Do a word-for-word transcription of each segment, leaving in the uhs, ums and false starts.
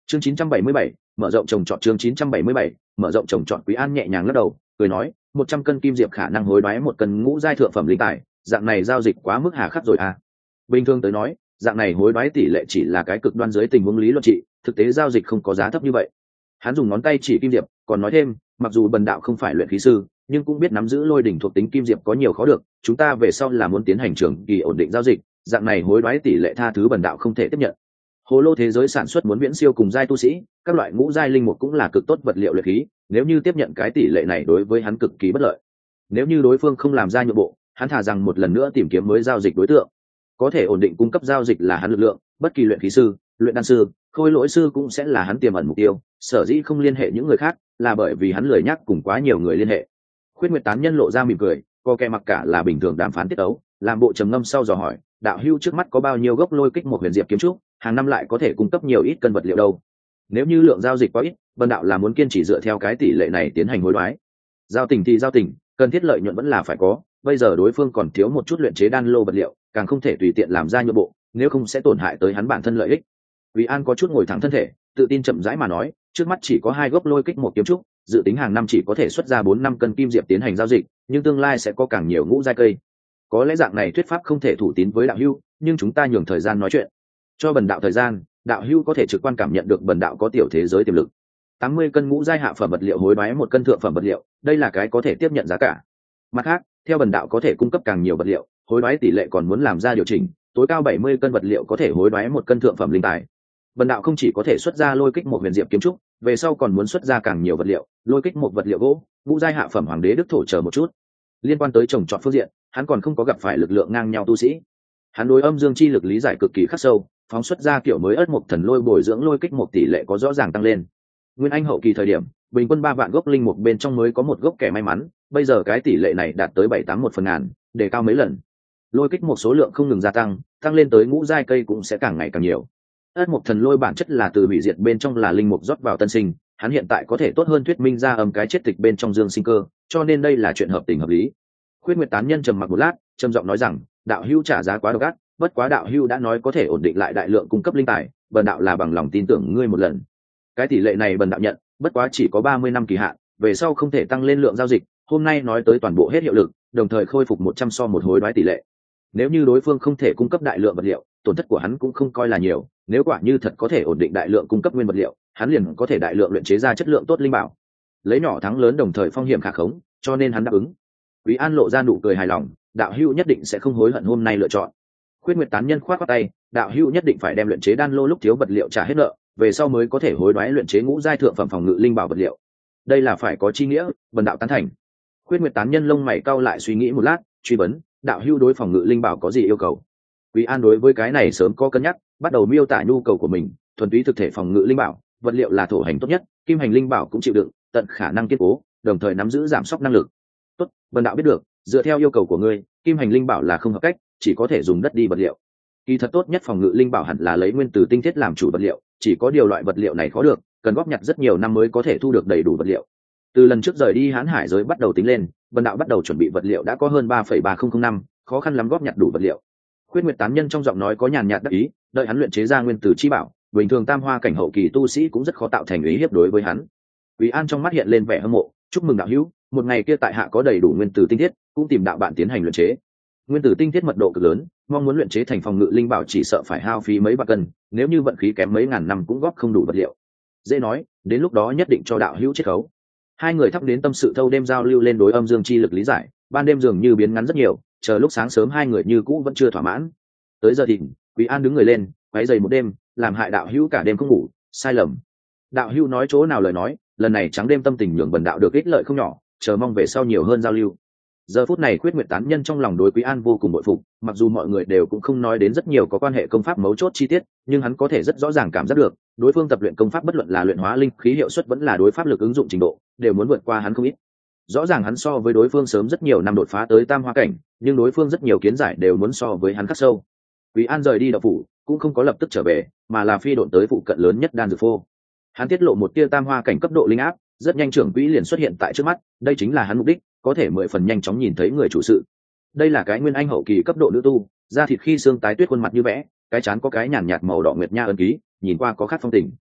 chương chín trăm bảy mươi bảy, mở rộng trồng trọt. Chương chín trăm bảy mươi bảy, mở rộng trồng trọt. Quý An nhẹ nhàng lắc đầu cười nói, một trăm cân kim diệp khả năng hối đoái một cân ngũ giai thượng phẩm linh tài, dạng này giao dịch quá mức hà khắc rồi à. Bình thường tới nói, dạng này hối đoái tỷ lệ chỉ là cái cực đoan dưới tình huống lý luận trị, thực tế giao dịch không có giá thấp như vậy. Hắn dùng ngón tay chỉ kim diệp, còn nói thêm, mặc dù bần đạo không phải luyện khí sư, nhưng cũng biết nắm giữ lôi đỉnh thuộc tính kim diệp có nhiều khó được, chúng ta về sau là muốn tiến hành trường kỳ ổn định giao dịch, dạng này hối đoái tỷ lệ tha thứ bần đạo không thể tiếp nhận. Hồ lô thế giới sản xuất muốn viễn siêu cùng giai tu sĩ, các loại ngũ giai linh mục cũng là cực tốt vật liệu luyện khí, nếu như tiếp nhận cái tỷ lệ này đối với hắn cực kỳ bất lợi. Nếu như đối phương không làm ra nhượng bộ, hắn thà rằng một lần nữa tìm kiếm mới giao dịch đối tượng. Có thể ổn định cung cấp giao dịch là hắn lực lượng, bất kỳ luyện khí sư, luyện đan sư, khôi lỗi sư cũng sẽ là hắn tiềm ẩn mục tiêu, sở dĩ không liên hệ những người khác là bởi vì hắn lười nhắc cùng quá nhiều người liên hệ. Khuyết Nguyệt tán nhân lộ ra mỉm cười, có kẻ mặc cả là bình thường đàm phán tiết ấu, làm bộ trầm ngâm sau dò hỏi, đạo hưu trước mắt có bao nhiêu gốc lôi kích một huyền diệp kiếm trúc, hàng năm lại có thể cung cấp nhiều ít cân vật liệu đâu? Nếu như lượng giao dịch quá ít, bần đạo là muốn kiên trì dựa theo cái tỷ lệ này tiến hành hối đoái. Giao tình thì giao tình, cần thiết lợi nhuận vẫn là phải có, bây giờ đối phương còn thiếu một chút luyện chế đan lô vật liệu, càng không thể tùy tiện làm ra nhượng bộ, nếu không sẽ tổn hại tới hắn bản thân lợi ích. Quý An có chút ngồi thẳng thân thể, tự tin chậm rãi mà nói, trước mắt chỉ có hai gốc lôi kích một kiếm trúc, dự tính hàng năm chỉ có thể xuất ra bốn năm cân kim diệp tiến hành giao dịch, nhưng tương lai sẽ có càng nhiều ngũ giai cây. Có lẽ dạng này thuyết pháp không thể thủ tín với đạo hưu, nhưng chúng ta nhường thời gian nói chuyện. Cho bần đạo thời gian, đạo hưu có thể trực quan cảm nhận được bần đạo có tiểu thế giới tiềm lực. tám mươi cân ngũ giai hạ phẩm vật liệu hối đoái một cân thượng phẩm vật liệu, đây là cái có thể tiếp nhận giá cả. Mặt khác, theo bần đạo có thể cung cấp càng nhiều vật liệu, hối đoái tỷ lệ còn muốn làm ra điều chỉnh, tối cao bảy mươi cân vật liệu có thể hối đoái một cân thượng phẩm linh tài. Bần đạo không chỉ có thể xuất ra lôi kích một huyền diệp kiếm trúc, về sau còn muốn xuất ra càng nhiều vật liệu, lôi kích một vật liệu gỗ, ngũ giai hạ phẩm hoàng đế đức thổ chờ một chút. Liên quan tới trồng trọt phương diện, hắn còn không có gặp phải lực lượng ngang nhau tu sĩ. Hắn đối âm dương chi lực lý giải cực kỳ khắc sâu, phóng xuất ra kiểu mới ớt mộc thần lôi bồi dưỡng lôi kích một tỷ lệ có rõ ràng tăng lên. Nguyên Anh hậu kỳ thời điểm, bình quân ba vạn gốc linh mục bên trong mới có một gốc kẻ may mắn, bây giờ cái tỷ lệ này đạt tới bảy tám một phần ngàn, đề cao mấy lần. Lôi kích một số lượng không ngừng gia tăng, tăng lên tới ngũ giai cây cũng sẽ càng ngày càng nhiều. Ất mộc thần lôi bản chất là từ hủy diệt bên trong là linh mục rót vào tân sinh, hắn hiện tại có thể tốt hơn thuyết minh ra âm cái chết tịch bên trong dương sinh cơ, cho nên đây là chuyện hợp tình hợp lý. Khuyết Nguyệt tán nhân trầm mặc một lát, trầm giọng nói rằng, đạo hưu trả giá quá độc ác, bất quá đạo hưu đã nói có thể ổn định lại đại lượng cung cấp linh tài, bần đạo là bằng lòng tin tưởng ngươi một lần. Cái tỷ lệ này bần đạo nhận, bất quá chỉ có ba mươi năm kỳ hạn, về sau không thể tăng lên lượng giao dịch, hôm nay nói tới toàn bộ hết hiệu lực, đồng thời khôi phục một trăm so một hối đoái tỷ lệ. Nếu như đối phương không thể cung cấp đại lượng vật liệu, tổn thất của hắn cũng không coi là nhiều, nếu quả như thật có thể ổn định đại lượng cung cấp nguyên vật liệu, hắn liền có thể đại lượng luyện chế ra chất lượng tốt linh bảo. Lấy nhỏ thắng lớn đồng thời phong hiểm khả khống, cho nên hắn đáp ứng. Quý An lộ ra nụ cười hài lòng, đạo hữu nhất định sẽ không hối hận hôm nay lựa chọn. Khuyết Nguyệt tán nhân khoát khoát tay, đạo hữu nhất định phải đem luyện chế đan lô lúc thiếu vật liệu trả hết nợ, về sau mới có thể hối đoái luyện chế ngũ giai thượng phẩm phòng ngự linh bảo vật liệu. Đây là phải có chi nghĩa, bần đạo tán thành. Khuyết Nguyệt tán nhân lông mày cau lại suy nghĩ một lát, truy vấn, đạo hữu đối phòng ngự linh bảo có gì yêu cầu? Quý An đối với cái này sớm có cân nhắc, bắt đầu miêu tả nhu cầu của mình, thuần túy thực thể phòng ngự linh bảo, vật liệu là thổ hành tốt nhất, kim hành linh bảo cũng chịu đựng, tận khả năng kiên cố, đồng thời nắm giữ giảm sốc năng lực. Tốt, bần đạo biết được, dựa theo yêu cầu của ngươi, kim hành linh bảo là không hợp cách, chỉ có thể dùng đất đi vật liệu. Kỳ thật tốt nhất phòng ngự linh bảo hẳn là lấy nguyên tử tinh thiết làm chủ vật liệu, chỉ có điều loại vật liệu này khó được, cần góp nhặt rất nhiều năm mới có thể thu được đầy đủ vật liệu. Từ lần trước rời đi Hán Hải giới bắt đầu tính lên, bần đạo bắt đầu chuẩn bị vật liệu đã có hơn ba phẩy ba không không năm, khó khăn lắm góp nhặt đủ vật liệu. Khuyết Nguyệt tán nhân trong giọng nói có nhàn nhạt đắc ý, đợi hắn luyện chế ra nguyên tử chi bảo, bình thường tam hoa cảnh hậu kỳ tu sĩ cũng rất khó tạo thành ý hiếp đối với hắn. Quý An trong mắt hiện lên vẻ hâm mộ, chúc mừng đạo hữu, một ngày kia tại hạ có đầy đủ nguyên tử tinh thiết, cũng tìm đạo bạn tiến hành luyện chế. Nguyên tử tinh thiết mật độ cực lớn, mong muốn luyện chế thành phòng ngự linh bảo chỉ sợ phải hao phí mấy bạc cân, nếu như vận khí kém mấy ngàn năm cũng góp không đủ vật liệu. Dễ nói, đến lúc đó nhất định cho đạo hữu chiết khấu. Hai người thắp đến tâm sự thâu đêm giao lưu lên đối âm dương chi lực lý giải, ban đêm dường như biến ngắn rất nhiều, chờ lúc sáng sớm hai người như cũ vẫn chưa thỏa mãn. Tới giờ thịnh, Quý An đứng người lên, quấy giày một đêm, làm hại đạo hữu cả đêm không ngủ, sai lầm. Đạo hữu nói chỗ nào lời nói, lần này trắng đêm tâm tình nhường bần đạo được ích lợi không nhỏ, chờ mong về sau nhiều hơn giao lưu. Giờ phút này Khuyết Nguyệt tán nhân trong lòng đối Quý An vô cùng bội phục, mặc dù mọi người đều cũng không nói đến rất nhiều có quan hệ công pháp mấu chốt chi tiết, nhưng hắn có thể rất rõ ràng cảm giác được, đối phương tập luyện công pháp bất luận là luyện hóa linh khí hiệu suất vẫn là đối pháp lực ứng dụng trình độ, đều muốn vượt qua hắn không ít. Rõ ràng hắn so với đối phương sớm rất nhiều năm đột phá tới tam hoa cảnh, nhưng đối phương rất nhiều kiến giải đều muốn so với hắn khắc sâu. Quý An rời đi đạo phủ, cũng không có lập tức trở về, mà là phi độn tới phụ cận lớn nhất đan dược phô. Hắn tiết lộ một tia tam hoa cảnh cấp độ linh áp, rất nhanh trưởng quỹ liền xuất hiện tại trước mắt, đây chính là hắn mục đích, có thể mười phần nhanh chóng nhìn thấy người chủ sự. Đây là cái nguyên anh hậu kỳ cấp độ nữ tu, da thịt khi xương tái tuyết, khuôn mặt như vẽ, cái trán có cái nhàn nhạt màu đỏ nguyệt nha ấn ký, nhìn qua có khác phong tình.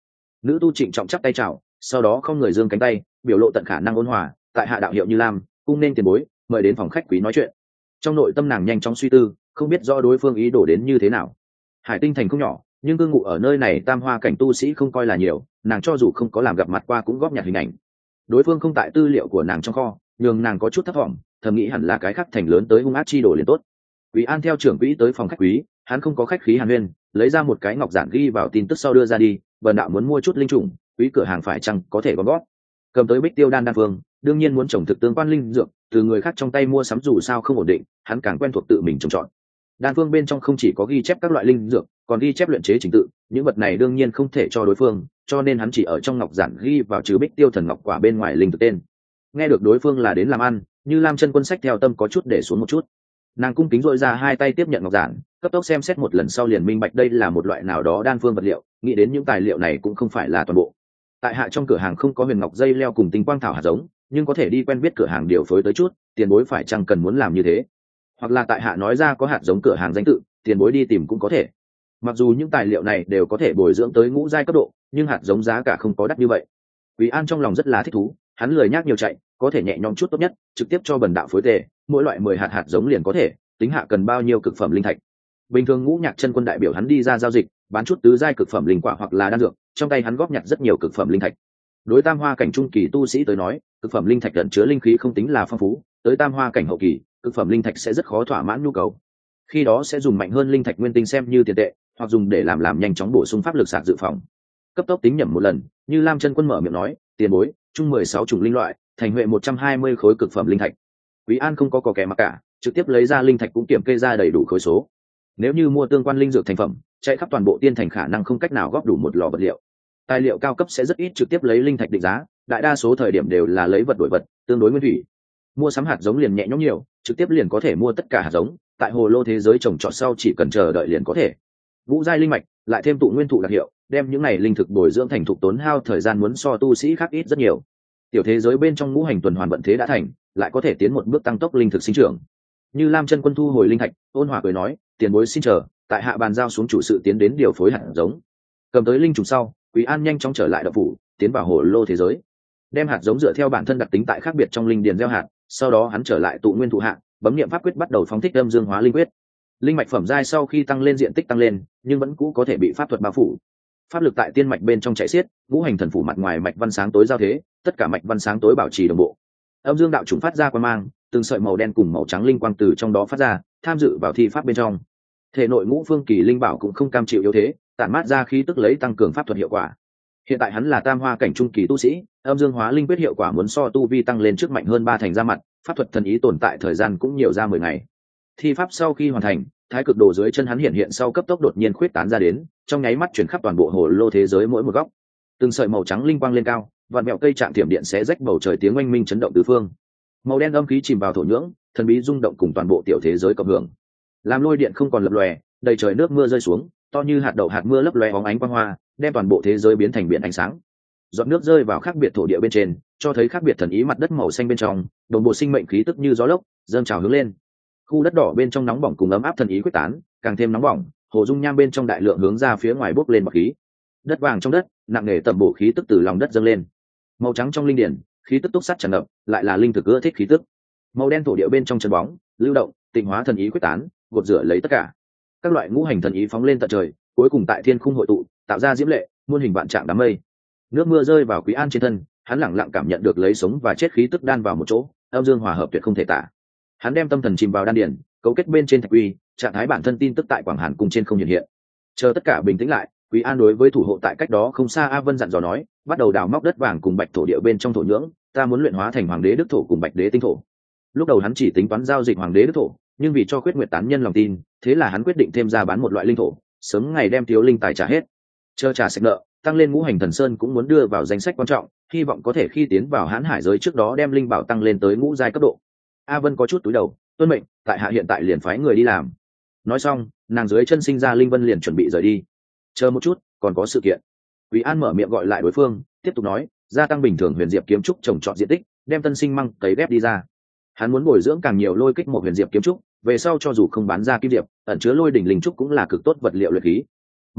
Nữ tu trịnh trọng chắp tay chào, sau đó không người giương cánh tay, biểu lộ tận khả năng ôn hòa, tại hạ đạo hiệu Như Lam, cung nên tiền bối mời đến phòng khách quý nói chuyện. Trong nội tâm nàng nhanh chóng suy tư, không biết rõ đối phương ý đồ đến như thế nào. Hải Tinh thành không nhỏ, nhưng cư ngụ ở nơi này tam hoa cảnh tu sĩ không coi là nhiều, nàng cho dù không có làm gặp mặt qua cũng góp nhặt hình ảnh. Đối phương không tại tư liệu của nàng trong kho, nhường nàng có chút thất vọng, thầm nghĩ hẳn là cái khác thành lớn tới hung ác chi đồ liền tốt. Quý An theo trưởng quỹ tới phòng khách quý, hắn không có khách khí hàn huyên, lấy ra một cái ngọc giản ghi vào tin tức sau đưa ra đi, bần đạo muốn mua chút linh trùng, quý cửa hàng phải chăng có thể gom gót. Cầm tới Bích Tiêu đan đan phương, đương nhiên muốn trồng thực tương quan linh dược, từ người khác trong tay mua sắm dù sao không ổn định, hắn càng quen thuộc tự mình trồng trọt. Đan phương bên trong không chỉ có ghi chép các loại linh dược, còn ghi chép luyện chế trình tự, những vật này đương nhiên không thể cho đối phương, cho nên hắn chỉ ở trong ngọc giản ghi vào trừ Bích Tiêu thần ngọc quả bên ngoài linh thực tên. Nghe được đối phương là đến làm ăn, Như Lam chân quân sách theo tâm có chút để xuống một chút. Nàng cung kính dội ra hai tay tiếp nhận ngọc giản, cấp tốc xem xét một lần sau liền minh bạch đây là một loại nào đó đan phương vật liệu, nghĩ đến những tài liệu này cũng không phải là toàn bộ. Tại hạ trong cửa hàng không có huyền ngọc dây leo cùng tinh quang thảo hạt giống, nhưng có thể đi quen biết cửa hàng điều phối tới chút, tiền bối phải chăng cần muốn làm như thế, hoặc là tại hạ nói ra có hạt giống cửa hàng danh tự, tiền bối đi tìm cũng có thể. Mặc dù những tài liệu này đều có thể bồi dưỡng tới ngũ giai cấp độ, nhưng hạt giống giá cả không có đắt như vậy. Quý An trong lòng rất là thích thú, hắn lười nhác nhiều chạy, có thể nhẹ nhõm chút tốt nhất, trực tiếp cho bần đạo phối tề, mỗi loại mười hạt hạt giống liền có thể, tính hạ cần bao nhiêu cực phẩm linh thạch. Bình thường Ngũ Nhạc chân quân đại biểu hắn đi ra giao dịch, bán chút tứ giai cực phẩm linh quả hoặc là đan dược, trong tay hắn góp nhặt rất nhiều cực phẩm linh thạch. Đối tam hoa cảnh trung kỳ tu sĩ tới nói, cực phẩm linh thạch ẩn chứa linh khí không tính là phong phú, tới tam hoa cảnh hậu kỳ, cực phẩm linh thạch sẽ rất khó thỏa mãn nhu cầu. Khi đó sẽ dùng mạnh hơn linh thạch nguyên tinh xem như tiền tệ, hoặc dùng để làm làm nhanh chóng bổ sung pháp lực sạc dự phòng. Cấp tốc tính nhẩm một lần, Như Lam chân quân mở miệng nói, tiền bối, chung mười sáu chủng linh loại, thành huệ một trăm hai mươi khối cực phẩm linh thạch. Quý An không có có kẻ mặc cả, trực tiếp lấy ra linh thạch cũng kiểm kê ra đầy đủ khối số. Nếu như mua tương quan linh dược thành phẩm, chạy khắp toàn bộ tiên thành khả năng không cách nào góp đủ một lò vật liệu. Tài liệu cao cấp sẽ rất ít trực tiếp lấy linh thạch định giá, đại đa số thời điểm đều là lấy vật đổi vật, tương đối nguyên thủy. Mua sắm hạt giống liền nhẹ nhõm nhiều, trực tiếp liền có thể mua tất cả hạt giống, tại hồ lô thế giới trồng trọt sau chỉ cần chờ đợi liền có thể. Vũ giai linh mạch, lại thêm tụ nguyên thụ đặc hiệu, đem những này linh thực bồi dưỡng thành thục tốn hao thời gian muốn so tu sĩ khác ít rất nhiều. Tiểu thế giới bên trong ngũ hành tuần hoàn vận thế đã thành, lại có thể tiến một bước tăng tốc linh thực sinh trưởng. Như Lam chân quân thu hồi linh thạch, ôn hòa cười nói, tiền bối xin chờ, tại hạ bàn giao xuống chủ sự tiến đến điều phối hạt giống. Cầm tới linh trùng sau, Quý An nhanh chóng trở lại động phủ, tiến vào hồ lô thế giới, đem hạt giống dựa theo bản thân đặc tính tại khác biệt trong linh điền gieo hạt, sau đó hắn trở lại tụ nguyên thụ hạ, bấm niệm pháp quyết bắt đầu phóng thích âm dương hóa linh quyết. Linh mạch phẩm giai sau khi tăng lên diện tích tăng lên, nhưng vẫn cũ có thể bị pháp thuật bao phủ. Pháp lực tại tiên mạch bên trong chạy xiết, ngũ hành thần phủ mặt ngoài mạch văn sáng tối giao thế, tất cả mạch văn sáng tối bảo trì đồng bộ. Âm dương đạo chủng phát ra quang mang, từng sợi màu đen cùng màu trắng linh quang từ trong đó phát ra, tham dự vào thi pháp bên trong. Thể nội ngũ phương kỳ linh bảo cũng không cam chịu yếu thế, tản mát ra khí tức lấy tăng cường pháp thuật hiệu quả. Hiện tại hắn là tam hoa cảnh trung kỳ tu sĩ, âm dương hóa linh quyết hiệu quả muốn so tu vi tăng lên trước mạnh hơn ba thành ra mặt, pháp thuật thần ý tồn tại thời gian cũng nhiều ra mười ngày. Thi pháp sau khi hoàn thành, thái cực đồ dưới chân hắn hiện hiện sau cấp tốc đột nhiên khuyết tán ra đến, trong nháy mắt chuyển khắp toàn bộ hồ lô thế giới mỗi một góc. Từng sợi màu trắng linh quang lên cao, vạn mẹo cây chạm tiệm điện xé rách bầu trời, tiếng oanh minh chấn động tứ phương. Màu đen âm khí chìm vào thổ nhưỡng, thần bí rung động cùng toàn bộ tiểu thế giới cộng hưởng. Làm lôi điện không còn lập lòe, đầy trời nước mưa rơi xuống, to như hạt đậu hạt mưa lấp lóe bóng ánh quang hoa, đem toàn bộ thế giới biến thành biển ánh sáng. Giọt nước rơi vào khác biệt thổ địa bên trên, cho thấy khác biệt thần ý mặt đất màu xanh bên trong, đồng bộ sinh mệnh khí tức như gió lốc, dâng trào hướng lên. Khu đất đỏ bên trong nóng bỏng cùng ấm áp thần ý quyết tán, càng thêm nóng bỏng, hồ dung nham bên trong đại lượng hướng ra phía ngoài bốc lên bọt khí. Đất vàng trong đất, nặng nề tầm bổ khí tức từ lòng đất dâng lên. Màu trắng trong linh điển, khí tức túc sắt tràn ngập, lại là linh thực ưa thích khí tức. Màu đen thổ địa bên trong chân bóng, lưu động, tịnh hóa thần ý quyết tán, gột rửa lấy tất cả. Các loại ngũ hành thần ý phóng lên tận trời, cuối cùng tại thiên khung hội tụ, tạo ra diễm lệ, muôn hình vạn trạng đám mây. Nước mưa rơi vào Quý An trên thân, hắn lẳng lặng cảm nhận được lấy sống và chết khí tức đan vào một chỗ, âm dương hòa hợp tuyệt không thể tả. Hắn đem tâm thần chìm vào đan điển, cấu kết bên trên thạch uy, trạng thái bản thân tin tức tại Quảng Hàn cung trên không hiện hiện. Chờ tất cả bình tĩnh lại, Quý An đối với thủ hộ tại cách đó không xa A Vân dặn dò nói, bắt đầu đào móc đất vàng cùng bạch thổ địa bên trong thổ nhưỡng, ta muốn luyện hóa thành hoàng đế đức thổ cùng bạch đế tinh thổ. Lúc đầu hắn chỉ tính toán giao dịch hoàng đế đức thổ, nhưng vì cho Khuyết Nguyệt tán nhân lòng tin, thế là hắn quyết định thêm ra bán một loại linh thổ, sớm ngày đem thiếu linh tài trả hết. Chờ trả sạch nợ, tăng lên ngũ hành thần sơn cũng muốn đưa vào danh sách quan trọng, hy vọng có thể khi tiến vào hãn hải giới trước đó đem linh bảo tăng lên tới ngũ giai cấp độ. A Vân có chút túi đầu, tuân mệnh, tại hạ hiện tại liền phái người đi làm. Nói xong, nàng dưới chân sinh ra linh vân liền chuẩn bị rời đi. Chờ một chút, còn có sự kiện. Quý An mở miệng gọi lại đối phương, tiếp tục nói, gia tăng bình thường huyền diệp kiếm trúc trồng trọt diện tích, đem tân sinh măng cấy ghép đi ra. Hắn muốn bồi dưỡng càng nhiều lôi kích một huyền diệp kiếm trúc, về sau cho dù không bán ra kim diệp, ẩn chứa lôi đỉnh linh trúc cũng là cực tốt vật liệu luyện khí. Mặt khác,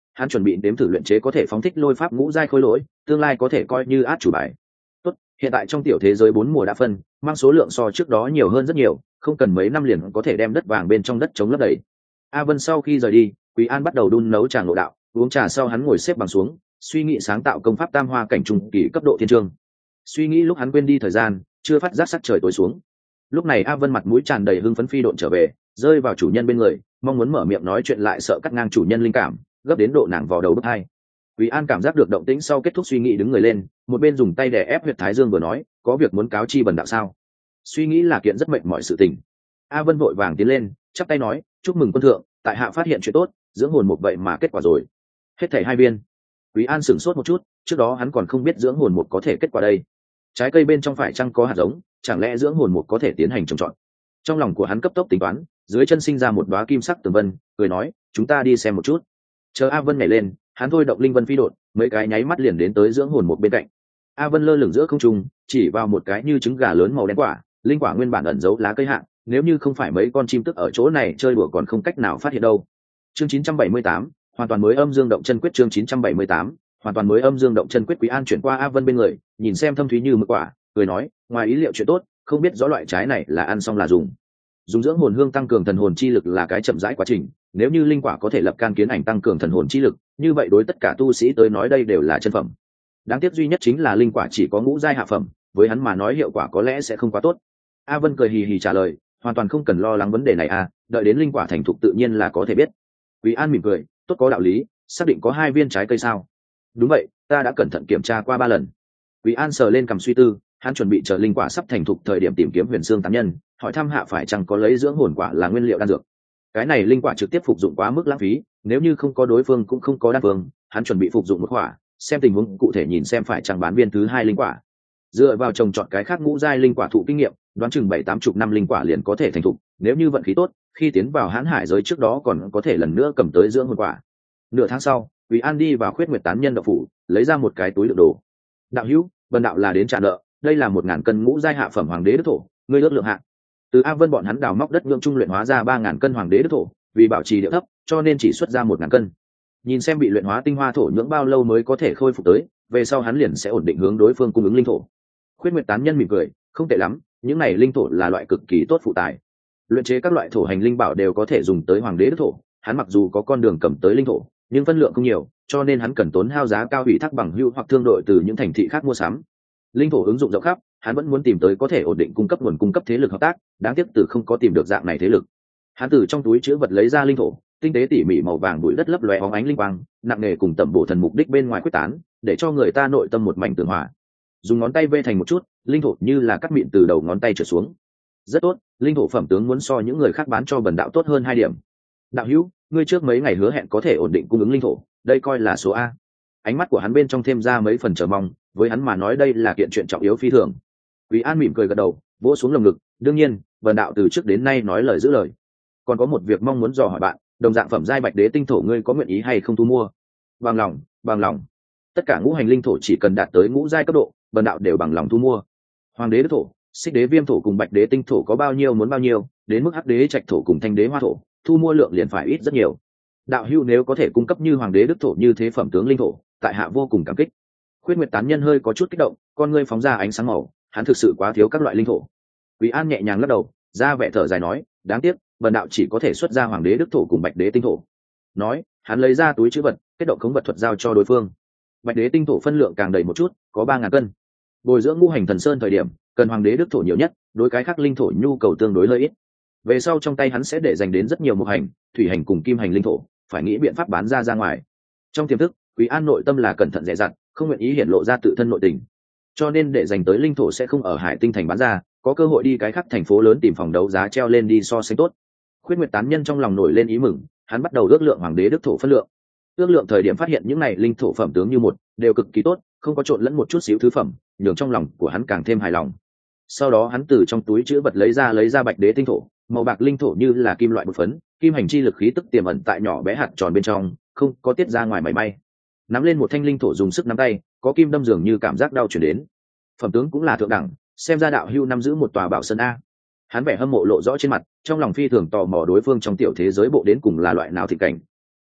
hắn chuẩn bị đếm thử luyện chế có thể phóng thích lôi pháp ngũ giai khối lỗi, tương lai có thể coi như át chủ bài. Tốt, hiện tại trong tiểu thế giới bốn mùa đã phân, mang số lượng so trước đó nhiều hơn rất nhiều, không cần mấy năm liền có thể đem đất vàng bên trong đất chống lấp đầy. A Vân sau khi rời đi, Quý An bắt đầu đun nấu trà ngộ đạo, uống trà sau hắn ngồi xếp bằng xuống, suy nghĩ sáng tạo công pháp tam hoa cảnh trung kỳ cấp độ thiên chương. Suy nghĩ lúc hắn quên đi thời gian, chưa phát giác sắc trời tối xuống. Lúc này A Vân mặt mũi tràn đầy hưng phấn phi độn trở về, rơi vào chủ nhân bên người, mong muốn mở miệng nói chuyện lại sợ cắt ngang chủ nhân linh cảm, gấp đến độ nàng vào đầu bức hai. Quý An cảm giác được động tĩnh sau kết thúc suy nghĩ đứng người lên, một bên dùng tay đè ép huyệt thái dương vừa nói, có việc muốn cáo chi bần đạo sao? Suy nghĩ là kiện rất mệt mỏi sự tình. A Vân vội vàng tiến lên, chắp tay nói, chúc mừng quân thượng, tại hạ phát hiện chuyện tốt, dưỡng hồn một vậy mà kết quả rồi. Hết thảy hai viên. Quý An sửng sốt một chút, trước đó hắn còn không biết dưỡng hồn một có thể kết quả đây. Trái cây bên trong phải chăng có hạt giống, chẳng lẽ dưỡng hồn một có thể tiến hành trồng trọt? Trong lòng của hắn cấp tốc tính toán, dưới chân sinh ra một đóa kim sắc tường vân, cười nói, chúng ta đi xem một chút. Chờ A Vân nhảy lên, hắn thôi động linh vân phi đột, mấy cái nháy mắt liền đến tới dưỡng hồn một bên cạnh. A Vân lơ lửng giữa không trung, chỉ vào một cái như trứng gà lớn màu đen quả, linh quả nguyên bản ẩn giấu lá cây hạng, nếu như không phải mấy con chim tức ở chỗ này chơi đùa còn không cách nào phát hiện đâu. Chương chín trăm bảy mươi tám, hoàn toàn mới âm dương động chân quyết. Chương chín trăm bảy mươi tám, hoàn toàn mới âm dương động chân quyết. Quý An chuyển qua A Vân bên người, nhìn xem thâm thúy như mực quả, cười nói, ngoài ý liệu chuyện tốt, không biết rõ loại trái này là ăn xong là dùng. Dùng dưỡng hồn hương tăng cường thần hồn chi lực là cái chậm rãi quá trình, nếu như linh quả có thể lập can kiến ảnh tăng cường thần hồn chi lực, như vậy đối tất cả tu sĩ tới nói đây đều là chân phẩm. Đáng tiếc duy nhất chính là linh quả chỉ có ngũ giai hạ phẩm, với hắn mà nói hiệu quả có lẽ sẽ không quá tốt. A Vân cười hì hì trả lời, hoàn toàn không cần lo lắng vấn đề này à, đợi đến linh quả thành thục tự nhiên là có thể biết. Quý An mỉm cười, tốt có đạo lý, xác định có hai viên trái cây sao? Đúng vậy, ta đã cẩn thận kiểm tra qua ba lần. Quý An sờ lên cầm suy tư, hắn chuẩn bị chờ linh quả sắp thành thục thời điểm tìm kiếm Huyền Xương Tán Nhân, hỏi thăm hạ phải chăng có lấy dưỡng hồn quả là nguyên liệu đan dược. Cái này linh quả trực tiếp phục dụng quá mức lãng phí, nếu như không có đối phương cũng không có đan phương, hắn chuẩn bị phục dụng một quả, xem tình huống cụ thể nhìn xem phải chăng bán viên thứ hai linh quả. Dựa vào trồng chọn cái khác ngũ giai linh quả thụ kinh nghiệm, đoán chừng bảy tám chục năm linh quả liền có thể thành thục, nếu như vận khí tốt, khi tiến vào Hán Hải giới trước đó còn có thể lần nữa cầm tới dưỡng hồn quả. Nửa tháng sau, Quý An đi vào Khuyết Nguyệt Tán Nhân đạo phủ, lấy ra một cái túi đựng đồ. Đạo hữu, Vân đạo là đến trả nợ, đây là một ngàn cân ngũ giai hạ phẩm hoàng đế đức thổ, ngươi ước lượng hạ. Từ A Vân bọn hắn đào móc đất nhượng trung luyện hóa ra ba ngàn cân hoàng đế đức thổ, vì bảo trì địa thấp, cho nên chỉ xuất ra một ngàn cân. Nhìn xem bị luyện hóa tinh hoa thổ nhưỡng bao lâu mới có thể khôi phục tới, về sau hắn liền sẽ ổn định hướng đối phương cung ứng linh thổ. Khuyết Nguyệt Tán Nhân mỉm cười, không tệ lắm, những này linh thổ là loại cực kỳ tốt phụ tài. Luyện chế các loại thổ hành linh bảo đều có thể dùng tới hoàng đế đức thổ, hắn mặc dù có con đường cầm tới linh thổ, nhưng phân lượng không nhiều, cho nên hắn cần tốn hao giá cao ủy thác bằng hưu hoặc thương đội từ những thành thị khác mua sắm. Linh thổ ứng dụng rộng khắp, hắn vẫn muốn tìm tới có thể ổn định cung cấp nguồn cung cấp thế lực hợp tác, đáng tiếc từ không có tìm được dạng này thế lực. Hắn từ trong túi chứa vật lấy ra linh thổ, tinh tế tỉ mỉ màu vàng bụi đất lấp lóe bóng ánh linh quang, nặng nề cùng tẩm bổ thần mục đích bên ngoài quyết tán, để cho người ta nội tâm một mảnh tường hòa. Dùng ngón tay vê thành một chút, linh thổ như là cắt mịn từ đầu ngón tay trở xuống. Rất tốt, linh thổ phẩm tướng muốn so những người khác bán cho bần đạo tốt hơn hai điểm. Đạo hữu, ngươi trước mấy ngày hứa hẹn có thể ổn định cung ứng linh thổ, đây coi là số A. Ánh mắt của hắn bên trong thêm ra mấy phần chờ mong, với hắn mà nói đây là kiện chuyện trọng yếu phi thường. Quý An mỉm cười gật đầu, vỗ xuống lồng ngực, đương nhiên, bần đạo từ trước đến nay nói lời giữ lời. Còn có một việc mong muốn dò hỏi bạn, đồng dạng phẩm giai bạch đế tinh thổ ngươi có nguyện ý hay không thu mua? Bằng lòng, bằng lòng. Tất cả ngũ hành linh thổ chỉ cần đạt tới ngũ giai cấp độ, bần đạo đều bằng lòng thu mua. Hoàng đế đức thổ, xích đế viêm thổ cùng bạch đế tinh thổ có bao nhiêu muốn bao nhiêu, đến mức hắc đế trạch thổ cùng thanh đế hoa thổ, thu mua lượng liền phải ít rất nhiều. Đạo hữu nếu có thể cung cấp như hoàng đế đức thổ như thế phẩm tướng linh thổ, tại hạ vô cùng cảm kích. Khuyết Nguyệt Tán Nhân hơi có chút kích động, con ngươi phóng ra ánh sáng màu, hắn thực sự quá thiếu các loại linh thổ. Quý An nhẹ nhàng lắc đầu, ra vẻ thở dài nói, đáng tiếc, bần đạo chỉ có thể xuất ra hoàng đế đức thổ cùng bạch đế tinh thổ. Nói, hắn lấy ra túi trữ vật, kết động khống vật thuật giao cho đối phương. Bạch đế tinh thổ phân lượng càng đầy một chút, có ba ngàn cân. Bồi dưỡng ngũ hành thần sơn thời điểm, cần hoàng đế đức thổ nhiều nhất, đối cái khác linh thổ nhu cầu tương đối hơi ít. Về sau trong tay hắn sẽ để dành đến rất nhiều mục hành, thủy hành cùng kim hành linh thổ, phải nghĩ biện pháp bán ra ra ngoài. Trong tiềm thức, Quý An nội tâm là cẩn thận dè dặt, không nguyện ý hiển lộ ra tự thân nội tình, cho nên để dành tới linh thổ sẽ không ở Hải Tinh thành bán ra, có cơ hội đi cái khác thành phố lớn tìm phòng đấu giá treo lên đi so sánh tốt. Khuyết Nguyệt Tán Nhân trong lòng nổi lên ý mừng, hắn bắt đầu ước lượng hoàng đế đức thổ phân lượng. Ước lượng thời điểm phát hiện những này linh thổ phẩm tướng như một, đều cực kỳ tốt, không có trộn lẫn một chút xíu thứ phẩm, nhường trong lòng của hắn càng thêm hài lòng. Sau đó hắn từ trong túi trữ vật lấy ra lấy ra bạch đế tinh thổ, màu bạc linh thổ như là kim loại bột phấn, kim hành chi lực khí tức tiềm ẩn tại nhỏ bé hạt tròn bên trong, không có tiết ra ngoài mảy may. Nắm lên một thanh linh thổ dùng sức nắm tay, có kim đâm dường như cảm giác đau chuyển đến. Phẩm tướng cũng là thượng đẳng, xem ra đạo hưu nắm giữ một tòa bảo sơn a. Hắn vẻ hâm mộ lộ rõ trên mặt, trong lòng phi thường tò mò đối phương trong tiểu thế giới bộ đến cùng là loại nào thịnh cảnh.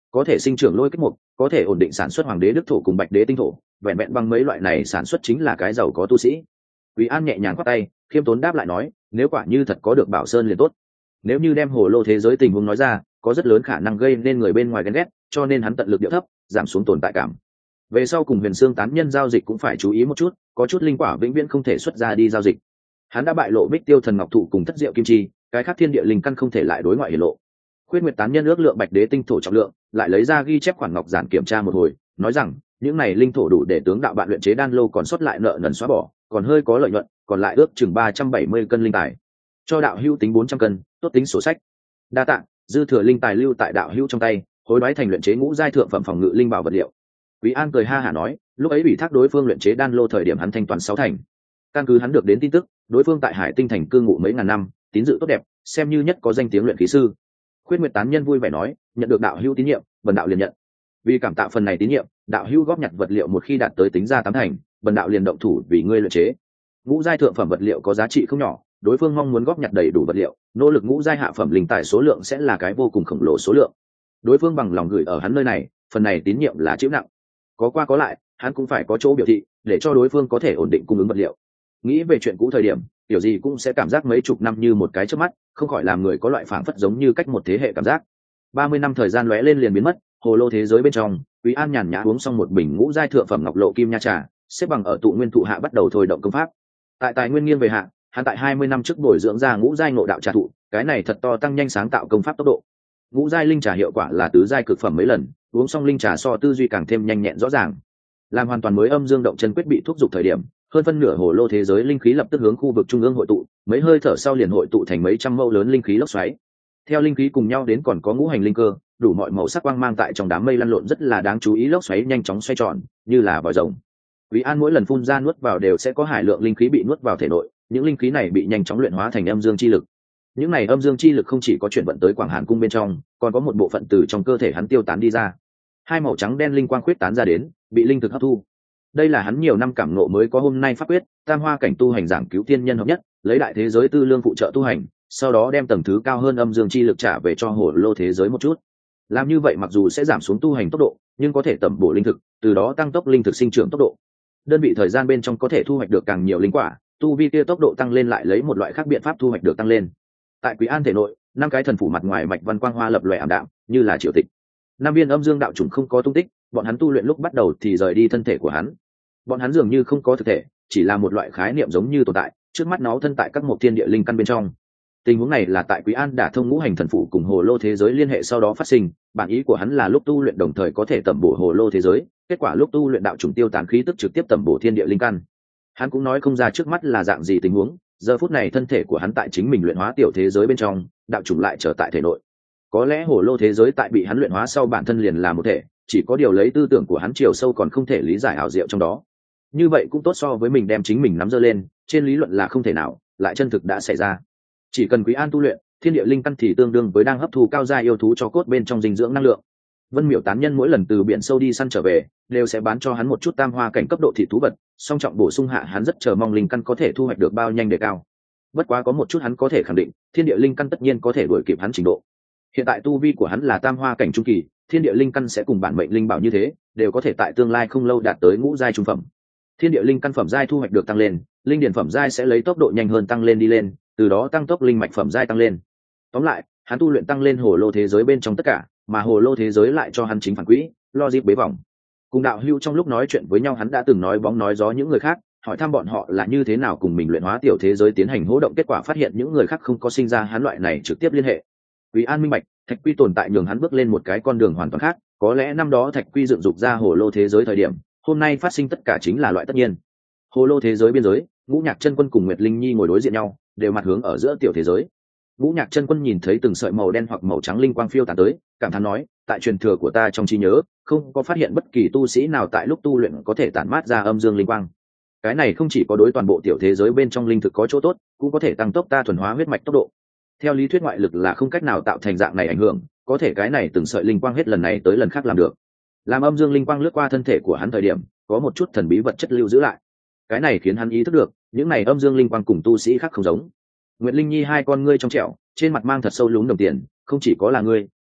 có thể sinh trưởng lôi kích mục, có thể ổn định sản xuất hoàng đế đức thổ cùng bạch đế tinh thổ, vẹn vẹn bằng mấy loại này sản xuất chính là cái giàu có tu sĩ. Quý An nhẹ nhàng khoát tay, khiêm tốn đáp lại nói, nếu quả như thật có được Bảo Sơn liền tốt. Nếu như đem hồ lô thế giới tình huống nói ra, có rất lớn khả năng gây nên người bên ngoài ghen ghét, cho nên hắn tận lực điệu thấp, giảm xuống tồn tại cảm. Về sau cùng Huyền Xương tán nhân giao dịch cũng phải chú ý một chút, có chút linh quả vĩnh viễn không thể xuất ra đi giao dịch. Hắn đã bại lộ Bích Tiêu Thần Ngọc Thụ cùng Thất Diệu Kim Chi, cái khác thiên địa linh căn không thể lại đối ngoại hiển lộ. Khuyết Nguyệt tán nhân ước lượng bạch đế tinh thổ trọng lượng, lại lấy ra ghi chép khoản ngọc giản kiểm tra một hồi, nói rằng những này linh thổ đủ để tướng đạo bạn luyện chế đan lô còn sót lại nợ nần xóa bỏ, còn hơi có lợi nhuận, còn lại ước chừng ba trăm bảy mươi cân linh tài. Cho đạo hữu tính bốn trăm cân, tốt tính sổ sách. Đa tạ, dư thừa linh tài lưu tại đạo hữu trong tay, hối đoái thành luyện chế ngũ giai thượng phẩm phòng ngự linh bảo vật liệu. Quý An cười ha hả nói, lúc ấy bị thác đối phương luyện chế đan lô thời điểm hắn thanh toàn sáu thành. Căn cứ hắn được đến tin tức, đối phương tại Hải Tinh thành cư ngụ mấy ngàn năm, tín dự tốt đẹp, xem như nhất có danh tiếng luyện khí sư. Khuyết Nguyệt tán nhân vui vẻ nói, nhận được đạo hữu tín nhiệm, bần đạo liền nhận. Vì cảm tạ phần này tín nhiệm, đạo hữu góp nhặt vật liệu một khi đạt tới tính ra tám thành, bần đạo liền động thủ vì ngươi luyện chế. Ngũ giai thượng phẩm vật liệu có giá trị không nhỏ, đối phương mong muốn góp nhặt đầy đủ vật liệu, nỗ lực ngũ giai hạ phẩm linh tài số lượng sẽ là cái vô cùng khổng lồ số lượng. Đối phương bằng lòng gửi ở hắn nơi này, phần này tín nhiệm là chịu nặng. Có qua có lại, hắn cũng phải có chỗ biểu thị, để cho đối phương có thể ổn định cung ứng vật liệu. Nghĩ về chuyện cũ thời điểm, kiểu gì cũng sẽ cảm giác mấy chục năm như một cái chớp mắt, không khỏi làm người có loại phảng phất giống như cách một thế hệ cảm giác. Ba mươi năm thời gian lóe lên liền biến mất, hồ lô thế giới bên trong, Quý An nhàn nhã uống xong một bình ngũ giai thượng phẩm ngọc lộ kim nha trà, xếp bằng ở tụ nguyên thụ hạ bắt đầu thôi động công pháp. Tại tài nguyên nghiêng về hạ, hắn tại hai mươi năm trước bồi dưỡng ra ngũ giai ngộ đạo trà thụ, cái này thật to tăng nhanh sáng tạo công pháp tốc độ. Ngũ giai linh trà hiệu quả là tứ giai cực phẩm mấy lần, uống xong linh trà so tư duy càng thêm nhanh nhẹn rõ ràng. Làm hoàn toàn mới âm dương động chân quyết bị thúc giục thời điểm, hơn phân nửa hồ lô thế giới linh khí lập tức hướng khu vực trung ương hội tụ, mấy hơi thở sau liền hội tụ thành mấy trăm mâu lớn linh khí lốc xoáy. Theo linh khí cùng nhau đến còn có ngũ hành linh cơ, đủ mọi màu sắc quang mang tại trong đám mây lăn lộn rất là đáng chú ý, lốc xoáy nhanh chóng xoay tròn, như là vòi rồng. Quý An mỗi lần phun ra nuốt vào đều sẽ có hải lượng linh khí bị nuốt vào thể nội, những linh khí này bị nhanh chóng luyện hóa thành âm dương chi lực. Những này âm dương chi lực không chỉ có chuyển vận tới Quảng Hàn cung bên trong, còn có một bộ phận từ trong cơ thể hắn tiêu tán đi ra. Hai màu trắng đen linh quang khuyết tán ra đến, bị linh thực hấp thu. Đây là hắn nhiều năm cảm ngộ mới có hôm nay pháp quyết, tam hoa cảnh tu hành giảng cứu thiên nhân hợp nhất, lấy đại thế giới tư lương phụ trợ tu hành, sau đó đem tầng thứ cao hơn âm dương chi lực trả về cho hồ lô thế giới một chút. Làm như vậy mặc dù sẽ giảm xuống tu hành tốc độ, nhưng có thể tẩm bổ linh thực, từ đó tăng tốc linh thực sinh trưởng tốc độ. Đơn vị thời gian bên trong có thể thu hoạch được càng nhiều linh quả, tu vi kia tốc độ tăng lên lại lấy một loại khác biện pháp thu hoạch được tăng lên. Tại Quý An thể nội, năm cái thần phủ mặt ngoài mạch văn quang hoa lập lòe ảm đạm, như là triều tịch. Năm viên âm dương đạo chủng không có tung tích, bọn hắn tu luyện lúc bắt đầu thì rời đi thân thể của hắn. Bọn hắn dường như không có thực thể, chỉ là một loại khái niệm giống như tồn tại, trước mắt nó thân tại các một thiên địa linh căn bên trong. Tình huống này là tại Quý An đả thông ngũ hành thần phủ cùng hồ lô thế giới liên hệ sau đó phát sinh, bản ý của hắn là lúc tu luyện đồng thời có thể tẩm bổ hồ lô thế giới, kết quả lúc tu luyện đạo chủng tiêu tán khí tức trực tiếp tẩm bổ thiên địa linh căn. Hắn cũng nói không ra trước mắt là dạng gì tình huống, giờ phút này thân thể của hắn tại chính mình luyện hóa tiểu thế giới bên trong, đạo chủng lại trở tại thể nội. Có lẽ hồ lô thế giới tại bị hắn luyện hóa sau bản thân liền là một thể, chỉ có điều lấy tư tưởng của hắn chiều sâu còn không thể lý giải ảo diệu trong đó. Như vậy cũng tốt so với mình đem chính mình nắm giơ lên, trên lý luận là không thể nào, lại chân thực đã xảy ra. Chỉ cần Quý An tu luyện, thiên địa linh căn thì tương đương với đang hấp thu cao gia yêu thú cho cốt bên trong dinh dưỡng năng lượng. Vân Miểu tán nhân mỗi lần từ biển sâu đi săn trở về, đều sẽ bán cho hắn một chút tam hoa cảnh cấp độ thịt thú vật, song trọng bổ sung hạ hắn rất chờ mong linh căn có thể thu hoạch được bao nhanh để cao. Bất quá có một chút hắn có thể khẳng định, thiên địa linh căn tất nhiên có thể đuổi kịp hắn trình độ. Hiện tại tu vi của hắn là tam hoa cảnh trung kỳ, thiên địa linh căn sẽ cùng bản mệnh linh bảo như thế, đều có thể tại tương lai không lâu đạt tới ngũ giai trung phẩm. Thiên địa linh căn phẩm giai thu hoạch được tăng lên, linh điển phẩm giai sẽ lấy tốc độ nhanh hơn tăng lên đi lên, từ đó tăng tốc linh mạch phẩm giai tăng lên. Tóm lại, hắn tu luyện tăng lên hồ lô thế giới bên trong tất cả, mà hồ lô thế giới lại cho hắn chính phản quỹ, logic bế vòng. Cùng đạo hữu trong lúc nói chuyện với nhau hắn đã từng nói bóng nói gió những người khác, hỏi thăm bọn họ là như thế nào cùng mình luyện hóa tiểu thế giới tiến hành hỗ động, kết quả phát hiện những người khác không có sinh ra hắn loại này trực tiếp liên hệ. Quý An minh bạch, Thạch Quy tồn tại nhường hắn bước lên một cái con đường hoàn toàn khác, có lẽ năm đó Thạch Quy dựng dục ra hồ lô thế giới thời điểm, hôm nay phát sinh tất cả chính là loại tất nhiên. Hồ lô thế giới biên giới, Ngũ Nhạc Chân Quân cùng Nguyệt Linh Nhi ngồi đối diện nhau, đều mặt hướng ở giữa tiểu thế giới. Ngũ Nhạc Chân Quân nhìn thấy từng sợi màu đen hoặc màu trắng linh quang phiêu tán tới, cảm thán nói, tại truyền thừa của ta trong trí nhớ, không có phát hiện bất kỳ tu sĩ nào tại lúc tu luyện có thể tản mát ra âm dương linh quang. Cái này không chỉ có đối toàn bộ tiểu thế giới bên trong linh thực có chỗ tốt, cũng có thể tăng tốc ta thuần hóa huyết mạch tốc độ. Theo lý thuyết ngoại lực là không cách nào tạo thành dạng này ảnh hưởng, có thể cái này từng sợi linh quang hết lần này tới lần khác làm được. Làm âm dương linh quang lướt qua thân thể của hắn thời điểm, có một chút thần bí vật chất lưu giữ lại. Cái này khiến hắn ý thức được, những này âm dương linh quang cùng tu sĩ khác không giống. Nguyệt Linh Nhi hai con ngươi trong trẻo, trên mặt mang thật sâu lún đồng tiền, không chỉ có là ngươi,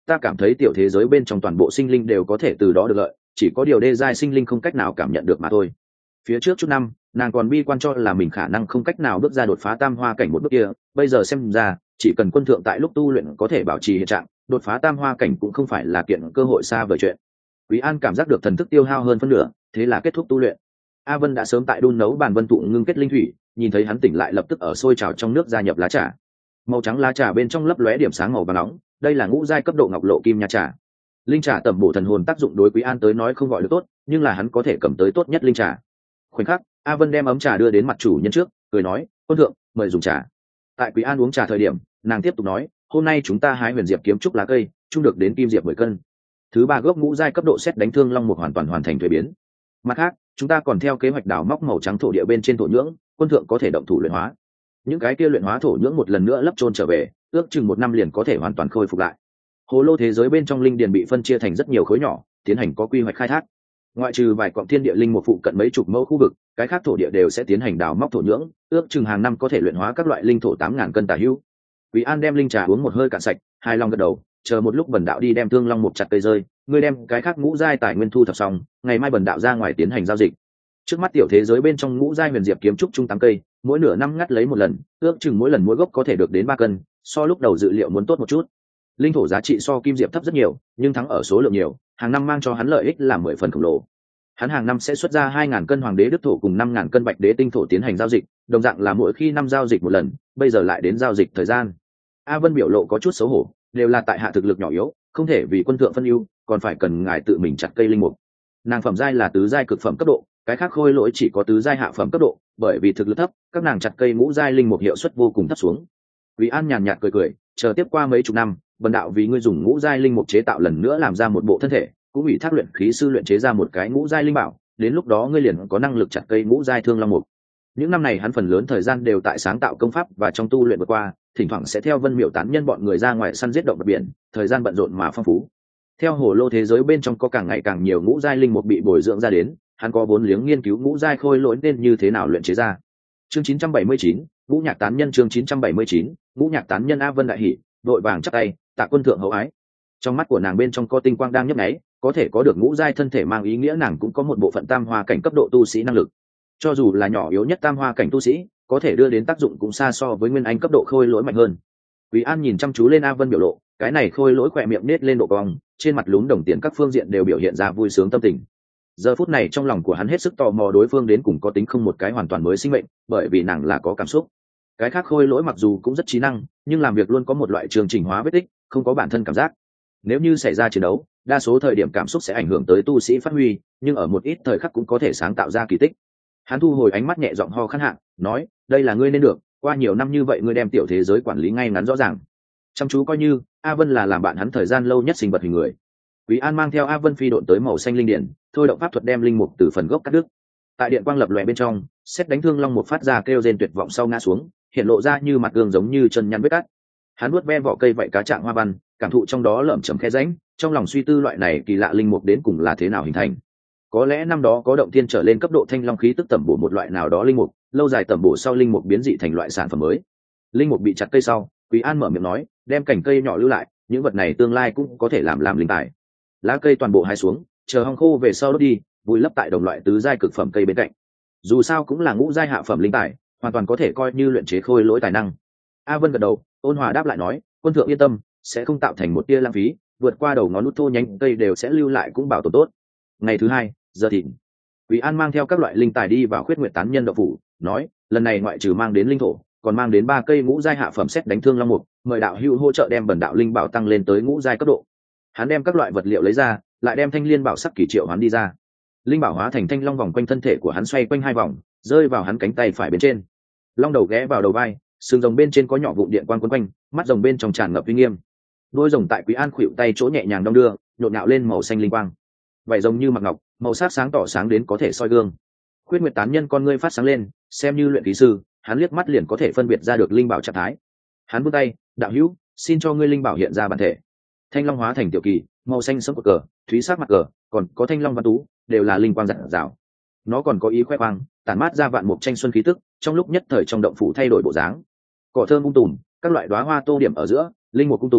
ta cảm thấy tiểu thế giới bên trong toàn bộ sinh linh đều có thể từ đó được lợi, chỉ có điều đê giai sinh linh không cách nào cảm nhận được mà thôi. Phía trước chút năm nàng còn bi quan cho là mình khả năng không cách nào bước ra đột phá tam hoa cảnh một bước kia, bây giờ xem ra chỉ cần quân thượng tại lúc tu luyện có thể bảo trì hiện trạng, đột phá tam hoa cảnh cũng không phải là kiện cơ hội xa vời chuyện. Quý An cảm giác được thần thức tiêu hao hơn phân nửa, thế là kết thúc tu luyện. A Vân đã sớm tại đun nấu bàn vân tụ ngưng kết linh thủy, nhìn thấy hắn tỉnh lại lập tức ở sôi trào trong nước gia nhập lá trà. Màu trắng lá trà bên trong lấp lóe điểm sáng màu vàng nóng, đây là ngũ giai cấp độ ngọc lộ kim nha trà. Linh trà tẩm bổ thần hồn tác dụng đối Quý An tới nói không gọi được tốt, nhưng là hắn có thể cầm tới tốt nhất linh trà. Khoảnh khắc, A Vân đem ấm trà đưa đến mặt chủ nhân trước, cười nói, "Quân thượng, mời dùng trà." Tại Quý An uống trà thời điểm, nàng tiếp tục nói, "Hôm nay chúng ta hái huyền diệp kiếm trúc lá cây, chung được đến kim diệp mười cân. Thứ ba gốc ngũ giai cấp độ xét đánh thương long mục hoàn toàn hoàn thành thuế biến. Mặt khác, chúng ta còn theo kế hoạch đào móc màu trắng thổ địa bên trên thổ nhưỡng, quân thượng có thể động thủ luyện hóa. Những cái kia luyện hóa thổ nhưỡng một lần nữa lấp chôn trở về, ước chừng một năm liền có thể hoàn toàn khôi phục lại." Hồ lô thế giới bên trong linh điền bị phân chia thành rất nhiều khối nhỏ, tiến hành có quy hoạch khai thác. Ngoại trừ vài quặng thiên địa linh một phụ cận mấy chục mẫu khu vực, cái khác thổ địa đều sẽ tiến hành đào móc thổ nhưỡng, ước chừng hàng năm có thể luyện hóa các loại linh thổ tám ngàn cân tả hữu. Quý An đem linh trà uống một hơi cạn sạch, hai long gật đầu, chờ một lúc bần đạo đi đem thương long một chặt cây rơi, ngươi đem cái khác ngũ giai tài nguyên thu thập xong, ngày mai bần đạo ra ngoài tiến hành giao dịch. Trước mắt tiểu thế giới bên trong ngũ giai huyền diệp kiếm trúc trung tám cây, mỗi nửa năm ngắt lấy một lần, ước chừng mỗi lần mỗi gốc có thể được đến ba cân, so lúc đầu dự liệu muốn tốt một chút. Linh thổ giá trị so kim diệp thấp rất nhiều, nhưng thắng ở số lượng nhiều, hàng năm mang cho hắn lợi ích là mười phần khổng lồ. Hắn hàng năm sẽ xuất ra hai ngàn cân hoàng đế đức thổ cùng năm ngàn cân bạch đế tinh thổ tiến hành giao dịch, đồng dạng là mỗi khi năm giao dịch một lần, bây giờ lại đến giao dịch thời gian. A Vân biểu lộ có chút xấu hổ, đều là tại hạ thực lực nhỏ yếu, không thể vì quân thượng phân ưu, còn phải cần ngài tự mình chặt cây linh mục. Nàng phẩm giai là tứ giai cực phẩm cấp độ, cái khác khôi lỗi chỉ có tứ giai hạ phẩm cấp độ, bởi vì thực lực thấp, các nàng chặt cây ngũ giai linh mục hiệu suất vô cùng thấp xuống. Quý An nhàn nhạt cười cười, chờ tiếp qua mấy chục năm, bần đạo vì ngươi dùng ngũ giai linh mục chế tạo lần nữa làm ra một bộ thân thể, cũng ủy thác luyện khí sư luyện chế ra một cái ngũ giai linh bảo, đến lúc đó ngươi liền có năng lực chặt cây ngũ giai thương long mục. Những năm này hắn phần lớn thời gian đều tại sáng tạo công pháp và trong tu luyện vượt qua, thỉnh thoảng sẽ theo Vân Miểu tán nhân bọn người ra ngoài săn giết động vật biển, thời gian bận rộn mà phong phú. Theo hồ lô thế giới bên trong có càng ngày càng nhiều ngũ giai linh mục bị bồi dưỡng ra đến, hắn có vốn liếng nghiên cứu ngũ giai khôi lỗi nên như thế nào luyện chế ra. Chương chín trăm bảy mươi chín, Ngũ Nhạc tán nhân chương chín trăm bảy mươi chín, Ngũ Nhạc tán nhân. A Vân đại hỉ, đội vàng chắp tay, tạ quân thượng hậu ái. Trong mắt của nàng bên trong có tinh quang đang nhấp nháy, có thể có được ngũ giai thân thể mang ý nghĩa nàng cũng có một bộ phận tam hoa cảnh cấp độ tu sĩ năng lực. Cho dù là nhỏ yếu nhất tam hoa cảnh tu sĩ, có thể đưa đến tác dụng cũng xa so với nguyên anh cấp độ khôi lỗi mạnh hơn. Quý An nhìn chăm chú lên A Vân biểu lộ, cái này khôi lỗi khỏe miệng nết lên độ cong, trên mặt lúm đồng tiền các phương diện đều biểu hiện ra vui sướng tâm tình. Giờ phút này trong lòng của hắn hết sức tò mò đối phương đến cùng có tính không một cái hoàn toàn mới sinh mệnh, bởi vì nàng là có cảm xúc. Cái khác khôi lỗi mặc dù cũng rất trí năng, nhưng làm việc luôn có một loại trường trình hóa vết tích, không có bản thân cảm giác. Nếu như xảy ra chiến đấu, đa số thời điểm cảm xúc sẽ ảnh hưởng tới tu sĩ phát huy, nhưng ở một ít thời khắc cũng có thể sáng tạo ra kỳ tích. Hắn thu hồi ánh mắt nhẹ giọng ho khăn hạn, nói, đây là ngươi nên được, qua nhiều năm như vậy ngươi đem tiểu thế giới quản lý ngay ngắn rõ ràng. Chăm chú coi như A Vân là làm bạn hắn thời gian lâu nhất sinh vật hình người. Quý An mang theo A Vân phi độn tới màu xanh linh điển, thôi động pháp thuật đem linh mục từ phần gốc cắt đứt. Tại điện quang lập lòe bên trong, xét đánh thương long một phát ra kêu rên tuyệt vọng sau ngã xuống, hiện lộ ra như mặt gương giống như chân nhăn vết cắt. Hắn nuốt ve vỏ cây vậy cá trạng hoa văn, cảm thụ trong đó lởm chởm khe rãnh, trong lòng suy tư loại này kỳ lạ linh mục đến cùng là thế nào hình thành. Có lẽ năm đó có động thiên trở lên cấp độ thanh long khí tức tẩm bổ một loại nào đó linh mục, lâu dài tẩm bổ sau linh mục biến dị thành loại sản phẩm mới. Linh mục bị chặt cây sau, Quý An mở miệng nói, đem cành cây nhỏ lưu lại, những vật này tương lai cũng có thể làm làm linh tài. Lá cây toàn bộ hái xuống, chờ hong khô về sau đốt đi, vùi lấp tại đồng loại tứ giai cực phẩm cây bên cạnh. Dù sao cũng là ngũ giai hạ phẩm linh tài, hoàn toàn có thể coi như luyện chế khôi lỗi tài năng. A Vân gật đầu, ôn hòa đáp lại nói, quân thượng yên tâm, sẽ không tạo thành một tia lãng phí, vượt qua đầu ngón nút thô nhánh cây đều sẽ lưu lại cũng bảo tồn tốt. Ngày thứ hai, giờ thịnh, Quý An mang theo các loại linh tài đi vào Khuyết Nguyệt tán nhân động phủ, nói, lần này ngoại trừ mang đến linh thổ, còn mang đến ba cây ngũ giai hạ phẩm xét đánh thương long mục, mời đạo hữu hỗ trợ đem bần đạo linh bảo tăng lên tới ngũ giai cấp độ. Hắn đem các loại vật liệu lấy ra, lại đem thanh liên bảo sắc kỳ triệu hắn đi ra. Linh bảo hóa thành thanh long vòng quanh thân thể của hắn xoay quanh hai vòng, rơi vào hắn cánh tay phải bên trên. Long đầu ghé vào đầu vai, sừng rồng bên trên có nhỏ vụn điện quang quấn quanh, mắt rồng bên trong tràn ngập uy nghiêm. Đôi rồng tại Quý An khuỵu tay chỗ nhẹ nhàng đong đưa, nhộn nhạo lên màu xanh linh quang. Vảy rồng như mặc ngọc, màu sắc sáng tỏ sáng đến có thể soi gương. Khuyết Nguyệt tán nhân con ngươi phát sáng lên, xem như luyện khí sư, hắn liếc mắt liền có thể phân biệt ra được linh bảo trạng thái. Hắn vươn tay, đạo hữu, xin cho ngươi linh bảo hiện ra bản thể. Thanh long hóa thành tiểu kỳ, màu xanh sẫm của cờ, thúy sắc mặt cờ, còn có thanh long văn tú, đều là linh quang rạng rào. Nó còn có ý khoe khoang, tản mát ra vạn mục tranh xuân khí tức, trong lúc nhất thời trong động phủ thay đổi bộ dáng. Cỏ thơm ung tùm, các loại đóa hoa tô điểm ở giữa, linh mục cung tùm,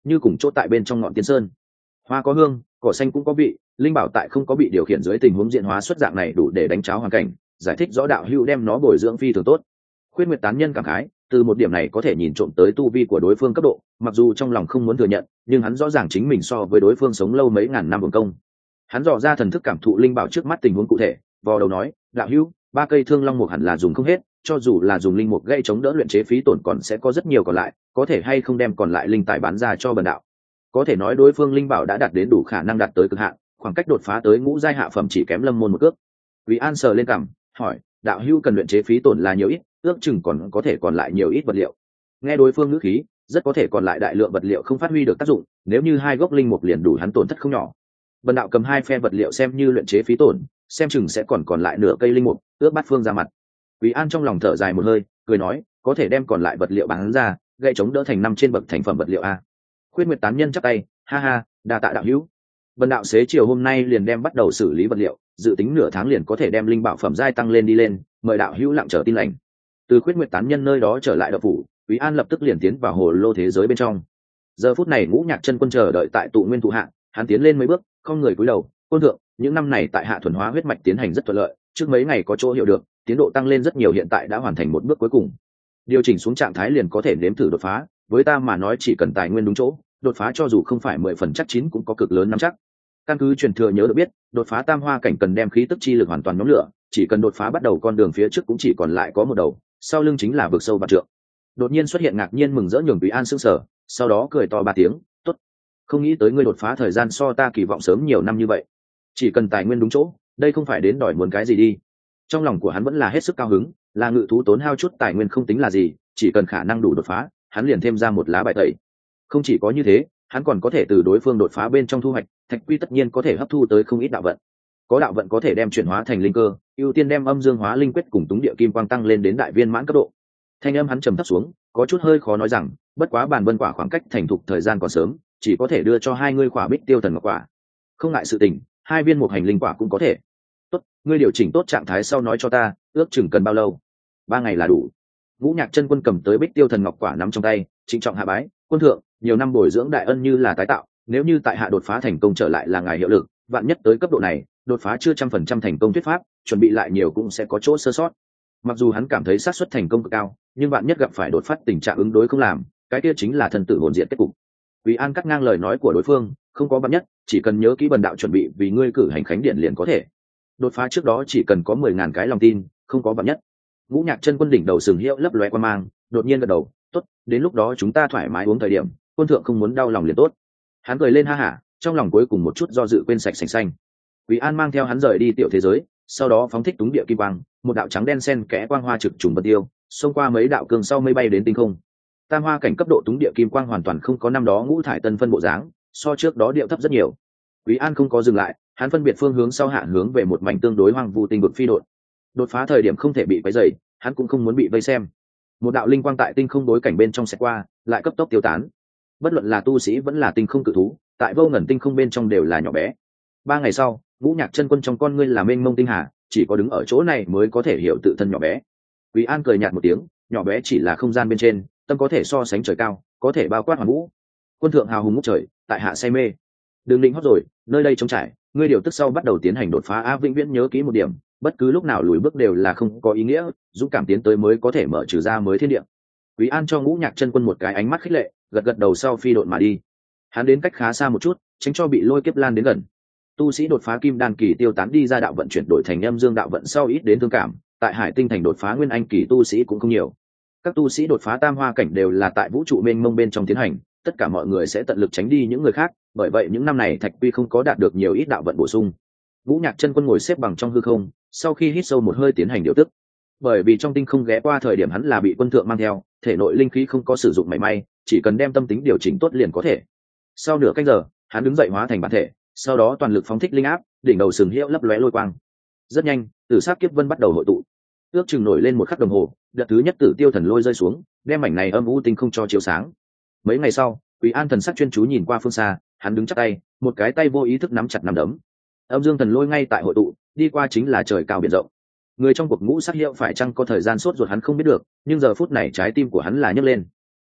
như cùng chỗ tại bên trong ngọn tiên sơn. Hoa có hương, cỏ xanh cũng có vị, linh bảo tại không có bị điều khiển dưới tình huống diễn hóa xuất dạng này đủ để đánh tráo hoàn cảnh, giải thích rõ đạo hữu đem nó bồi dưỡng phi thường tốt. Khuyết Nguyệt tán nhân cảm khái, từ một điểm này có thể nhìn trộm tới tu vi của đối phương cấp độ, mặc dù trong lòng không muốn thừa nhận, nhưng hắn rõ ràng chính mình so với đối phương sống lâu mấy ngàn năm vượng công. Hắn dò ra thần thức cảm thụ linh bảo trước mắt tình huống cụ thể, vò đầu nói, đạo hữu, ba cây thương long mục hẳn là dùng không hết, cho dù là dùng linh mục gây chống đỡ luyện chế phí tổn còn sẽ có rất nhiều còn lại, có thể hay không đem còn lại linh tài bán ra cho bần đạo. Có thể nói đối phương linh bảo đã đạt đến đủ khả năng đạt tới cực hạn, khoảng cách đột phá tới ngũ giai hạ phẩm chỉ kém lâm môn một cước. Quý An sờ lên cằm, hỏi, đạo hữu cần luyện chế phí tổn là nhiều ít, ước chừng còn có thể còn lại nhiều ít vật liệu. Nghe đối phương ngữ khí, rất có thể còn lại đại lượng vật liệu không phát huy được tác dụng, nếu như hai gốc linh mục liền đủ hắn tổn thất không nhỏ. Bần đạo cầm hai phe vật liệu xem như luyện chế phí tổn, xem chừng sẽ còn còn lại nửa cây linh mục, ước Bát Phương ra mặt. Quý An trong lòng thở dài một hơi, cười nói, có thể đem còn lại vật liệu bán ra, gậy chống đỡ thành năm trên bậc thành phẩm vật liệu a. Khuyết Nguyệt tán nhân chắp tay, ha ha, đa tạ đạo hữu. Bần đạo xế chiều hôm nay liền đem bắt đầu xử lý vật liệu, dự tính nửa tháng liền có thể đem linh bảo phẩm giai tăng lên đi lên, mời đạo hữu lặng chờ tin lành. Từ Khuyết Nguyệt tán nhân nơi đó trở lại đậu phủ, Quý An lập tức liền tiến vào hồ lô thế giới bên trong. Giờ phút này Ngũ Nhạc chân quân chờ đợi tại tụ nguyên thụ hạ, hắn tiến lên mấy bước, không người cúi đầu, quân thượng, những năm này tại hạ thuần hóa huyết mạch tiến hành rất thuận lợi, trước mấy ngày có chỗ hiểu được, tiến độ tăng lên rất nhiều, hiện tại đã hoàn thành một bước cuối cùng. Điều chỉnh xuống trạng thái liền có thể nếm thử đột phá, với ta mà nói chỉ cần tài nguyên đúng chỗ, đột phá cho dù không phải mười phần chắc chín cũng có cực lớn nắm chắc. Căn cứ truyền thừa nhớ được biết, đột phá tam hoa cảnh cần đem khí tức chi lực hoàn toàn nhóm lửa, chỉ cần đột phá bắt đầu con đường phía trước cũng chỉ còn lại có một đầu, sau lưng chính là vực sâu vạn trượng. Đột nhiên xuất hiện ngạc nhiên mừng rỡ nhường Quý An sững sờ, sau đó cười to ba tiếng, tốt, không nghĩ tới ngươi đột phá thời gian so ta kỳ vọng sớm nhiều năm như vậy. Chỉ cần tài nguyên đúng chỗ, đây không phải đến đòi muốn cái gì đi. Trong lòng của hắn vẫn là hết sức cao hứng, là ngự thú tốn hao chút tài nguyên không tính là gì, chỉ cần khả năng đủ đột phá, hắn liền thêm ra một lá bài tẩy. Không chỉ có như thế, hắn còn có thể từ đối phương đột phá bên trong thu hoạch, thạch quy tất nhiên có thể hấp thu tới không ít đạo vận. Có đạo vận có thể đem chuyển hóa thành linh cơ, ưu tiên đem âm dương hóa linh quyết cùng túng địa kim quang tăng lên đến đại viên mãn cấp độ. Thanh âm hắn trầm thấp xuống, có chút hơi khó nói rằng, bất quá bàn vân quả khoảng cách thành thục thời gian còn sớm, chỉ có thể đưa cho hai ngươi quả bích tiêu thần ngọc quả. Không ngại sự tình, hai viên một hành linh quả cũng có thể. Tốt, ngươi điều chỉnh tốt trạng thái sau nói cho ta, ước chừng cần bao lâu? Ba ngày là đủ. Ngũ Nhạc chân quân cầm tới bích tiêu thần ngọc quả nắm trong tay, trịnh trọng hạ bái, quân thượng, nhiều năm bồi dưỡng đại ân như là tái tạo, nếu như tại hạ đột phá thành công trở lại là ngài hiệu lực, vạn nhất tới cấp độ này, đột phá chưa trăm phần trăm thành công thuyết pháp, chuẩn bị lại nhiều cũng sẽ có chỗ sơ sót. Mặc dù hắn cảm thấy xác suất thành công cực cao, nhưng vạn nhất gặp phải đột phát tình trạng ứng đối không làm, cái kia chính là thần tử hồn diện kết cục. Quý An cắt ngang lời nói của đối phương, không có vạn nhất, chỉ cần nhớ kỹ bần đạo chuẩn bị vì ngươi cử hành khánh điện liền có thể. Đột phá trước đó chỉ cần có mười ngàn cái lòng tin, không có vạn nhất. Ngũ Nhạc chân quân đỉnh đầu sừng hiệu lấp lóe quan mang, đột nhiên gật đầu, tốt, đến lúc đó chúng ta thoải mái uống thời điểm, quân thượng không muốn đau lòng liền tốt. Hắn cười lên ha hả, trong lòng cuối cùng một chút do dự quên sạch sành xanh. Quý An mang theo hắn rời đi tiểu thế giới, sau đó phóng thích túng địa kim quang, một đạo trắng đen xen kẽ quang hoa trực trùng vân tiêu, xông qua mấy đạo cương sau mây bay đến tinh không. Tam hoa cảnh cấp độ túng địa kim quang hoàn toàn không có năm đó ngũ thải tân phân bộ dáng, so trước đó điệu thấp rất nhiều. Quý An không có dừng lại, hắn phân biệt phương hướng sau hạ hướng về một mảnh tương đối hoang vu tinh vực phi đột. Đột phá thời điểm không thể bị quấy rầy, hắn cũng không muốn bị vây xem. Một đạo linh quang tại tinh không đối cảnh bên trong sẽ qua, lại cấp tốc tiêu tán. Bất luận là tu sĩ vẫn là tinh không cự thú, tại vô ngần tinh không bên trong đều là nhỏ bé. Ba ngày sau, Ngũ Nhạc chân quân trong con ngươi là mênh mông tinh hà, chỉ có đứng ở chỗ này mới có thể hiểu tự thân nhỏ bé. Quý An cười nhạt một tiếng, nhỏ bé chỉ là không gian bên trên, tâm có thể so sánh trời cao, có thể bao quát hoàn vũ. Quân thượng hào hùng ngút trời, tại hạ say mê. Đừng định hót rồi, nơi đây trống trải, ngươi điều tức sau bắt đầu tiến hành đột phá. A vĩnh viễn nhớ kỹ một điểm, bất cứ lúc nào lùi bước đều là không có ý nghĩa, dũng cảm tiến tới mới có thể mở trừ ra mới thiên địa. Quý An cho Ngũ Nhạc chân quân một cái ánh mắt khích lệ, gật gật đầu sau phi độn mà đi. Hắn đến cách khá xa một chút, tránh cho bị lôi kiếp lan đến gần. Tu sĩ đột phá kim đan kỳ tiêu tán đi ra đạo vận chuyển đổi thành âm dương đạo vận sau ít đến thương cảm, tại Hải Tinh thành đột phá nguyên anh kỳ tu sĩ cũng không nhiều. Các tu sĩ đột phá tam hoa cảnh đều là tại vũ trụ mênh mông bên trong tiến hành, tất cả mọi người sẽ tận lực tránh đi những người khác, bởi vậy những năm này Thạch Quy không có đạt được nhiều ít đạo vận bổ sung. Ngũ Nhạc chân quân ngồi xếp bằng trong hư không, sau khi hít sâu một hơi tiến hành điều tức. Bởi vì trong tinh không ghé qua thời điểm hắn là bị quân thượng mang theo, thể nội linh khí không có sử dụng mảy may, chỉ cần đem tâm tính điều chỉnh tốt liền có thể. Sau nửa canh giờ, hắn đứng dậy hóa thành bản thể, sau đó toàn lực phóng thích linh áp, đỉnh đầu sừng hiệu lấp lóe lôi quang. Rất nhanh, tử sát kiếp vân bắt đầu hội tụ. Ước chừng nổi lên một khắc đồng hồ, đợt thứ nhất tử tiêu thần lôi rơi xuống, đem mảnh này âm u tinh không cho chiếu sáng. Mấy ngày sau, Quý An thần sắc chuyên chú nhìn qua phương xa, hắn đứng chắp tay, một cái tay vô ý thức nắm chặt nắm đấm. Âm dương thần lôi ngay tại hội tụ, đi qua chính là trời cao biển rộng. Người trong cuộc ngũ sát hiệu phải chăng có thời gian sốt ruột hắn không biết được, nhưng giờ phút này trái tim của hắn là nhấc lên.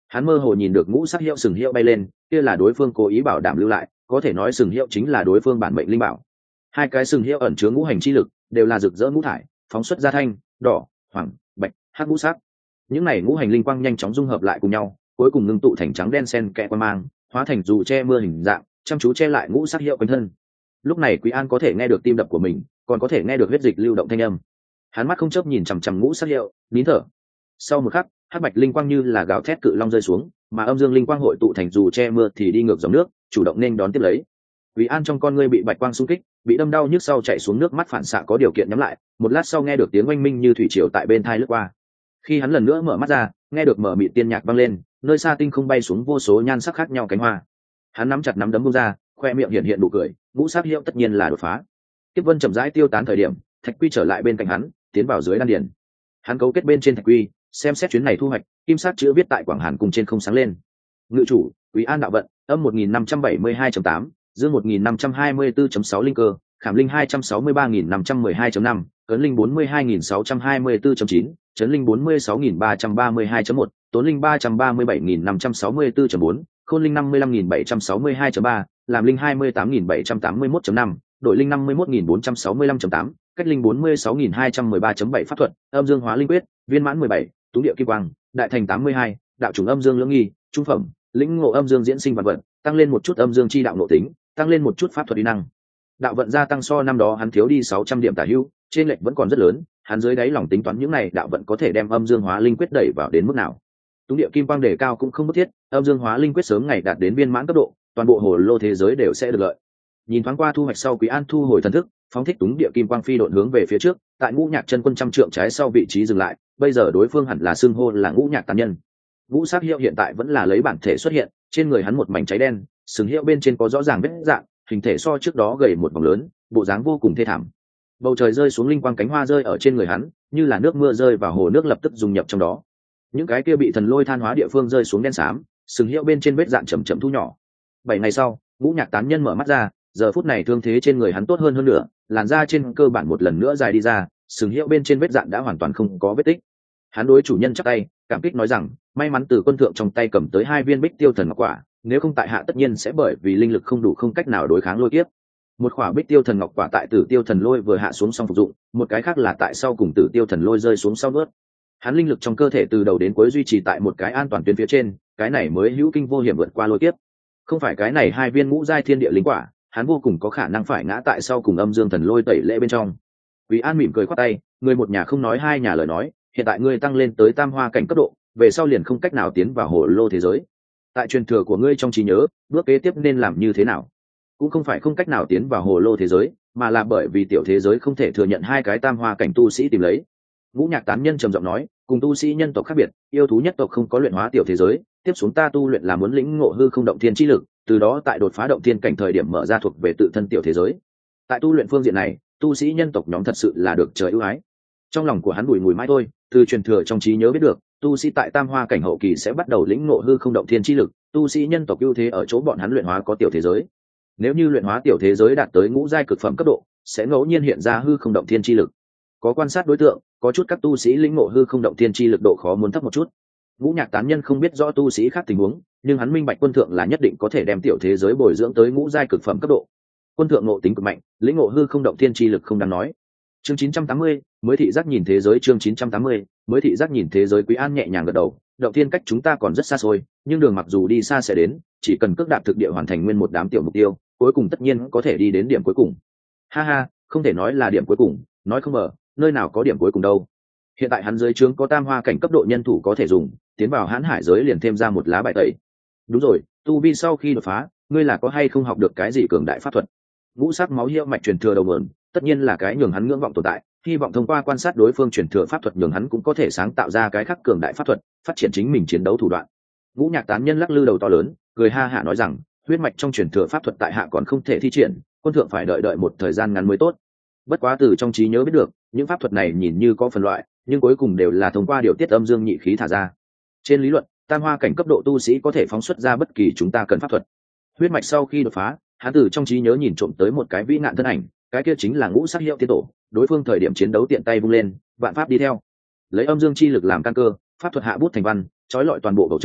Hắn mơ hồ nhìn được ngũ sắc hiệu sừng hiệu bay lên, kia là đối phương cố ý bảo đảm lưu lại, có thể nói sừng hiệu chính là đối phương bản mệnh linh bảo. Hai cái sừng hiệu ẩn chứa ngũ hành chi lực, đều là rực rỡ ngũ thải, phóng xuất ra thanh, đỏ, hoàng, bạch, hắc ngũ sắc. Những này ngũ hành linh quang nhanh chóng dung hợp lại cùng nhau, cuối cùng ngưng tụ thành trắng đen xen kẽ quang mang, hóa thành dù che mưa hình dạng, chăm chú che lại ngũ sắc hiệu quanh thân. Lúc này Quý An có thể nghe được tim đập của mình, còn có thể nghe được huyết dịch lưu động thanh âm. Hắn mắt không chớp nhìn chằm chằm ngũ sắc hiệu, nín thở. Sau một khắc, hắc bạch linh quang như là gào thét cự long rơi xuống, mà âm dương linh quang hội tụ thành dù che mưa thì đi ngược dòng nước, chủ động nên đón tiếp lấy. Quý An trong con ngươi bị bạch quang xung kích, bị đâm đau nhức sau chạy xuống nước mắt phản xạ có điều kiện nhắm lại, một lát sau nghe được tiếng oanh minh như thủy triều tại bên tai lướt qua. Khi hắn lần nữa mở mắt ra, nghe được mở mịt tiên nhạc vang lên, nơi xa tinh không bay xuống vô số nhan sắc khác nhau cánh hoa. Hắn nắm chặt nắm đấm bung ra, khoe miệng hiện hiện nụ cười, ngũ sắc hiệu tất nhiên là đột phá. Tiếp Vân chậm rãi tiêu tán thời điểm, Thạch Quy trở lại bên cạnh hắn, tiến vào dưới đan điền. Hắn cấu kết bên trên Thạch Quy, xem xét chuyến này thu hoạch, kim sắc chữ viết tại Quảng Hàn cùng trên không sáng lên. Ngự chủ, Quý An đạo vận, âm một nghìn năm trăm bảy mươi hai chấm tám, dương một nghìn năm trăm hai mươi bốn chấm sáu linh cơ, khảm linh hai trăm sáu mươi ba nghìn năm trăm mười hai chấm năm, cấn linh bốn mươi hai nghìn sáu trăm hai mươi bốn chấm chín, chấn linh bốn mươi sáu nghìn ba trăm ba mươi hai chấm một, tốn linh ba trăm ba mươi bảy nghìn năm trăm sáu mươi bốn chấm bốn, khôn linh năm mươi lăm nghìn bảy trăm sáu mươi hai chấm ba, làm linh hai mươi tám nghìn bảy trăm tám mươi mốt chấm năm, đội linh năm mươi mốt nghìn bốn trăm sáu mươi lăm chấm tám, cách linh bốn mươi sáu nghìn hai trăm mười ba chấm bảy pháp thuật, âm dương hóa linh quyết, viên mãn mười bảy, tú địa kim quang, đại thành tám mươi hai, đạo chủng âm dương lưỡng nghi, trung phẩm, lĩnh ngộ âm dương diễn sinh vật vận, tăng lên một chút âm dương chi đạo nội tính, tăng lên một chút pháp thuật uy năng. Đạo vận gia tăng so năm đó hắn thiếu đi sáu trăm điểm tả hữu, trên lệch vẫn còn rất lớn, hắn dưới đáy lòng tính toán những này đạo vận có thể đem âm dương hóa linh quyết đẩy vào đến mức nào. Tú địa kim quang đề cao cũng không bất thiết, âm dương hóa linh quyết sớm ngày đạt đến viên mãn cấp độ, toàn bộ hồ lô thế giới đều sẽ được lợi. Nhìn thoáng qua thu hoạch sau, Quý An thu hồi thần thức, phóng thích túng địa kim quang phi độn hướng về phía trước, tại Ngũ Nhạc chân quân trăm trượng trái sau vị trí dừng lại, bây giờ đối phương hẳn là xưng hô là Ngũ Nhạc tán nhân. Ngũ sắc hiệu hiện tại vẫn là lấy bản thể xuất hiện, trên người hắn một mảnh cháy đen, sừng hiệu bên trên có rõ ràng vết dạng, hình thể so trước đó gầy một vòng lớn, bộ dáng vô cùng thê thảm. Bầu trời rơi xuống linh quang cánh hoa rơi ở trên người hắn, như là nước mưa rơi vào hồ nước lập tức dung nhập trong đó. Những cái kia bị thần lôi than hóa địa phương rơi xuống đen xám, sừng hiệu bên trên vết dạn chậm chậm thu nhỏ. Bảy ngày sau, Ngũ Nhạc tán nhân mở mắt ra, giờ phút này thương thế trên người hắn tốt hơn hơn nữa, làn da trên cơ bản một lần nữa dài đi ra, sừng hiệu bên trên vết dạn đã hoàn toàn không có vết tích. Hắn đối chủ nhân chắp tay, cảm kích nói rằng, may mắn từ quân thượng trong tay cầm tới hai viên bích tiêu thần ngọc quả, nếu không tại hạ tất nhiên sẽ bởi vì linh lực không đủ không cách nào đối kháng lôi kiếp. Một quả bích tiêu thần ngọc quả tại tử tiêu thần lôi vừa hạ xuống xong phục dụng, một cái khác là tại sau cùng tử tiêu thần lôi rơi xuống sau nuốt. Hắn linh lực trong cơ thể từ đầu đến cuối duy trì tại một cái an toàn tuyến phía trên, cái này mới hữu kinh vô hiểm vượt qua lôi kiếp. Không phải cái này hai viên ngũ giai thiên địa linh quả, hắn vô cùng có khả năng phải ngã tại sau cùng âm dương thần lôi tẩy lễ bên trong. Quý An mỉm cười khoát tay, người một nhà không nói hai nhà lời nói, hiện tại ngươi tăng lên tới tam hoa cảnh cấp độ, về sau liền không cách nào tiến vào hồ lô thế giới. Tại truyền thừa của ngươi trong trí nhớ, bước kế tiếp nên làm như thế nào? Cũng không phải không cách nào tiến vào hồ lô thế giới, mà là bởi vì tiểu thế giới không thể thừa nhận hai cái tam hoa cảnh tu sĩ tìm lấy. Ngũ Nhạc tán nhân trầm giọng nói, cùng tu sĩ nhân tộc khác biệt, yêu thú nhất tộc không có luyện hóa tiểu thế giới, tiếp xuống ta tu luyện là muốn lĩnh ngộ hư không động thiên chi lực, từ đó tại đột phá động thiên cảnh thời điểm mở ra thuộc về tự thân tiểu thế giới. Tại tu luyện phương diện này, tu sĩ nhân tộc nhóm thật sự là được trời ưu ái. Trong lòng của hắn bùi ngùi mãi thôi, từ truyền thừa trong trí nhớ biết được, tu sĩ tại tam hoa cảnh hậu kỳ sẽ bắt đầu lĩnh ngộ hư không động thiên chi lực, tu sĩ nhân tộc ưu thế ở chỗ bọn hắn luyện hóa có tiểu thế giới. Nếu như luyện hóa tiểu thế giới đạt tới ngũ giai cực phẩm cấp độ, sẽ ngẫu nhiên hiện ra hư không động thiên chi lực. Có quan sát đối tượng, có chút các tu sĩ lĩnh ngộ hư không động thiên chi lực độ khó muốn thấp một chút. Ngũ Nhạc tán nhân không biết rõ tu sĩ khác tình huống, nhưng hắn minh bạch quân thượng là nhất định có thể đem tiểu thế giới bồi dưỡng tới ngũ giai cực phẩm cấp độ. Quân thượng ngộ tính cực mạnh, lĩnh ngộ hư không động thiên chi lực không đáng nói. Chương chín trăm tám mươi, mới thị giác nhìn thế giới. Chương chín trăm tám mươi, mới thị giác nhìn thế giới. Quý An nhẹ nhàng gật đầu, động thiên cách chúng ta còn rất xa xôi, nhưng đường mặc dù đi xa sẽ đến, chỉ cần cước đạp thực địa hoàn thành nguyên một đám tiểu mục tiêu, cuối cùng tất nhiên có thể đi đến điểm cuối cùng. Ha ha, không thể nói là điểm cuối cùng, nói không mở, nơi nào có điểm cuối cùng đâu. Hiện tại hắn dưới trướng có tam hoa cảnh cấp độ nhân thủ có thể dùng, tiến vào hãn hải giới liền thêm ra một lá bài tẩy. Đúng rồi, tu vi sau khi đột phá, ngươi là có hay không học được cái gì cường đại pháp thuật? Ngũ sắc máu hiệu mạch truyền thừa đầu nguồn, tất nhiên là cái nhường hắn ngưỡng vọng tồn tại, hy vọng thông qua quan sát đối phương truyền thừa pháp thuật nhường hắn cũng có thể sáng tạo ra cái khác cường đại pháp thuật, phát triển chính mình chiến đấu thủ đoạn. Ngũ Nhạc tán nhân lắc lư đầu to lớn, cười ha hả nói rằng, huyết mạch trong truyền thừa pháp thuật tại hạ còn không thể thi triển, quân thượng phải đợi đợi một thời gian ngắn mới tốt. Bất quá từ trong trí nhớ biết được, những pháp thuật này nhìn như có phần loại, nhưng cuối cùng đều là thông qua điều tiết âm dương nhị khí thả ra. Trên lý luận, tam hoa cảnh cấp độ tu sĩ có thể phóng xuất ra bất kỳ chúng ta cần pháp thuật. Huyết mạch sau khi đột phá, hắn từ trong trí nhớ nhìn trộm tới một cái vĩ nạn thân ảnh, cái kia chính là Ngũ Sắc Hiệu Tiên Tổ. Đối phương thời điểm chiến đấu tiện tay vung lên, vạn pháp đi theo, lấy âm dương chi lực làm căn cơ, pháp thuật hạ bút thành văn, trói lọi toàn bộ bầu trời,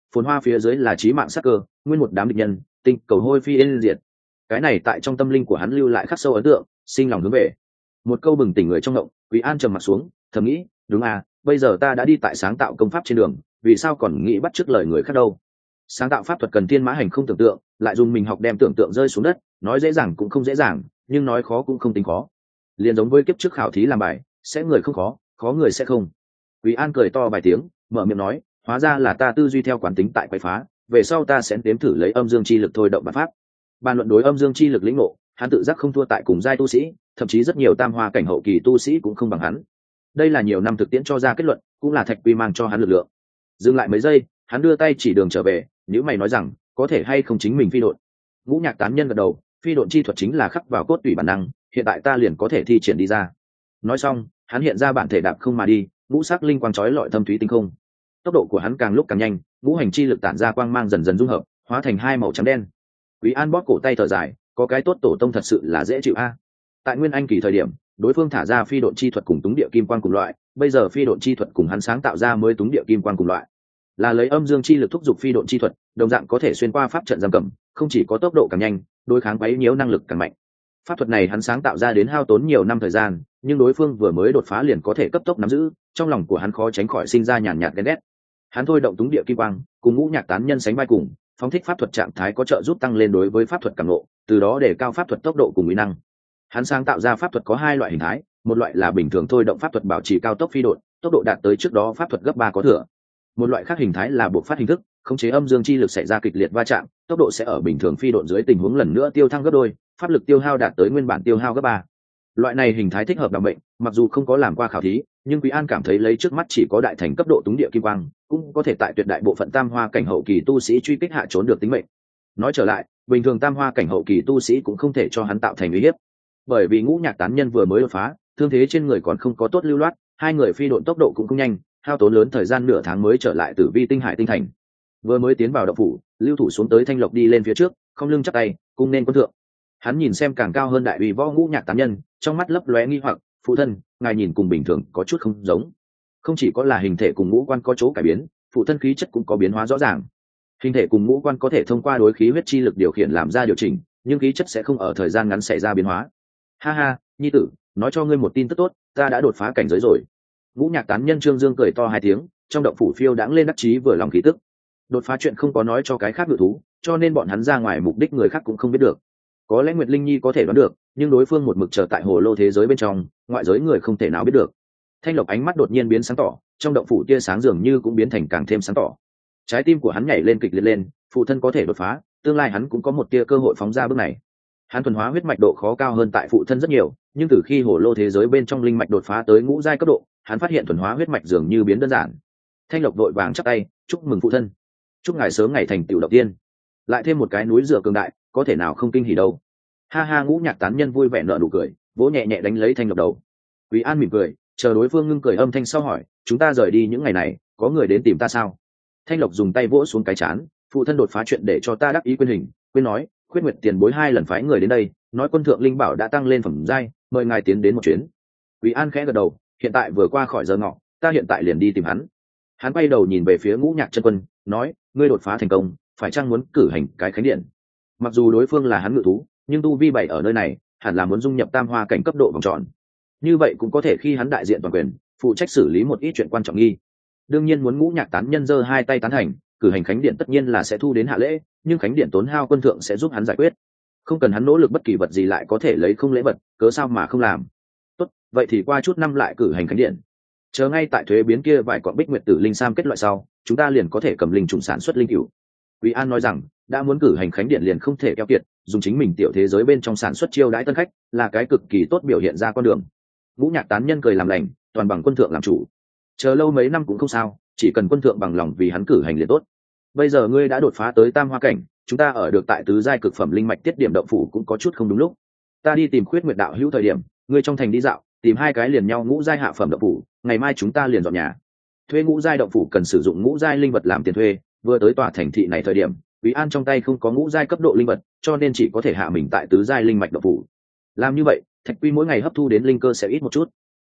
phồn hoa phía dưới là chí mạng sát cơ, nguyên một đám địch nhân, tinh cầu hôi phi yên diệt. Cái này tại trong tâm linh của hắn lưu lại khắc sâu ấn tượng, sinh lòng hướng về. Một câu bừng tỉnh người trong ngộng, Quý An trầm mặt xuống, thầm nghĩ, đúng à, bây giờ ta đã đi tại sáng tạo công pháp trên đường, vì sao còn nghĩ bắt chước lời người khác đâu? Sáng tạo pháp thuật cần thiên mã hành không tưởng tượng, lại dùng mình học đem tưởng tượng rơi xuống đất, nói dễ dàng cũng không dễ dàng, nhưng nói khó cũng không tính khó. Liền giống với kiếp trước khảo thí làm bài, sẽ người không khó, khó người sẽ không. Quý An cười to vài tiếng, mở miệng nói, hóa ra là ta tư duy theo quán tính tại quậy phá, về sau ta sẽ đếm thử lấy âm dương chi lực thôi động bản pháp. Bàn luận đối âm dương chi lực lĩnh ngộ, hắn tự giác không thua tại cùng giai tu sĩ, thậm chí rất nhiều tam hoa cảnh hậu kỳ tu sĩ cũng không bằng hắn. Đây là nhiều năm thực tiễn cho ra kết luận, cũng là Thạch Quy mang cho hắn lực lượng. Dừng lại mấy giây, hắn đưa tay chỉ đường trở về, nếu mày nói rằng, có thể hay không chính mình phi độn. Ngũ Nhạc tán nhân gật đầu, phi độn chi thuật chính là khắc vào cốt tủy bản năng, hiện tại ta liền có thể thi triển đi ra. Nói xong, hắn hiện ra bản thể đạp không mà đi, ngũ sắc linh quang chói lọi thâm thúy tinh không. Tốc độ của hắn càng lúc càng nhanh, ngũ hành chi lực tản ra quang mang dần dần dung hợp, hóa thành hai màu trắng đen. Quý An bóp cổ tay thở dài, có cái tốt tổ tông thật sự là dễ chịu a. Tại Nguyên Anh kỳ thời điểm, đối phương thả ra phi độn chi thuật cùng túng địa kim quang cùng loại, bây giờ phi độn chi thuật cùng hắn sáng tạo ra mới túng địa kim quang cùng loại, là lấy âm dương chi lực thúc giục phi độn chi thuật, đồng dạng có thể xuyên qua pháp trận giam cầm, không chỉ có tốc độ càng nhanh, đối kháng quấy nhiễu năng lực càng mạnh. Pháp thuật này hắn sáng tạo ra đến hao tốn nhiều năm thời gian, nhưng đối phương vừa mới đột phá liền có thể cấp tốc nắm giữ, trong lòng của hắn khó tránh khỏi sinh ra nhàn nhạt ghen ghét. Hắn thôi động túng địa kim quang, cùng Ngũ Nhạc tán nhân sánh vai cùng, phóng thích pháp thuật trạng thái có trợ giúp tăng lên đối với pháp thuật cảm ngộ, từ đó để cao pháp thuật tốc độ cùng uy năng. Hắn sáng tạo ra pháp thuật có hai loại hình thái, một loại là bình thường thôi động pháp thuật bảo trì cao tốc phi độn, tốc độ đạt tới trước đó pháp thuật gấp ba có thừa. Một loại khác hình thái là buộc phát hình thức, khống chế âm dương chi lực xảy ra kịch liệt va chạm, tốc độ sẽ ở bình thường phi độn dưới tình huống lần nữa tiêu thăng gấp đôi, pháp lực tiêu hao đạt tới nguyên bản tiêu hao gấp ba. Loại này hình thái thích hợp đặc bệnh, mặc dù không có làm qua khảo thí, nhưng Quý An cảm thấy lấy trước mắt chỉ có đại thành cấp độ túng địa kim quang, cũng có thể tại tuyệt đại bộ phận tam hoa cảnh hậu kỳ tu sĩ truy kích hạ trốn được tính mệnh. Nói trở lại, bình thường tam hoa cảnh hậu kỳ tu sĩ cũng không thể cho hắn tạo thành uy hiếp, bởi vì Ngũ Nhạc tán nhân vừa mới đột phá, thương thế trên người còn không có tốt lưu loát, hai người phi độn tốc độ cũng không nhanh, hao tốn lớn thời gian nửa tháng mới trở lại Tử Vi tinh hải tinh thành. Vừa mới tiến vào động phủ, lưu thủ xuống tới Thanh Lộc đi lên phía trước, không lưng chắp tay, cung nên quân thượng. Hắn nhìn xem càng cao hơn đại uy võ Ngũ Nhạc tán nhân, trong mắt lấp lóe nghi hoặc, phụ thân, ngài nhìn cùng bình thường có chút không giống. Không chỉ có là hình thể cùng ngũ quan có chỗ cải biến, phụ thân khí chất cũng có biến hóa rõ ràng. Hình thể cùng ngũ quan có thể thông qua đối khí huyết chi lực điều khiển làm ra điều chỉnh, nhưng khí chất sẽ không ở thời gian ngắn xảy ra biến hóa. Ha ha, nhi tử, nói cho ngươi một tin tức tốt, ta đã đột phá cảnh giới rồi. Ngũ Nhạc tán nhân Trương Dương cười to hai tiếng, trong động phủ phiêu đãng lên đắc chí vừa lòng khí tức. Đột phá chuyện không có nói cho cái khác ngự thú, cho nên bọn hắn ra ngoài mục đích người khác cũng không biết được. Có lẽ Nguyệt Linh Nhi có thể đoán được, nhưng đối phương một mực chờ tại hồ lô thế giới bên trong, ngoại giới người không thể nào biết được. Thanh Lộc ánh mắt đột nhiên biến sáng tỏ, trong động phủ tia sáng dường như cũng biến thành càng thêm sáng tỏ. Trái tim của hắn nhảy lên kịch liệt lên, phụ thân có thể đột phá, tương lai hắn cũng có một tia cơ hội phóng ra bước này. Hắn thuần hóa huyết mạch độ khó cao hơn tại phụ thân rất nhiều, nhưng từ khi hồ lô thế giới bên trong linh mạch đột phá tới ngũ giai cấp độ, hắn phát hiện thuần hóa huyết mạch dường như biến đơn giản. Thanh Lộc đội vàng chắp tay, chúc mừng phụ thân, chúc ngài sớm ngày thành tựu đầu tiên, lại thêm một cái núi dựa cường đại, có thể nào không kinh hỉ đâu. Ha ha, Ngũ Nhạc tán nhân vui vẻ nở nụ cười, vỗ nhẹ nhẹ đánh lấy Thanh Lộc đầu. Quý An mỉm cười, chờ đối phương ngưng cười âm thanh sau hỏi, chúng ta rời đi những ngày này, có người đến tìm ta sao? Thanh Lộc dùng tay vỗ xuống cái chán, phụ thân đột phá chuyện để cho ta đắc ý quên hình, quên nói, Khuyết Nguyệt tiền bối hai lần phái người đến đây, nói quân thượng linh bảo đã tăng lên phẩm giai, mời ngài tiến đến một chuyến. Quý An khẽ gật đầu, hiện tại vừa qua khỏi giờ ngọ, ta hiện tại liền đi tìm hắn. Hắn quay đầu nhìn về phía Ngũ Nhạc chân quân, nói, ngươi đột phá thành công, phải chăng muốn cử hành cái khánh điện? Mặc dù đối phương là hắn ngự thú, nhưng tu vi bảy ở nơi này, hẳn là muốn dung nhập tam hoa cảnh cấp độ vòng tròn. Như vậy cũng có thể khi hắn đại diện toàn quyền, phụ trách xử lý một ít chuyện quan trọng nghi. Đương nhiên muốn Ngũ Nhạc tán nhân giơ hai tay tán thành, cử hành khánh điện tất nhiên là sẽ thu đến hạ lễ, nhưng khánh điện tốn hao quân thượng sẽ giúp hắn giải quyết. Không cần hắn nỗ lực bất kỳ vật gì lại có thể lấy không lễ vật, cớ sao mà không làm. Tốt, vậy thì qua chút năm lại cử hành khánh điện. Chờ ngay tại thuế biến kia vài quặng bích nguyệt tử linh sam kết loại sau, chúng ta liền có thể cầm linh trùng sản xuất linh cửu. Quý An nói rằng, đã muốn cử hành khánh điện liền không thể keo kiệt, dùng chính mình tiểu thế giới bên trong sản xuất chiêu đãi tân khách, là cái cực kỳ tốt biểu hiện ra con đường. Ngũ Nhạc tán nhân cười làm lành, toàn bằng quân thượng làm chủ. Chờ lâu mấy năm cũng không sao, chỉ cần quân thượng bằng lòng vì hắn cử hành liền tốt. Bây giờ ngươi đã đột phá tới tam hoa cảnh, chúng ta ở được tại tứ giai cực phẩm linh mạch tiết điểm động phủ cũng có chút không đúng lúc. Ta đi tìm Khuyết Nguyệt đạo hữu thời điểm, ngươi trong thành đi dạo, tìm hai cái liền nhau ngũ giai hạ phẩm động phủ, ngày mai chúng ta liền dọn nhà. Thuê ngũ giai động phủ cần sử dụng ngũ giai linh vật làm tiền thuê, vừa tới tòa thành thị này thời điểm, Quý An trong tay không có ngũ giai cấp độ linh vật, cho nên chỉ có thể hạ mình tại tứ giai linh mạch động phủ. Làm như vậy, Thạch Quy mỗi ngày hấp thu đến linh cơ sẽ ít một chút.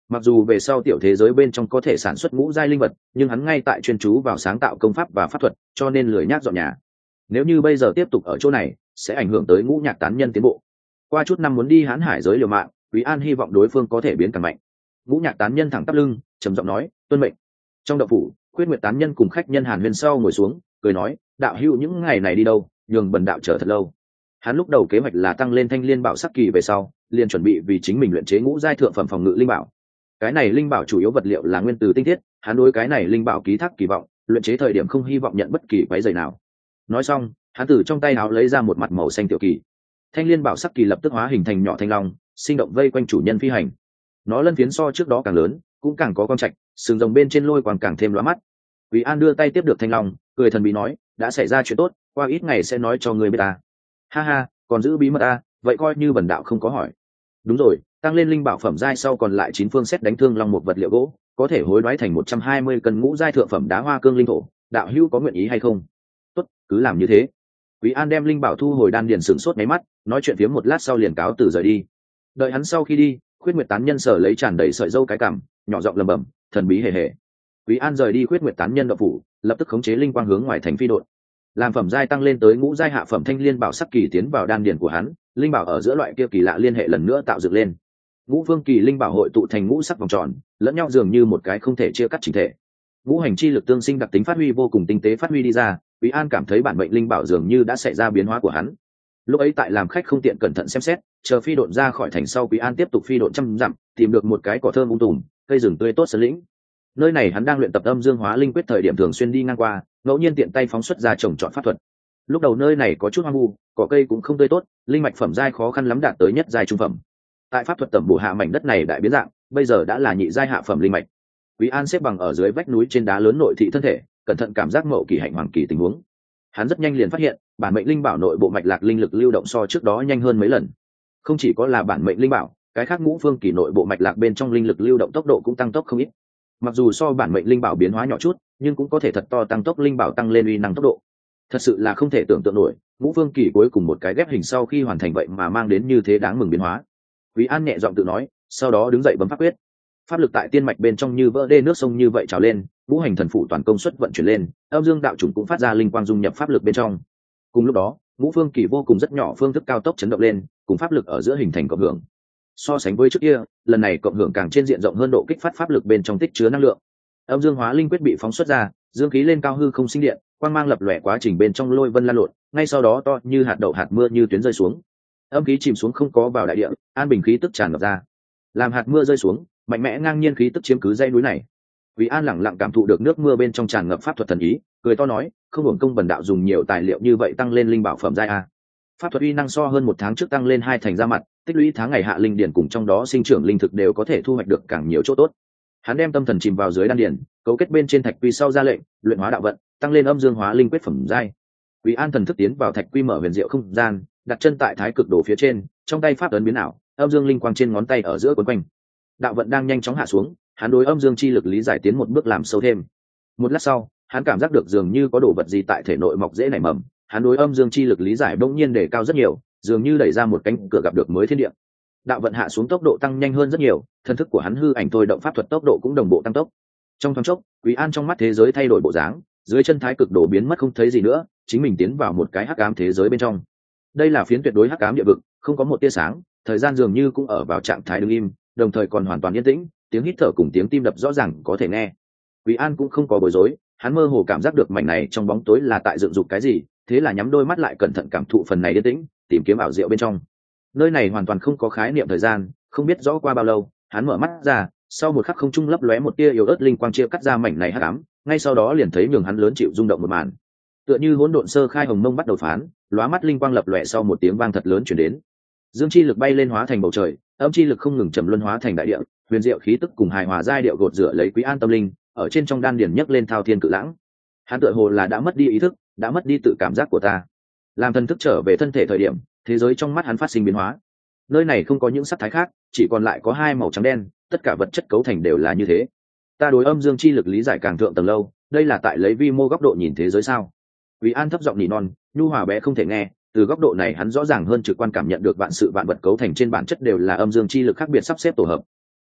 Mặc dù về sau tiểu thế giới bên trong có thể sản xuất ngũ giai linh vật, nhưng hắn ngay tại chuyên chú vào sáng tạo công pháp và pháp thuật, cho nên lười nhác dọn nhà. Nếu như bây giờ tiếp tục ở chỗ này, sẽ ảnh hưởng tới ngũ nhạc tán nhân tiến bộ. Qua chút năm muốn đi hán hải giới liều mạng, Quý An hy vọng đối phương có thể biến càng mạnh. Ngũ nhạc tán nhân thẳng tắp lưng, trầm giọng nói, tuân mệnh. Trong động phủ, Khuyết Nguyệt tán nhân cùng khách nhân Hàn Huyền sau ngồi xuống, cười nói, đạo hữu những ngày này đi đâu, nhường bần đạo chờ thật lâu. Hắn lúc đầu kế hoạch là tăng lên thanh liên bảo sắc kỳ, về sau liền chuẩn bị vì chính mình luyện chế ngũ giai thượng phẩm phòng ngự linh bảo. Cái này linh bảo chủ yếu vật liệu là nguyên tử tinh thiết, hắn đối cái này linh bảo ký thác kỳ vọng, luyện chế thời điểm không hy vọng nhận bất kỳ quái rầy nào. Nói xong, hắn từ trong tay áo lấy ra một mặt màu xanh tiểu kỳ. Thanh liên bảo sắc kỳ lập tức hóa hình thành nhỏ thanh long, sinh động vây quanh chủ nhân phi hành. Nó lân phiến so trước đó càng lớn, cũng càng có con trạch, sừng rồng bên trên lôi quang càng thêm lóa mắt. Quý An đưa tay tiếp được thanh long, cười thần bí nói, đã xảy ra chuyện tốt, qua ít ngày sẽ nói cho người biết ta. Ha ha, còn giữ bí mật ta, vậy coi như bần đạo không có hỏi. Đúng rồi, tăng lên linh bảo phẩm giai sau còn lại chín phương xét đánh thương long một vật liệu gỗ, có thể hối đoái thành một trăm hai mươi cân ngũ giai thượng phẩm đá hoa cương linh thổ, đạo hữu có nguyện ý hay không? Tốt, cứ làm như thế. Quý An đem linh bảo thu hồi đan điền, sửng sốt mấy mắt, nói chuyện phía một lát sau liền cáo từ rời đi. Đợi hắn sau khi đi, Khuyết Nguyệt tán nhân sở lấy tràn đầy sợi dâu cái cằm, nhỏ giọng lẩm bẩm, thần bí hề hề. Quý An rời đi Khuyết Nguyệt tán nhân động phủ, lập tức khống chế linh quang hướng ngoài thành phi độn. Làm phẩm giai tăng lên tới ngũ giai hạ phẩm thanh liên bảo sắc kỳ tiến vào đan điền của hắn, linh bảo ở giữa loại kia kỳ lạ liên hệ lần nữa tạo dựng lên. Ngũ phương kỳ linh bảo hội tụ thành ngũ sắc vòng tròn, lẫn nhau dường như một cái không thể chia cắt chỉnh thể. Ngũ hành chi lực tương sinh đặc tính phát huy vô cùng tinh tế phát huy đi ra, Quý An cảm thấy bản mệnh linh bảo dường như đã xảy ra biến hóa của hắn. Lúc ấy tại làm khách không tiện cẩn thận xem xét, chờ phi độn ra khỏi thành sau, Quý An tiếp tục phi độn trăm dặm, tìm được một cái cỏ thơm um tùm, cây rừng tươi tốt sơn lĩnh. Nơi này hắn đang luyện tập âm dương hóa linh quyết thời điểm thường xuyên đi ngang qua, ngẫu nhiên tiện tay phóng xuất ra trồng trọt pháp thuật. Lúc đầu nơi này có chút hoang vu, cỏ cây cũng không tươi tốt, linh mạch phẩm giai khó khăn lắm đạt tới nhất giai trung phẩm. Tại pháp thuật tẩm bổ hạ mảnh đất này đại biến dạng, bây giờ đã là nhị giai hạ phẩm linh mạch. Quý An xếp bằng ở dưới vách núi trên đá lớn nội thị thân thể, cẩn thận cảm giác mậu kỳ hạnh hoàng kỳ tình huống. Hắn rất nhanh liền phát hiện, bản mệnh linh bảo nội bộ mạch lạc linh lực lưu động so trước đó nhanh hơn mấy lần. Không chỉ có là bản mệnh linh bảo, cái khác ngũ phương kỳ nội bộ mạch lạc bên trong linh lực lưu động tốc độ cũng tăng tốc không ít. Mặc dù so bản mệnh linh bảo biến hóa nhỏ chút, nhưng cũng có thể thật to tăng tốc linh bảo tăng lên uy năng tốc độ. Thật sự là không thể tưởng tượng nổi, ngũ phương kỳ cuối cùng một cái ghép hình sau khi hoàn thành vậy mà mang đến như thế đáng mừng biến hóa. Quý An nhẹ giọng tự nói, sau đó đứng dậy bấm pháp quyết. Pháp lực tại tiên mạch bên trong như vỡ đê nước sông như vậy trào lên, ngũ hành thần phụ toàn công suất vận chuyển lên, âm dương đạo chủng cũng phát ra linh quang dung nhập pháp lực bên trong. Cùng lúc đó, ngũ phương kỳ vô cùng rất nhỏ phương thức cao tốc chấn động lên, cùng pháp lực ở giữa hình thành cộng hưởng. So sánh với trước kia, lần này cộng hưởng càng trên diện rộng hơn, độ kích phát pháp lực bên trong tích chứa năng lượng. Âm dương hóa linh quyết bị phóng xuất ra, dương khí lên cao hư không sinh điện, quang mang lập lòe, quá trình bên trong lôi vân lan lộn, ngay sau đó to như hạt đậu hạt mưa như tuyến rơi xuống. Âm khí chìm xuống không có vào đại địa, an bình khí tức tràn ngập ra. Làm hạt mưa rơi xuống, mạnh mẽ ngang nhiên khí tức chiếm cứ dãy núi này. Quý An lẳng lặng cảm thụ được nước mưa bên trong tràn ngập pháp thuật thần ý, cười to nói, không hưởng công bần đạo dùng nhiều tài liệu như vậy tăng lên linh bảo phẩm giai a. Pháp thuật uy năng so hơn một tháng trước tăng lên hai thành ra mặt, tích lũy tháng ngày hạ linh điển cùng trong đó sinh trưởng linh thực đều có thể thu hoạch được càng nhiều chỗ tốt. Hắn đem tâm thần chìm vào dưới đan điển, cấu kết bên trên thạch quy sau ra lệnh, luyện hóa đạo vận, tăng lên âm dương hóa linh quyết phẩm giai. Quý An thần thức tiến vào thạch quy, mở huyền diệu không gian, đặt chân tại thái cực đồ phía trên, trong tay pháp ấn biến ảo, âm dương linh quang trên ngón tay ở giữa quấn quanh. Đạo vận đang nhanh chóng hạ xuống, hắn đối âm dương chi lực lý giải tiến một bước làm sâu thêm. Một lát sau, hắn cảm giác được dường như có đồ vật gì tại thể nội mọc dễ nảy mầm, hắn đối âm dương chi lực lý giải bỗng nhiên đề cao rất nhiều, dường như đẩy ra một cánh cửa gặp được mới thiên địa. Đạo vận hạ xuống, tốc độ tăng nhanh hơn rất nhiều, thân thức của hắn hư ảnh thôi động pháp thuật tốc độ cũng đồng bộ tăng tốc. Trong thoáng chốc, Quý An trong mắt thế giới thay đổi bộ dáng, dưới chân thái cực đồ biến mất không thấy gì nữa, chính mình tiến vào một cái hắc ám thế giới bên trong. Đây là phiến tuyệt đối hắc ám địa vực, không có một tia sáng, thời gian dường như cũng ở vào trạng thái đứng im, đồng thời còn hoàn toàn yên tĩnh, tiếng hít thở cùng tiếng tim đập rõ ràng có thể nghe. Quý An cũng không có bối rối, hắn mơ hồ cảm giác được mảnh này trong bóng tối là tại dựng dục cái gì, thế là nhắm đôi mắt lại cẩn thận cảm thụ phần này yên tĩnh, tìm kiếm ảo diệu bên trong. Nơi này hoàn toàn không có khái niệm thời gian, không biết rõ qua bao lâu, hắn mở mắt ra, sau một khắc không trung lấp lóe một tia yếu ớt linh quang chia cắt ra mảnh này hắc ám, ngay sau đó liền thấy nhường hắn lớn chịu rung động một màn. Tựa như hỗn độn sơ khai hồng mông bắt đầu phán, lóa mắt linh quang lập lòe sau một tiếng vang thật lớn truyền đến. Dương chi lực bay lên hóa thành bầu trời, âm chi lực không ngừng trầm luân hóa thành đại địa, huyền diệu khí tức cùng hài hòa giai điệu gột rửa lấy Quý An tâm linh, ở trên trong đan điền nhấc lên thao thiên cự lãng. Hắn tựa hồ là đã mất đi ý thức, đã mất đi tự cảm giác của ta. Làm thần thức trở về thân thể thời điểm, thế giới trong mắt hắn phát sinh biến hóa. Nơi này không có những sắc thái khác, chỉ còn lại có hai màu trắng đen, tất cả vật chất cấu thành đều là như thế. Ta đối âm dương chi lực lý giải càng thượng tầng lâu, đây là tại lấy vi mô góc độ nhìn thế giới sao? Quý An thấp giọng nỉ non, nhu hòa bé không thể nghe, từ góc độ này hắn rõ ràng hơn trực quan cảm nhận được vạn sự vạn vật cấu thành trên bản chất đều là âm dương chi lực khác biệt sắp xếp tổ hợp.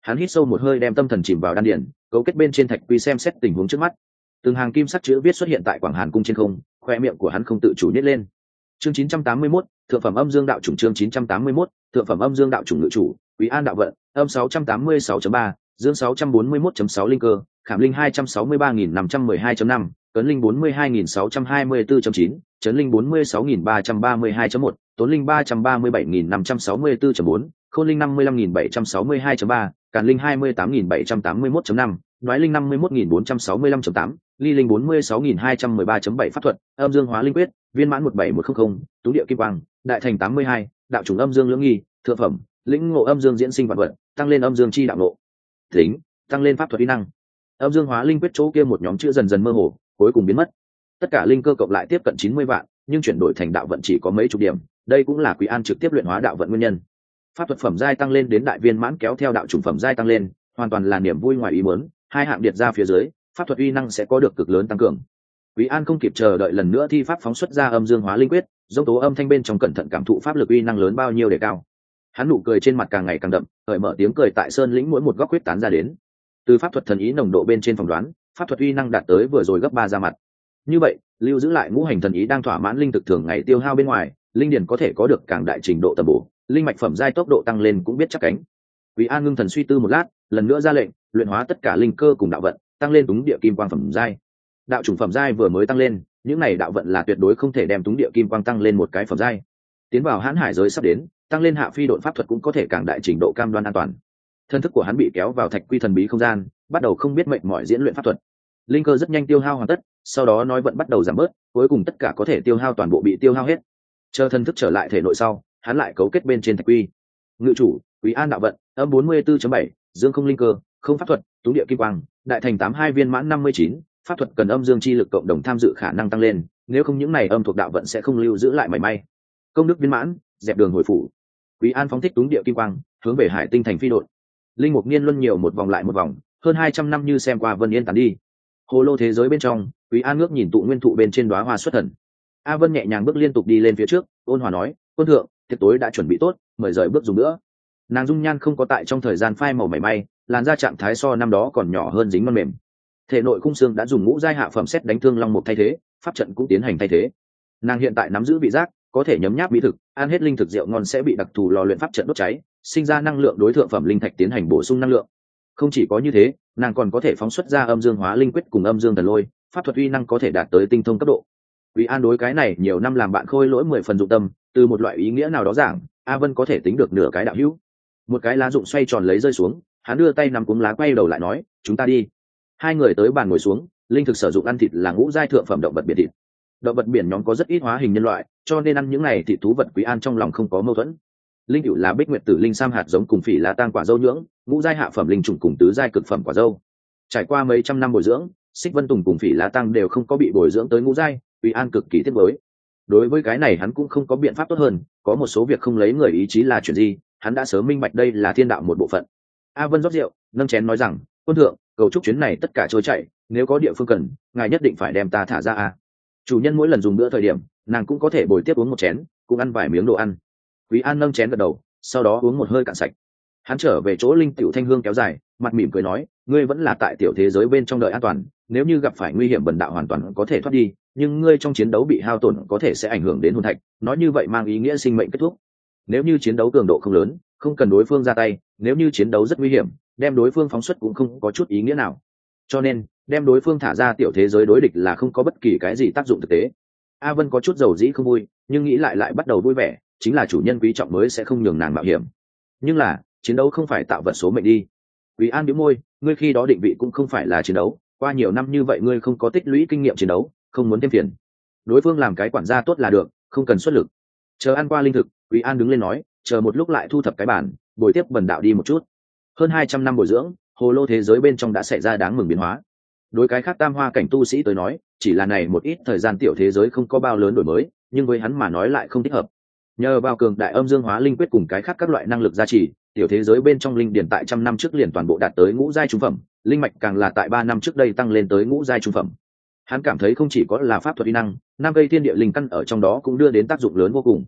Hắn hít sâu một hơi, đem tâm thần chìm vào đan điển, cấu kết bên trên thạch quy xem xét tình huống trước mắt. Từng hàng kim sắc chữ viết xuất hiện tại quảng hàn cung trên không, khoe miệng của hắn không tự chủ nhếch lên. Chương chín trăm tám mươi mốt, thượng phẩm âm dương đạo chủng. Chương chín trăm tám mươi mốt, thượng phẩm âm dương đạo chủng ngự chủ, Quý An đạo vận, âm sáu trăm tám mươi sáu chấm ba, dương sáu trăm bốn mươi mốt chấm sáu linh cơ, khảm linh hai trăm sáu mươi ba nghìn năm trăm mười hai chấm năm, cấn linh bốn mươi hai nghìn sáu trăm hai mươi tư chấm chín, chấn linh bốn mươi sáu nghìn ba trăm ba mươi hai chấm một, tốn linh ba trăm ba mươi bảy nghìn năm trăm sáu mươi tư chấm bốn, khôn linh năm mươi lăm nghìn bảy trăm sáu mươi hai chấm ba, càn linh hai mươi tám nghìn bảy trăm tám mươi mốt chấm năm, nói linh năm mươi mốt nghìn bốn trăm sáu mươi lăm chấm tám, ly linh bốn mươi sáu nghìn hai trăm mười ba chấm bảy. Pháp thuật âm dương hóa linh quyết, viên mãn một bảy một không không, tú địa kim quang, đại thành tám mươi hai, đạo chủng âm dương lưỡng nghi, thượng phẩm, lĩnh ngộ âm dương diễn sinh vạn vật, tăng lên âm dương chi đạo ngộ. Tính, tăng lên pháp thuật uy năng. Âm dương hóa linh quyết chỗ kia một nhóm chữ dần dần mơ hồ, cuối cùng biến mất. Tất cả linh cơ cộng lại tiếp cận chín mươi vạn, nhưng chuyển đổi thành đạo vận chỉ có mấy chục điểm, đây cũng là Quý An trực tiếp luyện hóa đạo vận nguyên nhân. Pháp thuật phẩm giai tăng lên đến đại viên mãn kéo theo đạo chủng phẩm giai tăng lên, hoàn toàn là niềm vui ngoài ý muốn, hai hạng điệt ra phía dưới, pháp thuật uy năng sẽ có được cực lớn tăng cường. Quý An không kịp chờ đợi lần nữa thi pháp phóng xuất ra âm dương hóa linh quyết, dông tố âm thanh bên trong cẩn thận cảm thụ pháp lực uy năng lớn bao nhiêu để cao. Hắn nụ cười trên mặt càng ngày càng đậm, cởi mở tiếng cười tại sơn lĩnh mỗi một góc huyết tán ra đến. Từ pháp thuật thần ý nồng độ bên trên phỏng đoán, pháp thuật uy năng đạt tới vừa rồi gấp ba ra mặt. Như vậy, lưu giữ lại ngũ hành thần ý đang thỏa mãn linh thực thường ngày tiêu hao bên ngoài, linh điển có thể có được càng đại trình độ tầm bổ, linh mạch phẩm giai tốc độ tăng lên cũng biết chắc cánh. Quý An ngưng thần suy tư một lát, lần nữa ra lệnh, luyện hóa tất cả linh cơ cùng đạo vận, tăng lên túng địa kim quang phẩm giai. Đạo chủng phẩm giai vừa mới tăng lên, những này đạo vận là tuyệt đối không thể đem túng địa kim quang tăng lên một cái phẩm giai. Tiến vào hãn hải giới sắp đến, tăng lên hạ phi độn pháp thuật cũng có thể càng đại trình độ cam đoan an toàn. Thân thức của hắn bị kéo vào thạch quy thần bí không gian, bắt đầu không biết mệnh mọi diễn luyện pháp thuật. Linh cơ rất nhanh tiêu hao hoàn tất, sau đó nói vận bắt đầu giảm bớt, cuối cùng tất cả có thể tiêu hao toàn bộ bị tiêu hao hết. Chờ thân thức trở lại thể nội sau, hắn lại cấu kết bên trên thạch quy. Ngự chủ, Quý An đạo vận, âm bốn mươi tư chấm bảy, dương không linh cơ, không pháp thuật, tú địa kim quang, đại thành tám hai viên mãn năm mươi chín, pháp thuật cần âm dương chi lực cộng đồng tham dự khả năng tăng lên, nếu không những này âm thuộc đạo vận sẽ không lưu giữ lại mảy may. Công đức viên mãn, dẹp đường hồi phủ. Quý An phóng thích túng địa kim quang, hướng về hải tinh thành phi độn. Linh mục niên luân nhiều một vòng lại một vòng, hơn hai trăm năm như xem qua vân yên tán đi. Hồ lô thế giới bên trong, Quý An ngước nhìn tụ nguyên thụ bên trên đóa hoa xuất thần. A Vân nhẹ nhàng bước liên tục đi lên phía trước, ôn hòa nói, quân thượng, tiệc tối đã chuẩn bị tốt, mời rời bước dùng nữa. Nàng dung nhan không có tại trong thời gian phai màu mảy may, làn da trạng thái so năm đó còn nhỏ hơn dính non mềm. Thể nội khung xương đã dùng ngũ giai hạ phẩm xét đánh thương long mục thay thế, pháp trận cũng tiến hành thay thế. Nàng hiện tại nắm giữ vị giác, có thể nhấm nháp mỹ thực, ăn hết linh thực rượu ngon sẽ bị đặc thù lò luyện pháp trận đốt cháy, sinh ra năng lượng đối thượng phẩm linh thạch tiến hành bổ sung năng lượng. Không chỉ có như thế, nàng còn có thể phóng xuất ra âm dương hóa linh quyết cùng âm dương thần lôi, pháp thuật uy năng có thể đạt tới tinh thông cấp độ. Quý An đối cái này nhiều năm làm bạn khôi lỗi mười phần dụng tâm, từ một loại ý nghĩa nào đó giảng, A Vân có thể tính được nửa cái đạo hữu. Một cái lá rụng xoay tròn lấy rơi xuống, hắn đưa tay nắm cuống lá quay đầu lại nói, chúng ta đi. Hai người tới bàn ngồi xuống, linh thực sử dụng ăn thịt là ngũ giai thượng phẩm động vật biển thịt. Động vật biển nhóm có rất ít hóa hình nhân loại, cho nên ăn những này thịt thú vật Quý An trong lòng không có mâu thuẫn. Linh cửu là bích nguyệt tử linh sam hạt giống cùng phỉ lá tang quả dâu nhưỡng, ngũ giai hạ phẩm linh trùng cùng tứ giai cực phẩm quả dâu. Trải qua mấy trăm năm bồi dưỡng, xích vân tùng cùng phỉ lá tăng đều không có bị bồi dưỡng tới ngũ giai, Quý An cực kỳ tiếc nuối. Đối với cái này hắn cũng không có biện pháp tốt hơn, có một số việc không lấy người ý chí là chuyện gì, hắn đã sớm minh bạch đây là thiên đạo một bộ phận. A Vân rót rượu, nâng chén nói rằng, quân thượng, cầu chúc chuyến này tất cả trôi chảy, nếu có địa phương cần, ngài nhất định phải đem ta thả ra a. Chủ nhân mỗi lần dùng bữa thời điểm, nàng cũng có thể bồi tiếp uống một chén, cũng ăn vài miếng đồ ăn. Quý An nâng chén gật đầu, sau đó uống một hơi cạn sạch. Hắn trở về chỗ linh tiểu thanh hương kéo dài, mặt mỉm cười nói, ngươi vẫn là tại tiểu thế giới bên trong đợi an toàn, nếu như gặp phải nguy hiểm bần đạo hoàn toàn có thể thoát đi, nhưng ngươi trong chiến đấu bị hao tổn có thể sẽ ảnh hưởng đến hồn thạch, nói như vậy mang ý nghĩa sinh mệnh kết thúc. Nếu như chiến đấu cường độ không lớn, không cần đối phương ra tay, nếu như chiến đấu rất nguy hiểm, đem đối phương phóng xuất cũng không có chút ý nghĩa nào. Cho nên, đem đối phương thả ra tiểu thế giới đối địch là không có bất kỳ cái gì tác dụng thực tế. A Vân có chút dầu dĩ không vui, nhưng nghĩ lại lại bắt đầu vui vẻ, chính là chủ nhân quý trọng mới sẽ không nhường nàng mạo hiểm. Nhưng là, chiến đấu không phải tạo vật số mệnh đi. Quý An nhíu môi, ngươi khi đó định vị cũng không phải là chiến đấu, qua nhiều năm như vậy ngươi không có tích lũy kinh nghiệm chiến đấu, không muốn thêm phiền. Đối phương làm cái quản gia tốt là được, không cần xuất lực. Chờ ăn qua linh thực, Quý An đứng lên nói, chờ một lúc lại thu thập cái bản, bồi tiếp bần đạo đi một chút. Hơn hai trăm năm bồi dưỡng, hồ lô thế giới bên trong đã xảy ra đáng mừng biến hóa. Đối cái khác tam hoa cảnh tu sĩ tới nói, chỉ là này một ít thời gian tiểu thế giới không có bao lớn đổi mới, nhưng với hắn mà nói lại không thích hợp. Nhờ vào cường đại âm dương hóa linh quyết cùng cái khác các loại năng lực gia trì, tiểu thế giới bên trong linh điển tại trăm năm trước liền toàn bộ đạt tới ngũ giai trung phẩm, linh mạch càng là tại ba năm trước đây tăng lên tới ngũ giai trung phẩm. Hắn cảm thấy không chỉ có là pháp thuật uy năng, năm cây thiên địa linh căn ở trong đó cũng đưa đến tác dụng lớn vô cùng.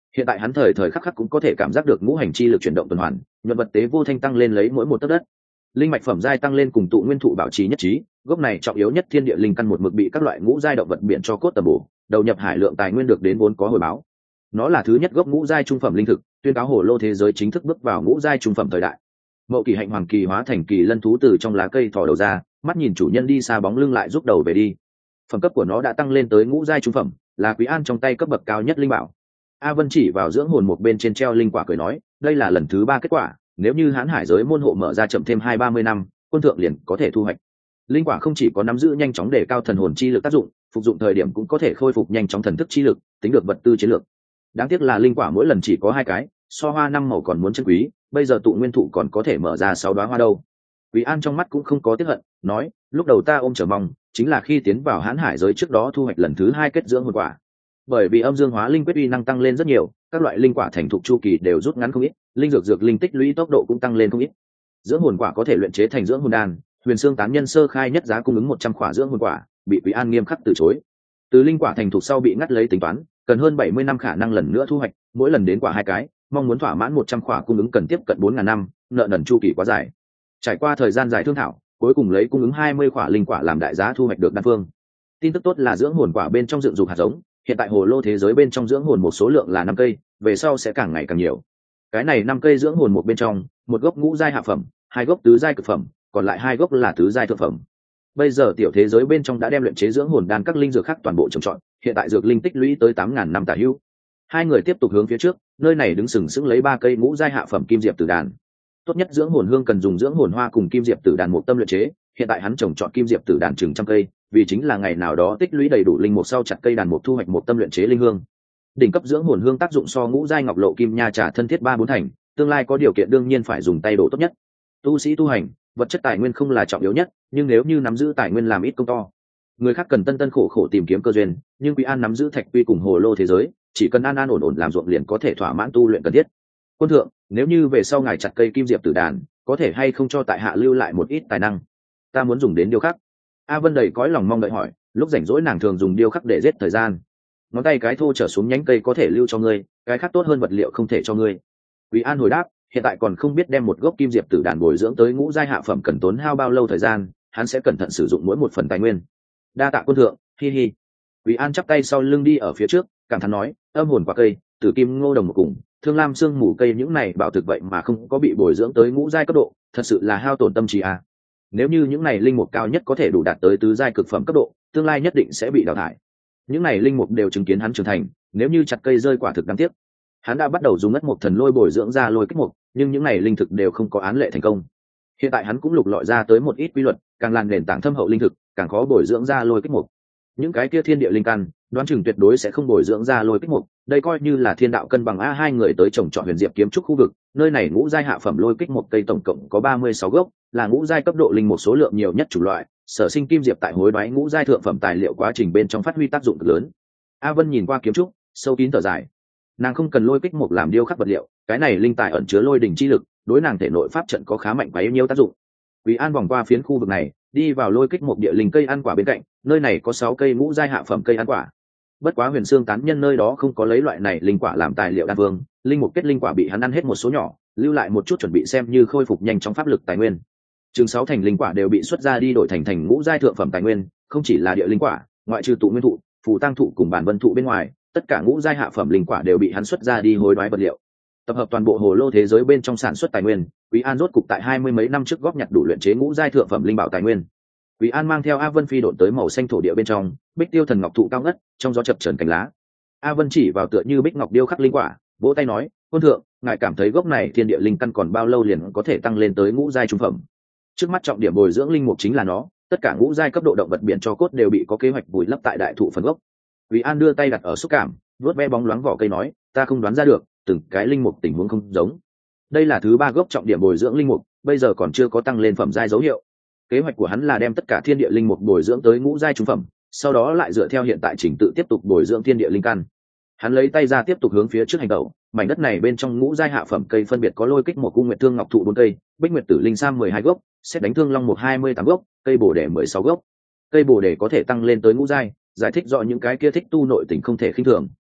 Hiện tại hắn thời thời khắc khắc cũng có thể cảm giác được ngũ hành chi lực chuyển động tuần hoàn, nhuận vật tế vô thanh tăng lên lấy mỗi một tấc đất. Linh mạch phẩm giai tăng lên cùng tụ nguyên thụ bảo trì nhất trí, gốc này trọng yếu nhất thiên địa linh căn một mực bị các loại ngũ giai động vật biển cho cốt tầm bổ, đầu nhập hải lượng tài nguyên được đến vốn có hồi báo. Nó là thứ nhất gốc ngũ giai trung phẩm linh thực, tuyên cáo hồ lô thế giới chính thức bước vào ngũ giai trung phẩm thời đại. Mậu kỳ hạnh hoàng kỳ hóa thành kỳ lân thú từ trong lá cây thò đầu ra, mắt nhìn chủ nhân đi xa bóng lưng lại rút đầu về đi. Phẩm cấp của nó đã tăng lên tới ngũ giai trung phẩm, là Quý An trong tay cấp bậc cao nhất linh bảo. A Vân chỉ vào dưỡng hồn một bên trên treo linh quả cười nói, đây là lần thứ ba kết quả, nếu như hãn hải giới môn hộ mở ra chậm thêm hai ba mươi năm, quân thượng liền có thể thu hoạch. Linh quả không chỉ có nắm giữ nhanh chóng để cao thần hồn chi lực tác dụng, phục dụng thời điểm cũng có thể khôi phục nhanh chóng thần thức chi lực, tính được vật tư chiến lược. Đáng tiếc là linh quả mỗi lần chỉ có hai cái, so hoa năm màu còn muốn chân quý, bây giờ tụ nguyên thụ còn có thể mở ra sáu đóa hoa đâu. Quý An trong mắt cũng không có tiếc hận, nói, lúc đầu ta ôm chờ mong, chính là khi tiến vào hãn hải giới trước đó thu hoạch lần thứ hai kết dưỡng hồn quả. Bởi vì âm dương hóa linh quyết uy năng tăng lên rất nhiều, các loại linh quả thành thục chu kỳ đều rút ngắn không ít, linh dược dược linh tích lũy tốc độ cũng tăng lên không ít. Dưỡng hồn quả có thể luyện chế thành dưỡng hồn đan, Huyền Xương tán nhân sơ khai nhất giá cung ứng một trăm khỏa dưỡng hồn quả, bị Quý An nghiêm khắc từ chối. Từ linh quả thành thục sau bị ngắt lấy tính toán, cần hơn bảy mươi năm khả năng lần nữa thu hoạch, mỗi lần đến quả hai cái, mong muốn thỏa mãn một trăm khỏa cung ứng cần tiếp cận bốn ngàn năm, nợ nần chu kỳ quá dài. Trải qua thời gian dài thương thảo, cuối cùng lấy cung ứng hai mươi khỏa linh quả làm đại giá thu hoạch được đan phương. Tin tức tốt là dưỡng hồn quả bên trong dựng dục hạt giống, hiện tại hồ lô thế giới bên trong dưỡng hồn một số lượng là năm cây, về sau sẽ càng ngày càng nhiều. Cái này năm cây dưỡng hồn một bên trong, một gốc ngũ giai hạ phẩm, hai gốc tứ giai cực phẩm, còn lại hai gốc là tứ giai thượng phẩm. Bây giờ tiểu thế giới bên trong đã đem luyện chế dưỡng hồn đan các linh dược khác toàn bộ trồng trọt, hiện tại dược linh tích lũy tới tám ngàn năm tả hữu. Hai người tiếp tục hướng phía trước, nơi này đứng sừng sững lấy ba cây ngũ giai hạ phẩm kim diệp tử đàn. Tốt nhất dưỡng hồn hương cần dùng dưỡng hồn hoa cùng kim diệp tử đàn một tâm luyện chế, hiện tại hắn trồng trọt kim diệp tử đàn chừng trăm cây, vì chính là ngày nào đó tích lũy đầy đủ linh mục sau chặt cây đàn mục thu hoạch một tâm luyện chế linh hương. Đỉnh cấp dưỡng hồn hương tác dụng so ngũ giai ngọc lộ kim nha trà thân thiết ba bốn thành, tương lai có điều kiện đương nhiên phải dùng tay đổ tốt nhất. Tu sĩ tu hành, vật chất tài nguyên không là trọng yếu nhất, nhưng nếu như nắm giữ tài nguyên làm ít công to. Người khác cần tân tân khổ khổ tìm kiếm cơ duyên, nhưng Quý An nắm giữ thạch quy cùng hồ lô thế giới, chỉ cần an an ổn ổn làm ruộng liền có thể thỏa mãn tu luyện cần thiết. Quân thượng, nếu như về sau ngài chặt cây kim diệp tử đàn, có thể hay không cho tại hạ lưu lại một ít tài năng, ta muốn dùng đến điêu khắc. A Vân đầy cõi lòng mong đợi hỏi, lúc rảnh rỗi nàng thường dùng điêu khắc để giết thời gian. Ngón tay cái thô trở xuống nhánh cây có thể lưu cho ngươi, cái khác tốt hơn vật liệu không thể cho ngươi. Quý An hồi đáp, hiện tại còn không biết đem một gốc kim diệp tử đàn bồi dưỡng tới ngũ giai hạ phẩm cần tốn hao bao lâu thời gian, hắn sẽ cẩn thận sử dụng mỗi một phần tài nguyên. Đa tạ quân thượng, hi hi. Quý An chắp tay sau lưng đi ở phía trước, cảm thán nói, âm hồn quả cây, tử kim ngô đồng một cùng, thương lam xương mù cây những này bảo thực vậy mà không có bị bồi dưỡng tới ngũ giai cấp độ, thật sự là hao tổn tâm trí à. Nếu như những này linh mục cao nhất có thể đủ đạt tới tứ giai cực phẩm cấp độ, tương lai nhất định sẽ bị đào thải. Những này linh mục đều chứng kiến hắn trưởng thành, nếu như chặt cây rơi quả thực đáng tiếc. Hắn đã bắt đầu dùng ngất mục thần lôi bồi dưỡng ra lôi kích mục, nhưng những này linh thực đều không có án lệ thành công. Hiện tại hắn cũng lục lọi ra tới một ít quy luật, càng làm nền tảng thâm hậu linh thực, càng khó bồi dưỡng ra lôi kích mục. Những cái kia thiên địa linh căn, đoán chừng tuyệt đối sẽ không bồi dưỡng ra lôi kích mục, đây coi như là thiên đạo cân bằng a. Hai người tới trồng trọt huyền diệp kiếm trúc khu vực, nơi này ngũ giai hạ phẩm lôi kích mục cây tổng cộng có ba mươi sáu gốc, là ngũ giai cấp độ linh mục số lượng nhiều nhất chủng loại, sở sinh kim diệp tại hối đoái ngũ giai thượng phẩm tài liệu quá trình bên trong phát huy tác dụng cực lớn. A Vân nhìn qua kiếm trúc, sâu kín thở dài. Nàng không cần lôi kích mục làm điêu khắc vật liệu, cái này linh tài ẩn chứa lôi đỉnh chi lực, đối nàng thể nội pháp trận có khá mạnh và yêu nhiều tác dụng. Quý An vòng qua phiến khu vực này, đi vào lôi kích mục địa linh cây ăn quả bên cạnh, nơi này có sáu cây ngũ giai hạ phẩm cây ăn quả. Bất quá Huyền Xương tán nhân nơi đó không có lấy loại này linh quả làm tài liệu đan vương, linh mục kết linh quả bị hắn ăn hết một số nhỏ, lưu lại một chút chuẩn bị xem như khôi phục nhanh trong pháp lực tài nguyên. Chừng sáu thành linh quả đều bị xuất ra đi đổi thành thành ngũ giai thượng phẩm tài nguyên, không chỉ là địa linh quả, ngoại trừ tụ nguyên thụ, phù tăng thụ cùng bản vân thụ bên ngoài, tất cả ngũ giai hạ phẩm linh quả đều bị hắn xuất ra đi hối đoái vật liệu. Tập hợp toàn bộ hồ lô thế giới bên trong sản xuất tài nguyên, Quý An rốt cục tại hai mươi mấy năm trước góp nhặt đủ luyện chế ngũ giai thượng phẩm linh bảo tài nguyên. Quý An mang theo A Vân phi độn tới màu xanh thổ địa bên trong, Bích Tiêu thần ngọc thụ cao ngất, trong gió chập chờn cành lá. A Vân chỉ vào tựa như bích ngọc điêu khắc linh quả, vỗ tay nói, "Quân thượng, ngài cảm thấy gốc này thiên địa linh căn còn bao lâu liền có thể tăng lên tới ngũ giai trung phẩm?" Trước mắt trọng điểm bồi dưỡng linh mục chính là nó, tất cả ngũ giai cấp độ động vật biển cho cốt đều bị có kế hoạch vùi lấp tại đại thụ phần gốc. Quý An đưa tay đặt ở xúc cảm, vuốt ve bóng loáng vỏ cây nói, "Ta không đoán ra được, từng cái linh mục tình huống không giống. Đây là thứ ba gốc trọng điểm bồi dưỡng linh mục, bây giờ còn chưa có tăng lên phẩm giai dấu hiệu. Kế hoạch của hắn là đem tất cả thiên địa linh mục bồi dưỡng tới ngũ giai trung phẩm, sau đó lại dựa theo hiện tại trình tự tiếp tục bồi dưỡng thiên địa linh căn." Hắn lấy tay ra tiếp tục hướng phía trước hành động, mảnh đất này bên trong ngũ giai hạ phẩm cây phân biệt có lôi kích một cung nguyệt thương ngọc thụ bốn cây, bích nguyệt tử linh sam mười hai gốc, xét đánh thương long một hai mươi tám gốc, cây bồ đề mười sáu gốc. Cây bồ đề có thể tăng lên tới ngũ giai, giải thích rõ những cái kia thích tu nội tình không thể khinh thường.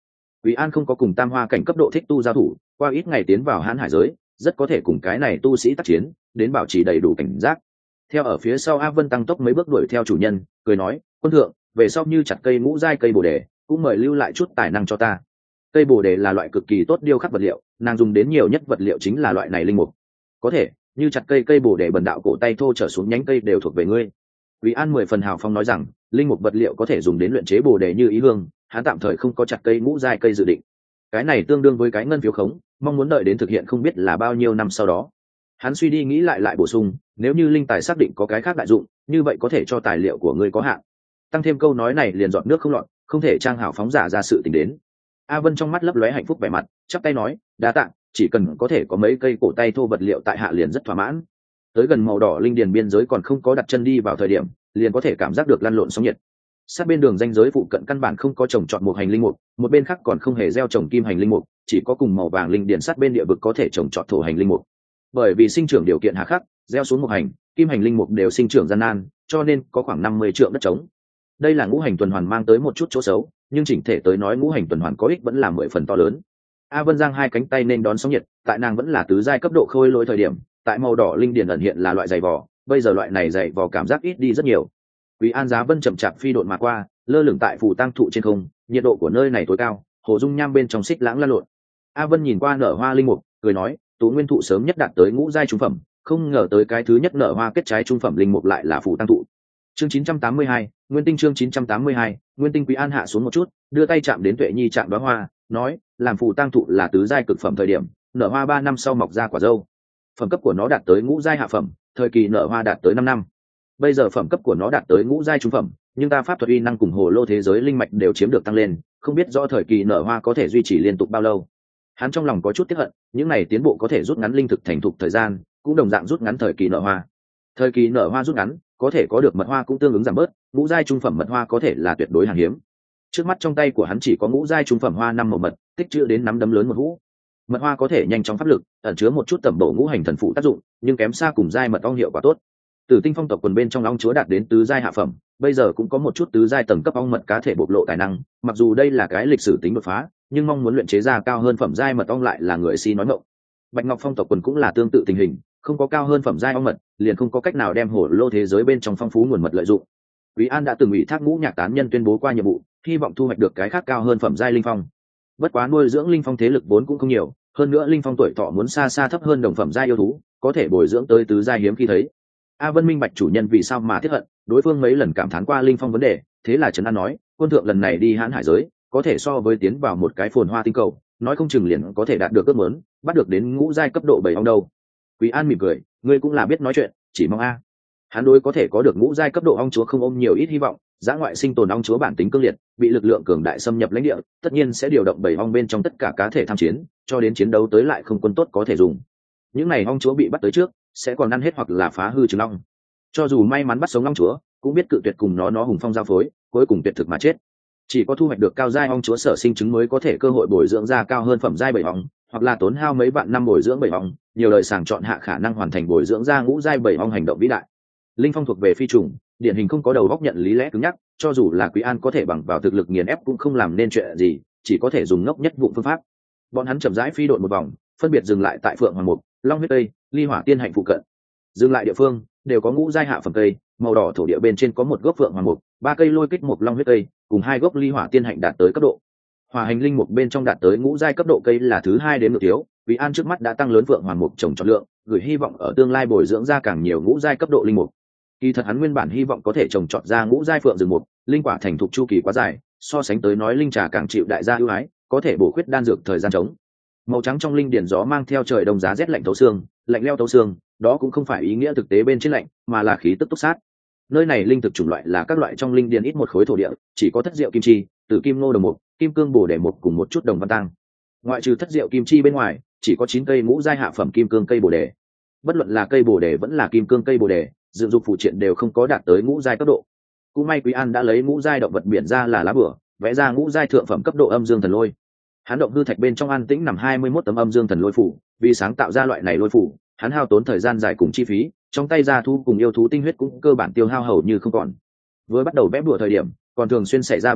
Quý An không có cùng tam hoa cảnh cấp độ thích tu giao thủ, qua ít ngày tiến vào hãn hải giới, rất có thể cùng cái này tu sĩ tác chiến, đến bảo trì đầy đủ cảnh giác. Theo ở phía sau A Vân tăng tốc mấy bước đuổi theo chủ nhân, cười nói, quân thượng, về sau như chặt cây ngũ giai cây bồ đề, cũng mời lưu lại chút tài năng cho ta. Cây bồ đề là loại cực kỳ tốt điêu khắc vật liệu, nàng dùng đến nhiều nhất vật liệu chính là loại này linh mục. Có thể, như chặt cây cây bồ đề bần đạo cổ tay thô trở xuống nhánh cây đều thuộc về ngươi. Quý An mười phần hào phong nói rằng, linh mục vật liệu có thể dùng đến luyện chế bồ đề như ý hương, hắn tạm thời không có chặt cây ngũ giai cây dự định. Cái này tương đương với cái ngân phiếu khống, mong muốn đợi đến thực hiện không biết là bao nhiêu năm sau đó. Hắn suy đi nghĩ lại lại bổ sung, nếu như linh tài xác định có cái khác đại dụng, như vậy có thể cho tài liệu của ngươi có hạn. Tăng thêm câu nói này liền dọn nước không lọt, không thể trang hảo phóng giả ra sự tình đến. A Vân trong mắt lấp lóe hạnh phúc vẻ mặt, chắp tay nói, đa tạ, chỉ cần có thể có mấy cây cổ tay thô vật liệu tại hạ liền rất thỏa mãn. Tới gần màu đỏ linh điền biên giới còn không có đặt chân đi vào thời điểm, liền có thể cảm giác được lăn lộn sóng nhiệt. Sát bên đường ranh giới phụ cận căn bản không có trồng trọt một hành linh mục, một bên khác còn không hề gieo trồng kim hành linh mục, chỉ có cùng màu vàng linh điền sát bên địa vực có thể trồng trọt thổ hành linh mục. Bởi vì sinh trưởng điều kiện hà khắc, gieo xuống một hành, kim hành linh mục đều sinh trưởng gian nan, cho nên có khoảng năm mươi trượng đất trống. Đây là ngũ hành tuần hoàn mang tới một chút chỗ xấu, nhưng chỉnh thể tới nói ngũ hành tuần hoàn có ích vẫn là mười phần to lớn. A Vân giang hai cánh tay nên đón sóng nhiệt, tại nàng vẫn là tứ giai cấp độ khôi lỗi thời điểm, tại màu đỏ linh điền ẩn hiện là loại dày vỏ, bây giờ loại này dày vỏ cảm giác ít đi rất nhiều. Quý An Giá Vân chậm chạp phi độn mà qua, lơ lửng tại phủ tăng thụ trên không, nhiệt độ của nơi này tối cao, hồ dung nham bên trong xích lãng lăn lộn. A Vân nhìn qua nở hoa linh mục, cười nói, tú nguyên thụ sớm nhất đạt tới ngũ giai trung phẩm, không ngờ tới cái thứ nhất nở hoa kết trái trung phẩm linh mục lại là phủ tăng thụ. Chương chín trăm tám mươi hai, Nguyên tinh chương chín trăm tám mươi hai, Nguyên tinh. Quý An hạ xuống một chút, đưa tay chạm đến Tuệ Nhi chạm đóa hoa, nói, làm phủ tăng thụ là tứ giai cực phẩm thời điểm, nở hoa ba năm sau mọc ra quả dâu. Phẩm cấp của nó đạt tới ngũ giai hạ phẩm, thời kỳ nở hoa đạt tới năm năm. Bây giờ phẩm cấp của nó đạt tới ngũ giai trung phẩm, nhưng ta pháp thuật uy năng cùng hồ lô thế giới linh mạch đều chiếm được tăng lên, không biết rõ thời kỳ nở hoa có thể duy trì liên tục bao lâu. Hắn trong lòng có chút tiếc hận, những này tiến bộ có thể rút ngắn linh thực thành thục thời gian, cũng đồng dạng rút ngắn thời kỳ nở hoa. Thời kỳ nở hoa rút ngắn, có thể có được mật hoa cũng tương ứng giảm bớt, ngũ giai trung phẩm mật hoa có thể là tuyệt đối hàng hiếm. Trước mắt trong tay của hắn chỉ có ngũ giai trung phẩm hoa năm màu mật, tích trữ đến nắm đấm lớn một hũ. Mật hoa có thể nhanh chóng pháp lực, ẩn chứa một chút tẩm bổ ngũ hành thần phụ tác dụng, nhưng kém xa cùng giai mật ong hiệu quả tốt. Tử Tinh phong tộc quần bên trong ong chúa đạt đến tứ giai hạ phẩm, bây giờ cũng có một chút tứ giai tầng cấp ong mật cá thể bộc lộ tài năng, mặc dù đây là cái lịch sử tính đột phá, nhưng mong muốn luyện chế ra cao hơn phẩm giai mật ong lại là người si nói ngọng. Bạch Ngọc phong tộc quần cũng là tương tự tình hình, không có cao hơn phẩm giai ong mật, liền không có cách nào đem hồ lô thế giới bên trong phong phú nguồn mật lợi dụng. Quý An đã từng ủy thác ngũ nhạc tán nhân tuyên bố qua nhiệm vụ, hy vọng thu hoạch được cái khác cao hơn phẩm giai linh phong. Bất quá nuôi dưỡng linh phong thế lực vốn cũng không nhiều, hơn nữa linh phong tuổi thọ muốn xa xa thấp hơn đồng phẩm giai yêu thú, có thể bồi dưỡng tới tứ giai hiếm khi thấy. A Vân minh bạch chủ nhân vì sao mà tiếc hận, đối phương mấy lần cảm thán qua linh phong vấn đề, thế là Trấn An nói, quân thượng lần này đi hãn hải giới, có thể so với tiến vào một cái phồn hoa tinh cầu, nói không chừng liền có thể đạt được ước muốn, bắt được đến ngũ giai cấp độ bảy ong đâu. Quý An mỉm cười, ngươi cũng là biết nói chuyện, chỉ mong a. Hắn đối có thể có được ngũ giai cấp độ ong chúa không ôm nhiều ít hy vọng, dã ngoại sinh tồn ong chúa bản tính cương liệt, bị lực lượng cường đại xâm nhập lãnh địa, tất nhiên sẽ điều động bảy ong bên trong tất cả cá thể tham chiến, cho đến chiến đấu tới lại không quân tốt có thể dùng. Những này ong chúa bị bắt tới trước, sẽ còn ăn hết hoặc là phá hư trứng ong. Cho dù may mắn bắt sống ong chúa, cũng biết cự tuyệt cùng nó nó hùng phong giao phối, cuối cùng tuyệt thực mà chết. Chỉ có thu hoạch được cao giai ong chúa sở sinh trứng mới có thể cơ hội bồi dưỡng ra cao hơn phẩm giai bảy ong, hoặc là tốn hao mấy vạn năm bồi dưỡng bảy ong, nhiều đời sàng chọn hạ khả năng hoàn thành bồi dưỡng ra ngũ giai bảy ong hành động vĩ đại. Linh phong thuộc về phi trùng, điển hình không có đầu góc nhận lý lẽ cứng nhắc, cho dù là Quý An có thể bằng vào thực lực nghiền ép cũng không làm nên chuyện gì, chỉ có thể dùng ngốc nhất vụng phương pháp. Bọn hắn chậm rãi phi độn một vòng, phân biệt dừng lại tại Phượng Hoàng Mục, Long huyết cây, Ly Hỏa Tiên hạnh phụ cận. Dừng lại địa phương đều có ngũ giai hạ phẩm cây, màu đỏ thổ địa bên trên có một gốc Phượng Hoàng Mục, ba cây Lôi Kích Mục Long huyết cây, cùng hai gốc Ly Hỏa Tiên hạnh đạt tới cấp độ. Hỏa hành linh mục bên trong đạt tới ngũ giai cấp độ cây là thứ hai đến ngược thiếu, Quý An trước mắt đã tăng lớn Phượng Hoàng Mục trồng trọt lượng, gửi hy vọng ở tương lai bồi dưỡng ra càng nhiều ngũ giai cấp độ linh mục. Kỳ thật hắn nguyên bản hy vọng có thể trồng trọt ra ngũ giai phượng rừng mục, linh quả thành thục chu kỳ quá dài, so sánh tới nói linh trà càng chịu đại gia ưu ái, có thể bổ khuyết đan dược thời gian trống. Màu trắng trong linh điển gió mang theo trời đông giá rét lạnh thấu xương, lạnh leo thấu xương, đó cũng không phải ý nghĩa thực tế bên trên lạnh, mà là khí tức túc sát. Nơi này linh thực chủng loại là các loại trong linh điển ít một khối thổ địa, chỉ có thất diệu kim chi, tử kim ngô đồng mục, kim cương bổ đề mục cùng một chút đồng văn tăng. Ngoại trừ thất diệu kim chi bên ngoài, chỉ có chín cây ngũ giai hạ phẩm kim cương cây bổ đề. Bất luận là cây bổ đề vẫn là kim cương cây bổ đề, dựng dục phụ triện đều không có đạt tới ngũ giai cấp độ. Cũng may Quý An đã lấy ngũ giai động vật biển ra là lá bửa, vẽ ra ngũ giai thượng phẩm cấp độ âm dương thần lôi. Hắn động hư thạch bên trong an tĩnh nằm hai mươi mốt tấm âm dương thần lôi phủ, vì sáng tạo ra loại này lôi phủ, hắn hao tốn thời gian dài cùng chi phí, trong tay gia thu cùng yêu thú tinh huyết cũng cơ bản tiêu hao hầu như không còn. Với bắt đầu vẽ bùa thời điểm, còn thường xuyên xảy ra bạo tạc,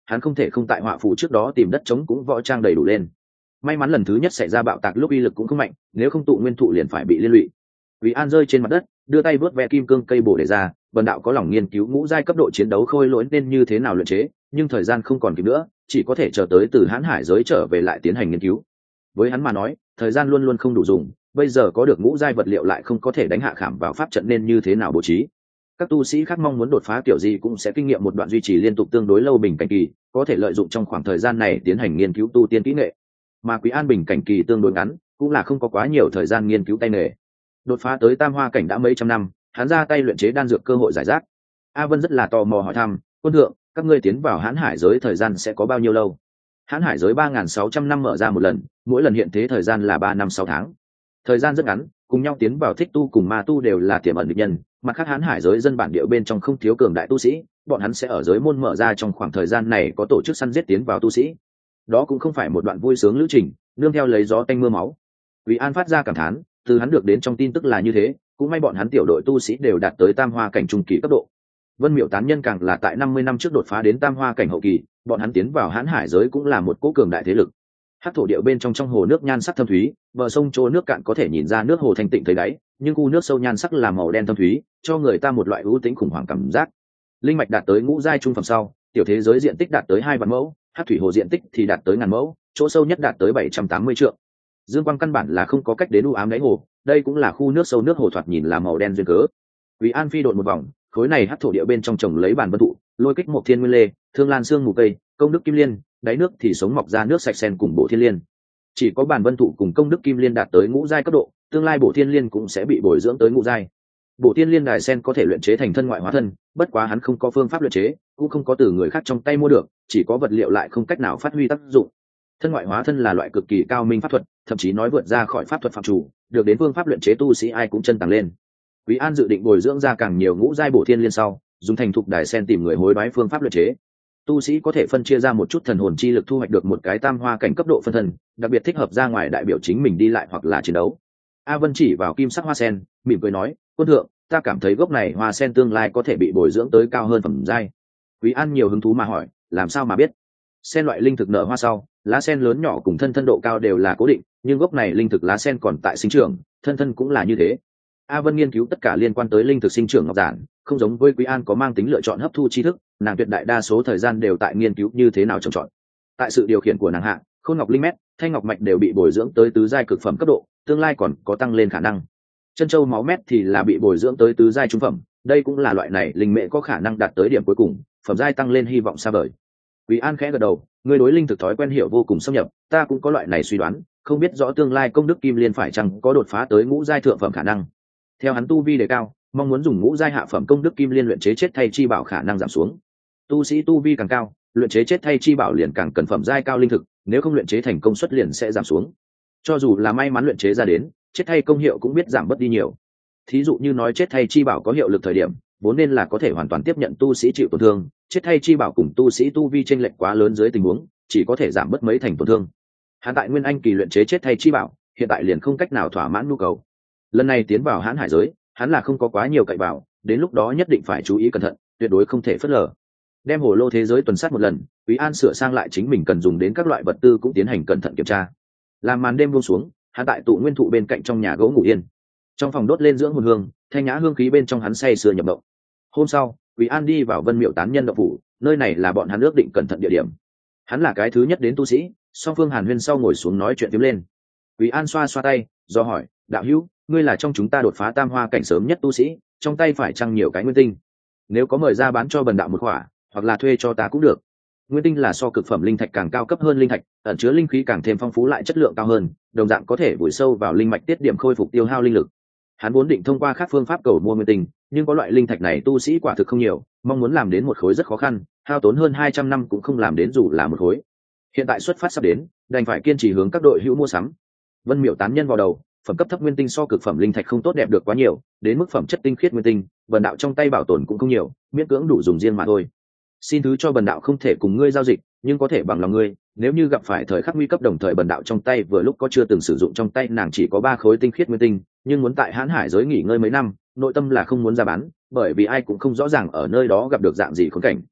hắn không thể không tại họa phù trước đó tìm đất trống cũng võ trang đầy đủ lên. May mắn lần thứ nhất xảy ra bạo tạc lúc uy lực cũng không mạnh, nếu không tụ nguyên thụ liền phải bị liên lụy. Quý An rơi trên mặt đất, đưa tay vớt ve kim cương cây bổ để ra, Vân đạo có lòng nghiên cứu ngũ giai cấp độ chiến đấu khôi lỗi nên như thế nào luyện chế, nhưng thời gian không còn kịp nữa, chỉ có thể chờ tới từ Hán Hải giới trở về lại tiến hành nghiên cứu. Với hắn mà nói, thời gian luôn luôn không đủ dùng, bây giờ có được ngũ giai vật liệu lại không có thể đánh hạ khảm vào pháp trận nên như thế nào bố trí. Các tu sĩ khác mong muốn đột phá kiểu gì cũng sẽ kinh nghiệm một đoạn duy trì liên tục tương đối lâu bình cảnh kỳ, có thể lợi dụng trong khoảng thời gian này tiến hành nghiên cứu tu tiên kỹ nghệ. Mà Quý An bình cảnh kỳ tương đối ngắn, cũng là không có quá nhiều thời gian nghiên cứu tay nghề. Đột phá tới tam hoa cảnh đã mấy trăm năm, hắn ra tay luyện chế đan dược cơ hội giải rác. A Vân rất là tò mò hỏi thăm, quân thượng, các ngươi tiến vào Hán Hải giới thời gian sẽ có bao nhiêu lâu? Hán Hải giới ba nghìn sáu trăm năm mở ra một lần, mỗi lần hiện thế thời gian là ba năm sáu tháng. Thời gian rất ngắn, cùng nhau tiến vào thích tu cùng ma tu đều là tiềm ẩn địch nhân, mặt khác Hán Hải giới dân bản địa bên trong không thiếu cường đại tu sĩ, bọn hắn sẽ ở giới môn mở ra trong khoảng thời gian này có tổ chức săn giết tiến vào tu sĩ. Đó cũng không phải một đoạn vui sướng lữ trình, nương theo lấy gió tanh mưa máu. Vì An phát ra cảm thán, từ hắn được đến trong tin tức là như thế, cũng may bọn hắn tiểu đội tu sĩ đều đạt tới tam hoa cảnh trung kỳ cấp độ. Vân Miệu tán nhân càng là tại năm mươi năm trước đột phá đến tam hoa cảnh hậu kỳ, bọn hắn tiến vào Hán Hải giới cũng là một cỗ cường đại thế lực. Hắc thổ địa bên trong trong hồ nước nhan sắc thâm thúy, bờ sông chỗ nước cạn có thể nhìn ra nước hồ thanh tịnh thấy đáy, nhưng khu nước sâu nhan sắc là màu đen thâm thúy, cho người ta một loại ưu tĩnh khủng hoảng cảm giác. Linh mạch đạt tới ngũ giai trung phẩm sau, tiểu thế giới diện tích đạt tới hai vạn mẫu, hắc thủy hồ diện tích thì đạt tới ngàn mẫu, chỗ sâu nhất đạt tới bảy trăm tám mươi trượng. Dương quang căn bản là không có cách đến u ám đáy hồ, đây cũng là khu nước sâu nước hồ thoạt nhìn là màu đen duyên cớ. Vì An phi đột một vòng, khối này hắc thổ địa bên trong trồng lấy bản vân thụ, lôi kích một thiên nguyên lê, thương lan xương mù cây, công đức kim liên, đáy nước thì sống mọc ra nước sạch sen cùng bộ thiên liên. Chỉ có bản vân thụ cùng công đức kim liên đạt tới ngũ giai cấp độ, tương lai bộ thiên liên cũng sẽ bị bồi dưỡng tới ngũ giai. Bộ thiên liên đài sen có thể luyện chế thành thân ngoại hóa thân, bất quá hắn không có phương pháp luyện chế, cũng không có từ người khác trong tay mua được, chỉ có vật liệu lại không cách nào phát huy tác dụng. Thân ngoại hóa thân là loại cực kỳ cao minh pháp thuật, thậm chí nói vượt ra khỏi pháp thuật phạm chủ, được đến phương pháp luyện chế tu sĩ ai cũng chân tàng lên. Quý An dự định bồi dưỡng ra càng nhiều ngũ giai bổ thiên liên sau, dùng thành thục đài sen tìm người hối đoái phương pháp luyện chế. Tu sĩ có thể phân chia ra một chút thần hồn chi lực thu hoạch được một cái tam hoa cảnh cấp độ phân thân, đặc biệt thích hợp ra ngoài đại biểu chính mình đi lại hoặc là chiến đấu. A Vân chỉ vào kim sắc hoa sen, mỉm cười nói, quân thượng, ta cảm thấy gốc này hoa sen tương lai có thể bị bồi dưỡng tới cao hơn phẩm giai. Quý An nhiều hứng thú mà hỏi, làm sao mà biết? Sen loại linh thực nở hoa sau, lá sen lớn nhỏ cùng thân thân độ cao đều là cố định, nhưng gốc này linh thực lá sen còn tại sinh trưởng, thân thân cũng là như thế. A Vân nghiên cứu tất cả liên quan tới linh thực sinh trưởng ngọc giản, không giống với Quý An có mang tính lựa chọn hấp thu tri thức, nàng tuyệt đại đa số thời gian đều tại nghiên cứu như thế nào trồng trọt. Tại sự điều khiển của nàng hạ, khôn ngọc linh mét, thanh ngọc mạch đều bị bồi dưỡng tới tứ giai cực phẩm cấp độ, tương lai còn có tăng lên khả năng. Chân châu máu mét thì là bị bồi dưỡng tới tứ giai trung phẩm, đây cũng là loại này linh mễ có khả năng đạt tới điểm cuối cùng, phẩm giai tăng lên hy vọng xa vời. Quý An khẽ gật đầu, người đối linh thực thói quen hiểu vô cùng xâm nhập, ta cũng có loại này suy đoán, không biết rõ tương lai công đức kim liên phải chăng có đột phá tới ngũ giai thượng phẩm khả năng. Theo hắn tu vi đề cao, mong muốn dùng ngũ giai hạ phẩm công đức kim liên luyện chế chết thay chi bảo khả năng giảm xuống. Tu sĩ tu vi càng cao, luyện chế chết thay chi bảo liền càng cần phẩm giai cao linh thực, nếu không luyện chế thành công suất liền sẽ giảm xuống. Cho dù là may mắn luyện chế ra đến, chết thay công hiệu cũng biết giảm bớt đi nhiều. Thí dụ như nói chết thay chi bảo có hiệu lực thời điểm, vốn nên là có thể hoàn toàn tiếp nhận tu sĩ chịu tổn thương, chết thay chi bảo cùng tu sĩ tu vi chênh lệch quá lớn dưới tình huống, chỉ có thể giảm bớt mấy thành tổn thương. Hắn tại Nguyên Anh kỳ luyện chế chết thay chi bảo, hiện tại liền không cách nào thỏa mãn nhu cầu. Lần này tiến vào Hán Hải giới, hắn là không có quá nhiều cậy vào, đến lúc đó nhất định phải chú ý cẩn thận, tuyệt đối không thể phớt lờ. Đem hồ lô thế giới tuần sát một lần, Quý An sửa sang lại chính mình cần dùng đến các loại vật tư cũng tiến hành cẩn thận kiểm tra. Làm màn đêm buông xuống, hắn tại tụ nguyên thụ bên cạnh trong nhà gỗ ngủ yên. Trong phòng đốt lên dưỡng hồn hương, thanh nhã hương khí bên trong hắn say sưa nhập động. Hôm sau, Quý An đi vào Vân Miệu tán nhân động phủ, nơi này là bọn hắn ước định cẩn thận địa điểm. Hắn là cái thứ nhất đến tu sĩ, song phương hàn huyên sau ngồi xuống nói chuyện tiếp lên. Quý An xoa xoa tay, do hỏi, đạo hữu, ngươi là trong chúng ta đột phá tam hoa cảnh sớm nhất tu sĩ, trong tay phải chăng nhiều cái nguyên tinh? Nếu có mời ra bán cho bần đạo một khỏa, hoặc là thuê cho ta cũng được. Nguyên tinh là so cực phẩm linh thạch càng cao cấp hơn linh thạch, ẩn chứa linh khí càng thêm phong phú lại chất lượng cao hơn, đồng dạng có thể vùi sâu vào linh mạch tiết điểm khôi phục tiêu hao linh lực. Hắn vốn định thông qua các phương pháp cầu mua nguyên tinh, nhưng có loại linh thạch này tu sĩ quả thực không nhiều, mong muốn làm đến một khối rất khó khăn, hao tốn hơn hai trăm năm cũng không làm đến dù là một khối. Hiện tại xuất phát sắp đến, đành phải kiên trì hướng các đội hữu mua sắm. Vân Miệu tán nhân vào đầu, phẩm cấp thấp nguyên tinh so cực phẩm linh thạch không tốt đẹp được quá nhiều, đến mức phẩm chất tinh khiết nguyên tinh, bần đạo trong tay bảo tồn cũng không nhiều, miễn cưỡng đủ dùng riêng mà thôi. Xin thứ cho bần đạo không thể cùng ngươi giao dịch, nhưng có thể bằng lòng ngươi, nếu như gặp phải thời khắc nguy cấp đồng thời bần đạo trong tay vừa lúc có chưa từng sử dụng trong tay nàng chỉ có ba khối tinh khiết nguyên tinh, nhưng muốn tại Hán Hải giới nghỉ ngơi mấy năm, nội tâm là không muốn ra bán, bởi vì ai cũng không rõ ràng ở nơi đó gặp được dạng gì khốn cảnh.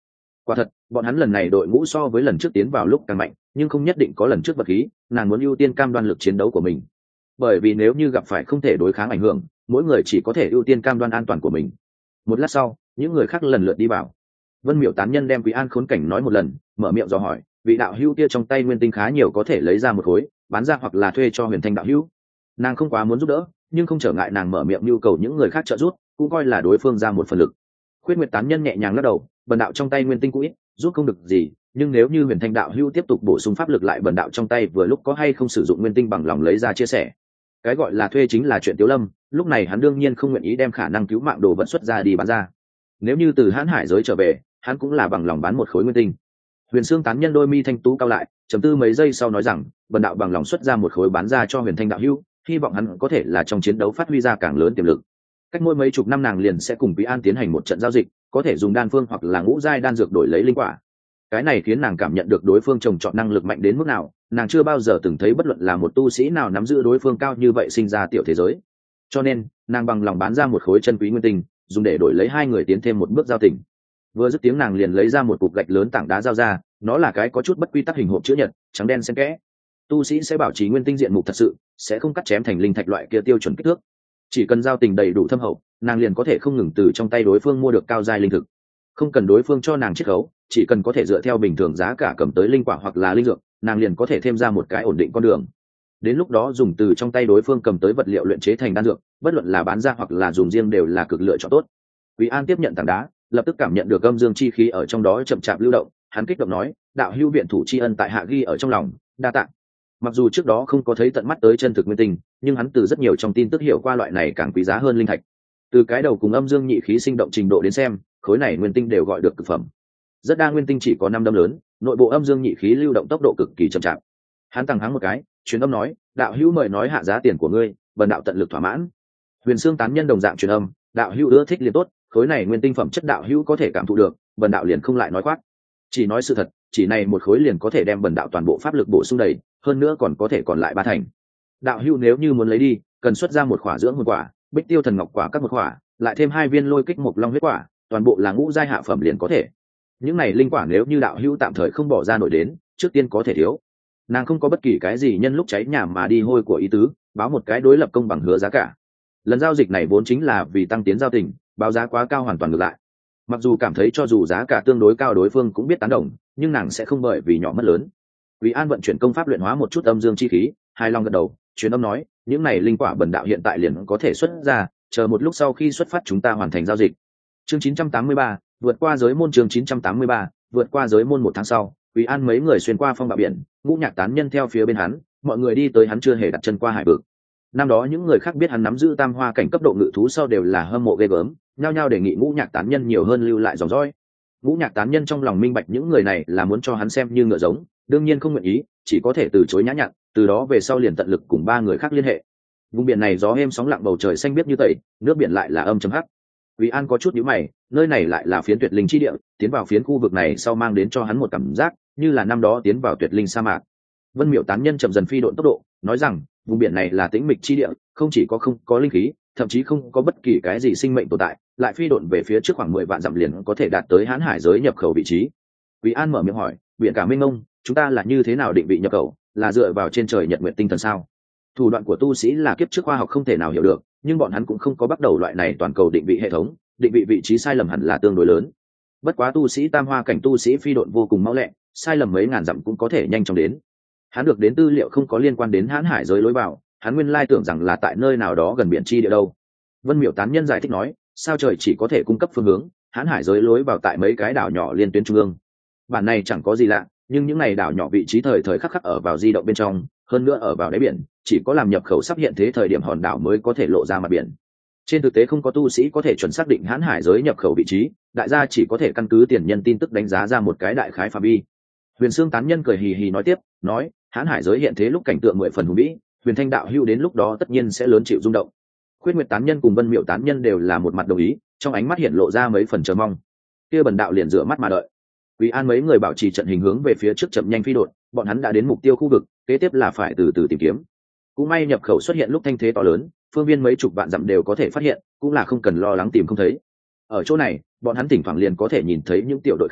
Quả thật, bọn hắn lần này đội ngũ so với lần trước tiến vào lúc càng mạnh, nhưng không nhất định có lần trước vật khí, nàng muốn ưu tiên cam đoan lực chiến đấu của mình. Bởi vì nếu như gặp phải không thể đối kháng ảnh hưởng, mỗi người chỉ có thể ưu tiên cam đoan an toàn của mình. Một lát sau, những người khác lần lượt đi vào. Vân Miểu tán nhân đem Quý An khốn cảnh nói một lần, mở miệng dò hỏi, vị đạo hữu kia trong tay nguyên tinh khá nhiều, có thể lấy ra một khối, bán ra hoặc là thuê cho Huyền Thanh đạo hữu. Nàng không quá muốn giúp đỡ, nhưng không trở ngại nàng mở miệng nhu cầu những người khác trợ giúp, cũng coi là đối phương ra một phần lực. Khuyết Nguyệt tán nhân nhẹ nhàng lắc đầu, bần đạo trong tay nguyên tinh cũng ít, giúp không được gì, nhưng nếu như Huyền Thanh đạo hữu tiếp tục bổ sung pháp lực lại bần đạo trong tay vừa lúc có hay không sử dụng nguyên tinh bằng lòng lấy ra chia sẻ. Cái gọi là thuê chính là chuyện Tiếu Lâm, lúc này hắn đương nhiên không nguyện ý đem khả năng cứu mạng đồ vật xuất ra đi bán ra. Nếu như từ Hán Hải giới trở về, hắn cũng là bằng lòng bán một khối nguyên tinh. Huyền Xương tán nhân đôi mi thanh tú cao lại, trầm tư mấy giây sau nói rằng, bần đạo bằng lòng xuất ra một khối bán ra cho Huyền Thanh đạo hữu, hy vọng hắn có thể là trong chiến đấu phát huy ra càng lớn tiềm lực. Cách mỗi mấy chục năm nàng liền sẽ cùng Quý An tiến hành một trận giao dịch, có thể dùng đan phương hoặc là ngũ giai đan dược đổi lấy linh quả. Cái này khiến nàng cảm nhận được đối phương trồng trọt năng lực mạnh đến mức nào, nàng chưa bao giờ từng thấy bất luận là một tu sĩ nào nắm giữ đối phương cao như vậy sinh ra tiểu thế giới. Cho nên, nàng bằng lòng bán ra một khối chân quý nguyên tinh, dùng để đổi lấy hai người tiến thêm một bước giao tình. Vừa dứt tiếng nàng liền lấy ra một cục gạch lớn tảng đá giao ra, nó là cái có chút bất quy tắc hình hộp chữ nhật, trắng đen xen kẽ. Tu sĩ sẽ bảo trì nguyên tinh diện mục thật sự, sẽ không cắt chém thành linh thạch loại kia tiêu chuẩn kích thước. Chỉ cần giao tình đầy đủ thâm hậu, nàng liền có thể không ngừng từ trong tay đối phương mua được cao giai linh thực. Không cần đối phương cho nàng chiết khấu, chỉ cần có thể dựa theo bình thường giá cả cầm tới linh quả hoặc là linh dược, nàng liền có thể thêm ra một cái ổn định con đường. Đến lúc đó dùng từ trong tay đối phương cầm tới vật liệu luyện chế thành đan dược, bất luận là bán ra hoặc là dùng riêng đều là cực lựa chọn tốt. Quý An tiếp nhận tảng đá, lập tức cảm nhận được âm dương chi khí ở trong đó chậm chạp lưu động, hắn kích động nói, đạo hữu viện thủ tri ân tại hạ ghi ở trong lòng, đa tạ. Mặc dù trước đó không có thấy tận mắt tới chân thực nguyên tinh, nhưng hắn từ rất nhiều trong tin tức hiểu qua loại này càng quý giá hơn linh thạch. Từ cái đầu cùng âm dương nhị khí sinh động trình độ đến xem, khối này nguyên tinh đều gọi được cực phẩm. Rất đa nguyên tinh chỉ có năm đâm lớn, nội bộ âm dương nhị khí lưu động tốc độ cực kỳ chậm chạp. Hắn tăng hắng một cái, truyền âm nói, đạo hữu mời nói hạ giá tiền của ngươi, bần đạo tận lực thỏa mãn. Huyền Xương tán nhân đồng dạng truyền âm, đạo hữu ưa thích liền tốt, khối này nguyên tinh phẩm chất đạo hữu có thể cảm thụ được, bần đạo liền không lại nói khoác. Chỉ nói sự thật, chỉ này một khối liền có thể đem bần đạo toàn bộ pháp lực bổ sung đầy, hơn nữa còn có thể còn lại ba thành. Đạo hữu nếu như muốn lấy đi, cần xuất ra một khỏa dưỡng hồn quả, bích tiêu thần ngọc quả các một khỏa, lại thêm hai viên lôi kích mộc long huyết quả, toàn bộ là ngũ giai hạ phẩm liền có thể. Những này linh quả nếu như đạo hữu tạm thời không bỏ ra nổi đến, trước tiên có thể thiếu. Nàng không có bất kỳ cái gì nhân lúc cháy nhà mà đi hôi của ý tứ, báo một cái đối lập công bằng hứa giá cả. Lần giao dịch này vốn chính là vì tăng tiến giao tình, báo giá quá cao hoàn toàn ngược lại. Mặc dù cảm thấy cho dù giá cả tương đối cao đối phương cũng biết tán đồng, nhưng nàng sẽ không bởi vì nhỏ mất lớn. Quý An vận chuyển công pháp luyện hóa một chút âm dương chi khí, hài lòng gật đầu, truyền âm nói, những này linh quả bần đạo hiện tại liền có thể xuất ra, chờ một lúc sau khi xuất phát chúng ta hoàn thành giao dịch. Chương chín trăm tám mươi ba, vượt qua giới môn. Chương chín trăm tám mươi ba, vượt qua giới môn. Một tháng sau, Quý An mấy người xuyên qua phong bạo biển, Ngũ Nhạc tán nhân theo phía bên hắn, mọi người đi tới hắn chưa hề đặt chân qua hải vực. Năm đó những người khác biết hắn nắm giữ tam hoa cảnh cấp độ ngự thú sau đều là hâm mộ ghê gớm, nhao nhao đề nghị Ngũ Nhạc tán nhân nhiều hơn lưu lại dòng dõi. Ngũ Nhạc tán nhân trong lòng minh bạch những người này là muốn cho hắn xem như ngựa giống, đương nhiên không nguyện ý, chỉ có thể từ chối nhã nhặn, từ đó về sau liền tận lực cùng ba người khác liên hệ. Vùng biển này gió êm sóng lặng, bầu trời xanh biếc như tẩy, nước biển lại là âm chấm hắc. Quý An có chút nhíu mày, nơi này lại là phiến tuyệt linh chi địa, tiến vào phiến khu vực này sau mang đến cho hắn một cảm giác như là năm đó tiến vào tuyệt linh sa mạc. Vân Miểu tán nhân chậm dần phi độn tốc độ, nói rằng vùng biển này là tĩnh mịch chi địa, không chỉ có không có linh khí, thậm chí không có bất kỳ cái gì sinh mệnh tồn tại, lại phi độn về phía trước khoảng mười vạn dặm liền có thể đạt tới Hán Hải giới nhập khẩu vị trí. Quý An mở miệng hỏi, biển cả mênh mông, chúng ta là như thế nào định vị nhập khẩu, là dựa vào trên trời nhật nguyện tinh thần sao? Thủ đoạn của tu sĩ là kiếp trước khoa học không thể nào hiểu được, nhưng bọn hắn cũng không có bắt đầu loại này toàn cầu định vị hệ thống, định vị vị trí sai lầm hẳn là tương đối lớn. Bất quá tu sĩ tam hoa cảnh tu sĩ phi độn vô cùng mau lẹ, sai lầm mấy ngàn dặm cũng có thể nhanh chóng đến. Hắn được đến tư liệu không có liên quan đến Hán Hải giới lối vào, hắn nguyên lai tưởng rằng là tại nơi nào đó gần biển chi địa đâu. Vân Miểu tán nhân giải thích nói, sao trời chỉ có thể cung cấp phương hướng, Hán Hải giới lối vào tại mấy cái đảo nhỏ liên tuyến trung ương. Bản này chẳng có gì lạ, nhưng những này đảo nhỏ vị trí thời thời khắc khắc ở vào di động bên trong, hơn nữa ở vào đáy biển, chỉ có làm nhập khẩu sắp hiện thế thời điểm hòn đảo mới có thể lộ ra mặt biển. Trên thực tế không có tu sĩ có thể chuẩn xác định Hán Hải giới nhập khẩu vị trí, đại gia chỉ có thể căn cứ tiền nhân tin tức đánh giá ra một cái đại khái phạm vi. Huyền Xương tán nhân cười hì hì nói tiếp, nói, Hán Hải giới hiện thế lúc cảnh tượng mười phần hùng vĩ, Huyền Thanh đạo hữu đến lúc đó tất nhiên sẽ lớn chịu rung động. Khuyết Nguyệt tán nhân cùng Vân Miểu tán nhân đều là một mặt đồng ý, trong ánh mắt hiện lộ ra mấy phần chờ mong. Kia bần đạo liền rửa mắt mà đợi. Quý An mấy người bảo trì trận hình hướng về phía trước chậm nhanh phi đột, bọn hắn đã đến mục tiêu khu vực, kế tiếp là phải từ từ tìm kiếm. Cũng may nhập khẩu xuất hiện lúc thanh thế to lớn, phương viên mấy chục vạn dặm đều có thể phát hiện, cũng là không cần lo lắng tìm không thấy. Ở chỗ này, bọn hắn thỉnh thoảng liền có thể nhìn thấy những tiểu đội khác,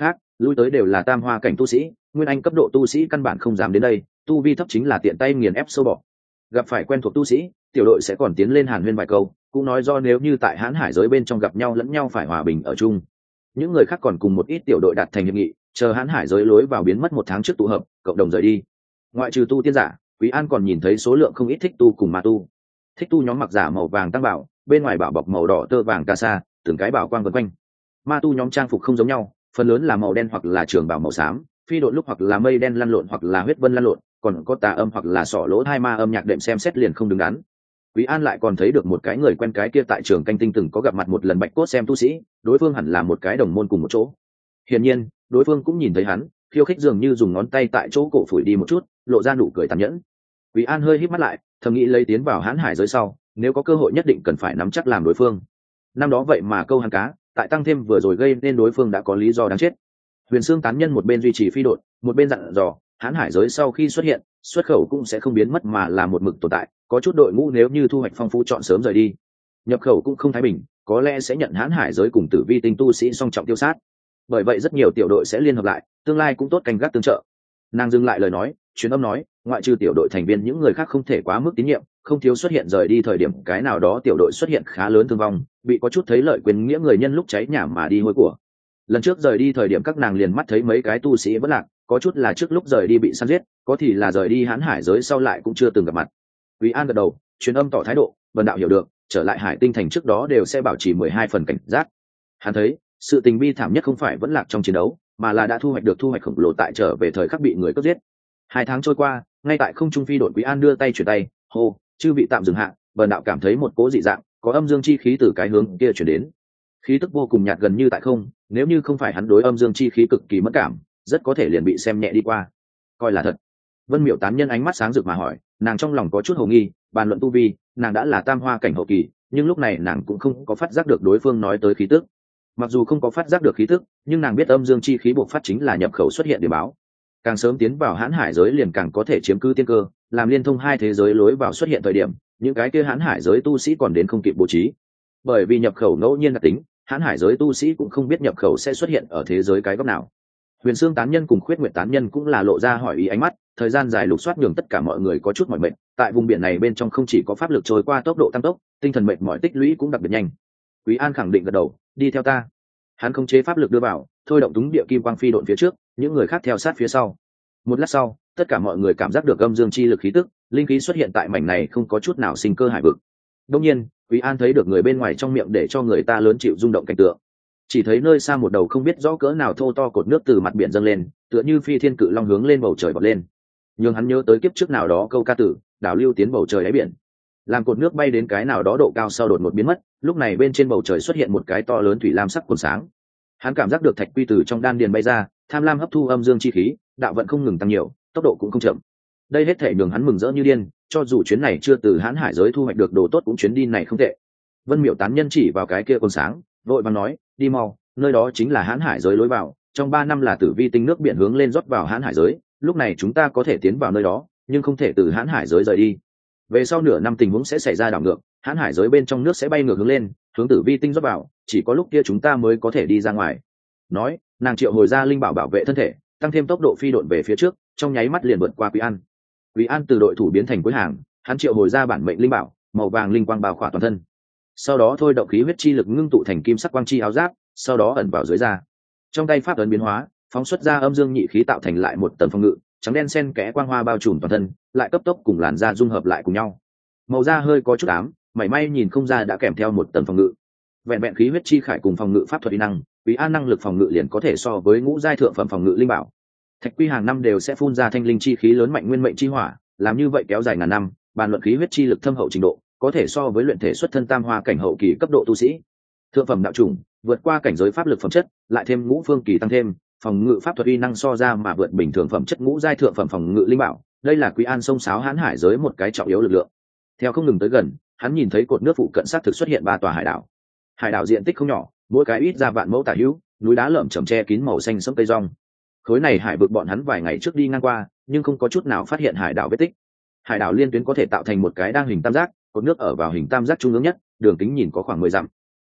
lui tới đều là tam hoa cảnh tu sĩ, nguyên anh cấp độ tu sĩ căn bản không dám đến đây, tu vi thấp chính là tiện tay nghiền ép sâu bọ. Gặp phải quen thuộc tu sĩ, tiểu đội sẽ còn tiến lên hàn huyên vài câu, cũng nói do nếu như tại hãn hải giới bên trong gặp nhau lẫn nhau phải hòa bình ở chung. Những người khác còn cùng một ít tiểu đội đạt thành hiệp nghị, chờ hãn hải giới lối vào biến mất một tháng trước tụ hợp, cộng đồng rời đi. Ngoại trừ tu tiên giả, Quý An còn nhìn thấy số lượng không ít thích tu cùng ma tu. Thích tu nhóm mặc giả màu vàng tăng bảo, bên ngoài bảo bọc màu đỏ tơ vàng ca sa, từng cái bảo quang vần quanh. Ma tu nhóm trang phục không giống nhau, phần lớn là màu đen hoặc là trường bảo màu xám, phi đội lúc hoặc là mây đen lăn lộn hoặc là huyết vân lăn lộn, còn có tà âm hoặc là sọ lỗ hai ma âm nhạc đệm xem xét liền không đứng đắn. Quý An lại còn thấy được một cái người quen cái kia tại trường canh tinh từng có gặp mặt một lần bạch cốt xem tu sĩ, đối phương hẳn là một cái đồng môn cùng một chỗ. Hiển nhiên, đối phương cũng nhìn thấy hắn, khiêu khích dường như dùng ngón tay tại chỗ cổ phủi đi một chút, lộ ra nụ cười tàn nhẫn. Quý An hơi híp mắt lại, thầm nghĩ lấy tiến vào hãn hải giới sau, nếu có cơ hội nhất định cần phải nắm chắc làm đối phương. Năm đó vậy mà câu hắn cá, tại tăng thêm vừa rồi gây nên đối phương đã có lý do đáng chết. Huyền Xương tán nhân một bên duy trì phi độn, một bên dặn dò, hãn hải giới sau khi xuất hiện, xuất khẩu cũng sẽ không biến mất mà là một mực tồn tại, có chút đội ngũ nếu như thu hoạch phong phú chọn sớm rời đi. Nhập khẩu cũng không thái bình, có lẽ sẽ nhận hãn hải giới cùng tử vi tinh tu sĩ song trọng tiêu sát. Bởi vậy rất nhiều tiểu đội sẽ liên hợp lại, tương lai cũng tốt canh gác tương trợ. Nàng dừng lại lời nói, truyền âm nói, ngoại trừ tiểu đội thành viên những người khác không thể quá mức tín nhiệm, không thiếu xuất hiện rời đi thời điểm cái nào đó tiểu đội xuất hiện khá lớn thương vong, bị có chút thấy lợi quyền nghĩa người nhân lúc cháy nhà mà đi hôi của. Lần trước rời đi thời điểm các nàng liền mắt thấy mấy cái tu sĩ vẫn lạc, có chút là trước lúc rời đi bị săn giết, có thì là rời đi hãn hải giới sau lại cũng chưa từng gặp mặt. Quý An gật đầu, truyền âm tỏ thái độ, Vân đạo hiểu được, trở lại Hải Tinh thành trước đó đều sẽ bảo trì mười hai phần cảnh giác. Hắn thấy, sự tình bi thảm nhất không phải vẫn lạc trong chiến đấu, mà là đã thu hoạch được thu hoạch khổng lồ tại trở về thời khắc bị người cướp giết. Hai tháng trôi qua, ngay tại không trung phi đội Quý An đưa tay chuyển tay, hô, chư bị tạm dừng hạ, Vân đạo cảm thấy một cố dị dạng, có âm dương chi khí từ cái hướng kia chuyển đến. Khí tức vô cùng nhạt gần như tại không, nếu như không phải hắn đối âm dương chi khí cực kỳ mất cảm, rất có thể liền bị xem nhẹ đi qua. Coi là thật. Vân Miểu tán nhân ánh mắt sáng rực mà hỏi, nàng trong lòng có chút hồ nghi, bàn luận tu vi, nàng đã là tam hoa cảnh hậu kỳ, nhưng lúc này nàng cũng không có phát giác được đối phương nói tới khí tức. Mặc dù không có phát giác được khí tức, nhưng nàng biết âm dương chi khí buộc phát chính là nhập khẩu xuất hiện để báo. Càng sớm tiến vào hãn hải giới liền càng có thể chiếm cứ tiên cơ, làm liên thông hai thế giới lối vào xuất hiện thời điểm, những cái kia hãn hải giới tu sĩ còn đến không kịp bố trí. Bởi vì nhập khẩu ngẫu nhiên đặc tính, hãn hải giới tu sĩ cũng không biết nhập khẩu sẽ xuất hiện ở thế giới cái góc nào. Huyền Xương tán nhân cùng Khuyết Nguyệt tán nhân cũng là lộ ra hỏi ý ánh mắt, thời gian dài lục soát nhường tất cả mọi người có chút mỏi mệt, tại vùng biển này bên trong không chỉ có pháp lực trôi qua tốc độ tăng tốc, tinh thần mệt mỏi tích lũy cũng đặc biệt nhanh. Quý An khẳng định gật đầu, đi theo ta. Hắn không chế pháp lực đưa vào, thôi động túng địa kim quang phi độn phía trước, những người khác theo sát phía sau. Một lát sau, tất cả mọi người cảm giác được âm dương chi lực khí tức, linh khí xuất hiện tại mảnh này không có chút nào sinh cơ hải vực. Đương nhiên, Quý An thấy được người bên ngoài trong miệng để cho người ta lớn chịu rung động cảnh tượng. Chỉ thấy nơi xa một đầu không biết rõ cỡ nào thô to cột nước từ mặt biển dâng lên, tựa như phi thiên cự long hướng lên bầu trời bật lên. Nhưng hắn nhớ tới kiếp trước nào đó câu ca tử, đảo lưu tiến bầu trời đáy biển. Làm cột nước bay đến cái nào đó độ cao sau đột ngột biến mất, lúc này bên trên bầu trời xuất hiện một cái to lớn thủy lam sắc quần sáng. Hắn cảm giác được thạch quy từ trong đan điền bay ra, tham lam hấp thu âm dương chi khí, đạo vận không ngừng tăng nhiều, tốc độ cũng không chậm. Đây hết thể nhường hắn mừng rỡ như điên, cho dù chuyến này chưa từ hãn hải giới thu hoạch được đồ tốt cũng chuyến đi này không tệ. Vân Miểu tán nhân chỉ vào cái kia quần sáng, vội vàng nói, đi mau, nơi đó chính là hãn hải giới lối vào, trong ba năm là tử vi tinh nước biển hướng lên rót vào hãn hải giới, lúc này chúng ta có thể tiến vào nơi đó, nhưng không thể từ hãn hải giới rời đi. Về sau nửa năm tình huống sẽ xảy ra đảo ngược, hãn hải giới bên trong nước sẽ bay ngược hướng lên, hướng tử vi tinh rót vào, chỉ có lúc kia chúng ta mới có thể đi ra ngoài. Nói, nàng triệu hồi ra linh bảo bảo vệ thân thể, tăng thêm tốc độ phi độn về phía trước, trong nháy mắt liền vượt qua Quý An. Quý An từ đội thủ biến thành cuối hàng, hắn triệu hồi ra bản mệnh linh bảo, màu vàng linh quang bao khỏa toàn thân. Sau đó thôi động khí huyết chi lực ngưng tụ thành kim sắc quang chi áo giáp, sau đó ẩn vào dưới da. Trong tay pháp ấn biến hóa, phóng xuất ra âm dương nhị khí tạo thành lại một tầng phòng ngự, trắng đen xen kẽ quang hoa bao trùm toàn thân, lại cấp tốc cùng làn da dung hợp lại cùng nhau. Màu da hơi có chút ám, mảy may nhìn không ra đã kèm theo một tầng phòng ngự. Vẹn vẹn khí huyết chi khải cùng phòng ngự pháp thuật uy năng, Quý An năng lực phòng ngự liền có thể so với ngũ giai thượng phẩm phòng ngự linh bảo. Thạch Quy hàng năm đều sẽ phun ra thanh linh chi khí lớn mạnh nguyên mệnh chi hỏa, làm như vậy kéo dài ngàn năm, bàn luận khí huyết chi lực thâm hậu trình độ, có thể so với luyện thể xuất thân tam hoa cảnh hậu kỳ cấp độ tu sĩ. Thượng phẩm đạo chủng, vượt qua cảnh giới pháp lực phẩm chất, lại thêm ngũ phương kỳ tăng thêm, phòng ngự pháp thuật uy năng so ra mà vượt bình thường phẩm chất ngũ giai thượng phẩm phòng ngự linh bảo, đây là Quý An sông sáo hãn hải giới một cái trọng yếu lực lượng. Theo không ngừng tới gần, hắn nhìn thấy cột nước phụ cận sát thực xuất hiện ba tòa hải đảo. Hải đảo diện tích không nhỏ, mỗi cái ít ra vạn mẫu tả hữu, núi đá lởm chởm che kín màu xanh sẫm cây rong. Khối này hải vực bọn hắn vài ngày trước đi ngang qua, nhưng không có chút nào phát hiện hải đảo vết tích. Hải đảo liên tuyến có thể tạo thành một cái đang hình tam giác, cột nước ở vào hình tam giác trung ương nhất, đường kính nhìn có khoảng mười dặm.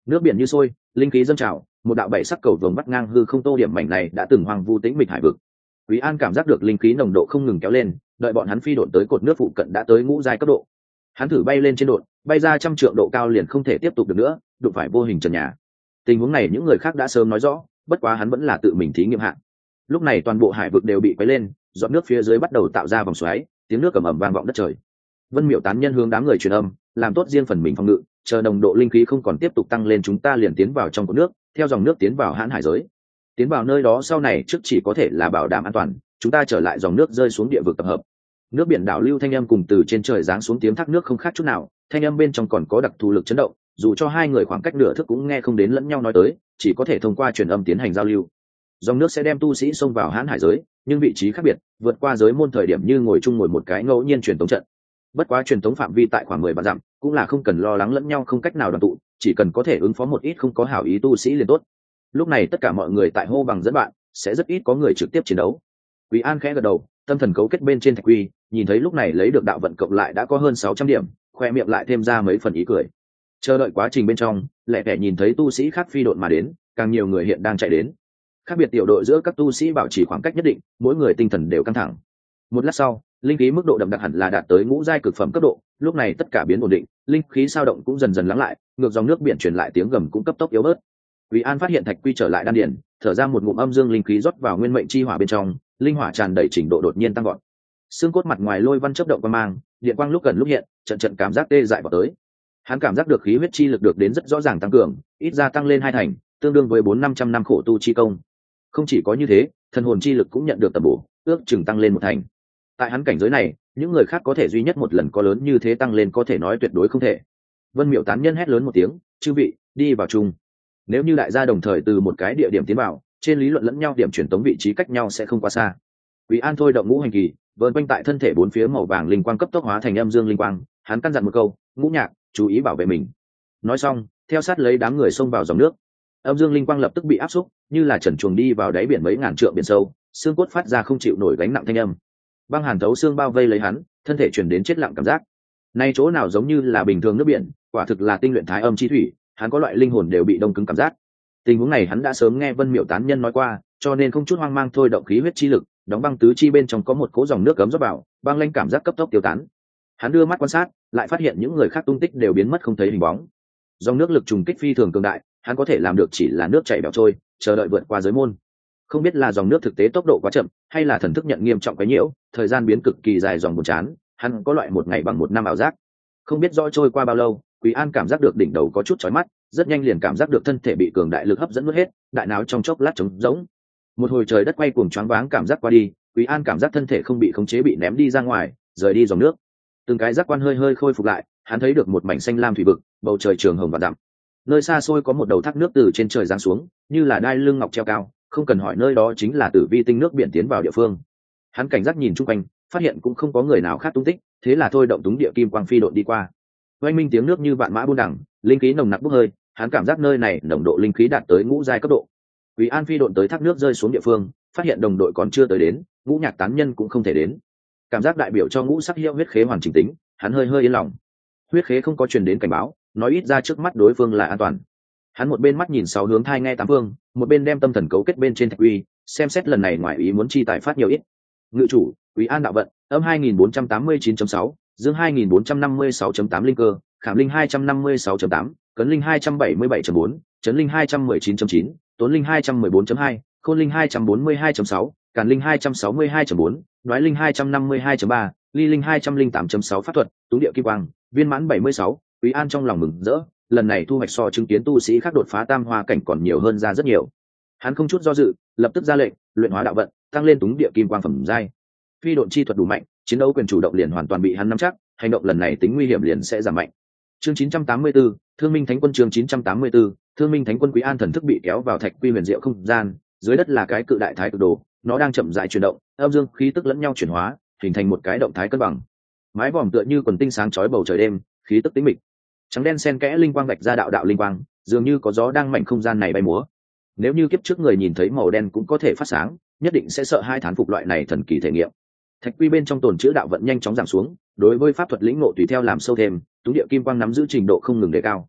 Nước biển như sôi, linh khí dâng trào, một đạo bảy sắc cầu vồng bắt ngang hư không, tô điểm mảnh này đã từng hoang vu tĩnh mịch hải vực. Quý An cảm giác được linh khí nồng độ không ngừng kéo lên, đợi bọn hắn phi độn tới cột nước phụ cận đã tới ngũ giai cấp độ. Hắn thử bay lên trên độn, bay ra trăm trượng độ cao liền không thể tiếp tục được nữa, đụng phải vô hình trần nhà. Tình huống này những người khác đã sớm nói rõ, bất quá hắn vẫn là tự mình thí nghiệm hạn. Lúc này toàn bộ hải vực đều bị quấy lên, giọt nước phía dưới bắt đầu tạo ra vòng xoáy, tiếng nước ầm ầm vang vọng đất trời. Vân Miểu tán nhân hướng đám người truyền âm, làm tốt riêng phần mình phòng ngự, chờ nồng độ linh khí không còn tiếp tục tăng lên chúng ta liền tiến vào trong cột nước, theo dòng nước tiến vào hãn hải giới. Tiến vào nơi đó sau này trước chỉ có thể là bảo đảm an toàn, chúng ta trở lại dòng nước rơi xuống địa vực tập hợp. Nước biển đảo lưu thanh âm cùng từ trên trời giáng xuống tiếng thác nước không khác chút nào, thanh âm bên trong còn có đặc thù lực chấn động, dù cho hai người khoảng cách nửa thước cũng nghe không đến lẫn nhau nói tới, chỉ có thể thông qua truyền âm tiến hành giao lưu. Dòng nước sẽ đem tu sĩ xông vào hãn hải giới, nhưng vị trí khác biệt, vượt qua giới môn thời điểm như ngồi chung ngồi một cái ngẫu nhiên truyền tống trận. Bất quá truyền tống phạm vi tại khoảng mười vạn dặm, cũng là không cần lo lắng lẫn nhau không cách nào đoàn tụ, chỉ cần có thể ứng phó một ít không có hảo ý tu sĩ liền tốt. Lúc này tất cả mọi người tại hô bằng dẫn bạn, sẽ rất ít có người trực tiếp chiến đấu. Quý An khẽ gật đầu, tâm thần cấu kết bên trên thạch quy, nhìn thấy lúc này lấy được đạo vận cộng lại đã có hơn sáu trăm điểm, khoe miệng lại thêm ra mấy phần ý cười. Chờ đợi quá trình bên trong, lẹ tẻ nhìn thấy tu sĩ khác phi độn mà đến, càng nhiều người hiện đang chạy đến. Khác biệt tiểu đội giữa các tu sĩ bảo trì khoảng cách nhất định, mỗi người tinh thần đều căng thẳng. Một lát sau, linh khí mức độ đậm đặc hẳn là đạt tới ngũ giai cực phẩm cấp độ, lúc này tất cả biến ổn định, linh khí sao động cũng dần dần lắng lại, ngược dòng nước biển truyền lại tiếng gầm cũng cấp tốc yếu bớt. Quý An phát hiện thạch quy trở lại đan điền, thở ra một ngụm âm dương linh khí rót vào nguyên mệnh chi hỏa bên trong, linh hỏa tràn đầy trình độ đột nhiên tăng gọn. Xương cốt mặt ngoài lôi văn chớp động quang mang, điện quang lúc gần lúc hiện, trận trận cảm giác tê dại vào tới. Hắn cảm giác được khí huyết chi lực được đến rất rõ ràng tăng cường, ít ra tăng lên hai thành, tương đương với bốn năm trăm năm khổ tu chi công. Không chỉ có như thế, thần hồn chi lực cũng nhận được tầm bổ, ước chừng tăng lên một thành. Tại hắn cảnh giới này, những người khác có thể duy nhất một lần có lớn như thế tăng lên có thể nói tuyệt đối không thể. Vân Miểu tán nhân hét lớn một tiếng, chư vị, đi vào chung. Nếu như đại gia đồng thời từ một cái địa điểm tiến vào, trên lý luận lẫn nhau điểm truyền tống vị trí cách nhau sẽ không quá xa. Quý An thôi động ngũ hành kỳ, vờn quanh tại thân thể bốn phía màu vàng linh quang cấp tốc hóa thành âm dương linh quang, hắn căn dặn một câu, ngũ nhạc, chú ý bảo vệ mình. Nói xong, theo sát lấy đám người xông vào dòng nước. Âm dương linh quang lập tức bị áp xúc, như là trần truồng đi vào đáy biển mấy ngàn trượng biển sâu, xương cốt phát ra không chịu nổi gánh nặng thanh âm. Băng hàn thấu xương bao vây lấy hắn, thân thể truyền đến chết lặng cảm giác. Nay chỗ nào giống như là bình thường nước biển, quả thực là tinh luyện thái âm chi thủy, hắn có loại linh hồn đều bị đông cứng cảm giác. Tình huống này hắn đã sớm nghe Vân Miểu tán nhân nói qua, cho nên không chút hoang mang thôi động khí huyết chi lực, đóng băng tứ chi bên trong có một cỗ dòng nước cấm rót vào, băng lanh cảm giác cấp tốc tiêu tán. Hắn đưa mắt quan sát, lại phát hiện những người khác tung tích đều biến mất không thấy hình bóng. Dòng nước lực trùng kích phi thường cường đại, hắn có thể làm được chỉ là nước chảy bẻo trôi, chờ đợi vượt qua giới môn. Không biết là dòng nước thực tế tốc độ quá chậm, hay là thần thức nhận nghiêm trọng cái nhiễu, thời gian biến cực kỳ dài dòng buồn chán, hắn có loại một ngày bằng một năm ảo giác. Không biết rõ trôi qua bao lâu, Quý An cảm giác được đỉnh đầu có chút chói mắt, rất nhanh liền cảm giác được thân thể bị cường đại lực hấp dẫn nuốt hết, đại não trong chốc lát trống rỗng. Một hồi trời đất quay cuồng choáng váng cảm giác qua đi, Quý An cảm giác thân thể không bị khống chế bị ném đi ra ngoài, rời đi dòng nước. Từng cái giác quan hơi hơi khôi phục lại, hắn thấy được một mảnh xanh lam thủy vực, bầu trời trường hồng và đậm. Nơi xa xôi có một đầu thác nước từ trên trời giáng xuống, như là đai lưng ngọc treo cao, không cần hỏi nơi đó chính là Tử Vi tinh nước biển tiến vào địa phương. Hắn cảnh giác nhìn chung quanh, phát hiện cũng không có người nào khác tung tích, thế là thôi động túng địa kim quang phi độn đi qua. Oanh minh tiếng nước như vạn mã buôn đẳng, linh khí nồng nặc bốc hơi, hắn cảm giác nơi này nồng độ linh khí đạt tới ngũ giai cấp độ. Quý An phi độn tới thác nước rơi xuống địa phương, phát hiện đồng đội còn chưa tới đến, ngũ nhạc tán nhân cũng không thể đến. Cảm giác đại biểu cho ngũ sắc hiệu huyết khế hoàn chỉnh tính, hắn hơi hơi yên lòng. Huyết khế không có truyền đến cảnh báo, nói ít ra trước mắt đối phương là an toàn. Hắn một bên mắt nhìn sáu hướng thai nghe tám phương, một bên đem tâm thần cấu kết bên trên thạch uy, xem xét lần này ngoài ý muốn chi tài phát nhiều ít. Ngự chủ, Quý An đạo vận, âm hai nghìn bốn trăm tám mươi chín chấm sáu, dương hai nghìn bốn trăm năm mươi sáu chấm tám linh cơ, khảm linh hai trăm năm mươi sáu chấm tám, cấn linh hai trăm bảy mươi bảy chấm bốn, chấn linh hai trăm mười chín chấm chín, tốn linh hai trăm mười bốn chấm hai, khôn linh hai trăm bốn mươi hai chấm sáu, càn linh hai trăm sáu mươi hai chấm bốn, đoái linh hai trăm năm mươi hai chấm ba, ly linh hai trăm linh tám chấm sáu pháp thuật, túng địa kim quang, viên mãn bảy mươi sáu. Quý An trong lòng mừng rỡ, lần này thu hoạch so chứng kiến tu sĩ khác đột phá tam hoa cảnh còn nhiều hơn ra rất nhiều. Hắn không chút do dự, lập tức ra lệnh, luyện hóa đạo vận, tăng lên túng địa kim quang phẩm giai. Phi độn chi thuật đủ mạnh, chiến đấu quyền chủ động liền hoàn toàn bị hắn nắm chắc, hành động lần này tính nguy hiểm liền sẽ giảm mạnh. Chương chín trăm tám mươi tư, Thương Minh Thánh Quân chương chín trăm tám mươi tư, Thương Minh Thánh Quân. Quý An thần thức bị kéo vào thạch quy huyền diệu không gian, dưới đất là cái cự đại thái cực đồ, nó đang chậm rãi chuyển động, âm dương khí tức lẫn nhau chuyển hóa, hình thành một cái động thái cân bằng. Mái vòm tựa như quần tinh sáng chói bầu trời đêm, khí tức tĩnh mịch. Trắng đen xen kẽ linh quang vạch ra đạo đạo linh quang, dường như có gió đang mảnh không gian này bay múa. Nếu như kiếp trước người nhìn thấy màu đen cũng có thể phát sáng, nhất định sẽ sợ hai thán phục loại này thần kỳ thể nghiệm. Thạch quy bên trong tồn chữ đạo vận nhanh chóng giảm xuống, đối với pháp thuật lĩnh ngộ tùy theo làm sâu thêm, túng địa kim quang nắm giữ trình độ không ngừng đề cao.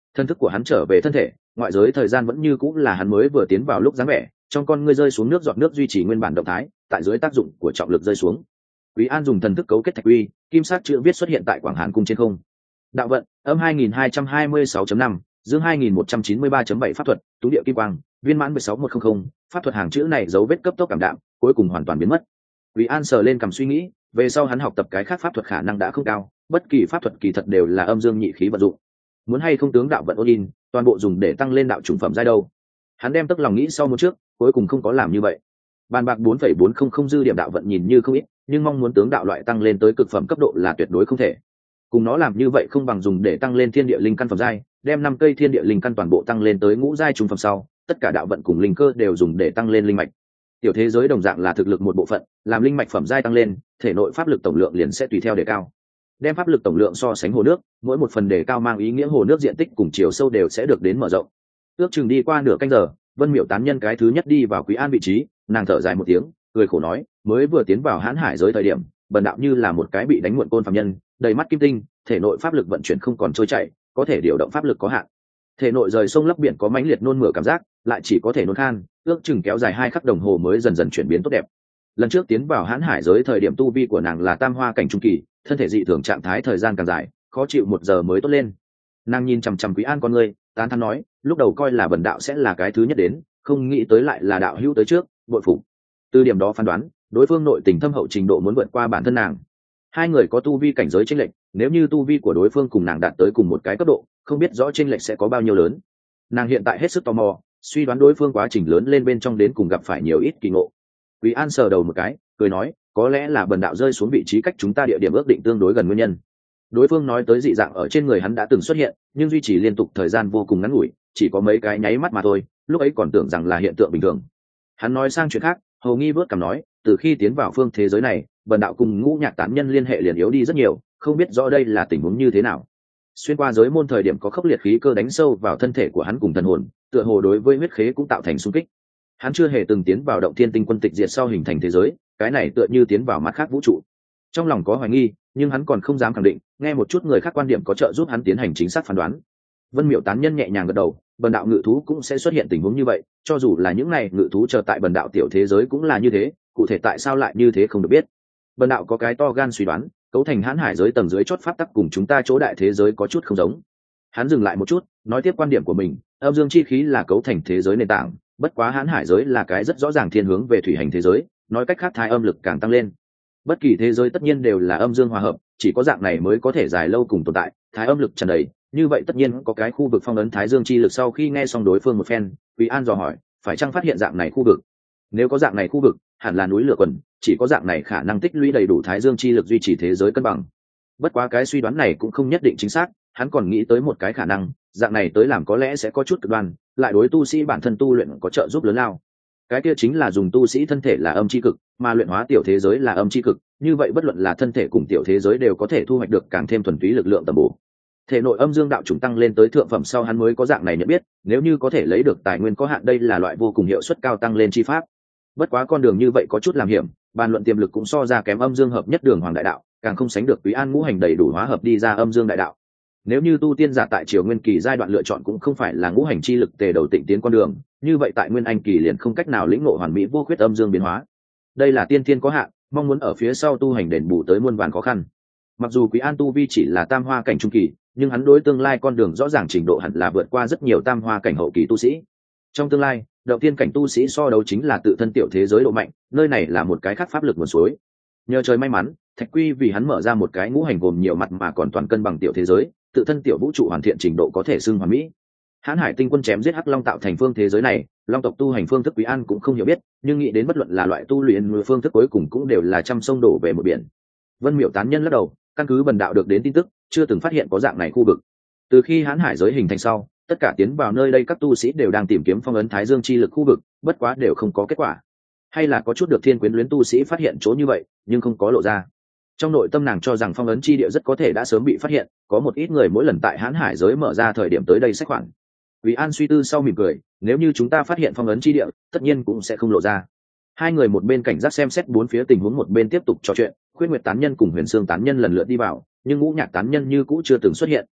Thân thức của hắn trở về thân thể, ngoại giới thời gian vẫn như cũng là hắn mới vừa tiến vào lúc dáng vẻ, trong con ngươi rơi xuống nước giọt nước duy trì nguyên bản động thái, tại dưới tác dụng của trọng lực rơi xuống. Quý An dùng thần thức cấu kết thạch uy, kim sắc chữ viết xuất hiện tại Quảng Hàn cung trên không. Đạo vận, âm hai nghìn hai trăm hai mươi sáu chấm năm, dương hai nghìn một trăm chín mươi ba chấm bảy pháp thuật, tú địa kim quang, viên mãn mười sáu một trăm, pháp thuật hàng chữ này dấu vết cấp tốc cảm đạm, cuối cùng hoàn toàn biến mất. Quý An sờ lên cầm suy nghĩ, về sau hắn học tập cái khác pháp thuật khả năng đã không cao, bất kỳ pháp thuật kỳ thật đều là âm dương nhị khí vận dụng. Muốn hay không tướng đạo vận ôn in, toàn bộ dùng để tăng lên đạo chủng phẩm giai đâu. Hắn đem tức lòng nghĩ sau một trước, cuối cùng không có làm như vậy. Bàn bạc bốn phẩy bốn không không dư điểm đạo vận nhìn như không ít, nhưng mong muốn tướng đạo loại tăng lên tới cực phẩm cấp độ là tuyệt đối không thể. Cùng nó làm như vậy không bằng dùng để tăng lên thiên địa linh căn phẩm giai, đem năm cây thiên địa linh căn toàn bộ tăng lên tới ngũ giai trung phẩm sau, tất cả đạo vận cùng linh cơ đều dùng để tăng lên linh mạch. Tiểu thế giới đồng dạng là thực lực một bộ phận, làm linh mạch phẩm giai tăng lên, thể nội pháp lực tổng lượng liền sẽ tùy theo đề cao. Đem pháp lực tổng lượng so sánh hồ nước, mỗi một phần đề cao mang ý nghĩa hồ nước diện tích cùng chiều sâu đều sẽ được đến mở rộng. Ước chừng đi qua nửa canh giờ, Vân Miểu tán nhân cái thứ nhất đi vào Quý An vị trí, nàng thở dài một tiếng, cười khổ nói, mới vừa tiến vào Hán Hải giới thời điểm, bần đạo như là một cái bị đánh muộn côn phàm nhân, đầy mắt kim tinh, thể nội pháp lực vận chuyển không còn trôi chảy, có thể điều động pháp lực có hạn. Thể nội rời sông lấp biển có mãnh liệt nôn mửa cảm giác, lại chỉ có thể nôn khan, ước chừng kéo dài hai khắc đồng hồ mới dần dần chuyển biến tốt đẹp. Lần trước tiến vào Hán Hải giới thời điểm tu vi của nàng là tam hoa cảnh trung kỳ, thân thể dị thường trạng thái thời gian càng dài, khó chịu một giờ mới tốt lên. Nàng nhìn chằm chằm Quý An con người, tán thán nói, lúc đầu coi là bần đạo sẽ là cái thứ nhất đến, không nghĩ tới lại là đạo hữu tới trước, bội phục. Từ điểm đó phán đoán, đối phương nội tình thâm hậu trình độ muốn vượt qua bản thân nàng. Hai người có tu vi cảnh giới chênh lệch, nếu như tu vi của đối phương cùng nàng đạt tới cùng một cái cấp độ, không biết rõ chênh lệch sẽ có bao nhiêu lớn. Nàng hiện tại hết sức tò mò, suy đoán đối phương quá trình lớn lên bên trong đến cùng gặp phải nhiều ít kỳ ngộ. Quý An sờ đầu một cái, cười nói, có lẽ là bần đạo rơi xuống vị trí cách chúng ta địa điểm ước định tương đối gần nguyên nhân. Đối phương nói tới dị dạng ở trên người hắn đã từng xuất hiện, nhưng duy trì liên tục thời gian vô cùng ngắn ngủi, chỉ có mấy cái nháy mắt mà thôi, lúc ấy còn tưởng rằng là hiện tượng bình thường. Hắn nói sang chuyện khác, hầu nghi vớt cằm nói, từ khi tiến vào phương thế giới này, bần đạo cùng ngũ nhạc tán nhân liên hệ liền yếu đi rất nhiều, không biết rõ đây là tình huống như thế nào. Xuyên qua giới môn thời điểm có khốc liệt khí cơ đánh sâu vào thân thể của hắn cùng thần hồn, tựa hồ đối với huyết khế cũng tạo thành xung kích. Hắn chưa hề từng tiến vào động thiên tinh quân tịch diệt sau hình thành thế giới, cái này tựa như tiến vào mặt khác vũ trụ. Trong lòng có hoài nghi, nhưng hắn còn không dám khẳng định, nghe một chút người khác quan điểm có trợ giúp hắn tiến hành chính xác phán đoán. Vân Miểu tán nhân nhẹ nhàng gật đầu, bần đạo ngự thú cũng sẽ xuất hiện tình huống như vậy, cho dù là những này ngự thú chờ tại bần đạo tiểu thế giới cũng là như thế, cụ thể tại sao lại như thế không được biết. Bần đạo có cái to gan suy đoán, cấu thành Hán Hải giới tầng dưới chót pháp tắc cùng chúng ta chỗ đại thế giới có chút không giống. Hắn dừng lại một chút, nói tiếp quan điểm của mình, âm dương chi khí là cấu thành thế giới nền tảng, bất quá Hán Hải giới là cái rất rõ ràng thiên hướng về thủy hành thế giới, nói cách khác thái âm lực càng tăng lên. Bất kỳ thế giới tất nhiên đều là âm dương hòa hợp, chỉ có dạng này mới có thể dài lâu cùng tồn tại, thái âm lực tràn đầy, như vậy tất nhiên có cái khu vực phong ấn thái dương chi lực. Sau khi nghe xong đối phương một phen, Quý An dò hỏi, phải chăng phát hiện dạng này khu vực? Nếu có dạng này khu vực, hẳn là núi lửa quần, chỉ có dạng này khả năng tích lũy đầy đủ thái dương chi lực duy trì thế giới cân bằng. Bất quá cái suy đoán này cũng không nhất định chính xác, hắn còn nghĩ tới một cái khả năng, dạng này tới làm có lẽ sẽ có chút cực đoan, lại đối tu sĩ bản thân tu luyện có trợ giúp lớn lao. Cái kia chính là dùng tu sĩ thân thể là âm chi cực, mà luyện hóa tiểu thế giới là âm chi cực, như vậy bất luận là thân thể cùng tiểu thế giới đều có thể thu hoạch được càng thêm thuần túy lực lượng tầm bổ. Thể nội âm dương đạo chủng tăng lên tới thượng phẩm sau hắn mới có dạng này nhận biết, nếu như có thể lấy được tài nguyên có hạn, đây là loại vô cùng hiệu suất cao tăng lên chi pháp. Bất quá con đường như vậy có chút làm hiểm, bàn luận tiềm lực cũng so ra kém âm dương hợp nhất đường hoàng đại đạo, càng không sánh được Quý An ngũ hành đầy đủ hóa hợp đi ra âm dương đại đạo. Nếu như tu tiên giả tại triều nguyên kỳ giai đoạn lựa chọn cũng không phải là ngũ hành chi lực tề đầu tịnh tiến con đường, như vậy tại nguyên anh kỳ liền không cách nào lĩnh ngộ hoàn mỹ vô khuyết âm dương biến hóa. Đây là tiên tiên có hạn, mong muốn ở phía sau tu hành đền bù tới muôn vàn khó khăn. Mặc dù Quý An tu vi chỉ là tam hoa cảnh trung kỳ, nhưng hắn đối tương lai con đường rõ ràng trình độ hẳn là vượt qua rất nhiều tam hoa cảnh hậu kỳ tu sĩ. Trong tương lai, động tiên cảnh tu sĩ so đấu chính là tự thân tiểu thế giới độ mạnh, nơi này là một cái khác pháp lực nguồn suối. Nhờ trời may mắn, Thạch Quy vì hắn mở ra một cái ngũ hành gồm nhiều mặt mà còn toàn cân bằng tiểu thế giới, tự thân tiểu vũ trụ hoàn thiện trình độ có thể xưng hoàn mỹ. Hán Hải tinh quân chém giết Hắc Long tạo thành phương thế giới này, Long tộc tu hành phương thức Quý An cũng không hiểu biết, nhưng nghĩ đến bất luận là loại tu luyện phương thức cuối cùng cũng đều là trăm sông đổ về một biển. Vân Miểu tán nhân lắc đầu, căn cứ bần đạo được đến tin tức, chưa từng phát hiện có dạng này khu vực. Từ khi Hán Hải giới hình thành sau, tất cả tiến vào nơi đây các tu sĩ đều đang tìm kiếm phong ấn thái dương chi lực khu vực, bất quá đều không có kết quả. Hay là có chút được thiên quyến luyến tu sĩ phát hiện chỗ như vậy, nhưng không có lộ ra. Trong nội tâm nàng cho rằng phong ấn chi địa rất có thể đã sớm bị phát hiện, có một ít người mỗi lần tại Hán Hải giới mở ra thời điểm tới đây sách khoản. Quý An suy tư sau mỉm cười, nếu như chúng ta phát hiện phong ấn chi địa, tất nhiên cũng sẽ không lộ ra. Hai người một bên cảnh giác xem xét bốn phía tình huống, một bên tiếp tục trò chuyện. Khuyết Nguyệt tán nhân cùng Huyền Sương tán nhân lần lượt đi vào, nhưng Ngũ Nhạc tán nhân như cũ chưa từng xuất hiện.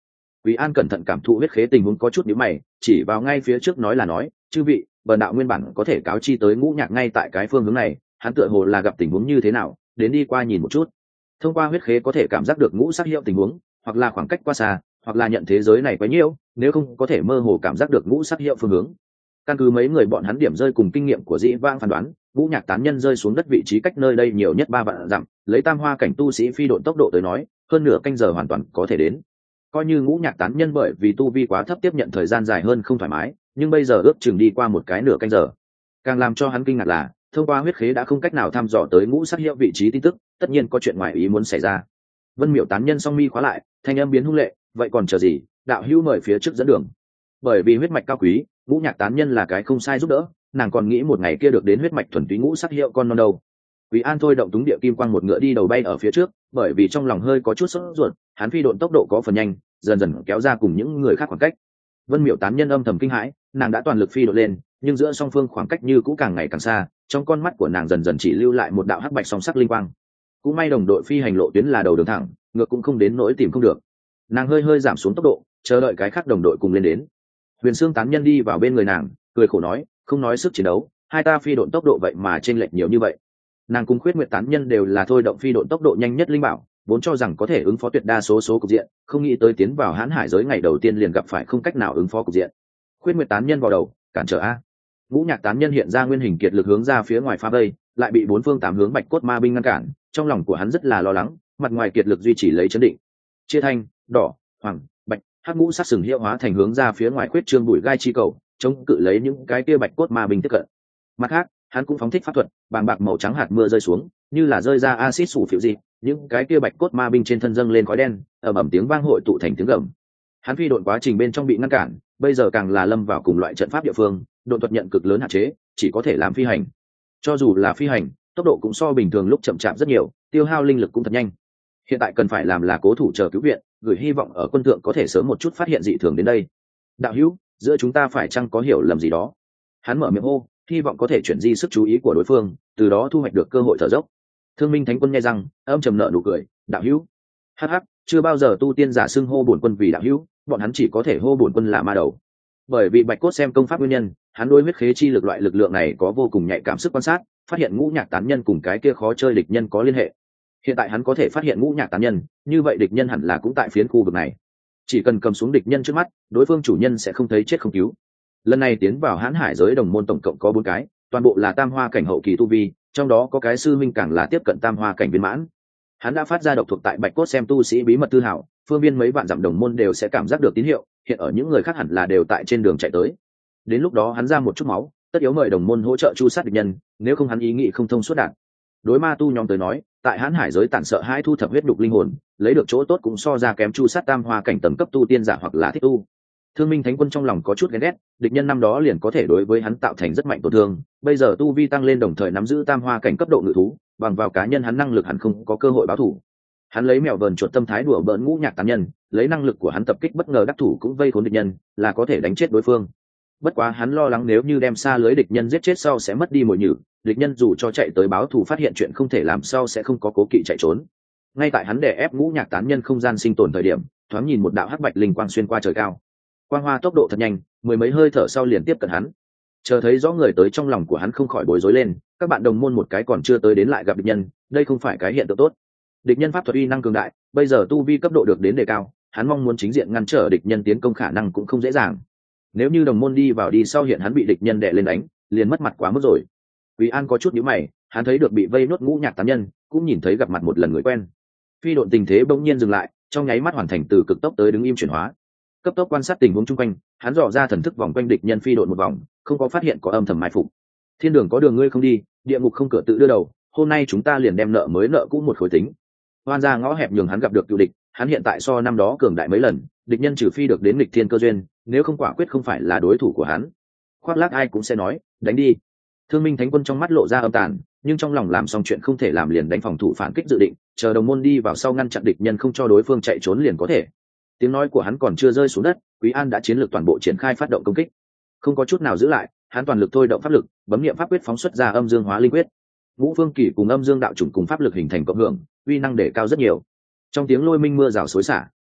Quý An cẩn thận cảm thụ huyết khế tình huống có chút nhíu mày, chỉ vào ngay phía trước nói là nói, chư vị, bần đạo nguyên bản có thể cáo chi tới Ngũ Nhạc ngay tại cái phương hướng này, hắn tựa hồ là gặp tình huống như thế nào, đến đi qua nhìn một chút. Thông qua huyết khế có thể cảm giác được ngũ sắc hiệu tình huống, hoặc là khoảng cách quá xa, hoặc là nhận thế giới này quá nhiều, nếu không có thể mơ hồ cảm giác được ngũ sắc hiệu phương hướng. Căn cứ mấy người bọn hắn điểm rơi cùng kinh nghiệm của dĩ vãng phán đoán, Ngũ Nhạc tán nhân rơi xuống đất vị trí cách nơi đây nhiều nhất ba vạn dặm, lấy tam hoa cảnh tu sĩ phi độn tốc độ tới nói, hơn nửa canh giờ hoàn toàn có thể đến. Coi như Ngũ Nhạc tán nhân bởi vì tu vi quá thấp tiếp nhận thời gian dài hơn không thoải mái, nhưng bây giờ ước chừng đi qua một cái nửa canh giờ. Càng làm cho hắn kinh ngạc là, thông qua huyết khế đã không cách nào thăm dò tới ngũ sắc hiệu vị trí tin tức, tất nhiên có chuyện ngoài ý muốn xảy ra. Vân Miểu tán nhân song mi khóa lại, thanh âm biến hung lệ, vậy còn chờ gì, đạo hữu mời phía trước dẫn đường. Bởi vì huyết mạch cao quý, Ngũ Nhạc tán nhân là cái không sai giúp đỡ, nàng còn nghĩ một ngày kia được đến huyết mạch thuần túy ngũ sắc hiệu con non đâu. Quý An thôi động túng địa kim quang một ngựa đi đầu bay ở phía trước, bởi vì trong lòng hơi có chút sốt ruột, hắn phi độn tốc độ có phần nhanh, dần dần kéo ra cùng những người khác khoảng cách. Vân Miểu tán nhân âm thầm kinh hãi, nàng đã toàn lực phi độn lên, nhưng giữa song phương khoảng cách như cũ càng ngày càng xa, trong con mắt của nàng dần dần chỉ lưu lại một đạo hắc bạch song sắc linh quang. Cũng may đồng đội phi hành lộ tuyến là đầu đường thẳng, ngựa cũng không đến nỗi tìm không được. Nàng hơi hơi giảm xuống tốc độ, chờ đợi cái khác đồng đội cùng lên đến. Huyền Xương tán nhân đi vào bên người nàng, cười khổ nói, không nói sức chiến đấu, hai ta phi độn tốc độ vậy mà chênh lệch nhiều như vậy. Nàng cùng Khuyết Nguyệt tán nhân đều là thôi động phi độn tốc độ nhanh nhất linh bảo, vốn cho rằng có thể ứng phó tuyệt đa số số cục diện, không nghĩ tới tiến vào Hán Hải giới ngày đầu tiên liền gặp phải không cách nào ứng phó cục diện. Khuyết Nguyệt tán nhân vào đầu, cản trở a. Ngũ Nhạc tán nhân hiện ra nguyên hình kiệt lực hướng ra phía ngoài phá vây, lại bị bốn phương tám hướng bạch cốt ma binh ngăn cản, trong lòng của hắn rất là lo lắng, mặt ngoài kiệt lực duy trì lấy chấn định. Chia thanh, đỏ, hoàng, bạch, hắc ngũ sắc sừng hiệu hóa thành hướng ra phía ngoài khuyết trương bụi gai chi cầu, chống cự lấy những cái kia bạch cốt ma binh tiếp cận. Mặt khác, hắn cũng phóng thích pháp thuật, bàng bạc màu trắng hạt mưa rơi xuống, như là rơi ra axit sủ phiểu gì, những cái kia bạch cốt ma binh trên thân dâng lên khói đen, ầm ầm tiếng vang hội tụ thành tiếng gầm. Hắn phi độn quá trình bên trong bị ngăn cản, bây giờ càng là lâm vào cùng loại trận pháp địa phương, độn thuật nhận cực lớn hạn chế, chỉ có thể làm phi hành. Cho dù là phi hành, tốc độ cũng so bình thường lúc chậm chạp rất nhiều, tiêu hao linh lực cũng thật nhanh. Hiện tại cần phải làm là cố thủ chờ cứu viện, gửi hy vọng ở quân thượng có thể sớm một chút phát hiện dị thường đến đây. Đạo hữu, giữa chúng ta phải chăng có hiểu lầm gì đó? Hắn mở miệng hô, hy vọng có thể chuyển di sức chú ý của đối phương, từ đó thu hoạch được cơ hội thở dốc. Thương Minh Thánh Quân nghe rằng, âm trầm nợ nụ cười, đạo hữu. Hắc hắc, chưa bao giờ tu tiên giả xưng hô bổn quân vì đạo hữu, bọn hắn chỉ có thể hô bổn quân là ma đầu. Bởi vì Bạch Cốt xem công pháp nguyên nhân, hắn đối huyết khế chi lực loại lực lượng này có vô cùng nhạy cảm sức quan sát, phát hiện Ngũ Nhạc tán nhân cùng cái kia khó chơi địch nhân có liên hệ. Hiện tại hắn có thể phát hiện Ngũ Nhạc tán nhân, như vậy địch nhân hẳn là cũng tại phiến khu vực này. Chỉ cần cầm xuống địch nhân trước mắt, đối phương chủ nhân sẽ không thấy chết không cứu. Lần này tiến vào Hán Hải giới đồng môn tổng cộng có bốn cái, toàn bộ là tam hoa cảnh hậu kỳ tu vi, trong đó có cái sư minh càng là tiếp cận tam hoa cảnh viên mãn. Hắn đã phát ra độc thuộc tại Bạch Cốt xem tu sĩ bí mật tư hảo, phương viên mấy vạn dặm đồng môn đều sẽ cảm giác được tín hiệu, hiện ở những người khác hẳn là đều tại trên đường chạy tới. Đến lúc đó hắn ra một chút máu, tất yếu mời đồng môn hỗ trợ chu sát địch nhân, nếu không hắn ý nghĩ không thông suốt đạt. Đối ma tu nhóm tới nói, tại Hán Hải giới tản sợ hai thu thập huyết đục linh hồn, lấy được chỗ tốt cũng so ra kém chu sát tam hoa cảnh tầng cấp tu tiên giả hoặc là thích tu. Thương Minh Thánh Quân trong lòng có chút ghen ghét, địch nhân năm đó liền có thể đối với hắn tạo thành rất mạnh tổn thương, bây giờ tu vi tăng lên đồng thời nắm giữ tam hoa cảnh cấp độ ngự thú, bằng vào cá nhân hắn năng lực hẳn không có cơ hội báo thù. Hắn lấy mèo vờn chuột tâm thái đùa bỡn Ngũ Nhạc tán nhân, lấy năng lực của hắn tập kích bất ngờ đắc thủ cũng vây khốn địch nhân, là có thể đánh chết đối phương. Bất quá hắn lo lắng nếu như đem xa lưới địch nhân giết chết sau sẽ mất đi mồi nhử, địch nhân dù cho chạy tới báo thù phát hiện chuyện không thể làm sau sẽ không có cố kỵ chạy trốn. Ngay tại hắn đè ép Ngũ Nhạc tán nhân không gian sinh tồn thời điểm, thoáng nhìn một đạo hắc bạch linh quang xuyên qua trời cao. Quang hoa tốc độ thật nhanh, mười mấy hơi thở sau liền tiếp cận hắn. Chờ thấy rõ người tới trong lòng của hắn không khỏi bối rối lên, các bạn đồng môn một cái còn chưa tới đến lại gặp địch nhân, đây không phải cái hiện tượng tốt. Địch nhân pháp thuật uy năng cường đại, bây giờ tu vi cấp độ được đến đề cao, hắn mong muốn chính diện ngăn trở địch nhân tiến công khả năng cũng không dễ dàng. Nếu như đồng môn đi vào đi sau hiện hắn bị địch nhân đè lên đánh, liền mất mặt quá mức rồi. Quý An có chút nhíu mày, hắn thấy được bị vây nốt Ngũ Nhạc tán nhân, cũng nhìn thấy gặp mặt một lần người quen. Phi độn tình thế bỗng nhiên dừng lại, trong nháy mắt hoàn thành từ cực tốc tới đứng im chuyển hóa. Cấp tốc quan sát tình huống chung quanh, hắn dò ra thần thức vòng quanh địch nhân phi độn một vòng, không có phát hiện có âm thầm mai phục. Thiên đường có đường ngươi không đi, địa ngục không cửa tự đưa đầu, hôm nay chúng ta liền đem nợ mới nợ cũ một khối tính. Hoan ra ngõ hẹp nhường hắn gặp được cựu địch, hắn hiện tại so năm đó cường đại mấy lần, địch nhân trừ phi được đến nghịch thiên cơ duyên, nếu không quả quyết không phải là đối thủ của hắn. Khoác lác ai cũng sẽ nói, đánh đi. Thương Minh Thánh Quân trong mắt lộ ra âm tàn, nhưng trong lòng làm xong chuyện không thể làm liền đánh phòng thủ phản kích dự định, chờ đồng môn đi vào sau ngăn chặn địch nhân không cho đối phương chạy trốn liền có thể. Tiếng nói của hắn còn chưa rơi xuống đất, Quý An đã chiến lược toàn bộ triển khai phát động công kích, không có chút nào giữ lại, hắn toàn lực thôi động pháp lực, bấm niệm pháp quyết phóng xuất ra âm dương hóa linh quyết. Ngũ Phương Kỳ cùng âm dương đạo chủng cùng pháp lực hình thành cộng hưởng, uy năng để cao rất nhiều. Trong tiếng lôi minh mưa rào xối xả,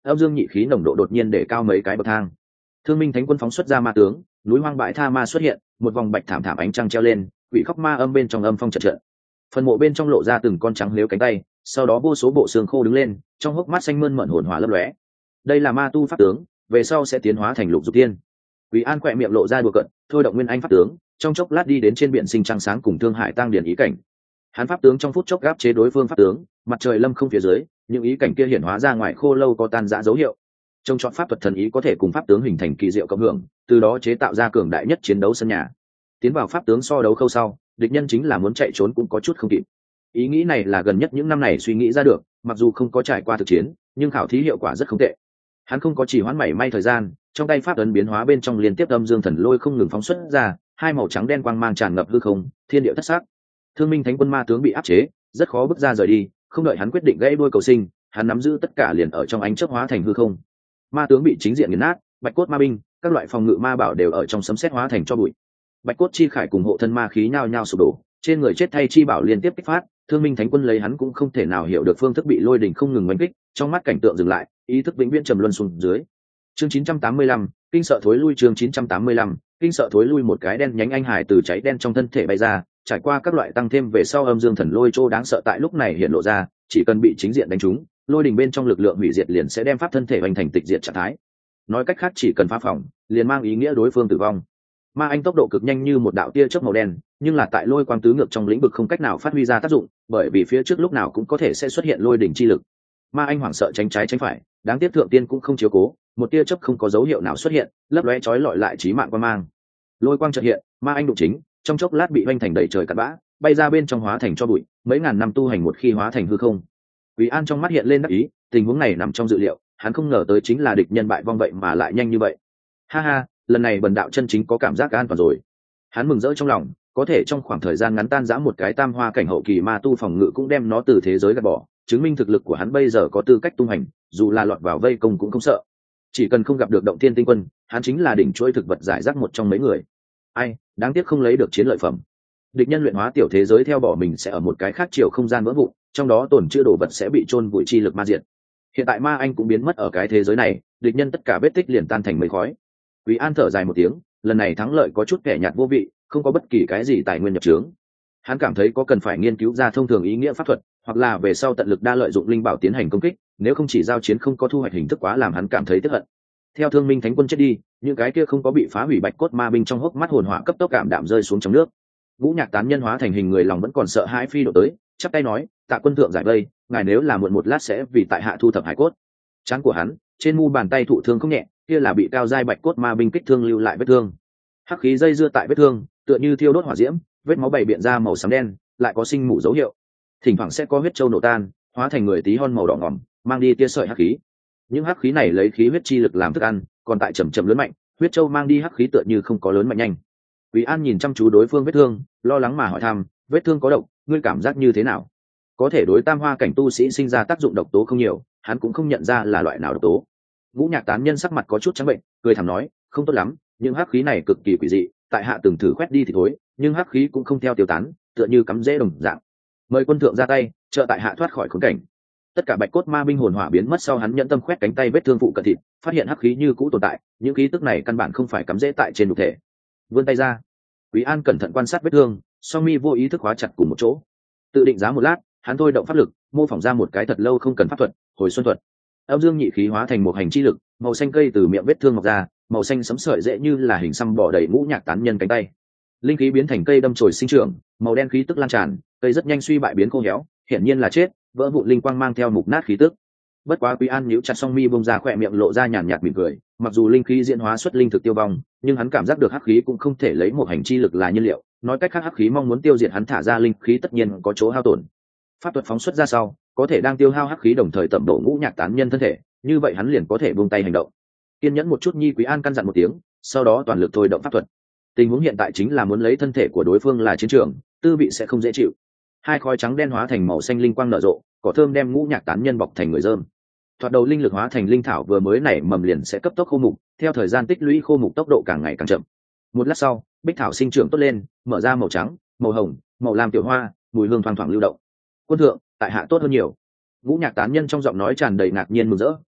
âm dương nhị khí nồng độ đột nhiên để cao mấy cái bậc thang. Thương Minh Thánh Quân phóng xuất ra ma tướng, núi hoang bãi tha ma xuất hiện, một vòng bạch thảm thảm ánh trăng treo lên, quỷ khóc ma âm bên trong âm phong trận trận. Phần mộ bên trong lộ ra từng con trắng liếu cánh tay, sau đó vô số bộ xương khô đứng lên, trong hốc mắt xanh mơn mởn hồn hỏa lấp lóe. Đây là ma tu pháp tướng, về sau sẽ tiến hóa thành lục dục tiên. Quý An khỏe miệng lộ ra đùa cợt, thôi động nguyên anh pháp tướng, trong chốc lát đi đến trên biển sinh trăng sáng cùng Thương Hải tăng điển ý cảnh. Hắn pháp tướng trong phút chốc gáp chế đối phương pháp tướng, mặt trời lâm không phía dưới, những ý cảnh kia hiển hóa ra ngoài khô lâu có tan rã dấu hiệu. Trong chọn pháp thuật thần ý có thể cùng pháp tướng hình thành kỳ diệu cộng hưởng, từ đó chế tạo ra cường đại nhất chiến đấu sân nhà. Tiến vào pháp tướng so đấu khâu sau, địch nhân chính là muốn chạy trốn cũng có chút không kịp. Ý nghĩ này là gần nhất những năm này suy nghĩ ra được, mặc dù không có trải qua thực chiến, nhưng khảo thí hiệu quả rất không tệ. Hắn không có chỉ hoãn mảy may thời gian, trong tay pháp ấn biến hóa bên trong liên tiếp âm dương thần lôi không ngừng phóng xuất ra, hai màu trắng đen quang mang tràn ngập hư không, thiên địa thất sắc. Thương Minh Thánh Quân ma tướng bị áp chế, rất khó bước ra rời đi, không đợi hắn quyết định gãy đuôi cầu sinh, hắn nắm giữ tất cả liền ở trong ánh chớp hóa thành hư không. Ma tướng bị chính diện nghiền nát, bạch cốt ma binh, các loại phòng ngự ma bảo đều ở trong sấm sét hóa thành cho bụi. Bạch cốt chi khải cùng hộ thân ma khí nhao nhao sụp đổ, trên người chết thay chi bảo liên tiếp kích phát, Thương Minh Thánh Quân lấy hắn cũng không thể nào hiểu được phương thức bị lôi đỉnh không ngừng đánh kích, trong mắt cảnh tượng dừng lại, ý thức vĩnh viễn trầm luân xuống dưới. Chương chín trăm tám mươi lăm, kinh sợ thối lui. Chương chín trăm tám mươi lăm, kinh sợ thối lui. Một cái đen nhánh anh hải từ cháy đen trong thân thể bay ra, trải qua các loại tăng thêm về sau âm dương thần lôi trô đáng sợ tại lúc này hiện lộ ra, chỉ cần bị chính diện đánh trúng, lôi đỉnh bên trong lực lượng hủy diệt liền sẽ đem pháp thân thể hoành thành tịch diệt trạng thái. Nói cách khác chỉ cần phá phòng, liền mang ý nghĩa đối phương tử vong. Ma anh tốc độ cực nhanh như một đạo tia chớp màu đen, nhưng là tại lôi quang tứ ngược trong lĩnh vực không cách nào phát huy ra tác dụng, bởi vì phía trước lúc nào cũng có thể sẽ xuất hiện lôi đỉnh chi lực. Ma anh hoảng sợ tránh trái tránh phải, đáng tiếc thượng tiên cũng không chiếu cố, một tia chớp không có dấu hiệu nào xuất hiện, lấp lóe chói lọi lại chí mạng quang mang. Lôi quang chợt hiện, ma anh đụng chính, trong chốc lát bị hoành thành đầy trời cát bã, bay ra bên trong hóa thành cho bụi, mấy ngàn năm tu hành một khi hóa thành hư không. Quý An trong mắt hiện lên đắc ý, tình huống này nằm trong dự liệu, hắn không ngờ tới chính là địch nhân bại vong vậy mà lại nhanh như vậy. Ha ha, lần này bần đạo chân chính có cảm giác an toàn rồi. Hắn mừng rỡ trong lòng, có thể trong khoảng thời gian ngắn tan rã một cái tam hoa cảnh hậu kỳ ma tu phòng ngự cũng đem nó từ thế giới gạt bỏ, chứng minh thực lực của hắn bây giờ có tư cách tung hành, dù là lọt vào vây công cũng không sợ. Chỉ cần không gặp được Động Thiên Tinh Quân, hắn chính là đỉnh chuỗi thực vật giải rác một trong mấy người. Ai, đáng tiếc không lấy được chiến lợi phẩm. Địch nhân luyện hóa tiểu thế giới theo bỏ mình sẽ ở một cái khác chiều không gian vỡ vụn, trong đó tồn chứa đồ vật sẽ bị chôn vùi chi lực ma diệt. Hiện tại ma anh cũng biến mất ở cái thế giới này, địch nhân tất cả vết tích liền tan thành mây khói. Quý An thở dài một tiếng, lần này thắng lợi có chút kẻ nhạt vô vị, không có bất kỳ cái gì tài nguyên nhập trướng. Hắn cảm thấy có cần phải nghiên cứu ra thông thường ý nghĩa pháp thuật, hoặc là về sau tận lực đa lợi dụng linh bảo tiến hành công kích, nếu không chỉ giao chiến không có thu hoạch hình thức quá làm hắn cảm thấy tức hận. Theo Thương Minh Thánh Quân chết đi, những cái kia không có bị phá hủy bạch cốt ma binh trong hốc mắt hồn hỏa cấp tốc cảm đạm rơi xuống trong nước. Vũ Nhạc Tán Nhân hóa thành hình người lòng vẫn còn sợ hãi phi độ tới, chắp tay nói, Tạ quân thượng giải vây, ngài nếu là muộn một lát sẽ vì tại hạ thu thập hải cốt. Trán của hắn, trên mu bàn tay thụ thương không nhẹ, kia là bị cao giai bạch cốt ma binh kích thương lưu lại vết thương. Hắc khí dây dưa tại vết thương, tựa như thiêu đốt hỏa diễm, vết máu bày biện ra màu xám đen, lại có sinh mủ dấu hiệu. Thỉnh thoảng sẽ có huyết châu nổ tan, hóa thành người tí hon màu đỏ ngòm, mang đi tia sợi hắc khí. Những hắc khí này lấy khí huyết chi lực làm thức ăn, còn tại chậm chậm lớn mạnh, huyết châu mang đi hắc khí tựa như không có lớn mạnh nhanh. Quý An nhìn chăm chú đối phương vết thương, lo lắng mà hỏi thăm, vết thương có độc, ngươi cảm giác như thế nào? Có thể đối tam hoa cảnh tu sĩ sinh ra tác dụng độc tố không nhiều, hắn cũng không nhận ra là loại nào độc tố. Vũ Nhạc Tán Nhân sắc mặt có chút trắng bệnh, cười thầm nói, không tốt lắm, những hắc khí này cực kỳ quỷ dị, tại hạ từng thử quét đi thì thối, nhưng hắc khí cũng không theo tiêu tán, tựa như cắm rễ đồng dạng. Mời quân thượng ra tay, trợ tại hạ thoát khỏi khốn cảnh. Tất cả bạch cốt ma binh hồn hỏa biến mất sau, hắn nhẫn tâm quét cánh tay vết thương phụ cận thịt, phát hiện hắc khí như cũ tồn tại, những khí tức này căn bản không phải cắm rễ tại trên nhục thể. Vươn tay ra, Quý An cẩn thận quan sát vết thương, song mi vô ý thức hóa chặt cùng một chỗ. Tự định giá một lát, hắn thôi động pháp lực, mô phỏng ra một cái thật lâu không cần pháp thuật, hồi xuân thuật. Âm dương nhị khí hóa thành một hành chi lực, màu xanh cây từ miệng vết thương mọc ra, màu xanh sẫm sợi dễ như là hình xăm bò đầy Ngũ Nhạc Tán Nhân cánh tay. Linh khí biến thành cây đâm chồi sinh trưởng, màu đen khí tức lan tràn, cây rất nhanh suy bại biến khô héo, hiển nhiên là chết, vỡ vụn linh quang mang theo mục nát khí tức. Bất quá Quý An nhíu chặt song mi bông ra khỏe miệng lộ ra nhàn nhạt mỉm cười, mặc dù linh khí diễn hóa xuất linh thực tiêu vong, nhưng hắn cảm giác được hắc khí cũng không thể lấy một hành chi lực là nhiên liệu, nói cách khác hắc khí mong muốn tiêu diệt hắn thả ra linh khí tất nhiên có chỗ hao tổn. Pháp thuật phóng xuất ra sau, có thể đang tiêu hao hắc khí đồng thời tẩm bổ Ngũ Nhạc Tán Nhân thân thể, như vậy hắn liền có thể buông tay hành động. Kiên nhẫn một chút nhi, Quý An căn dặn một tiếng, sau đó toàn lực thôi động pháp thuật. Tình huống hiện tại chính là muốn lấy thân thể của đối phương là chiến trường, tư vị sẽ không dễ chịu. Hai khói trắng đen hóa thành màu xanh linh quang nở rộ, cỏ thơm đem Ngũ Nhạc Tán Nhân bọc thành người dơm. Thoạt đầu linh lực hóa thành linh thảo vừa mới nảy mầm liền sẽ cấp tốc khô mục, theo thời gian tích lũy khô mục tốc độ càng ngày càng chậm. Một lát sau, bích thảo sinh trưởng tốt lên, mở ra màu trắng, màu hồng, màu lam tiểu hoa, mùi hương thoang thoảng lưu động. Quân thượng, tại hạ tốt hơn nhiều. Ngũ Nhạc Tán Nhân trong giọng nói tràn đầy ngạc nhiên mừng rỡ,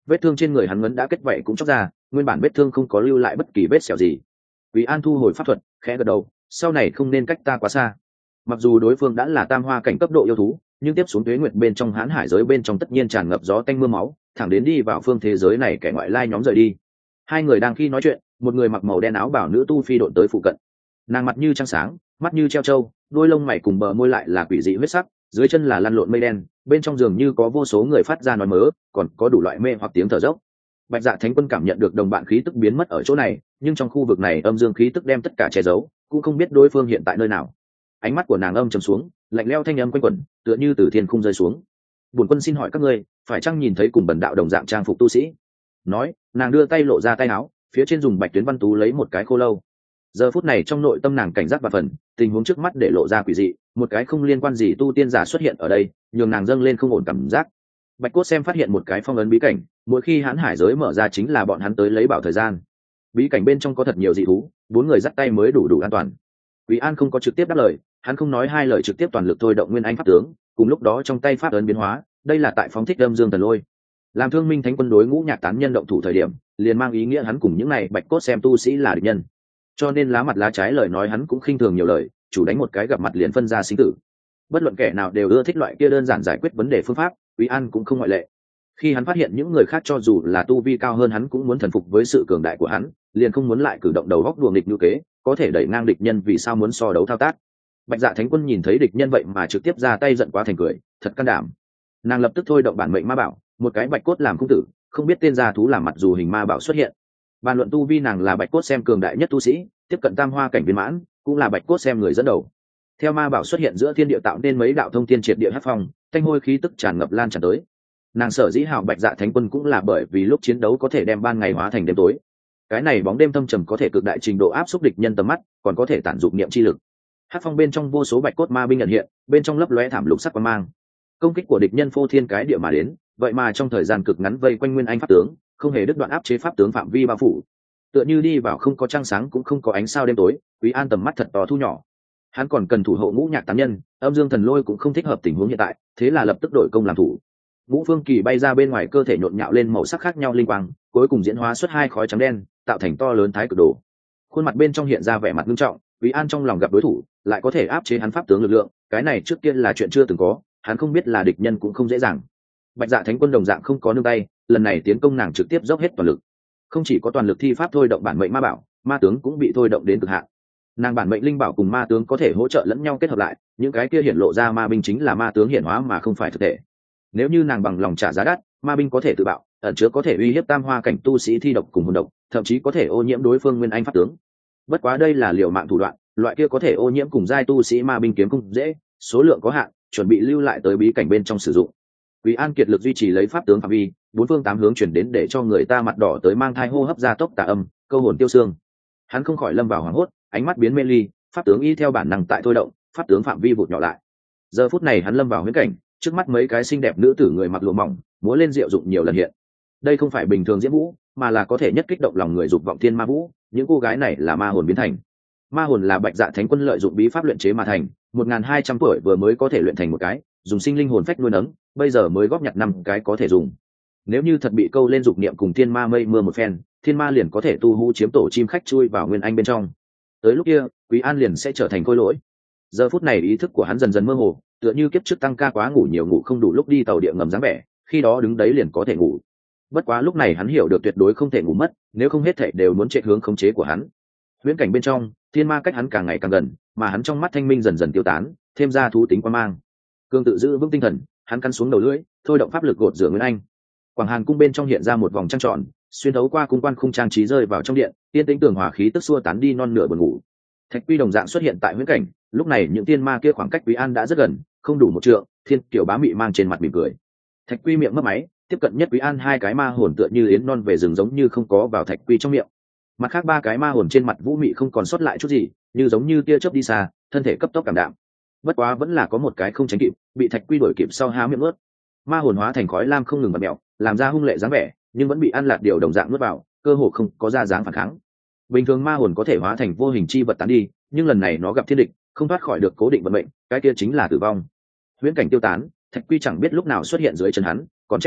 vết thương trên người hắn ngấn đã kết vảy cũng chóc ra, nguyên bản vết thương không có lưu lại bất kỳ vết sẹo gì. Quý An thu hồi pháp thuật, khẽ gật đầu, sau này không nên cách ta quá xa. Mặc dù đối phương đã là tam hoa cảnh cấp độ yêu thú, nhưng tiếp xuống tuế nguyệt bên trong hãn hải giới bên trong tất nhiên tràn ngập gió tanh mưa máu, thẳng đến đi vào phương thế giới này kẻ ngoại lai nhóm rời đi. Hai người đang khi nói chuyện, một người mặc màu đen áo bảo nữ tu phi độn tới phụ cận. Nàng mặt như trăng sáng, mắt như treo trâu, đôi lông mày cùng bờ môi lại là quỷ dị huyết sắc, dưới chân là lăn lộn mây đen, bên trong giường như có vô số người phát ra nói mớ, còn có đủ loại mê hoặc tiếng thở dốc. Bạch Dạ Thánh Quân cảm nhận được đồng bạn khí tức biến mất ở chỗ này, nhưng trong khu vực này âm dương khí tức đem tất cả che giấu, cũng không biết đối phương hiện tại nơi nào. Ánh mắt của nàng âm trầm xuống, lạnh lẽo thanh âm quanh quẩn, tựa như từ thiên khung rơi xuống. Bổn quân xin hỏi các ngươi, phải chăng nhìn thấy cùng bần đạo đồng dạng trang phục tu sĩ? Nói, nàng đưa tay lộ ra tay áo, phía trên dùng bạch tuyến văn tú lấy một cái khô lâu. Giờ phút này trong nội tâm nàng cảnh giác và phần, tình huống trước mắt để lộ ra quỷ dị, một cái không liên quan gì tu tiên giả xuất hiện ở đây, nhường nàng dâng lên không ổn cảm giác. Bạch Cốt xem phát hiện một cái phong ấn bí cảnh, mỗi khi hãn hải giới mở ra chính là bọn hắn tới lấy bảo thời gian. Bí cảnh bên trong có thật nhiều dị thú, bốn người dắt tay mới đủ đủ an toàn. Quý An không có trực tiếp đáp lời, hắn không nói hai lời trực tiếp toàn lực thôi động nguyên anh pháp tướng, cùng lúc đó trong tay pháp ấn biến hóa, đây là tại phóng thích âm dương thần lôi. Làm Thương Minh Thánh Quân đối Ngũ Nhạc tán nhân động thủ thời điểm, liền mang ý nghĩa hắn cùng những này Bạch Cốt xem tu sĩ là địch nhân. Cho nên lá mặt lá trái lời nói hắn cũng khinh thường nhiều lời, chủ đánh một cái gặp mặt liền phân ra sinh tử. Bất luận kẻ nào đều ưa thích loại kia đơn giản giải quyết vấn đề phương pháp, Quý An cũng không ngoại lệ. Khi hắn phát hiện những người khác cho dù là tu vi cao hơn hắn cũng muốn thần phục với sự cường đại của hắn, liền không muốn lại cử động đầu góc đùa nghịch như kế, có thể đẩy ngang địch nhân vì sao muốn so đấu thao tác. Bạch Dạ Thánh Quân nhìn thấy địch nhân vậy mà trực tiếp ra tay giận quá thành cười, thật can đảm. Nàng lập tức thôi động bản mệnh ma bảo, một cái bạch cốt làm cung tử, không biết tên gia thú làm mặt dù hình ma bảo xuất hiện. Bàn luận tu vi nàng là bạch cốt xem cường đại nhất tu sĩ, tiếp cận tam hoa cảnh viên mãn, cũng là bạch cốt xem người dẫn đầu. Theo ma bảo xuất hiện giữa thiên địa tạo nên mấy đạo thông thiên triệt địa hắc phong, thanh hôi khí tức tràn ngập lan tràn tới. Nàng sở dĩ hảo Bạch Dạ Thánh Quân cũng là bởi vì lúc chiến đấu có thể đem ban ngày hóa thành đêm tối. Cái này bóng đêm thâm trầm có thể cực đại trình độ áp xúc địch nhân tầm mắt, còn có thể tản dụng niệm chi lực. Hắc phong bên trong vô số bạch cốt ma binh nhận hiện, bên trong lấp lóe thảm lục sắc quang mang. Công kích của địch nhân phô thiên cái địa mà đến, vậy mà trong thời gian cực ngắn vây quanh nguyên anh pháp tướng, không hề đứt đoạn áp chế pháp tướng phạm vi bao phủ. Tựa như đi vào không có trăng sáng cũng không có ánh sao đêm tối, Quý An tầm mắt thật to thu nhỏ. Hắn còn cần thủ hộ Ngũ Nhạc tán nhân, âm dương thần lôi cũng không thích hợp tình huống hiện tại, thế là lập tức đổi công làm thủ. Ngũ Phương Kỳ bay ra bên ngoài cơ thể nhộn nhạo lên màu sắc khác nhau linh quang, cuối cùng diễn hóa xuất hai khói trắng đen, tạo thành to lớn thái cực đồ. Khuôn mặt bên trong hiện ra vẻ mặt nghiêm trọng, Quý An trong lòng gặp đối thủ, lại có thể áp chế hắn pháp tướng lực lượng, cái này trước kia là chuyện chưa từng có, hắn không biết là địch nhân cũng không dễ dàng. Bạch Dạ Thánh Quân đồng dạng không có nương tay, lần này tiến công nàng trực tiếp dốc hết toàn lực. Không chỉ có toàn lực thi pháp thôi động bản mệnh ma bảo, ma tướng cũng bị thôi động đến cực hạn. Nàng bản mệnh linh bảo cùng ma tướng có thể hỗ trợ lẫn nhau kết hợp lại, những cái kia hiển lộ ra ma binh chính là ma tướng hiển hóa mà không phải thực thể. Nếu như nàng bằng lòng trả giá đắt, ma binh có thể tự bạo, ẩn chứa có thể uy hiếp tam hoa cảnh tu sĩ thi độc cùng hồn độc, thậm chí có thể ô nhiễm đối phương nguyên anh pháp tướng. Bất quá đây là liều mạng thủ đoạn, loại kia có thể ô nhiễm cùng giai tu sĩ ma binh kiếm không dễ, số lượng có hạn, chuẩn bị lưu lại tới bí cảnh bên trong sử dụng. Quý An kiệt lực duy trì lấy pháp tướng phạm vi, bốn phương tám hướng chuyển đến để cho người ta mặt đỏ tới mang thai hô hấp ra tốc tà âm, câu hồn tiêu xương. Hắn không khỏi lâm vào hoảng hốt, ánh mắt biến mê ly, pháp tướng y theo bản năng tại thôi động, pháp tướng phạm vi vụt nhỏ lại. Giờ phút này hắn lâm vào huyễn cảnh, trước mắt mấy cái xinh đẹp nữ tử người mặc lụa mỏng, múa lên diệu dụng nhiều lần hiện. Đây không phải bình thường diễn vũ, mà là có thể nhất kích động lòng người dục vọng thiên ma vũ, những cô gái này là ma hồn biến thành. Ma hồn là Bạch Dạ Thánh Quân lợi dụng bí pháp luyện chế mà thành, một nghìn hai trăm tuổi vừa mới có thể luyện thành một cái, dùng sinh linh hồn phách nuôi nấng, bây giờ mới góp nhặt năm cái có thể dùng. Nếu như thật bị câu lên dục niệm cùng thiên ma mây mưa một phen, thiên ma liền có thể tu hú chiếm tổ chim khách chui vào nguyên anh bên trong. Tới lúc kia, Quý An liền sẽ trở thành khôi lỗi. Giờ phút này ý thức của hắn dần dần mơ hồ, tựa như kiếp trước tăng ca quá ngủ nhiều ngủ không đủ lúc đi tàu địa ngầm dáng vẻ, khi đó đứng đấy liền có thể ngủ. Bất quá lúc này hắn hiểu được tuyệt đối không thể ngủ mất, nếu không hết thảy đều muốn chạy hướng khống chế của hắn. Huyễn cảnh bên trong, thiên ma cách hắn càng ngày càng gần, mà hắn trong mắt thanh minh dần dần tiêu tán, thêm ra thú tính quan mang. Cương tự giữ vững tinh thần, hắn cắn xuống đầu lưỡi, thôi động pháp lực gột rửa nguyên anh. Quảng Hàn cung bên trong hiện ra một vòng trăng tròn, xuyên thấu qua cung quan khung trang trí rơi vào trong điện, tiên tĩnh tường hòa khí tức xua tán đi non nửa buồn ngủ. Thạch Quy đồng dạng xuất hiện tại huyễn cảnh, lúc này những tiên ma kia khoảng cách Quý An đã rất gần, không đủ một trượng, thiên kiểu bá mị mang trên mặt mỉm cười. Thạch Quy miệng mấp máy, tiếp cận nhất Quý An hai cái ma hồn tựa như yến non về rừng giống như không có vào Thạch Quy trong miệng. Mặt khác ba cái ma hồn trên mặt vũ mị không còn sót lại chút gì, như giống như tia chớp đi xa, thân thể cấp tốc cảm đạm. Bất quá vẫn là có một cái không tránh kịp, bị Thạch Quy đuổi kịp sau há miệng nuốt. Ma hồn hóa thành khói lam không ngừng bật mèo, làm ra hung lệ dáng vẻ, nhưng vẫn bị An Lạt điều đồng dạng nuốt vào, cơ hồ không có ra dáng phản kháng. Bình thường ma hồn có thể hóa thành vô hình chi vật tán đi, nhưng lần này nó gặp thiên địch, không thoát khỏi được cố định vận mệnh, cái kia chính là tử vong. Huyễn cảnh tiêu tán, Thạch Quy chẳng biết lúc nào xuất hiện dưới chân hắn, còn chép miệng,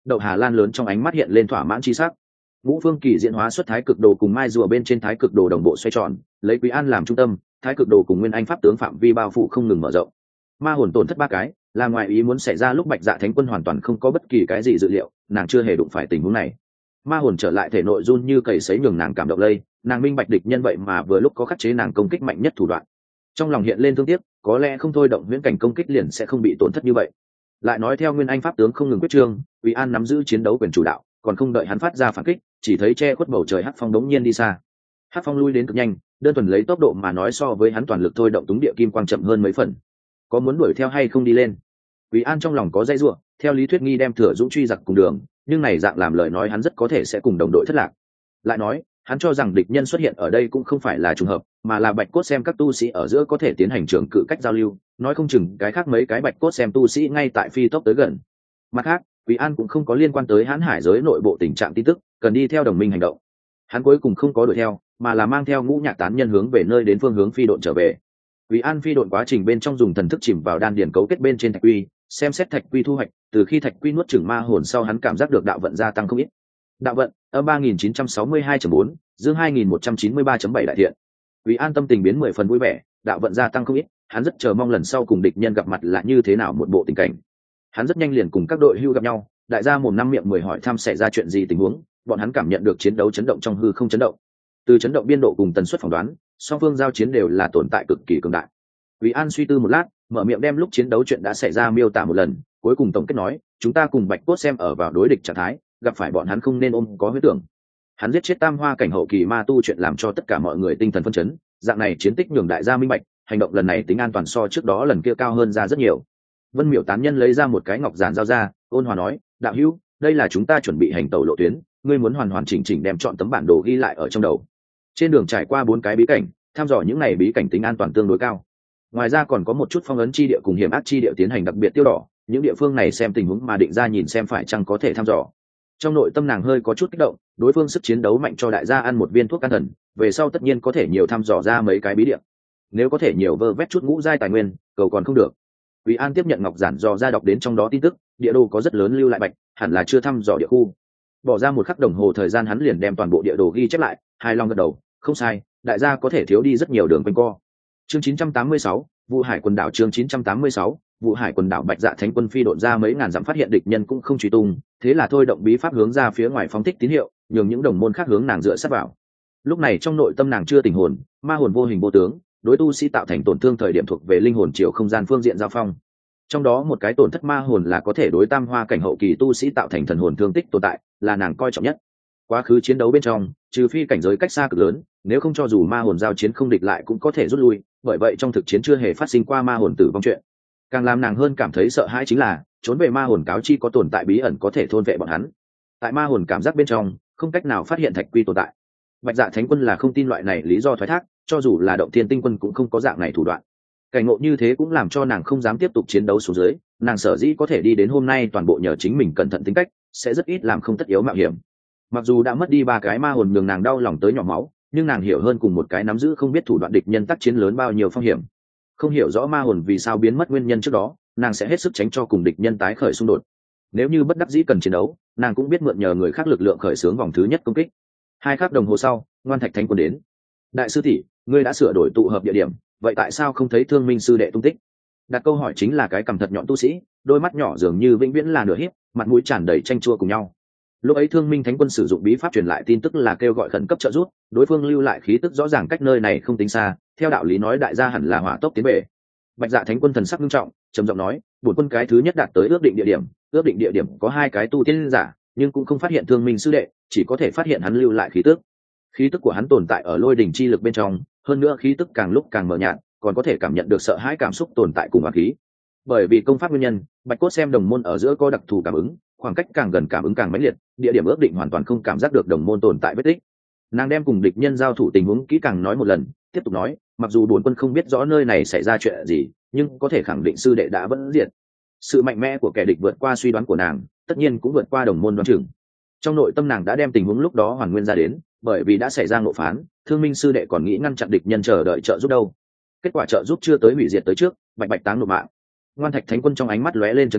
Đậu Hà Lan lớn trong ánh mắt hiện lên thỏa mãn chi sắc. Ngũ Phương Kỳ diễn hóa xuất thái cực đồ cùng mai rùa bên trên thái cực đồ đồng bộ xoay tròn, lấy Quý An làm trung tâm, thái cực đồ cùng Nguyên Anh pháp tướng phạm vi bao phủ không ngừng mở rộng. Ma hồn tổn thất ba cái, là ngoài ý muốn xảy ra lúc Bạch Dạ Thánh Quân hoàn toàn không có bất kỳ cái gì dự liệu, nàng chưa hề đụng phải tình huống này. Ma hồn trở lại thể nội run như cầy sấy nhường nàng cảm động lây, nàng minh bạch địch nhân vậy mà vừa lúc có khắc chế nàng công kích mạnh nhất thủ đoạn. Trong lòng hiện lên thương tiếc, có lẽ không thôi động huyễn cảnh công kích liền sẽ không bị tổn thất như vậy. Lại nói theo Nguyên Anh pháp tướng không ngừng quyết trương, Quý An nắm giữ chiến đấu quyền chủ đạo, còn không đợi hắn phát ra phản kích, chỉ thấy che khuất bầu trời hắc phong đống nhiên đi xa. Hắc phong lui đến cực nhanh, đơn thuần lấy tốc độ mà nói so với hắn toàn lực thôi động túng địa kim quang chậm hơn mấy phần. Có muốn đuổi theo hay không đi lên? Quý An trong lòng có dây rủa, theo lý thuyết nghi đem Thừa Dũng truy giặc cùng đường, nhưng này dạng làm lời nói hắn rất có thể sẽ cùng đồng đội thất lạc. Lại nói, hắn cho rằng địch nhân xuất hiện ở đây cũng không phải là trùng hợp, mà là Bạch Cốt xem các tu sĩ ở giữa có thể tiến hành trường cự cách giao lưu, nói không chừng cái khác mấy cái Bạch Cốt xem tu sĩ ngay tại phi tốc tới gần. Mặt khác, Quý An cũng không có liên quan tới Hán Hải giới nội bộ tình trạng tin tức, cần đi theo đồng minh hành động. Hắn cuối cùng không có đuổi theo, mà là mang theo Ngũ Nhạc tán nhân hướng về nơi đến phương hướng phi độn trở về. Quý An phi độn quá trình bên trong dùng thần thức chìm vào đan điền cấu kết bên trên thạch quy, xem xét thạch quy thu hoạch, từ khi thạch quy nuốt chửng ma hồn sau hắn cảm giác được đạo vận gia tăng không ít. Đạo vận âm ba nghìn chín trăm sáu mươi hai chấm bốn, dương hai nghìn một trăm chín mươi ba chấm bảy đại thiện. Quý An tâm tình biến mười phần vui vẻ, đạo vận gia tăng không ít, hắn rất chờ mong lần sau cùng địch nhân gặp mặt là như thế nào một bộ tình cảnh. Hắn rất nhanh liền cùng các đội hưu gặp nhau, đại gia mồm năm miệng mười hỏi thăm xảy ra chuyện gì tình huống, bọn hắn cảm nhận được chiến đấu chấn động trong hư không chấn động. Từ chấn động biên độ cùng tần suất phỏng đoán, song phương giao chiến đều là tồn tại cực kỳ cường đại. Quý An suy tư một lát, mở miệng đem lúc chiến đấu chuyện đã xảy ra miêu tả một lần, cuối cùng tổng kết nói, chúng ta cùng Bạch Cốt xem ở vào đối địch trạng thái, gặp phải bọn hắn không nên ôm có huyết tưởng. Hắn giết chết tam hoa cảnh hậu kỳ ma tu chuyện làm cho tất cả mọi người tinh thần phân chấn, dạng này chiến tích nhường đại gia minh bạch, hành động lần này tính an toàn so trước đó lần kia cao hơn ra rất nhiều. Vân Miểu tán nhân lấy ra một cái ngọc giản giao ra, ôn hòa nói, đạo hữu, đây là chúng ta chuẩn bị hành tẩu lộ tuyến, ngươi muốn hoàn hoàn chỉnh chỉnh đem chọn tấm bản đồ ghi lại ở trong đầu. Trên đường trải qua bốn cái bí cảnh, thăm dò những này bí cảnh tính an toàn tương đối cao. Ngoài ra còn có một chút phong ấn chi địa cùng hiểm ác chi địa tiến hành đặc biệt tiêu đỏ, những địa phương này xem tình huống mà định ra nhìn xem phải chăng có thể thăm dò. Trong nội tâm nàng hơi có chút kích động, đối phương sức chiến đấu mạnh cho đại gia ăn một viên thuốc can thần, về sau tất nhiên có thể nhiều thăm dò ra mấy cái bí địa. Nếu có thể nhiều vơ vét chút ngũ giai tài nguyên, cầu còn không được. Quý An tiếp nhận ngọc giản dò ra đọc đến trong đó tin tức, địa đồ có rất lớn lưu lại bạch, hẳn là chưa thăm dò địa khu. Bỏ ra một khắc đồng hồ thời gian hắn liền đem toàn bộ địa đồ ghi chép lại, hài lòng gật đầu, không sai, đại gia có thể thiếu đi rất nhiều đường quanh co. Chương chín trăm tám mươi sáu, Vụ Hải quần đảo chương chín trăm tám mươi sáu, Vụ Hải quần đảo Bạch Dạ Thánh Quân phi độn ra mấy ngàn dặm phát hiện địch nhân cũng không truy tung, thế là thôi động bí pháp hướng ra phía ngoài phóng thích tín hiệu, nhường những đồng môn khác hướng nàng dựa sát vào. Lúc này trong nội tâm nàng chưa tỉnh hồn, ma hồn vô hình vô tướng, đối tu sĩ tạo thành tổn thương thời điểm thuộc về linh hồn chiều không gian phương diện giao phong. Trong đó một cái tổn thất ma hồn là có thể đối tam hoa cảnh hậu kỳ tu sĩ tạo thành thần hồn thương tích tồn tại, là nàng coi trọng nhất. Quá khứ chiến đấu bên trong, trừ phi cảnh giới cách xa cực lớn, nếu không cho dù ma hồn giao chiến không địch lại cũng có thể rút lui, bởi vậy trong thực chiến chưa hề phát sinh qua ma hồn tử vong chuyện. Càng làm nàng hơn cảm thấy sợ hãi chính là trốn về ma hồn cáo chi có tồn tại bí ẩn có thể thôn vệ bọn hắn. Tại ma hồn cảm giác bên trong, không cách nào phát hiện thạch quy tồn tại. Bạch Dạ Thánh Quân là không tin loại này lý do thoái thác, cho dù là Động Thiên Tinh Quân cũng không có dạng này thủ đoạn. Cảnh ngộ như thế cũng làm cho nàng không dám tiếp tục chiến đấu xuống dưới, nàng sở dĩ có thể đi đến hôm nay toàn bộ nhờ chính mình cẩn thận tính cách, sẽ rất ít làm không tất yếu mạo hiểm. Mặc dù đã mất đi ba cái ma hồn nhường nàng đau lòng tới nhỏ máu, nhưng nàng hiểu hơn cùng một cái nắm giữ không biết thủ đoạn địch nhân tác chiến lớn bao nhiêu phong hiểm. Không hiểu rõ ma hồn vì sao biến mất nguyên nhân trước đó, nàng sẽ hết sức tránh cho cùng địch nhân tái khởi xung đột. Nếu như bất đắc dĩ cần chiến đấu, nàng cũng biết mượn nhờ người khác lực lượng khởi xướng vòng thứ nhất công kích. Hai khắc đồng hồ sau, Ngoan Thạch Thánh Quân đến. Đại sư tỷ, ngươi đã sửa đổi tụ hợp địa điểm, vậy tại sao không thấy Thương Minh sư đệ tung tích? Đặt câu hỏi chính là cái cằm thật nhọn tu sĩ, đôi mắt nhỏ dường như vĩnh viễn là nửa híp, mặt mũi tràn đầy chanh chua cùng nhau. Lúc ấy Thương Minh Thánh Quân sử dụng bí pháp truyền lại tin tức là kêu gọi khẩn cấp trợ giúp, đối phương lưu lại khí tức rõ ràng cách nơi này không tính xa, theo đạo lý nói đại gia hẳn là hỏa tốc tiến về. Bạch Dạ Thánh Quân thần sắc nghiêm trọng, trầm giọng nói, bổn quân cái thứ nhất đạt tới ước định địa điểm, ước định địa điểm có hai cái tu tiên giả, nhưng cũng không phát hiện Thương Minh sư đệ, chỉ có thể phát hiện hắn lưu lại khí tức. Khí tức của hắn tồn tại ở lôi đỉnh chi lực bên trong, hơn nữa khí tức càng lúc càng mờ nhạt, còn có thể cảm nhận được sợ hãi cảm xúc tồn tại cùng oán khí. Bởi vì công pháp nguyên nhân, Bạch Cốt xem đồng môn ở giữa có đặc thù cảm ứng, khoảng cách càng gần cảm ứng càng mãnh liệt, địa điểm ước định hoàn toàn không cảm giác được đồng môn tồn tại vết tích. Nàng đem cùng địch nhân giao thủ tình huống kỹ càng nói một lần, tiếp tục nói, mặc dù bổn quân không biết rõ nơi này xảy ra chuyện gì, nhưng có thể khẳng định sư đệ đã vẫn diệt. Sự mạnh mẽ của kẻ địch vượt qua suy đoán của nàng, tất nhiên cũng vượt qua đồng môn đoán chừng. Trong nội tâm nàng đã đem tình huống lúc đó hoàn nguyên ra đến, bởi vì đã xảy ra ngộ phán, Thương Minh sư đệ còn nghĩ ngăn chặn địch nhân chờ đợi trợ giúp đâu. Kết quả trợ giúp chưa tới hủy diệt tới trước, bạch bạch táng nộp mạng. Ngoan Thạch Thánh Quân trong ánh mắt lóe lên chấn kinh,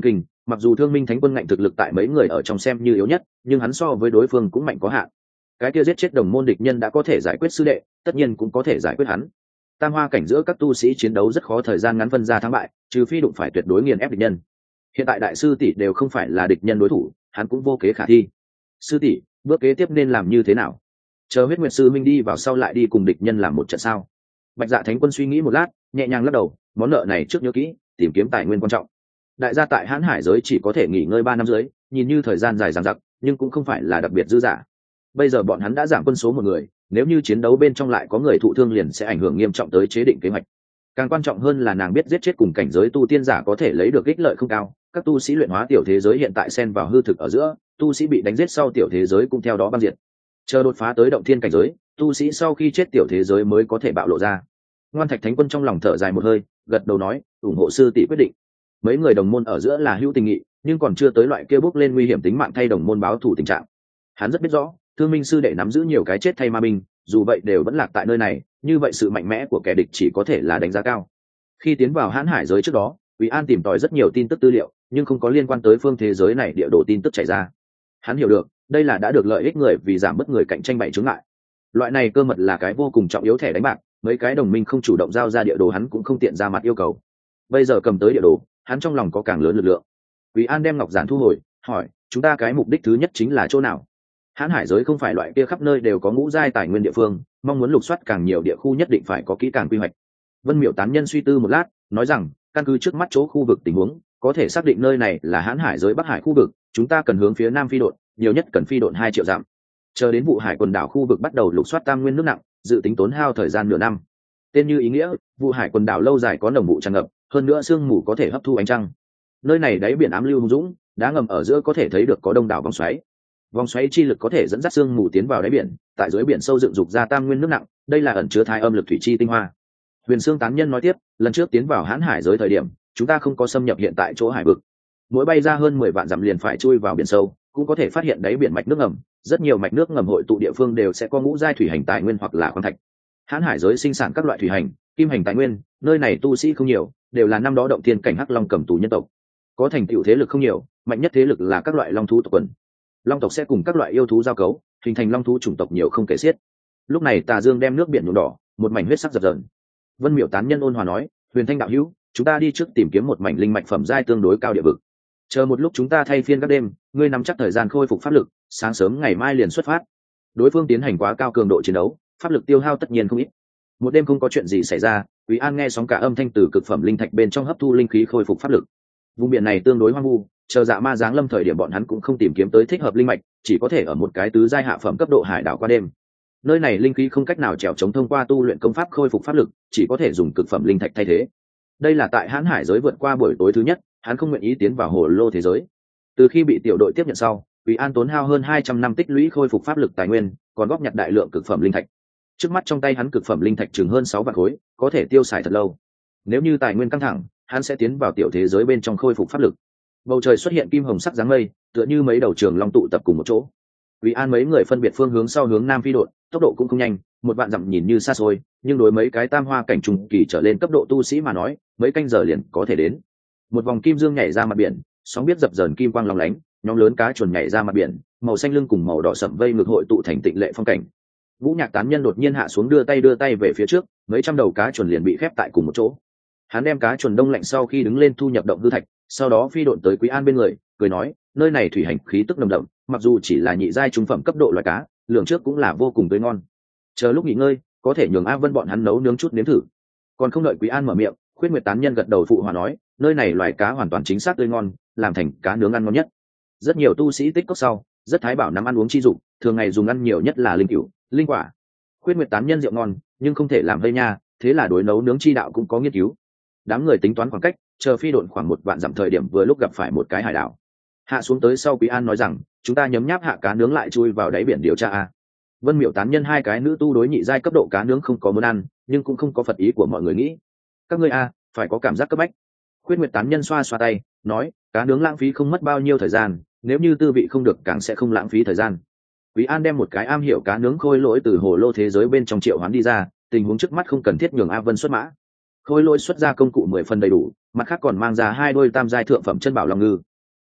Mặc dù Thương Minh Thánh Quân ngạnh thực lực tại mấy người ở trong xem như yếu nhất, nhưng hắn so với đối phương cũng mạnh có hạn. Cái kia giết chết đồng môn địch nhân đã có thể giải quyết sư đệ, tất nhiên cũng có thể giải quyết hắn. Tam hoa cảnh giữa các tu sĩ chiến đấu rất khó thời gian ngắn phân ra thắng bại, trừ phi đụng phải tuyệt đối nghiền ép địch nhân. Hiện tại đại sư tỷ đều không phải là địch nhân đối thủ, hắn cũng vô kế khả thi. Sư tỷ, bước kế tiếp nên làm như thế nào? Chờ Huyết Nguyệt sư minh đi vào sau lại đi cùng địch nhân làm một trận sao? Bạch Dạ Thánh Quân suy nghĩ một lát, nhẹ nhàng lắc đầu, món nợ này trước nhớ kỹ, tìm kiếm tài nguyên quan trọng. Đại gia tại Hán Hải giới chỉ có thể nghỉ ngơi ba năm dưới, nhìn như thời gian dài dằng dặc, nhưng cũng không phải là đặc biệt dư dả. Bây giờ bọn hắn đã giảm quân số một người, nếu như chiến đấu bên trong lại có người thụ thương liền sẽ ảnh hưởng nghiêm trọng tới chế định kế hoạch. Càng quan trọng hơn là nàng biết giết chết cùng cảnh giới tu tiên giả có thể lấy được ích lợi không cao, các tu sĩ luyện hóa tiểu thế giới hiện tại xen vào hư thực ở giữa, tu sĩ bị đánh giết sau tiểu thế giới cũng theo đó băng diệt. Chờ đột phá tới động thiên cảnh giới, tu sĩ sau khi chết tiểu thế giới mới có thể bạo lộ ra. Ngoan Thạch Thánh Quân trong lòng thở dài một hơi, gật đầu nói, ủng hộ sư tỷ quyết định. Mấy người đồng môn ở giữa là hữu tình nghị, nhưng còn chưa tới loại kia bước lên nguy hiểm tính mạng thay đồng môn báo thù tình trạng. Hắn rất biết rõ, Thương Minh sư đệ nắm giữ nhiều cái chết thay ma binh, dù vậy đều vẫn lạc tại nơi này, như vậy sự mạnh mẽ của kẻ địch chỉ có thể là đánh giá cao. Khi tiến vào Hán Hải giới trước đó, Quý An tìm tòi rất nhiều tin tức tư liệu, nhưng không có liên quan tới phương thế giới này địa đồ tin tức chảy ra. Hắn hiểu được, đây là đã được lợi ích người vì giảm bớt người cạnh tranh bậy chướng ngại. Loại này cơ mật là cái vô cùng trọng yếu thẻ đánh bạc, mấy cái đồng minh không chủ động giao ra địa đồ hắn cũng không tiện ra mặt yêu cầu. Bây giờ cầm tới địa đồ, hắn trong lòng có càng lớn lực lượng. Quý An đem ngọc giản thu hồi, hỏi, chúng ta cái mục đích thứ nhất chính là chỗ nào? Hán Hải giới không phải loại kia khắp nơi đều có ngũ giai tài nguyên địa phương, mong muốn lục soát càng nhiều địa khu nhất định phải có kỹ càng quy hoạch. Vân Miểu tán nhân suy tư một lát, nói rằng, căn cứ trước mắt chỗ khu vực tình huống, có thể xác định nơi này là Hán Hải giới Bắc Hải khu vực, chúng ta cần hướng phía nam phi độn, nhiều nhất cần phi độn hai triệu dặm. Chờ đến vụ hải quần đảo khu vực bắt đầu lục soát tam nguyên nước nặng, dự tính tốn hao thời gian nửa năm. Tên như ý nghĩa, vụ hải quần đảo lâu dài có nồng vụ tràn ngập, hơn nữa sương mù có thể hấp thu ánh trăng. Nơi này đáy biển ám lưu hung dũng, đá ngầm ở giữa có thể thấy được có đông đảo vòng xoáy. Vòng xoáy chi lực có thể dẫn dắt sương mù tiến vào đáy biển, tại dưới biển sâu dựng dục ra tam nguyên nước nặng, đây là ẩn chứa thái âm lực thủy chi tinh hoa. Huyền Sương tán nhân nói tiếp, lần trước tiến vào Hán Hải giới thời điểm, chúng ta không có xâm nhập hiện tại chỗ hải vực. Mỗi bay ra hơn mười vạn dặm liền phải chui vào biển sâu, cũng có thể phát hiện đáy biển mạch nước ngầm, rất nhiều mạch nước ngầm hội tụ địa phương đều sẽ có ngũ giai thủy hành tài nguyên hoặc là khoáng thạch. Hán Hải giới sinh sản các loại thủy hành, kim hành tài nguyên, nơi này tu sĩ không nhiều, đều là năm đó động thiên cảnh hắc long cầm tù nhân tộc. Có thành tựu thế lực không nhiều, mạnh nhất thế lực là các loại long thú tộc quần. Long tộc sẽ cùng các loại yêu thú giao cấu, hình thành long thú chủng tộc nhiều không kể xiết. Lúc này Tà Dương đem nước biển nhuộm đỏ, một mảnh huyết sắc dập dờn. Vân Miểu tán nhân ôn hòa nói, Huyền Thanh đạo hữu, chúng ta đi trước tìm kiếm một mảnh linh mạch phẩm giai tương đối cao địa vực. Chờ một lúc chúng ta thay phiên các đêm, ngươi nắm chắc thời gian khôi phục pháp lực, sáng sớm ngày mai liền xuất phát. Đối phương tiến hành quá cao cường độ chiến đấu, pháp lực tiêu hao tất nhiên không ít. Một đêm không có chuyện gì xảy ra, Quý An nghe sóng cả âm thanh từ cực phẩm linh thạch bên trong hấp thu linh khí khôi phục pháp lực. Vùng biển này tương đối hoang vu, chờ Dạ Ma giáng lâm thời điểm bọn hắn cũng không tìm kiếm tới thích hợp linh mạch, chỉ có thể ở một cái tứ giai hạ phẩm cấp độ hải đảo qua đêm. Nơi này linh khí không cách nào trèo chống thông qua tu luyện công pháp khôi phục pháp lực, chỉ có thể dùng cực phẩm linh thạch thay thế. Đây là tại Hán Hải giới vượt qua buổi tối thứ nhất, hắn không nguyện ý tiến vào hồ lô thế giới. Từ khi bị tiểu đội tiếp nhận sau, Quý An tốn hao hơn hai trăm năm tích lũy khôi phục pháp lực tài nguyên, còn góp nhặt đại lượng cực phẩm linh thạch. Trước mắt trong tay hắn cực phẩm linh thạch chừng hơn sáu vạn khối, có thể tiêu xài thật lâu. Nếu như tài nguyên căng thẳng, hắn sẽ tiến vào tiểu thế giới bên trong khôi phục pháp lực. Bầu trời xuất hiện kim hồng sắc dáng mây, tựa như mấy đầu trường long tụ tập cùng một chỗ. Quý An mấy người phân biệt phương hướng sau hướng nam phi độn, tốc độ cũng không nhanh, một vạn dặm nhìn như xa xôi, nhưng đối mấy cái tam hoa cảnh trùng kỳ trở lên cấp độ tu sĩ mà nói, mấy canh giờ liền có thể đến. Một vòng kim dương nhảy ra mặt biển, sóng biết dập dờn kim quang long lánh, nhóm lớn cá chuồn nhảy ra mặt biển, màu xanh lưng cùng màu đỏ sậm vây ngược hội tụ thành tịnh lệ phong cảnh. Vũ Nhạc tán nhân đột nhiên hạ xuống đưa tay đưa tay về phía trước, mấy trăm đầu cá chuồn liền bị khép tại cùng một chỗ. Hắn đem cá chuồn đông lạnh sau khi đứng lên thu nhập động hư thạch, sau đó phi độn tới Quý An bên người, cười nói, nơi này thủy hành khí tức nồng đậm, mặc dù chỉ là nhị giai trung phẩm cấp độ loài cá, lượng trước cũng là vô cùng tươi ngon. Chờ lúc nghỉ ngơi, có thể nhường A Vân bọn hắn nấu nướng chút nếm thử. Còn không đợi Quý An mở miệng, Khuyết Nguyệt tán nhân gật đầu phụ hòa nói, nơi này loài cá hoàn toàn chính xác tươi ngon, làm thành cá nướng ăn ngon nhất. Rất nhiều tu sĩ tích cốc sau, rất thái bảo nắm ăn uống chi dụng, thường ngày dùng ăn nhiều nhất là linh cửu, linh quả. Khuyết Nguyệt tán nhân rượu ngon, nhưng không thể làm hơi nha, thế là đối nấu nướng chi đạo cũng có nghiên cứu. Đám người tính toán khoảng cách, chờ phi độn khoảng một vạn dặm thời điểm vừa lúc gặp phải một cái hải đảo. Hạ xuống tới sau, Quý An nói rằng, chúng ta nhấm nháp hạ cá nướng lại chui vào đáy biển điều tra a. Vân Miểu tán nhân hai cái nữ tu đối nhị giai cấp độ cá nướng không có muốn ăn, nhưng cũng không có phật ý của mọi người nghĩ. Các ngươi a, phải có cảm giác cấp bách. Khuyết Nguyệt tán nhân xoa xoa tay, nói, cá nướng lãng phí không mất bao nhiêu thời gian, nếu như tư vị không được càng sẽ không lãng phí thời gian. Quý An đem một cái am hiểu cá nướng khôi lỗi từ hồ lô thế giới bên trong triệu hoán đi ra, tình huống trước mắt không cần thiết nhường A Vân xuất mã. Khôi lỗi xuất ra công cụ mười phần đầy đủ, mặt khác còn mang ra hai đôi tam giai thượng phẩm chân bảo long ngư.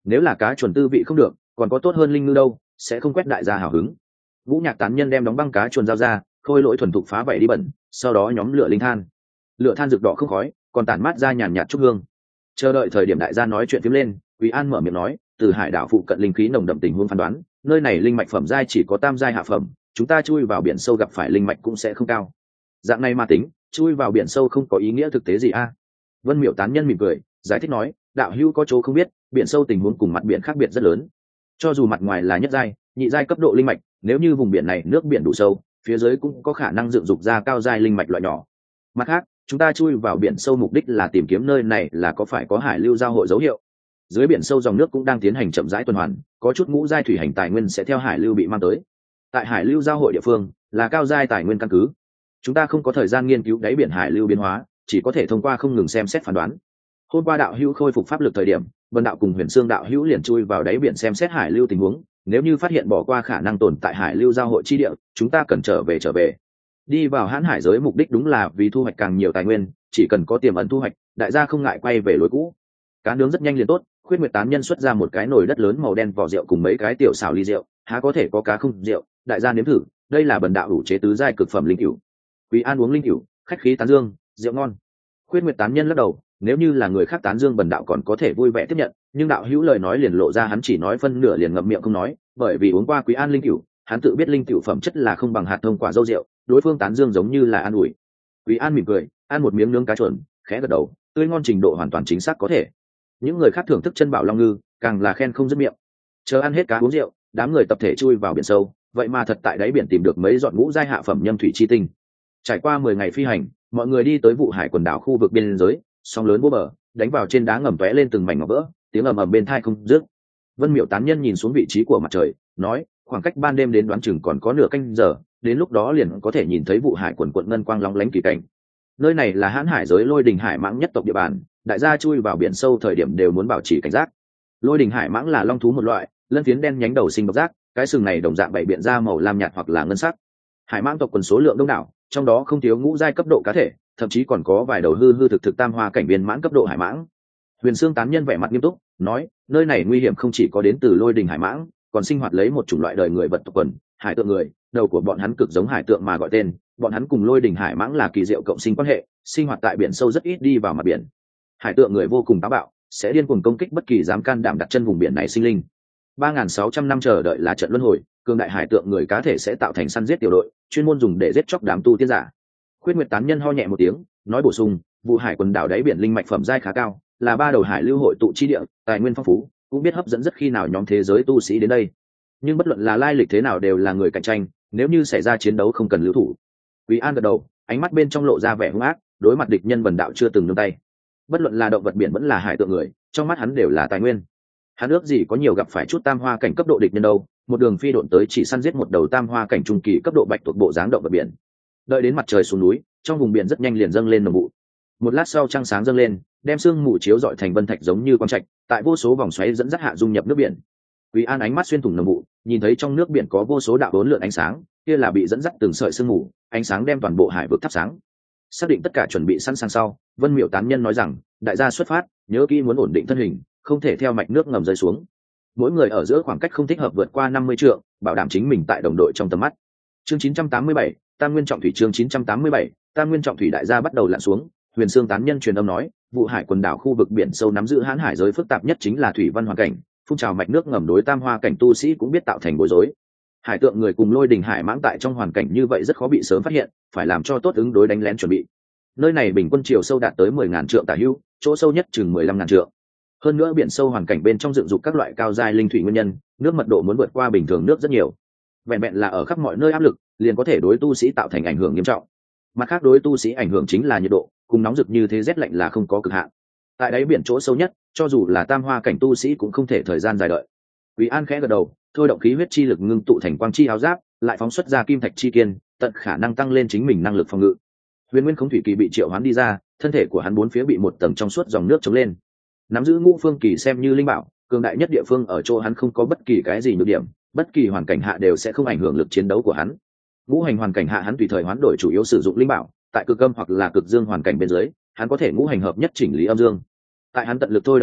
nếu là cá chuồn tư vị không được còn có tốt hơn linh ngư đâu, sẽ không quét đại gia hào hứng. Ngũ Nhạc tán nhân đem đóng băng cá chuồn giao ra, khôi lỗi thuần thục phá vảy đi bẩn, sau đó nhóm lửa linh than. Lửa than rực đỏ không khói, còn tản mát ra nhàn nhạt trúc hương. Chờ đợi thời điểm đại gia nói chuyện phím lên, Quý An mở miệng nói, từ hải đảo phụ cận linh khí nồng đậm tình huống phán đoán, nơi này linh mạch phẩm giai chỉ có tam giai hạ phẩm, chúng ta chui vào biển sâu gặp phải linh mạch cũng sẽ không cao. Dạng này mà tính, chui vào biển sâu không có ý nghĩa thực tế gì a? Vân Miểu tán nhân mỉm cười, giải thích nói, đạo hữu có chỗ không biết, biển sâu tình huống cùng mặt biển khác biệt rất lớn. Cho dù mặt ngoài là nhất giai, nhị giai cấp độ linh mạch, nếu như vùng biển này nước biển đủ sâu, phía dưới cũng có khả năng dựng dục ra cao giai linh mạch loại nhỏ. Mặt khác, chúng ta chui vào biển sâu mục đích là tìm kiếm nơi này là có phải có hải lưu giao hội dấu hiệu. Dưới biển sâu dòng nước cũng đang tiến hành chậm rãi tuần hoàn, có chút ngũ giai thủy hành tài nguyên sẽ theo hải lưu bị mang tới. Tại hải lưu giao hội địa phương là cao giai tài nguyên căn cứ. Chúng ta không có thời gian nghiên cứu đáy biển hải lưu biến hóa, chỉ có thể thông qua không ngừng xem xét phán đoán. Hôm qua đạo hữu khôi phục pháp lực thời điểm, Vân đạo cùng Huyền Xương đạo hữu liền chui vào đáy biển xem xét hải lưu tình huống, nếu như phát hiện bỏ qua khả năng tồn tại hải lưu giao hội chi địa, chúng ta cần trở về trở về. Đi vào hãn hải giới mục đích đúng là vì thu hoạch càng nhiều tài nguyên, chỉ cần có tiềm ẩn thu hoạch, đại gia không ngại quay về lối cũ. Cá nướng rất nhanh liền tốt, Khuyết Nguyệt tán nhân xuất ra một cái nồi đất lớn màu đen vỏ rượu cùng mấy cái tiểu xào ly rượu, há có thể có cá không rượu, đại gia nếm thử, đây là bần đạo đủ chế tứ giai cực phẩm linh cửu. Quý An uống linh cửu, khách khí tán dương, rượu ngon. Khuyết Nguyệt tán nhân lắc đầu, nếu như là người khác tán dương bần đạo còn có thể vui vẻ tiếp nhận, nhưng đạo hữu lời nói liền lộ ra hắn chỉ nói phân nửa liền ngậm miệng không nói, bởi vì uống qua Quý An linh cửu, hắn tự biết linh cửu phẩm chất là không bằng hạt thông quả dâu rượu, đối phương tán dương giống như là an ủi. Quý An mỉm cười, ăn một miếng nướng cá chuẩn, khẽ gật đầu, tươi ngon trình độ hoàn toàn chính xác có thể. Những người khác thưởng thức chân bảo long ngư, càng là khen không dứt miệng. Chờ ăn hết cá uống rượu, đám người tập thể chui vào biển sâu, vậy mà thật tại đáy biển tìm được mấy giọt ngũ giai hạ phẩm nhâm thủy chi tinh. Trải qua mười ngày phi hành, mọi người đi tới vụ hải quần đảo khu vực biên giới, sóng lớn búa bờ, đánh vào trên đá ngầm tóe lên từng mảnh ngọc vỡ, tiếng ầm ầm bên tai không dứt. Vân Miểu tán nhân nhìn xuống vị trí của mặt trời, nói, khoảng cách ban đêm đến đoán chừng còn có nửa canh giờ, đến lúc đó liền có thể nhìn thấy vụ hải quần quận ngân quang lóng lánh kỳ cảnh. Nơi này là hãn hải giới Lôi Đình Hải Mãng nhất tộc địa bàn, đại gia chui vào biển sâu thời điểm đều muốn bảo trì cảnh giác. Lôi Đình Hải Mãng là long thú một loại, lân phiến đen nhánh đầu sinh độc giác, cái sừng này đồng dạng bảy biện ra màu lam nhạt hoặc là ngân sắc. Hải Mãng tộc quần số lượng đông đảo, trong đó không thiếu ngũ giai cấp độ cá thể, thậm chí còn có vài đầu hư hư thực thực tam hoa cảnh viên mãn cấp độ hải mãng. Huyền Xương tán nhân vẻ mặt nghiêm túc, nói, nơi này nguy hiểm không chỉ có đến từ Lôi Đình Hải Mãng, còn sinh hoạt lấy một chủng loại đời người vật tộc quần, hải tượng người, đầu của bọn hắn cực giống hải tượng mà gọi tên, bọn hắn cùng Lôi Đình Hải Mãng là kỳ diệu cộng sinh quan hệ, sinh hoạt tại biển sâu rất ít đi vào mặt biển. Hải tượng người vô cùng táo bạo, sẽ điên cuồng công kích bất kỳ dám can đảm đặt chân vùng biển này sinh linh. ba nghìn sáu trăm năm chờ đợi là trận luân hồi, cường đại hải tượng người cá thể sẽ tạo thành săn giết tiểu đội, chuyên môn dùng để giết chóc đám tu tiên giả. Khuyết Nguyệt tán nhân ho nhẹ một tiếng, nói bổ sung, vụ hải quần đảo đáy biển linh mạch phẩm giai khá cao, là ba đầu hải lưu hội tụ chi địa, tài nguyên phong phú, cũng biết hấp dẫn rất khi nào nhóm thế giới tu sĩ đến đây. Nhưng bất luận là lai lịch thế nào đều là người cạnh tranh, nếu như xảy ra chiến đấu không cần lưu thủ. Quý An gật đầu, ánh mắt bên trong lộ ra vẻ hung ác, đối mặt địch nhân bần đạo chưa từng nương tay. Bất luận là động vật biển vẫn là hải tượng người, trong mắt hắn đều là tài nguyên. Hắn ước gì có nhiều gặp phải chút tam hoa cảnh cấp độ địch nhân đâu, một đường phi độn tới chỉ săn giết một đầu tam hoa cảnh trung kỳ cấp độ bạch tuộc bộ dáng động vật biển. Đợi đến mặt trời xuống núi, trong vùng biển rất nhanh liền dâng lên nồng vụ. Một lát sau trăng sáng dâng lên, đem sương mù chiếu rọi thành vân thạch giống như quang trạch, tại vô số vòng xoáy dẫn dắt hạ dung nhập nước biển. Quý An ánh mắt xuyên thủng nồng vụ, nhìn thấy trong nước biển có vô số đạo bốn lượn ánh sáng, kia là bị dẫn dắt từng sợi sương mù, ánh sáng đem toàn bộ hải vực thắp sáng. Xác định tất cả chuẩn bị sẵn sàng sau, Vân Miểu tán nhân nói rằng, đại gia xuất phát, nhớ kỹ muốn ổn định thân hình, không thể theo mạch nước ngầm rơi xuống. Mỗi người ở giữa khoảng cách không thích hợp vượt qua năm mươi trượng, bảo đảm chính mình tại đồng đội trong tầm mắt. Chương chín trăm tám mươi bảy, Tam Nguyên Trọng Thủy chương chín trăm tám mươi bảy, Tam Nguyên Trọng Thủy đại gia bắt đầu lặn xuống. Huyền Xương tán nhân truyền âm nói, vụ hải quần đảo khu vực biển sâu nắm giữ hãn hải giới phức tạp nhất chính là thủy văn hoàn cảnh, phun trào mạch nước ngầm đối tam hoa cảnh tu sĩ cũng biết tạo thành bối rối. Hải tượng người cùng Lôi Đình Hải Mãng tại trong hoàn cảnh như vậy rất khó bị sớm phát hiện, phải làm cho tốt ứng đối đánh lén chuẩn bị. Nơi này bình quân chiều sâu đạt tới mười ngàn trượng tả hữu, chỗ sâu nhất chừng mười lăm ngàn trượng. Hơn nữa biển sâu hoàn cảnh bên trong dựng dục các loại cao giai linh thủy nguyên nhân, nước mật độ muốn vượt qua bình thường nước rất nhiều. Vẹn vẹn là ở khắp mọi nơi áp lực, liền có thể đối tu sĩ tạo thành ảnh hưởng nghiêm trọng. Mặt khác đối tu sĩ ảnh hưởng chính là nhiệt độ, cùng nóng rực như thế rét lạnh là không có cực hạn. Tại đáy biển chỗ sâu nhất, cho dù là tam hoa cảnh tu sĩ cũng không thể thời gian dài đợi. Quý An khẽ gật đầu, thôi động khí huyết chi lực ngưng tụ thành quang chi áo giáp, lại phóng xuất ra kim thạch chi kiên, tận khả năng tăng lên chính mình năng lực phòng ngự. Huyền Nguyên Khống Thủy Kỳ bị triệu hoán đi ra, thân thể của hắn bốn phía bị một tầng trong suốt dòng nước chống lên. Nắm giữ Ngũ Phương Kỳ xem như linh bảo, cường đại nhất địa phương ở chỗ hắn không có bất kỳ cái gì nhược điểm, bất kỳ hoàn cảnh hạ đều sẽ không ảnh hưởng lực chiến đấu của hắn. Ngũ hành hoàn cảnh hạ hắn tùy thời hoán đổi chủ yếu sử dụng linh bảo, tại cực âm hoặc là cực dương hoàn cảnh bên dưới, hắn có thể ngũ hành hợp nhất chỉnh lý âm dương. Tại hắn tận lực thôi động hạ,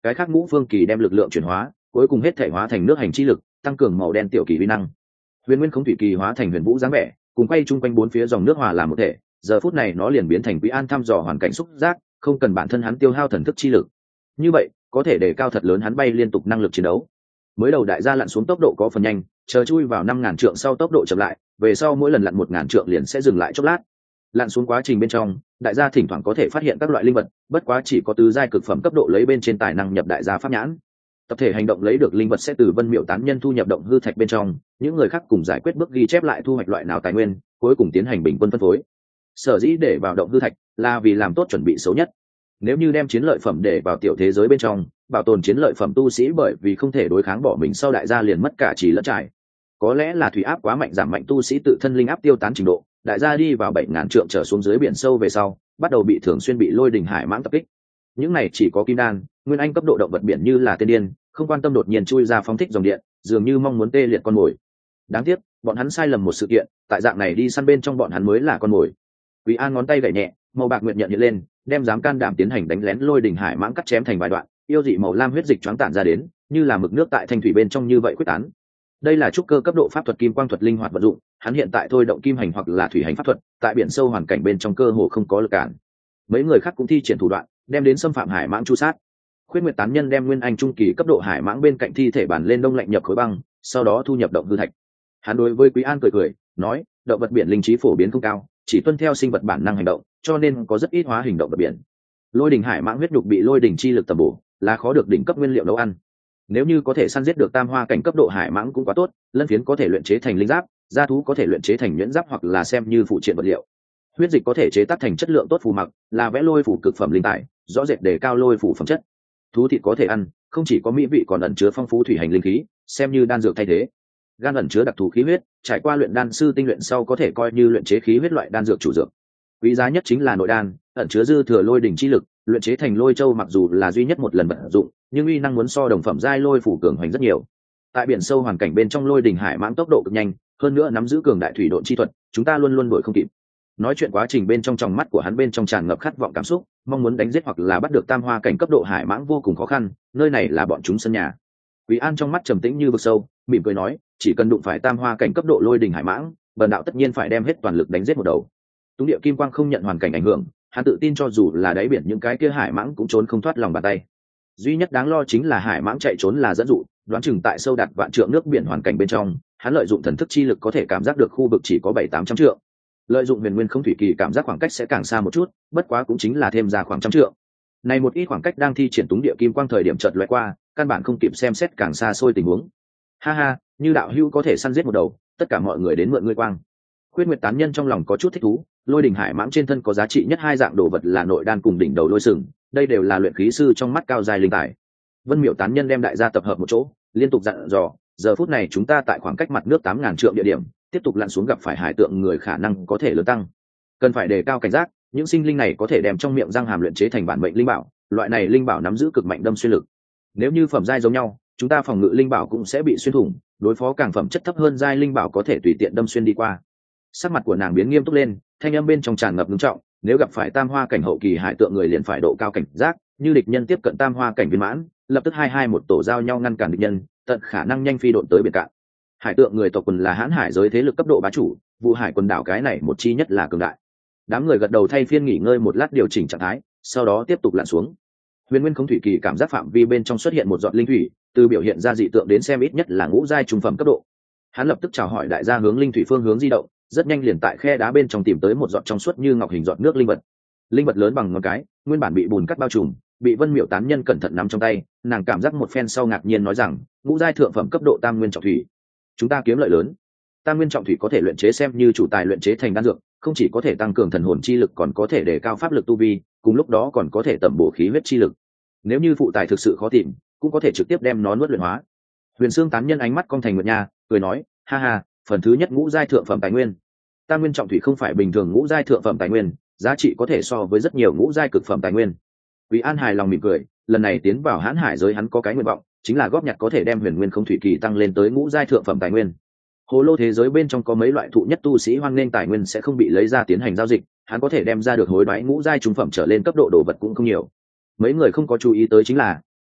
cái khác ngũ phương kỳ đem lực lượng chuyển hóa, cuối cùng hết thể hóa thành nước hành chi lực, tăng cường màu đen tiểu kỳ uy năng. Huyền nguyên không thủy kỳ hóa thành huyền vũ dáng vẻ, cùng quay chung quanh bốn phía dòng nước hòa làm một thể. Giờ phút này nó liền biến thành Quý An thăm dò hoàn cảnh xúc giác, không cần bản thân hắn tiêu hao thần thức chi lực. Như vậy có thể đề cao thật lớn hắn bay liên tục năng lực chiến đấu. Mới đầu đại gia lặn xuống tốc độ có phần nhanh, chờ chui vào năm ngàn trượng sau tốc độ chậm lại, về sau mỗi lần lặn một ngàn trượng liền sẽ dừng lại chốc lát. Lặn xuống quá trình bên trong, đại gia thỉnh thoảng có thể phát hiện các loại linh vật, bất quá chỉ có tứ giai cực phẩm cấp độ lấy bên trên tài năng nhập đại gia pháp nhãn. Tập thể hành động lấy được linh vật sẽ từ Vân Miệu tán nhân thu nhập động hư thạch bên trong, những người khác cùng giải quyết bước ghi chép lại thu hoạch loại nào tài nguyên, cuối cùng tiến hành bình quân phân phối. Sở dĩ để vào động hư thạch là vì làm tốt chuẩn bị xấu nhất. Nếu như đem chiến lợi phẩm để vào tiểu thế giới bên trong, bảo tồn chiến lợi phẩm tu sĩ bởi vì không thể đối kháng bỏ mình sau đại gia liền mất cả trì lẫn trải. Có lẽ là thủy áp quá mạnh giảm mạnh tu sĩ tự thân linh áp tiêu tán trình độ, đại gia đi vào bảy ngàn trượng trở xuống dưới biển sâu về sau, bắt đầu bị thường xuyên bị lôi đình hải mãng tập kích. Những này chỉ có kim đan, nguyên anh cấp độ động vật biển như là tên điên, không quan tâm đột nhiên chui ra phóng thích dòng điện, dường như mong muốn tê liệt con mồi. Đáng tiếc, bọn hắn sai lầm một sự kiện, tại dạng này đi săn bên trong bọn hắn mới là con mồi. Quý An ngón tay gảy nhẹ, màu bạc nguyệt nhận hiện lên, đem dám can đảm tiến hành đánh lén lôi đình hải mãng cắt chém thành vài đoạn, yêu dị màu lam huyết dịch choáng tản ra đến, như là mực nước tại thanh thủy bên trong như vậy quyết tán. Đây là trúc cơ cấp độ pháp thuật kim quang thuật linh hoạt vận dụng, hắn hiện tại thôi động kim hành hoặc là thủy hành pháp thuật, tại biển sâu hoàn cảnh bên trong cơ hồ không có lực cản. Mấy người khác cũng thi triển thủ đoạn, đem đến xâm phạm hải mãng chu sát. Khuyết Nguyệt tán nhân đem nguyên anh trung kỳ cấp độ hải mãng bên cạnh thi thể bản lên đông lạnh nhập khối băng, sau đó thu nhập động hư thạch. Hắn đối với Quý An cười cười, nói, động vật biển linh trí phổ biến không cao, chỉ tuân theo sinh vật bản năng hành động, cho nên có rất ít hóa hình động vật biển. Lôi đình hải mãng huyết nhục bị lôi đình chi lực tầm bổ, là khó được đỉnh cấp nguyên liệu nấu ăn. Nếu như có thể săn giết được tam hoa cảnh cấp độ hải mãng cũng quá tốt, lân phiến có thể luyện chế thành linh giáp, da thú có thể luyện chế thành nhuyễn giáp hoặc là xem như phụ triện vật liệu. Huyết dịch có thể chế tác thành chất lượng tốt phù mặc, là vẽ lôi phủ cực phẩm linh tài, rõ rệt đề cao lôi phủ phẩm chất. Thú thịt có thể ăn, không chỉ có mỹ vị còn ẩn chứa phong phú thủy hành linh khí, xem như đan dược thay thế. Gan ẩn chứa đặc thù khí huyết, trải qua luyện đan sư tinh luyện sau có thể coi như luyện chế khí huyết loại đan dược chủ dược. Quý giá nhất chính là nội đan, ẩn chứa dư thừa lôi đỉnh chi lực, luyện chế thành lôi châu mặc dù là duy nhất một lần vận dụng, nhưng uy năng muốn so đồng phẩm giai lôi phủ cường hoành rất nhiều. Tại biển sâu hoàn cảnh bên trong lôi đỉnh hải mãng tốc độ cực nhanh, hơn nữa nắm giữ cường đại thủy độn chi thuật, chúng ta luôn luôn đuổi không kịp. Nói chuyện quá trình bên trong tròng mắt của hắn bên trong tràn ngập khát vọng cảm xúc, mong muốn đánh giết hoặc là bắt được tam hoa cảnh cấp độ hải mãng vô cùng khó khăn, nơi này là bọn chúng sân nhà. Quý An trong mắt trầm tĩnh như vực sâu, mỉm cười nói, chỉ cần đụng phải tam hoa cảnh cấp độ lôi đỉnh hải mãng, bần đạo tất nhiên phải đem hết toàn lực đánh giết một đầu. Túng địa kim quang không nhận hoàn cảnh ảnh hưởng, hắn tự tin cho dù là đáy biển những cái kia hải mãng cũng trốn không thoát lòng bàn tay. Duy nhất đáng lo chính là hải mãng chạy trốn là dẫn dụ, đoán chừng tại sâu đạt vạn trượng nước biển hoàn cảnh bên trong, hắn lợi dụng thần thức chi lực có thể cảm giác được khu vực chỉ có bảy tám trăm trượng. Lợi dụng huyền nguyên không thủy kỳ cảm giác khoảng cách sẽ càng xa một chút, bất quá cũng chính là thêm ra khoảng trăm trượng. Này một ít khoảng cách đang thi triển túng địa kim quang thời điểm chợt lóe qua, căn bản không kịp xem xét càng xa xôi tình huống. Ha ha, như đạo hữu có thể săn giết một đầu, tất cả mọi người đến mượn ngươi quang. Khuyết Nguyệt tán nhân trong lòng có chút thích thú, lôi đỉnh hải mãng trên thân có giá trị nhất hai dạng đồ vật là nội đan cùng đỉnh đầu lôi sừng, đây đều là luyện khí sư trong mắt cao dài linh tài. Vân Miệu tán nhân đem đại gia tập hợp một chỗ, liên tục dặn dò, giờ phút này chúng ta tại khoảng cách mặt nước tám ngàn trượng địa điểm, tiếp tục lặn xuống gặp phải hải tượng người khả năng có thể lớn tăng. Cần phải đề cao cảnh giác, những sinh linh này có thể đem trong miệng răng hàm luyện chế thành bản mệnh linh bảo, loại này linh bảo nắm giữ cực mạnh đâm xuyên lực. Nếu như phẩm giai giống nhau, chúng ta phòng ngự linh bảo cũng sẽ bị xuyên thủng, đối phó càng phẩm chất thấp hơn giai linh bảo có thể tùy tiện đâm xuyên đi qua. Sắc mặt của nàng biến nghiêm túc lên, thanh âm bên trong tràn ngập nghiêm trọng, nếu gặp phải tam hoa cảnh hậu kỳ hải tượng người liền phải độ cao cảnh giác, như địch nhân tiếp cận tam hoa cảnh viên mãn, lập tức hai hai một tổ giao nhau ngăn cản địch nhân, tận khả năng nhanh phi độn tới biển cạn. Hải tượng người tộc quần là hãn hải giới thế lực cấp độ bá chủ, vụ hải quần đảo cái này một chi nhất là cường đại. Đám người gật đầu thay phiên nghỉ ngơi một lát điều chỉnh trạng thái, sau đó tiếp tục lặn xuống. Huyền Nguyên không thủy kỳ cảm giác phạm vi bên trong xuất hiện một giọt linh thủy, từ biểu hiện ra dị tượng đến xem ít nhất là ngũ giai trung phẩm cấp độ. Hắn lập tức chào hỏi đại gia hướng linh thủy phương hướng di động, rất nhanh liền tại khe đá bên trong tìm tới một giọt trong suốt như ngọc hình giọt nước linh vật. Linh vật lớn bằng ngón cái, nguyên bản bị bùn cắt bao trùm, bị Vân Miệu tán nhân cẩn thận nắm trong tay, nàng cảm giác một phen sau ngạc nhiên nói rằng, ngũ giai thượng phẩm cấp độ tam nguyên trọng thủy. Chúng ta kiếm lợi lớn. Tam nguyên trọng thủy có thể luyện chế xem như chủ tài luyện chế thành đan dược, không chỉ có thể tăng cường thần hồn chi lực còn có thể đề cao pháp lực tu vi, cùng lúc đó còn có thể tẩm bổ khí huyết chi lực. Nếu như phụ tài thực sự khó tìm, cũng có thể trực tiếp đem nó nuốt luyện hóa. Huyền Xương tán nhân ánh mắt cong thành nguyệt nha, cười nói, ha ha, phần thứ nhất ngũ giai thượng phẩm tài nguyên. Tam nguyên trọng thủy không phải bình thường ngũ giai thượng phẩm tài nguyên, giá trị có thể so với rất nhiều ngũ giai cực phẩm tài nguyên. Quý An hài lòng mỉm cười, lần này tiến vào hãn hải giới hắn có cái nguyện vọng, chính là góp nhặt có thể đem huyền nguyên không thủy kỳ tăng lên tới ngũ giai thượng phẩm tài nguyên. Hồ lô thế giới bên trong có mấy loại thụ nhất tu sĩ hoang nên tài nguyên sẽ không bị lấy ra tiến hành giao dịch, hắn có thể đem ra được hối đoái ngũ giai trung phẩm trở lên cấp độ đồ vật cũng không nhiều. Mấy người không có chú ý tới chính là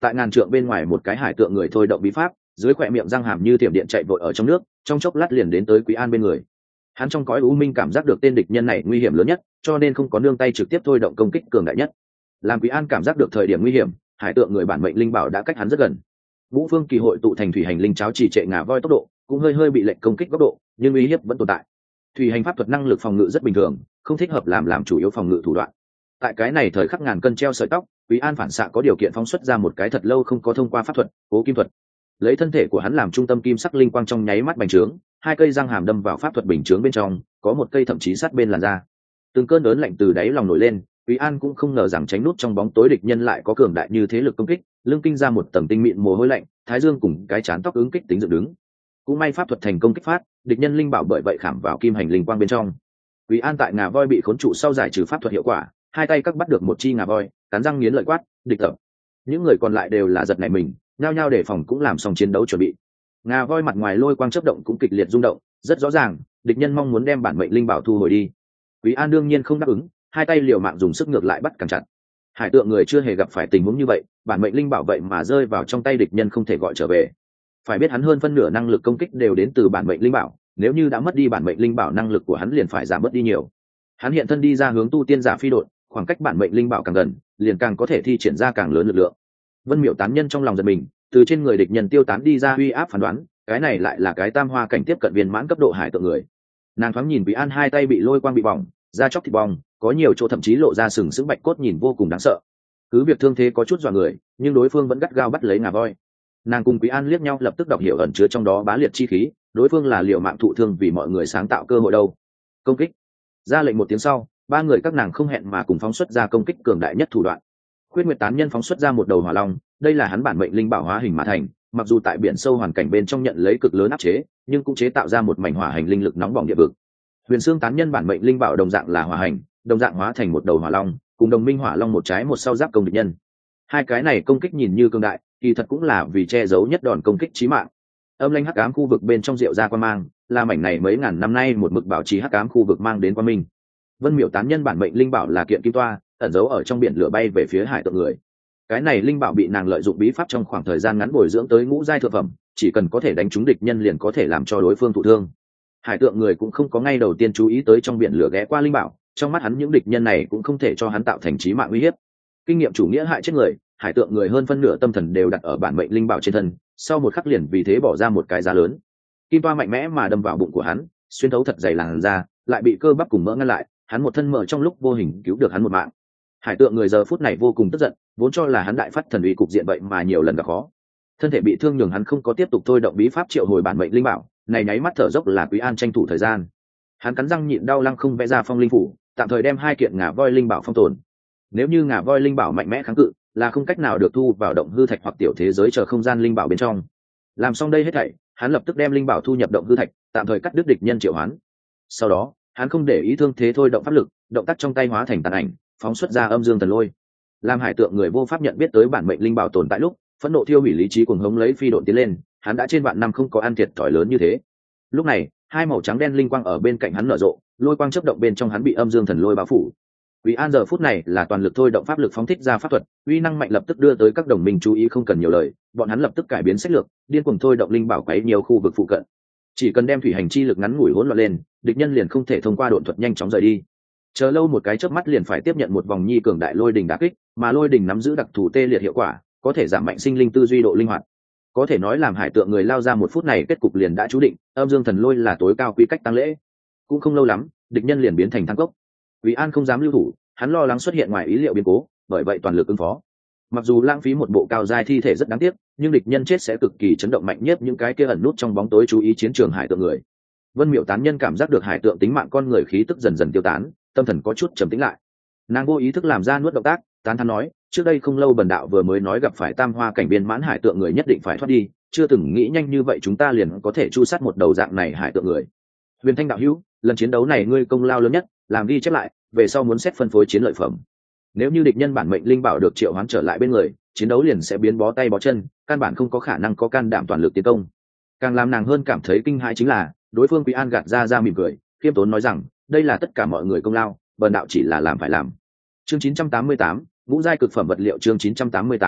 tại ngàn trượng bên ngoài một cái hải tượng người thôi động bí pháp, dưới khỏe miệng răng hàm như tiềm điện chạy vội ở trong nước, trong chốc lát liền đến tới Quý An bên người. Hắn trong cõi u minh cảm giác được tên địch nhân này nguy hiểm lớn nhất, cho nên không có nương tay trực tiếp thôi động công kích cường đại nhất. Làm Quý An cảm giác được thời điểm nguy hiểm, hải tượng người bản mệnh linh bảo đã cách hắn rất gần. Ngũ phương kỳ hội tụ thành thủy hành linh cháo chỉ trệ ngà voi tốc độ, cũng hơi hơi bị lệnh công kích góc độ, nhưng uy hiếp vẫn tồn tại. Thủy hành pháp thuật năng lực phòng ngự rất bình thường, không thích hợp làm làm chủ yếu phòng ngự thủ đoạn. Tại cái này thời khắc ngàn cân treo sợi tóc, Quý An phản xạ có điều kiện phóng xuất ra một cái thật lâu không có thông qua pháp thuật, Cố Kim thuật. Lấy thân thể của hắn làm trung tâm kim sắc linh quang trong nháy mắt bành trướng, hai cây răng hàm đâm vào pháp thuật bình chướng bên trong, có một cây thậm chí sát bên làn da. Từng cơn đớn lạnh từ đáy lòng nổi lên, Quý An cũng không ngờ rằng tránh nút trong bóng tối địch nhân lại có cường đại như thế lực công kích, lưng kinh ra một tầng tinh mịn mồ hôi lạnh, thái dương cùng cái chán tóc ứng kích tính dựng đứng. Cũng may pháp thuật thành công kích phát, địch nhân linh bảo bởi vậy khảm vào kim hành linh quang bên trong. Quý An tại ngà voi bị khốn trụ sau giải trừ pháp thuật hiệu quả, hai tay các bắt được một chi ngà voi, cắn răng nghiến lợi quát, địch tập. Những người còn lại đều là giật nảy mình, nhao nhao đề phòng cũng làm xong chiến đấu chuẩn bị. Ngà voi mặt ngoài lôi quang chớp động cũng kịch liệt rung động, rất rõ ràng, địch nhân mong muốn đem bản mệnh linh bảo thu hồi đi. Quý An đương nhiên không đáp ứng, hai tay liều mạng dùng sức ngược lại bắt càng chặt. Hải tượng người chưa hề gặp phải tình huống như vậy, bản mệnh linh bảo vậy mà rơi vào trong tay địch nhân không thể gọi trở về. Phải biết hắn hơn phân nửa năng lực công kích đều đến từ bản mệnh linh bảo, nếu như đã mất đi bản mệnh linh bảo năng lực của hắn liền phải giảm mất đi nhiều. Hắn hiện thân đi ra hướng tu tiên giả phi độn, khoảng cách bản mệnh linh bảo càng gần, liền càng có thể thi triển ra càng lớn lực lượng. Vân Miểu tán nhân trong lòng giật mình, từ trên người địch nhân tiêu tán đi ra uy áp phán đoán, cái này lại là cái tam hoa cảnh tiếp cận viên mãn cấp độ hải tượng người. Nàng thoáng nhìn Quý An hai tay bị lôi quang bị bỏng, da chóc thịt bong, có nhiều chỗ thậm chí lộ ra sừng sững bạch cốt nhìn vô cùng đáng sợ. Cứ việc thương thế có chút dọa người, nhưng đối phương vẫn gắt gao bắt lấy ngà voi. Nàng cùng Quý An liếc nhau lập tức đọc hiểu ẩn chứa trong đó bá liệt chi khí, đối phương là liệu mạng thụ thương vì mọi người sáng tạo cơ hội đâu. Công kích. Ra lệnh một tiếng sau, ba người các nàng không hẹn mà cùng phóng xuất ra công kích cường đại nhất thủ đoạn. Khuyết Nguyệt tán nhân phóng xuất ra một đầu hỏa long, đây là hắn bản mệnh linh bảo hóa hình mà thành, mặc dù tại biển sâu hoàn cảnh bên trong nhận lấy cực lớn áp chế, nhưng cũng chế tạo ra một mảnh hỏa hành linh lực nóng bỏng địa vực. Huyền Xương tán nhân bản mệnh linh bảo đồng dạng là hỏa hành, đồng dạng hóa thành một đầu hỏa long, cùng đồng minh hỏa long một trái một sau giáp công địch nhân. Hai cái này công kích nhìn như cường đại, kỳ thật cũng là vì che giấu nhất đòn công kích chí mạng. Âm lãnh hắc ám khu vực bên trong rượu ra quan mang, là mảnh này mấy ngàn năm nay một mực bảo trì hắc ám khu vực mang đến quan minh. Vân Miểu tán nhân bản mệnh linh bảo là kiện kim toa, ẩn giấu ở trong biển lửa bay về phía hải tượng người. Cái này linh bảo bị nàng lợi dụng bí pháp trong khoảng thời gian ngắn bồi dưỡng tới ngũ giai thượng phẩm, chỉ cần có thể đánh trúng địch nhân liền có thể làm cho đối phương thụ thương. Hải tượng người cũng không có ngay đầu tiên chú ý tới trong biển lửa ghé qua linh bảo, trong mắt hắn những địch nhân này cũng không thể cho hắn tạo thành chí mạng uy hiếp. Kinh nghiệm chủ nghĩa hại chết người, hải tượng người hơn phân nửa tâm thần đều đặt ở bản mệnh linh bảo trên thân, sau một khắc liền vì thế bỏ ra một cái giá lớn. Kim toa mạnh mẽ mà đâm vào bụng của hắn, xuyên thấu thật dày làn da, lại bị cơ bắp cùng mỡ ngăn lại, hắn một thân mỡ trong lúc vô hình cứu được hắn một mạng. Hải tượng người giờ phút này vô cùng tức giận, vốn cho là hắn đại phát thần uy cục diện vậy mà nhiều lần gặp khó. Thân thể bị thương nhường hắn không có tiếp tục thôi động bí pháp triệu hồi bản mệnh linh bảo, này nháy mắt thở dốc là Quý An tranh thủ thời gian. Hắn cắn răng nhịn đau lăng không vẽ ra phong linh phủ, tạm thời đem hai kiện ngà voi linh bảo phong tồn. Nếu như ngà voi linh bảo mạnh mẽ kháng cự, là không cách nào được thu vào động hư thạch hoặc tiểu thế giới chờ không gian linh bảo bên trong. Làm xong đây hết thảy, hắn lập tức đem linh bảo thu nhập động hư thạch, tạm thời cắt đứt địch nhân triệu hoán. Sau đó, hắn không để ý thương thế thôi động pháp lực, động tác trong tay hóa thành tàn ảnh, phóng xuất ra âm dương thần lôi. Làm hải tượng người vô pháp nhận biết tới bản mệnh linh bảo tồn tại lúc, phẫn nộ thiêu hủy lý trí cuồng hống lấy phi độn tiến lên, hắn đã trên vạn năm không có ăn thiệt thòi lớn như thế. Lúc này, hai màu trắng đen linh quang ở bên cạnh hắn nở rộ, lôi quang chớp động bên trong hắn bị âm dương thần lôi bao phủ. Quý An giờ phút này là toàn lực thôi động pháp lực phóng thích ra pháp thuật, uy năng mạnh lập tức đưa tới các đồng minh chú ý không cần nhiều lời, bọn hắn lập tức cải biến sách lược, điên cuồng thôi động linh bảo quấy nhiều khu vực phụ cận. Chỉ cần đem thủy hành chi lực ngắn ngủi hỗn loạn lên, địch nhân liền không thể thông qua độn thuật nhanh chóng rời đi. Chờ lâu một cái chớp mắt liền phải tiếp nhận một vòng nhi cường đại lôi đỉnh đả kích, mà lôi đỉnh nắm giữ đặc thù tê liệt hiệu quả, có thể giảm mạnh sinh linh tư duy độ linh hoạt. Có thể nói làm hải tượng người lao ra một phút này kết cục liền đã chú định, âm dương thần lôi là tối cao quy cách tăng lễ. Cũng không lâu lắm, địch nhân liền biến thành thang cốc. Quý An không dám lưu thủ, hắn lo lắng xuất hiện ngoài ý liệu biến cố, bởi vậy toàn lực ứng phó. Mặc dù lãng phí một bộ cao giai thi thể rất đáng tiếc, nhưng địch nhân chết sẽ cực kỳ chấn động mạnh nhất những cái kia ẩn nút trong bóng tối chú ý chiến trường hải tượng người. Vân Miểu tán nhân cảm giác được hải tượng tính mạng con người khí tức dần dần tiêu tán, tâm thần có chút trầm tĩnh lại. Nàng vô ý thức làm ra nuốt động tác, tán thán nói, trước đây không lâu bần đạo vừa mới nói gặp phải tam hoa cảnh viên mãn hải tượng người nhất định phải thoát đi, chưa từng nghĩ nhanh như vậy chúng ta liền có thể chu sát một đầu dạng này hải tượng người. Huyền Thanh đạo hữu, lần chiến đấu này ngươi công lao lớn nhất, làm ghi chép lại, về sau muốn xét phân phối chiến lợi phẩm. Nếu như địch nhân bản mệnh linh bảo được triệu hoán trở lại bên người, chiến đấu liền sẽ biến bó tay bó chân, căn bản không có khả năng có can đảm toàn lực tiến công. Càng làm nàng hơn cảm thấy kinh hãi chính là, đối phương Quý An gạt ra ra mỉm cười, khiêm tốn nói rằng, đây là tất cả mọi người công lao, bần đạo chỉ là làm phải làm. Chương chín trăm tám mươi tám, ngũ giai cực phẩm vật liệu chương chín trăm tám mươi tám,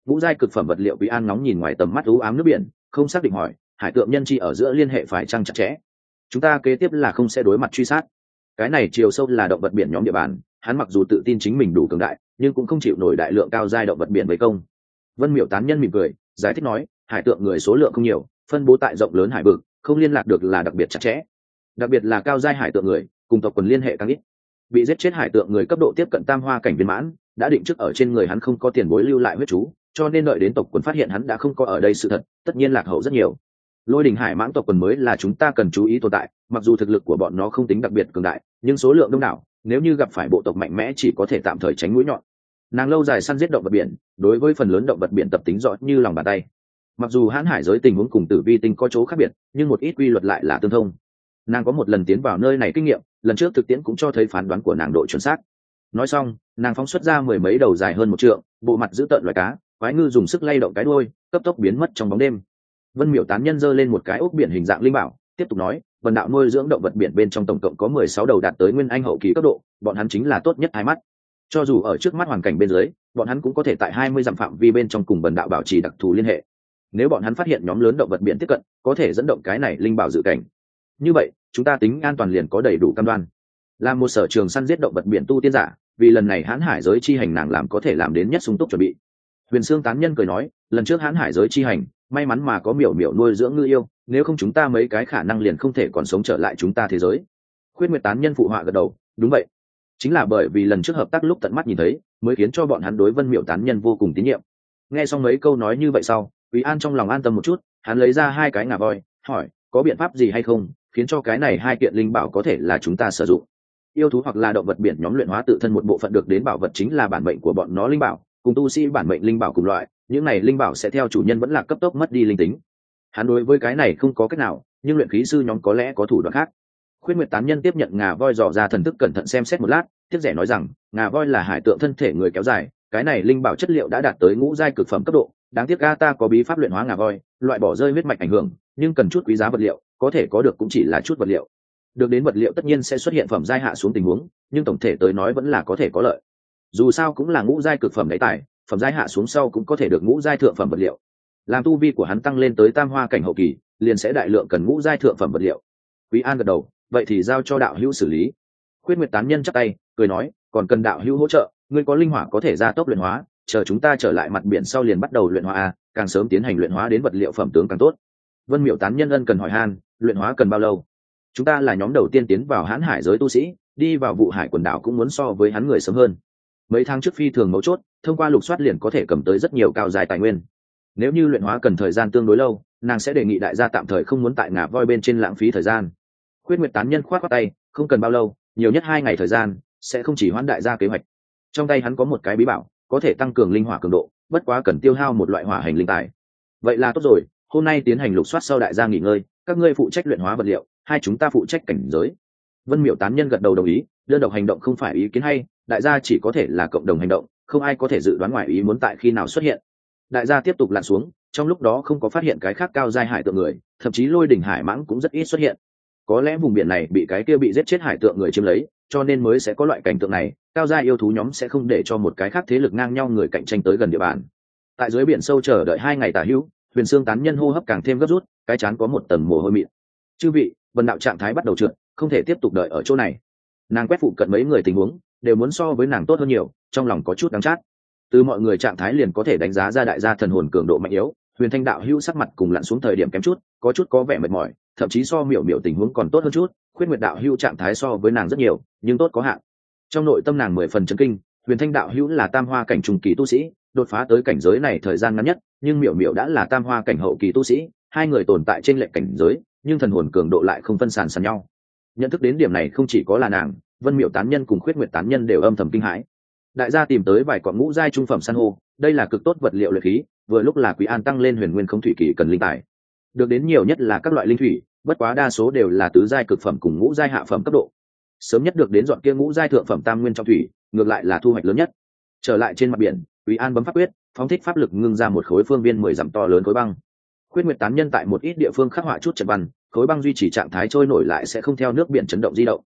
ngũ giai cực phẩm vật liệu. Quý An ngóng nhìn ngoài tầm mắt u ám nước biển, không xác định hỏi, hải tượng nhân chi ở giữa liên hệ phải chăng chặt chẽ? Chúng ta kế tiếp là không sẽ đối mặt truy sát. Cái này chiều sâu là động vật biển nhóm địa bàn, hắn mặc dù tự tin chính mình đủ cường đại, nhưng cũng không chịu nổi đại lượng cao giai động vật biển vây công. Vân Miểu tán nhân mỉm cười, giải thích nói, hải tượng người số lượng không nhiều, phân bố tại rộng lớn hải vực, không liên lạc được là đặc biệt chặt chẽ. Đặc biệt là cao giai hải tượng người, cùng tộc quần liên hệ càng ít. Bị giết chết hải tượng người cấp độ tiếp cận tam hoa cảnh viên mãn, đã định trước ở trên người hắn không có tiền bối lưu lại huyết chú, cho nên đợi đến tộc quần phát hiện hắn đã không có ở đây sự thật, tất nhiên lạc hậu rất nhiều. Lôi Đình Hải mãng tộc quần mới là chúng ta cần chú ý tồn tại, mặc dù thực lực của bọn nó không tính đặc biệt cường đại, nhưng số lượng đông đảo, nếu như gặp phải bộ tộc mạnh mẽ chỉ có thể tạm thời tránh mũi nhọn. Nàng lâu dài săn giết động vật biển, đối với phần lớn động vật biển tập tính rõ như lòng bàn tay. Mặc dù hãn hải giới tình huống cùng tử vi tinh có chỗ khác biệt, nhưng một ít quy luật lại là tương thông. Nàng có một lần tiến vào nơi này kinh nghiệm, lần trước thực tiễn cũng cho thấy phán đoán của nàng độ chuẩn xác. Nói xong, nàng phóng xuất ra mười mấy đầu dài hơn một trượng, bộ mặt giữ tợn loài cá, quái ngư dùng sức lay động cái đuôi, cấp tốc biến mất trong bóng đêm. Vân Miểu tán nhân giơ lên một cái ốc biển hình dạng linh bảo, tiếp tục nói, vần đạo nuôi dưỡng động vật biển bên trong tổng cộng có mười sáu đầu đạt tới nguyên anh hậu kỳ cấp độ, bọn hắn chính là tốt nhất hai mắt. Cho dù ở trước mắt hoàn cảnh bên dưới, bọn hắn cũng có thể tại hai mươi dặm phạm vi bên trong cùng vần đạo bảo trì đặc thù liên hệ. Nếu bọn hắn phát hiện nhóm lớn động vật biển tiếp cận, có thể dẫn động cái này linh bảo dự cảnh. Như vậy, chúng ta tính an toàn liền có đầy đủ cam đoan. Làm một sở trường săn giết động vật biển tu tiên giả, vì lần này hãn hải giới chi hành nàng làm có thể làm đến nhất sung túc chuẩn bị. Huyền Sương tán nhân cười nói, lần trước hãn hải giới chi hành, may mắn mà có Miểu Miểu nuôi dưỡng ngư yêu, nếu không chúng ta mấy cái khả năng liền không thể còn sống trở lại chúng ta thế giới. Khuyết Nguyệt tán nhân phụ họa gật đầu, đúng vậy, chính là bởi vì lần trước hợp tác lúc tận mắt nhìn thấy, mới khiến cho bọn hắn đối Vân Miểu tán nhân vô cùng tín nhiệm. Nghe xong mấy câu nói như vậy sau, Quý An trong lòng an tâm một chút, hắn lấy ra hai cái ngà voi, hỏi, có biện pháp gì hay không, khiến cho cái này hai kiện linh bảo có thể là chúng ta sử dụng. Yêu thú hoặc là động vật biển nhóm luyện hóa tự thân một bộ phận được đến bảo vật chính là bản mệnh của bọn nó linh bảo, cùng tu sĩ bản mệnh linh bảo cùng loại, những này linh bảo sẽ theo chủ nhân vẫn là cấp tốc mất đi linh tính. Hắn đối với cái này không có cách nào, nhưng luyện khí sư nhóm có lẽ có thủ đoạn khác. Khuyết Nguyệt tán nhân tiếp nhận ngà voi dò ra thần thức cẩn thận xem xét một lát, tiếc rẻ nói rằng, ngà voi là hải tượng thân thể người kéo dài, cái này linh bảo chất liệu đã đạt tới ngũ giai cực phẩm cấp độ, đáng tiếc ga ta có bí pháp luyện hóa ngà voi, loại bỏ rơi huyết mạch ảnh hưởng, nhưng cần chút quý giá vật liệu, có thể có được cũng chỉ là chút vật liệu. Được đến vật liệu tất nhiên sẽ xuất hiện phẩm giai hạ xuống tình huống, nhưng tổng thể tới nói vẫn là có thể có lợi. Dù sao cũng là ngũ giai cực phẩm đáy tài, phẩm giai hạ xuống sau cũng có thể được ngũ giai thượng phẩm vật liệu. Làm tu vi của hắn tăng lên tới tam hoa cảnh hậu kỳ, liền sẽ đại lượng cần ngũ giai thượng phẩm vật liệu. Quý An gật đầu, vậy thì giao cho đạo hữu xử lý. Khuyết Nguyệt tán nhân chắp tay, cười nói, còn cần đạo hữu hỗ trợ, ngươi có linh hỏa có thể gia tốc luyện hóa, chờ chúng ta trở lại mặt biển sau liền bắt đầu luyện hóa a, càng sớm tiến hành luyện hóa đến vật liệu phẩm tướng càng tốt. Vân Miểu tán nhân ân cần hỏi han, luyện hóa cần bao lâu? Chúng ta là nhóm đầu tiên tiến vào hãn hải giới tu sĩ, đi vào vụ hải quần đảo cũng muốn so với hắn người sớm hơn. Mấy tháng trước phi thường mấu chốt, thông qua lục soát liền có thể cầm tới rất nhiều cao dài tài nguyên. Nếu như luyện hóa cần thời gian tương đối lâu, nàng sẽ đề nghị đại gia tạm thời không muốn tại ngà voi bên trên lãng phí thời gian. Khuyết Nguyệt tán nhân khoát khoát tay, không cần bao lâu, nhiều nhất hai ngày thời gian, sẽ không chỉ hoãn đại gia kế hoạch. Trong tay hắn có một cái bí bảo, có thể tăng cường linh hỏa cường độ, bất quá cần tiêu hao một loại hỏa hành linh tài. Vậy là tốt rồi, hôm nay tiến hành lục soát sau đại gia nghỉ ngơi, các ngươi phụ trách luyện hóa vật liệu, hai chúng ta phụ trách cảnh giới. Vân Miểu tán nhân gật đầu đồng ý, đơn độc hành động không phải ý kiến hay, đại gia chỉ có thể là cộng đồng hành động, không ai có thể dự đoán ngoài ý muốn tại khi nào xuất hiện. Đại gia tiếp tục lặn xuống, trong lúc đó không có phát hiện cái khác cao giai hải tượng người, thậm chí Lôi Đỉnh hải mãng cũng rất ít xuất hiện. Có lẽ vùng biển này bị cái kia bị giết chết hải tượng người chiếm lấy, cho nên mới sẽ có loại cảnh tượng này, cao giai yêu thú nhóm sẽ không để cho một cái khác thế lực ngang nhau người cạnh tranh tới gần địa bàn. Tại dưới biển sâu chờ đợi hai ngày tả hữu, Huyền Sương tán nhân hô hấp càng thêm gấp rút, cái chán có một tầng mồ hôi mịn. Chư vị, vần đạo trạng thái bắt đầu trượt, không thể tiếp tục đợi ở chỗ này. Nàng quét phụ cận mấy người tình huống, đều muốn so với nàng tốt hơn nhiều, trong lòng có chút đắng chát. Từ mọi người trạng thái liền có thể đánh giá ra đại gia thần hồn cường độ mạnh yếu. Huyền Thanh đạo hữu sắc mặt cùng lặn xuống thời điểm kém chút, có chút có vẻ mệt mỏi, thậm chí so Miểu Miểu tình huống còn tốt hơn chút. Khuyết Nguyệt đạo hữu trạng thái so với nàng rất nhiều, nhưng tốt có hạn. Trong nội tâm nàng mười phần chấn kinh, Huyền Thanh đạo hữu là tam hoa cảnh trung kỳ tu sĩ, đột phá tới cảnh giới này thời gian ngắn nhất, nhưng Miểu Miểu đã là tam hoa cảnh hậu kỳ tu sĩ, hai người tồn tại trên lệch cảnh giới, nhưng thần hồn cường độ lại không phân sàn sàn nhau. Nhận thức đến điểm này không chỉ có là nàng, Vân Miểu tán nhân cùng Khuyết Nguyệt tán nhân đều âm thầm kinh hãi. Đại gia tìm tới vài cọng ngũ giai trung phẩm san hô, đây là cực tốt vật liệu luyện khí, vừa lúc là Quý An tăng lên huyền nguyên không thủy kỳ cần linh tài. Được đến nhiều nhất là các loại linh thủy, bất quá đa số đều là tứ giai cực phẩm cùng ngũ giai hạ phẩm cấp độ. Sớm nhất được đến dọn kia ngũ giai thượng phẩm tam nguyên trong thủy, ngược lại là thu hoạch lớn nhất. Trở lại trên mặt biển, Quý An bấm pháp quyết, phóng thích pháp lực ngưng ra một khối phương viên mười dặm to lớn khối băng. Khuyết Nguyệt tán nhân tại một ít địa phương khắc họa chút trận văn, khối băng duy trì trạng thái trôi nổi lại sẽ không theo nước biển chấn động di động.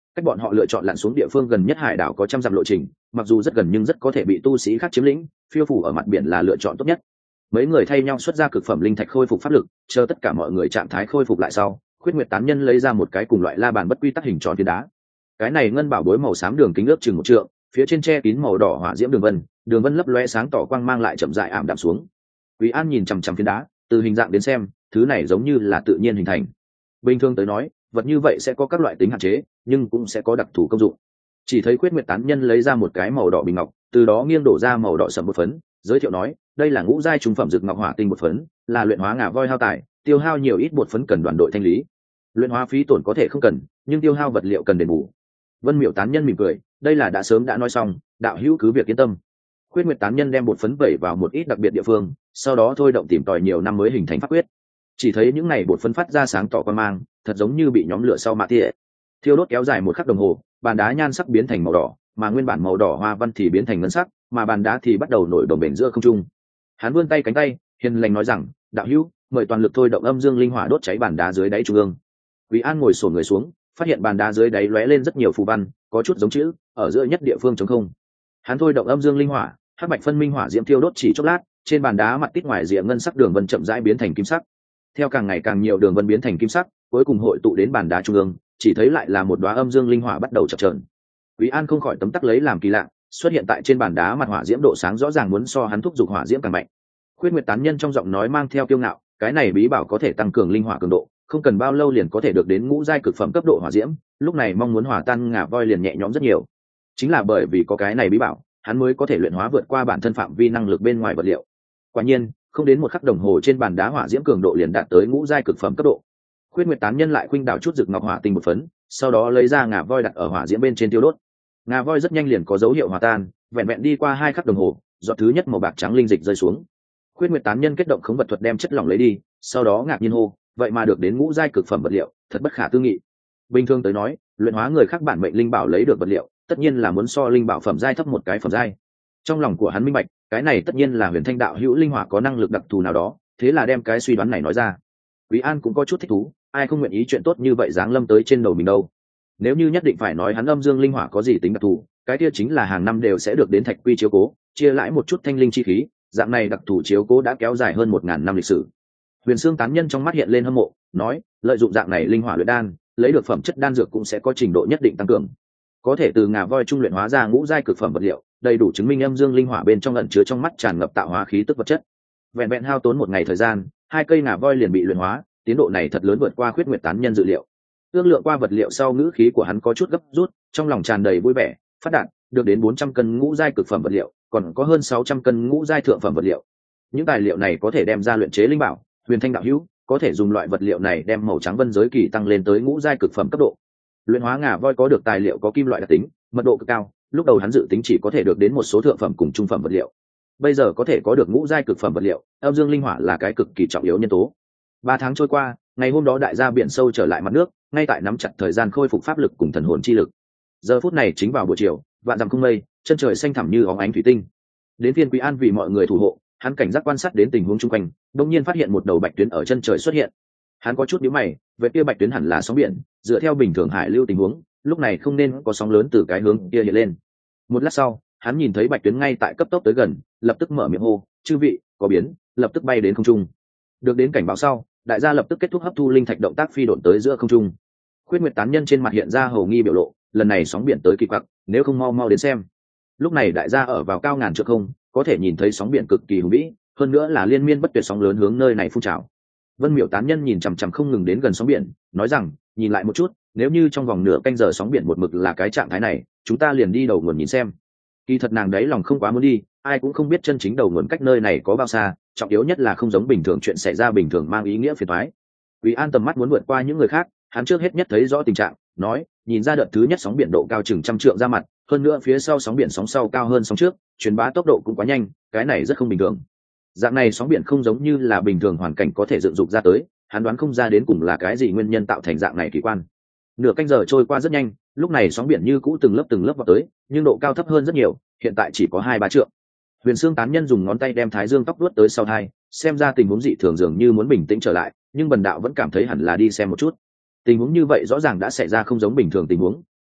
cách bọn họ lựa chọn lặn xuống địa phương gần nhất hải đảo có trăm dặm lộ trình, mặc dù rất gần nhưng rất có thể bị tu sĩ khác chiếm lĩnh, phiêu phủ ở mặt biển là lựa chọn tốt nhất. Mấy người thay nhau xuất ra cực phẩm linh thạch khôi phục pháp lực, chờ tất cả mọi người trạng thái khôi phục lại sau, Khuyết Nguyệt tán nhân lấy ra một cái cùng loại la bàn bất quy tắc hình tròn phiến đá. Cái này ngân bảo bối màu xám đường kính ước chừng một trượng, phía trên che kín màu đỏ hỏa diễm đường vân, đường vân lấp lóe sáng tỏ quang mang lại chậm rãi ảm đạm xuống. Quý An nhìn chằm chằm phiến đá, từ hình dạng đến xem, thứ này giống như là tự nhiên hình thành. Bình thường tới nói, vật như vậy sẽ có các loại tính hạn chế, nhưng cũng sẽ có đặc thù công dụng. Chỉ thấy Khuyết Nguyệt tán nhân lấy ra một cái màu đỏ bình ngọc, từ đó nghiêng đổ ra màu đỏ sẫm bột phấn, giới thiệu nói, đây là ngũ giai trung phẩm dược ngọc hỏa tinh bột phấn, là luyện hóa ngà voi hao tài, tiêu hao nhiều ít bột phấn cần đoàn đội thanh lý. Luyện hóa phí tổn có thể không cần, nhưng tiêu hao vật liệu cần đền bù. Vân Miểu tán nhân mỉm cười, đây là đã sớm đã nói xong, đạo hữu cứ việc yên tâm. Khuyết Nguyệt tán nhân đem bột phấn vẩy vào một ít đặc biệt địa phương, sau đó thôi động tìm tòi nhiều năm mới hình thành pháp quyết. Chỉ thấy những này bột phấn phát ra sáng tỏ quan mang, thật giống như bị nhóm lửa sau mạ tỉa. Thiêu đốt kéo dài một khắc đồng hồ, bàn đá nhan sắc biến thành màu đỏ, mà nguyên bản màu đỏ hoa văn thì biến thành ngân sắc, mà bàn đá thì bắt đầu nổi đồng bền giữa không trung. Hắn vươn tay cánh tay, hiền lành nói rằng, đạo hữu, mời toàn lực thôi động âm dương linh hỏa đốt cháy bàn đá dưới đáy trung ương. Quý An ngồi xổm người xuống, phát hiện bàn đá dưới đáy lóe lên rất nhiều phù văn, có chút giống chữ, ở giữa nhất địa phương trống không. Hắn thôi động âm dương linh hỏa, hắc bạch phân minh hỏa diễm thiêu đốt chỉ chốc lát, trên bàn đá mặt tít ngoài rìa ngân sắc đường vân chậm rãi biến thành kim sắc. Theo càng ngày càng nhiều đường vân biến thành kim sắc, cuối cùng hội tụ đến bàn đá trung ương, chỉ thấy lại là một đóa âm dương linh hỏa bắt đầu chập chờn. Quý An không khỏi tấm tắc lấy làm kỳ lạ, xuất hiện tại trên bàn đá mặt hỏa diễm độ sáng rõ ràng muốn so hắn thúc giục hỏa diễm càng mạnh. Khuyết Nguyệt tán nhân trong giọng nói mang theo kiêu ngạo, cái này bí bảo có thể tăng cường linh hỏa cường độ, không cần bao lâu liền có thể được đến ngũ giai cực phẩm cấp độ hỏa diễm, lúc này mong muốn hỏa tan ngà voi liền nhẹ nhõm rất nhiều. Chính là bởi vì có cái này bí bảo, hắn mới có thể luyện hóa vượt qua bản thân phạm vi năng lực bên ngoài vật liệu. Quả nhiên, không đến một khắc đồng hồ trên bàn đá hỏa diễm cường độ liền đạt tới ngũ giai cực phẩm cấp độ. Khuyết Nguyệt tán nhân lại khuynh đảo chút rực ngọc hỏa tinh một phấn, sau đó lấy ra ngà voi đặt ở hỏa diễm bên trên tiêu đốt. Ngà voi rất nhanh liền có dấu hiệu hòa tan, vẹn vẹn đi qua hai khắc đồng hồ, giọt thứ nhất màu bạc trắng linh dịch rơi xuống. Khuyết Nguyệt tán nhân kết động khống vật thuật đem chất lỏng lấy đi, sau đó ngạc nhiên hô, vậy mà được đến ngũ giai cực phẩm vật liệu, thật bất khả tư nghị. Bình thường tới nói, luyện hóa người khác bản mệnh linh bảo lấy được vật liệu, tất nhiên là muốn so linh bảo phẩm giai thấp một cái phẩm giai. Trong lòng của hắn minh bạch, cái này tất nhiên là Huyền Thanh đạo hữu linh hỏa có năng lực đặc thù nào đó, thế là đem cái suy đoán này nói ra. Quý An cũng có chút thích thú, ai không nguyện ý chuyện tốt như vậy giáng lâm tới trên đầu mình đâu. Nếu như nhất định phải nói hắn âm dương linh hỏa có gì tính đặc thù, cái kia chính là hàng năm đều sẽ được đến thạch quy chiếu cố, chia lãi một chút thanh linh chi khí, dạng này đặc thù chiếu cố đã kéo dài hơn một ngàn năm lịch sử. Huyền Xương tán nhân trong mắt hiện lên hâm mộ, nói, lợi dụng dạng này linh hỏa luyện đan, lấy được phẩm chất đan dược cũng sẽ có trình độ nhất định tăng cường. Có thể từ ngà voi trung luyện hóa ra ngũ giai cực phẩm vật liệu, đầy đủ chứng minh âm dương linh hỏa bên trong ẩn chứa trong mắt tràn ngập tạo hóa khí tức vật chất. Vẹn vẹn hao tốn một ngày thời gian, hai cây ngà voi liền bị luyện hóa, tiến độ này thật lớn vượt qua Khuyết Nguyệt tán nhân dự liệu. Ước lượng qua vật liệu sau, ngữ khí của hắn có chút gấp rút, trong lòng tràn đầy vui vẻ, phát đạt, được đến bốn trăm cân ngũ giai cực phẩm vật liệu, còn có hơn sáu trăm cân ngũ giai thượng phẩm vật liệu. Những tài liệu này có thể đem ra luyện chế linh bảo, Huyền Thanh đạo hữu có thể dùng loại vật liệu này đem màu trắng vân giới kỳ tăng lên tới ngũ giai cực phẩm cấp độ. Luyện hóa ngà voi có được tài liệu có kim loại đặc tính, mật độ cực cao, lúc đầu hắn dự tính chỉ có thể được đến một số thượng phẩm cùng trung phẩm vật liệu. Bây giờ có thể có được ngũ giai cực phẩm vật liệu, âm dương linh hỏa là cái cực kỳ trọng yếu nhân tố. Ba tháng trôi qua, ngày hôm đó đại gia biển sâu trở lại mặt nước, ngay tại nắm chặt thời gian khôi phục pháp lực cùng thần hồn chi lực. Giờ phút này chính vào buổi chiều, vạn dặm không mây, chân trời xanh thẳm như óng ánh thủy tinh. Đến phiên Quý An vì mọi người thủ hộ, hắn cảnh giác quan sát đến tình huống xung quanh, đột nhiên phát hiện một đầu bạch tuyến ở chân trời xuất hiện. Hắn có chút nhíu mày, về kia bạch tuyến hẳn là sóng biển, dựa theo bình thường hải lưu tình huống, lúc này không nên có sóng lớn từ cái hướng kia hiện lên. Một lát sau, hắn nhìn thấy bạch tuyến ngay tại cấp tốc tới gần, lập tức mở miệng hô, "Chư vị, có biến!" Lập tức bay đến không trung. Được đến cảnh báo sau, đại gia lập tức kết thúc hấp thu linh thạch động tác phi độn tới giữa không trung. Khuyết Nguyệt tán nhân trên mặt hiện ra hầu nghi biểu lộ, lần này sóng biển tới kỳ quặc, nếu không mau mau đến xem. Lúc này đại gia ở vào cao ngàn trượng không, có thể nhìn thấy sóng biển cực kỳ hùng vĩ, hơn nữa là liên miên bất tuyệt sóng lớn hướng nơi này phun trào. Vân Miểu tán nhân nhìn chằm chằm không ngừng đến gần sóng biển, nói rằng, nhìn lại một chút, nếu như trong vòng nửa canh giờ sóng biển một mực là cái trạng thái này, chúng ta liền đi đầu nguồn nhìn xem. Kỳ thật nàng đấy lòng không quá muốn đi, ai cũng không biết chân chính đầu nguồn cách nơi này có bao xa, trọng yếu nhất là không giống bình thường chuyện xảy ra bình thường mang ý nghĩa phiền toái. Quý An tầm mắt muốn vượt qua những người khác, hắn trước hết nhất thấy rõ tình trạng, nói, nhìn ra đợt thứ nhất sóng biển độ cao chừng trăm trượng ra mặt, hơn nữa phía sau sóng biển sóng sau cao hơn sóng trước, truyền bá tốc độ cũng quá nhanh, cái này rất không bình thường. Dạng này sóng biển không giống như là bình thường hoàn cảnh có thể dựng dục ra tới, hắn đoán không ra đến cùng là cái gì nguyên nhân tạo thành dạng này kỳ quan. Nửa canh giờ trôi qua rất nhanh, lúc này sóng biển như cũ từng lớp từng lớp vào tới, nhưng độ cao thấp hơn rất nhiều, hiện tại chỉ có hai ba trượng. Huyền Xương tán nhân dùng ngón tay đem thái dương tóc vuốt tới sau tai, xem ra tình huống dị thường dường như muốn bình tĩnh trở lại, nhưng Bần đạo vẫn cảm thấy hẳn là đi xem một chút. Tình huống như vậy rõ ràng đã xảy ra không giống bình thường tình huống,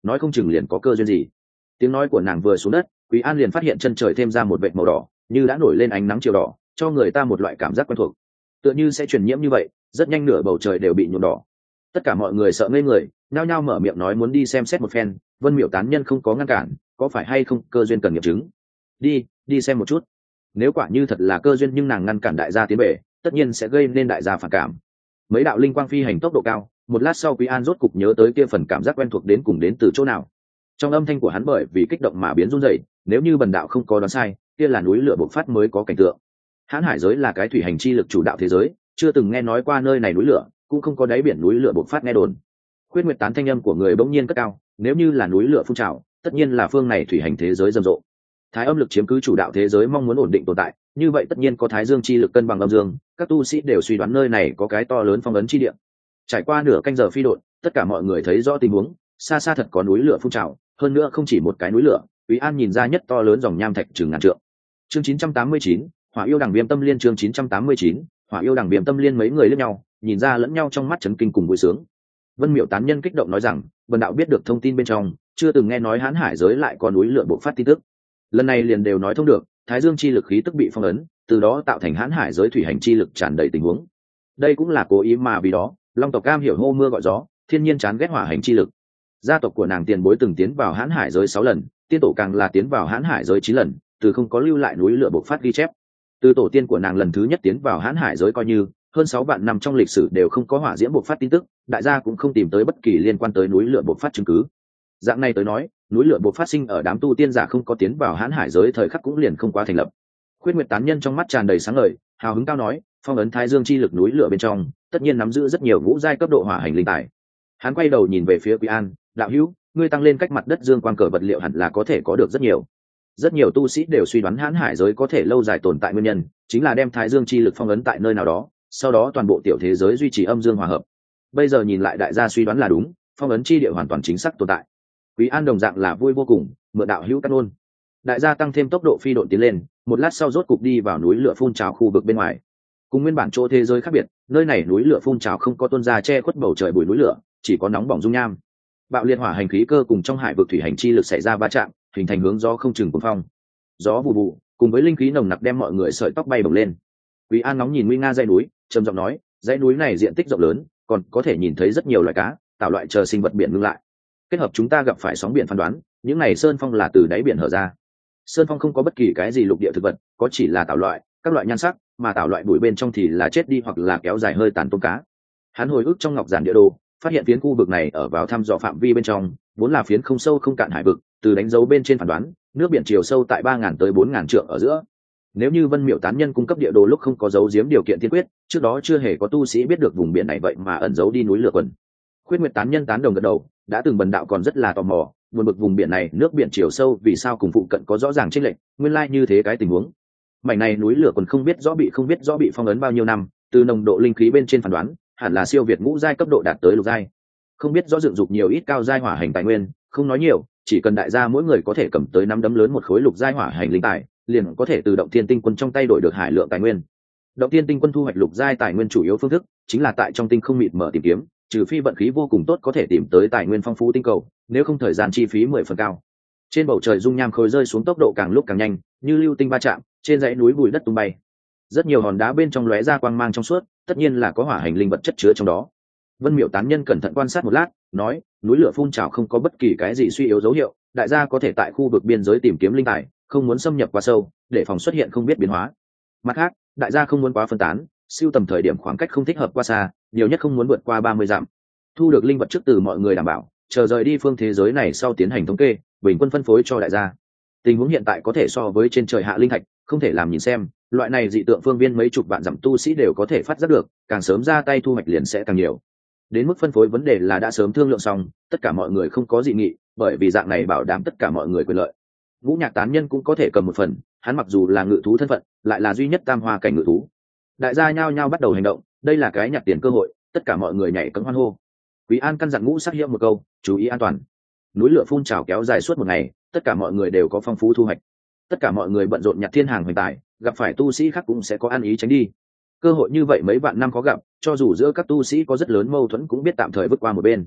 nói không chừng liền có cơ duyên gì. Tiếng nói của nàng vừa xuống đất, Quý An liền phát hiện chân trời thêm ra một vệt màu đỏ, như đã nổi lên ánh nắng chiều đỏ, cho người ta một loại cảm giác quen thuộc, tựa như sẽ truyền nhiễm như vậy. Rất nhanh nửa bầu trời đều bị nhuộm đỏ. Tất cả mọi người sợ ngây người, nhao nhao mở miệng nói muốn đi xem xét một phen. Vân Miểu tán nhân không có ngăn cản, có phải hay không cơ duyên cần nghiệm chứng? Đi, đi xem một chút. Nếu quả như thật là cơ duyên nhưng nàng ngăn cản đại gia tiến bể, tất nhiên sẽ gây nên đại gia phản cảm. Mấy đạo linh quang phi hành tốc độ cao, một lát sau Quý An rốt cục nhớ tới kia phần cảm giác quen thuộc đến cùng đến từ chỗ nào. Trong âm thanh của hắn bởi vì kích động mà biến run rẩy, nếu như bần đạo không có đoán sai, kia là núi lửa bộc phát mới có cảnh tượng. Hán hải giới là cái thủy hành chi lực chủ đạo thế giới, chưa từng nghe nói qua nơi này núi lửa, cũng không có đáy biển núi lửa bộc phát nghe đồn. Khuyết Nguyệt tán thanh âm của người bỗng nhiên cất cao, nếu như là núi lửa phun trào, tất nhiên là phương này thủy hành thế giới rầm rộ. Thái âm lực chiếm cứ chủ đạo thế giới mong muốn ổn định tồn tại, như vậy tất nhiên có thái dương chi lực cân bằng âm dương, các tu sĩ đều suy đoán nơi này có cái to lớn phong ấn chi địa. Trải qua nửa canh giờ phi độn, tất cả mọi người thấy rõ tình huống, xa xa thật có núi lửa phun trào, hơn nữa không chỉ một cái núi lửa. Quý An nhìn ra nhất to lớn dòng nham thạch chừng ngàn trượng. Chương chín trăm tám mươi chín, Hỏa yêu đằng viêm tâm liên. Chương chín trăm tám mươi chín, Hỏa yêu đằng viêm tâm liên. Mấy người liếc nhau, nhìn ra lẫn nhau trong mắt chấn kinh cùng vui sướng. Vân Miểu tán nhân kích động nói rằng, vân đạo biết được thông tin bên trong, chưa từng nghe nói Hán hải giới lại có núi lửa bộc phát tin tức. Lần này liền đều nói thông được, thái dương chi lực khí tức bị phong ấn, từ đó tạo thành Hán hải giới thủy hành chi lực tràn đầy tình huống. Đây cũng là cố ý mà vì đó, Long tộc cam hiểu hô mưa gọi gió, thiên nhiên chán ghét hỏa hành chi lực. Gia tộc của nàng tiền bối từng tiến vào Hán hải giới sáu lần, tiên tổ càng là tiến vào Hán hải giới chín lần, từ không có lưu lại núi lửa bộc phát ghi chép. Từ tổ tiên của nàng lần thứ nhất tiến vào Hán hải giới coi như hơn sáu vạn năm trong lịch sử đều không có hỏa diễm bộc phát tin tức, đại gia cũng không tìm tới bất kỳ liên quan tới núi lửa bộc phát chứng cứ. Dạng này tới nói, núi lửa bộc phát sinh ở đám tu tiên giả không có tiến vào Hán hải giới thời khắc cũng liền không quá thành lập. Khuyết Nguyệt tán nhân trong mắt tràn đầy sáng ngời, hào hứng cao nói, phong ấn thái dương chi lực núi lửa bên trong, tất nhiên nắm giữ rất nhiều ngũ giai cấp độ hỏa hành linh tài. Hắn quay đầu nhìn về phía Quý An, đạo hữu, ngươi tăng lên cách mặt đất dương quang cờ vật liệu hẳn là có thể có được rất nhiều. Rất nhiều tu sĩ đều suy đoán Hán hải giới có thể lâu dài tồn tại nguyên nhân, chính là đem thái dương chi lực phong ấn tại nơi nào đó, sau đó toàn bộ tiểu thế giới duy trì âm dương hòa hợp. Bây giờ nhìn lại đại gia suy đoán là đúng, phong ấn chi địa hoàn toàn chính xác tồn tại. Quý An đồng dạng là vui vô cùng, mượn đạo hữu căn ôn. Đại gia tăng thêm tốc độ phi độn tiến lên, một lát sau rốt cục đi vào núi lửa phun trào khu vực bên ngoài. Cùng nguyên bản chỗ thế giới khác biệt, nơi này núi lửa phun trào không có tuôn ra che khuất bầu trời bụi núi lửa, chỉ có nóng bỏng dung nham. Bạo liệt hỏa hành khí cơ cùng trong hải vực thủy hành chi lực xảy ra va chạm, hình thành hướng gió không chừng cuồng phong. Gió vụ vụ, cùng với linh khí nồng nặc đem mọi người sợi tóc bay bổng lên. Quý An nóng nhìn nguy nga dãy núi, trầm giọng nói, dãy núi này diện tích rộng lớn, còn có thể nhìn thấy rất nhiều loài cá, tạo loại chờ sinh vật biển ngưng lại. Kết hợp chúng ta gặp phải sóng biển phán đoán, những này sơn phong là từ đáy biển hở ra. Sơn phong không có bất kỳ cái gì lục địa thực vật, có chỉ là tạo loại, các loại nhan sắc, mà tạo loại bụi bên trong thì là chết đi hoặc là kéo dài hơi tàn tôm cá. Hắn hồi ức trong ngọc giản địa đồ, phát hiện phiến khu vực này ở vào thăm dò phạm vi bên trong, vốn là phiến không sâu không cạn hải vực, từ đánh dấu bên trên phán đoán, nước biển chiều sâu tại ba nghìn tới bốn nghìn trượng ở giữa. Nếu như Vân Miểu tán nhân cung cấp địa đồ lúc không có dấu giếm điều kiện tiên quyết, trước đó chưa hề có tu sĩ biết được vùng biển này vậy mà ẩn giấu đi núi lửa quần. Khuyết Nguyệt tán nhân tán đồng gật đầu, đã từng bần đạo còn rất là tò mò, buồn bực vùng biển này nước biển chiều sâu vì sao cùng phụ cận có rõ ràng chênh lệch, nguyên lai như thế cái tình huống. Mảnh này núi lửa quần không biết rõ bị không biết rõ bị phong ấn bao nhiêu năm, từ nồng độ linh khí bên trên phán đoán, hẳn là siêu việt ngũ giai cấp độ đạt tới lục giai. Không biết rõ dựng dục nhiều ít cao giai hỏa hành tài nguyên, không nói nhiều, chỉ cần đại gia mỗi người có thể cầm tới năm đấm lớn một khối lục giai hỏa hành linh tài, liền có thể từ động thiên tinh quân trong tay đổi được hải lượng tài nguyên. Động thiên tinh quân thu hoạch lục giai tài nguyên chủ yếu phương thức chính là tại trong tinh không mịt mở tìm kiếm, trừ phi vận khí vô cùng tốt có thể tìm tới tài nguyên phong phú tinh cầu, nếu không thời gian chi phí mười phần cao. Trên bầu trời dung nham khối rơi xuống tốc độ càng lúc càng nhanh, như lưu tinh va chạm, trên dãy núi bụi đất tung bay. Rất nhiều hòn đá bên trong lóe ra quang mang trong suốt, tất nhiên là có hỏa hành linh vật chất chứa trong đó. Vân Miểu tán nhân cẩn thận quan sát một lát, nói, núi lửa phun trào không có bất kỳ cái gì suy yếu dấu hiệu, đại gia có thể tại khu vực biên giới tìm kiếm linh tài, không muốn xâm nhập quá sâu, để phòng xuất hiện không biết biến hóa. Mặt khác, đại gia không muốn quá phân tán, siêu tầm thời điểm khoảng cách không thích hợp quá xa, nhiều nhất không muốn vượt qua ba mươi dặm. Thu được linh vật trước từ mọi người đảm bảo, chờ rời đi phương thế giới này sau tiến hành thống kê, bình quân phân phối cho đại gia. Tình huống hiện tại có thể so với trên trời hạ linh thạch, không thể làm nhìn xem, loại này dị tượng phương viên mấy chục vạn dặm tu sĩ đều có thể phát giác được, càng sớm ra tay thu hoạch liền sẽ càng nhiều. Đến mức phân phối vấn đề là đã sớm thương lượng xong, tất cả mọi người không có dị nghị, bởi vì dạng này bảo đảm tất cả mọi người quyền lợi. Ngũ Nhạc tán nhân cũng có thể cầm một phần, hắn mặc dù là ngự thú thân phận, lại là duy nhất tam hoa cảnh ngự thú. Đại gia nhao nhao bắt đầu hành động, đây là cái nhặt tiền cơ hội, tất cả mọi người nhảy cẫng hoan hô. Quý An căn dặn Ngũ Sát Hiệu một câu, chú ý an toàn. Núi lửa phun trào kéo dài suốt một ngày, tất cả mọi người đều có phong phú thu hoạch. Tất cả mọi người bận rộn nhặt thiên hàng hoành tài, gặp phải tu sĩ khác cũng sẽ có ăn ý tránh đi. Cơ hội như vậy mấy vạn năm có gặp, cho dù giữa các tu sĩ có rất lớn mâu thuẫn cũng biết tạm thời vượt qua một bên.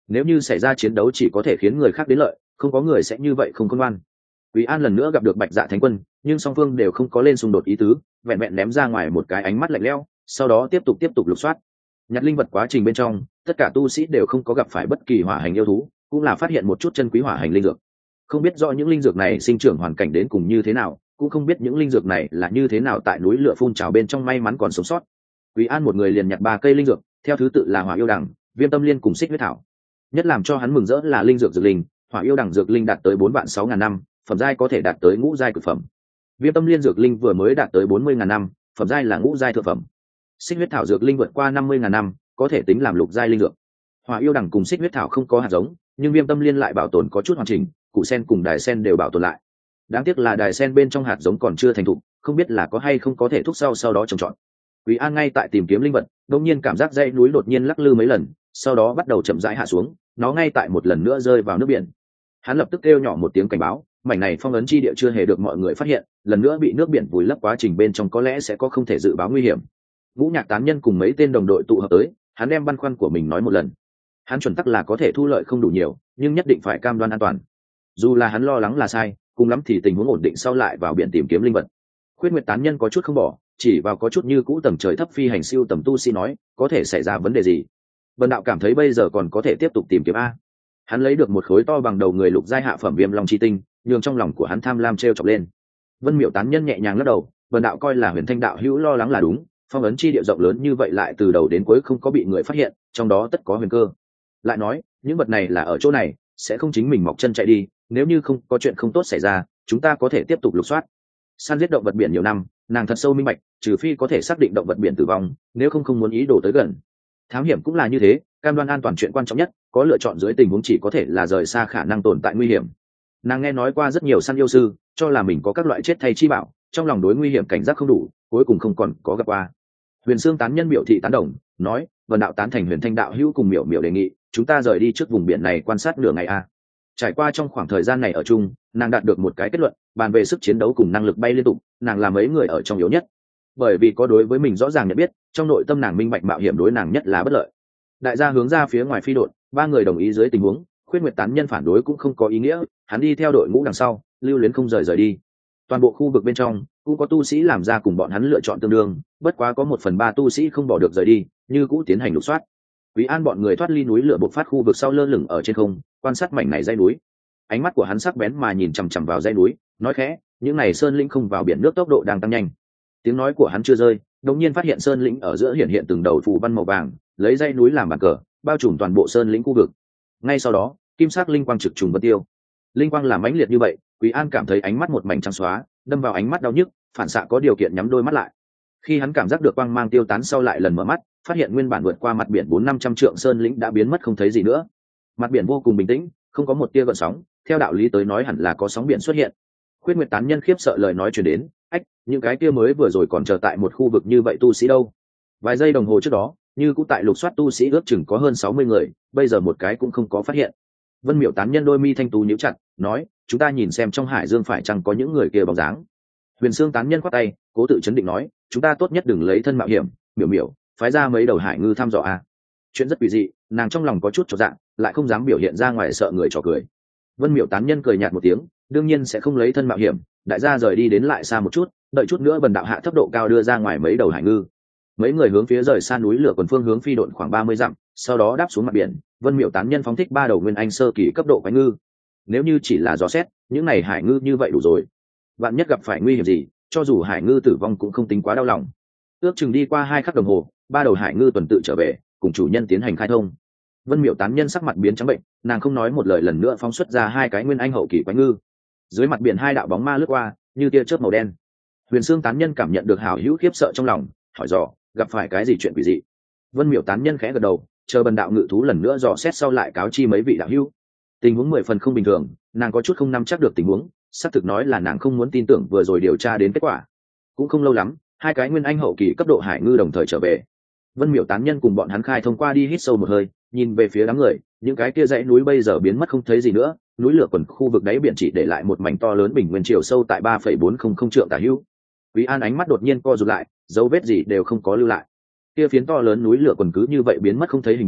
nếu như xảy ra chiến đấu chỉ có thể khiến người khác đến lợi, không có người sẽ như vậy không khôn ngoan. Quý An lần nữa gặp được Bạch Dạ Thánh Quân, nhưng song phương đều không có lên xung đột ý tứ, vẹn vẹn ném ra ngoài một cái ánh mắt lạnh lẽo, sau đó tiếp tục tiếp tục lục soát. Nhặt linh vật quá trình bên trong, tất cả tu sĩ đều không có gặp phải bất kỳ hỏa hành yêu thú, cũng là phát hiện một chút chân quý hỏa hành linh dược. Không biết rõ những linh dược này sinh trưởng hoàn cảnh đến cùng như thế nào, cũng không biết những linh dược này là như thế nào tại núi lửa phun trào bên trong may mắn còn sống sót. Quý An một người liền nhặt ba cây linh dược, theo thứ tự là hỏa yêu đằng, viêm tâm liên cùng xích huyết thảo. Nhất làm cho hắn mừng rỡ là linh dược dược linh, hỏa yêu đằng dược linh đạt tới bốn vạn sáu ngàn năm, phẩm giai có thể đạt tới ngũ giai cực phẩm. Viêm tâm liên dược linh vừa mới đạt tới bốn mươi ngàn năm, phẩm giai là ngũ giai thượng phẩm. Xích huyết thảo dược linh vượt qua năm mươi ngàn năm, có thể tính làm lục giai linh dược. Hỏa yêu đằng cùng xích huyết thảo không có hạt giống, nhưng viêm tâm liên lại bảo tồn có chút hoàn chỉnh, củ sen cùng đài sen đều bảo tồn lại. Đáng tiếc là đài sen bên trong hạt giống còn chưa thành thục, không biết là có hay không có thể thúc sau sau đó trồng trọt. Quý An ngay tại tìm kiếm linh vật, đột nhiên cảm giác dãy núi đột nhiên lắc lư mấy lần, sau đó bắt đầu chậm rãi hạ xuống, nó ngay tại một lần nữa rơi vào nước biển. Hắn lập tức kêu nhỏ một tiếng cảnh báo, mảnh này phong ấn chi địa chưa hề được mọi người phát hiện, lần nữa bị nước biển vùi lấp quá trình bên trong có lẽ sẽ có không thể dự báo nguy hiểm. Vũ Nhạc Tán Nhân cùng mấy tên đồng đội tụ hợp tới, hắn đem băn khoăn của mình nói một lần. Hắn chuẩn tắc là có thể thu lợi không đủ nhiều, nhưng nhất định phải cam đoan an toàn. Dù là hắn lo lắng là sai, cùng lắm thì tình huống ổn định sau lại vào biển tìm kiếm linh vật. Khuyết Nguyệt Tán Nhân có chút không bỏ, chỉ vào có chút như cũ tầng trời thấp phi hành siêu tầm tu sĩ nói, có thể xảy ra vấn đề gì? Vân Đạo cảm thấy bây giờ còn có thể tiếp tục tìm kiếm a. Hắn lấy được một khối to bằng đầu người lục giai hạ phẩm viêm long chi tinh, nhường trong lòng của hắn tham lam treo chọc lên. Vân Miểu Tán Nhân nhẹ nhàng lắc đầu, Vân Đạo coi là Huyền Thanh đạo hữu lo lắng là đúng, phong ấn chi địa rộng lớn như vậy lại từ đầu đến cuối không có bị người phát hiện, trong đó tất có huyền cơ. Lại nói, những vật này là ở chỗ này, sẽ không chính mình mọc chân chạy đi, nếu như không có chuyện không tốt xảy ra, chúng ta có thể tiếp tục lục soát. Săn giết động vật biển nhiều năm, nàng thật sâu minh bạch, trừ phi có thể xác định động vật biển tử vong, nếu không không muốn ý đồ tới gần. Thám hiểm cũng là như thế, cam đoan an toàn chuyện quan trọng nhất, có lựa chọn dưới tình huống chỉ có thể là rời xa khả năng tồn tại nguy hiểm. Nàng nghe nói qua rất nhiều săn yêu sư, cho là mình có các loại chết thay chi bảo, trong lòng đối nguy hiểm cảnh giác không đủ, cuối cùng không còn có gặp qua. Huyền Xương Tán Nhân biểu thị tán đồng, nói, Vân Đạo tán thành Huyền Thanh đạo hữu cùng Miểu Miểu đề nghị, chúng ta rời đi trước vùng biển này quan sát nửa ngày a. Trải qua trong khoảng thời gian này ở chung, nàng đạt được một cái kết luận, bàn về sức chiến đấu cùng năng lực bay liên tục, nàng là mấy người ở trong yếu nhất. Bởi vì có đối với mình rõ ràng nhận biết, trong nội tâm nàng minh bạch mạo hiểm đối nàng nhất là bất lợi. Đại gia hướng ra phía ngoài phi độn, ba người đồng ý dưới tình huống, Khuyết Nguyệt Tán Nhân phản đối cũng không có ý nghĩa, hắn đi theo đội ngũ đằng sau, lưu luyến không rời rời đi. Toàn bộ khu vực bên trong cũng có tu sĩ làm ra cùng bọn hắn lựa chọn tương đương, bất quá có một phần ba tu sĩ không bỏ được rời đi, như cũ tiến hành lục soát. Quý An bọn người thoát ly núi lửa bộc phát khu vực sau lơ lửng ở trên không, quan sát mảnh này dãy núi. Ánh mắt của hắn sắc bén mà nhìn chằm chằm vào dãy núi, nói khẽ, những này sơn lĩnh không vào biển nước tốc độ đang tăng nhanh. Tiếng nói của hắn chưa rơi, đột nhiên phát hiện sơn lĩnh ở giữa hiện hiện từng đầu phù văn màu vàng, lấy dãy núi làm bàn cờ, bao trùm toàn bộ sơn lĩnh khu vực. Ngay sau đó, kim sắc linh quang trực trùng vân tiêu. Linh quang làm mãnh liệt như vậy, Quý An cảm thấy ánh mắt một mảnh trắng xóa, đâm vào ánh mắt đau nhức, phản xạ có điều kiện nhắm đôi mắt lại. Khi hắn cảm giác được quang mang tiêu tán sau lại lần mở mắt, phát hiện nguyên bản vượt qua mặt biển bốn năm trăm trượng sơn lĩnh đã biến mất không thấy gì nữa. Mặt biển vô cùng bình tĩnh, không có một tia gợn sóng, theo đạo lý tới nói hẳn là có sóng biển xuất hiện. Khuyết Nguyệt Tán Nhân khiếp sợ lời nói truyền đến, ách, những cái kia mới vừa rồi còn chờ tại một khu vực như vậy tu sĩ đâu? Vài giây đồng hồ trước đó, như cũng tại lục soát tu sĩ ước chừng có hơn sáu mươi người, bây giờ một cái cũng không có phát hiện. Vân Miểu Tán Nhân đôi mi thanh tú nhíu chặt, nói, chúng ta nhìn xem trong hải dương phải chăng có những người kia bóng dáng. Huyền Xương Tán Nhân khoát tay, cố tự chấn định nói, chúng ta tốt nhất đừng lấy thân mạo hiểm, Miểu Miểu, phái ra mấy đầu hải ngư thăm dò a. Chuyện rất quỷ dị, nàng trong lòng có chút chột dạ, lại không dám biểu hiện ra ngoài sợ người trò cười. Vân Miểu Tán Nhân cười nhạt một tiếng, đương nhiên sẽ không lấy thân mạo hiểm, đại gia rời đi đến lại xa một chút, đợi chút nữa Bần Đạo hạ thấp độ cao đưa ra ngoài mấy đầu hải ngư. Mấy người hướng phía rời xa núi lửa quần phương hướng phi độn khoảng ba mươi dặm, sau đó đáp xuống mặt biển. Vân Miểu Tán Nhân phóng thích ba đầu nguyên anh sơ kỳ cấp độ quái ngư. Nếu như chỉ là dò xét, những này hải ngư như vậy đủ rồi. Vạn nhất gặp phải nguy hiểm gì, cho dù hải ngư tử vong cũng không tính quá đau lòng. Ước chừng đi qua hai khắc đồng hồ, ba đầu hải ngư tuần tự trở về, cùng chủ nhân tiến hành khai thông. Vân Miểu Tán Nhân sắc mặt biến trắng bệnh, nàng không nói một lời lần nữa phóng xuất ra hai cái nguyên anh hậu kỳ quái ngư. Dưới mặt biển hai đạo bóng ma lướt qua, như tia chớp màu đen. Huyền Xương Tán Nhân cảm nhận được hảo hữu khiếp sợ trong lòng, hỏi dò, gặp phải cái gì chuyện quỷ dị? Vân Miểu Tán Nhân khẽ gật đầu, chờ Bần Đạo ngự thú lần nữa dò xét sau lại cáo chi mấy vị đạo hữu. Tình huống mười phần không bình thường, nàng có chút không nắm chắc được tình huống, xác thực nói là nàng không muốn tin tưởng vừa rồi điều tra đến kết quả. Cũng không lâu lắm, hai cái nguyên anh hậu kỳ cấp độ hải ngư đồng thời trở về. Vân Miểu Tán Nhân cùng bọn hắn khai thông qua đi hít sâu một hơi, nhìn về phía đám người, những cái kia dãy núi bây giờ biến mất không thấy gì nữa, núi lửa quần khu vực đáy biển chỉ để lại một mảnh to lớn bình nguyên chiều sâu tại ba phẩy bốn không không trượng tả hữu. Quý An ánh mắt đột nhiên co rụt lại, dấu vết gì đều không có lưu lại. Kia phiến to lớn núi lửa quần cứ như vậy biến mất không thấy hình bóng,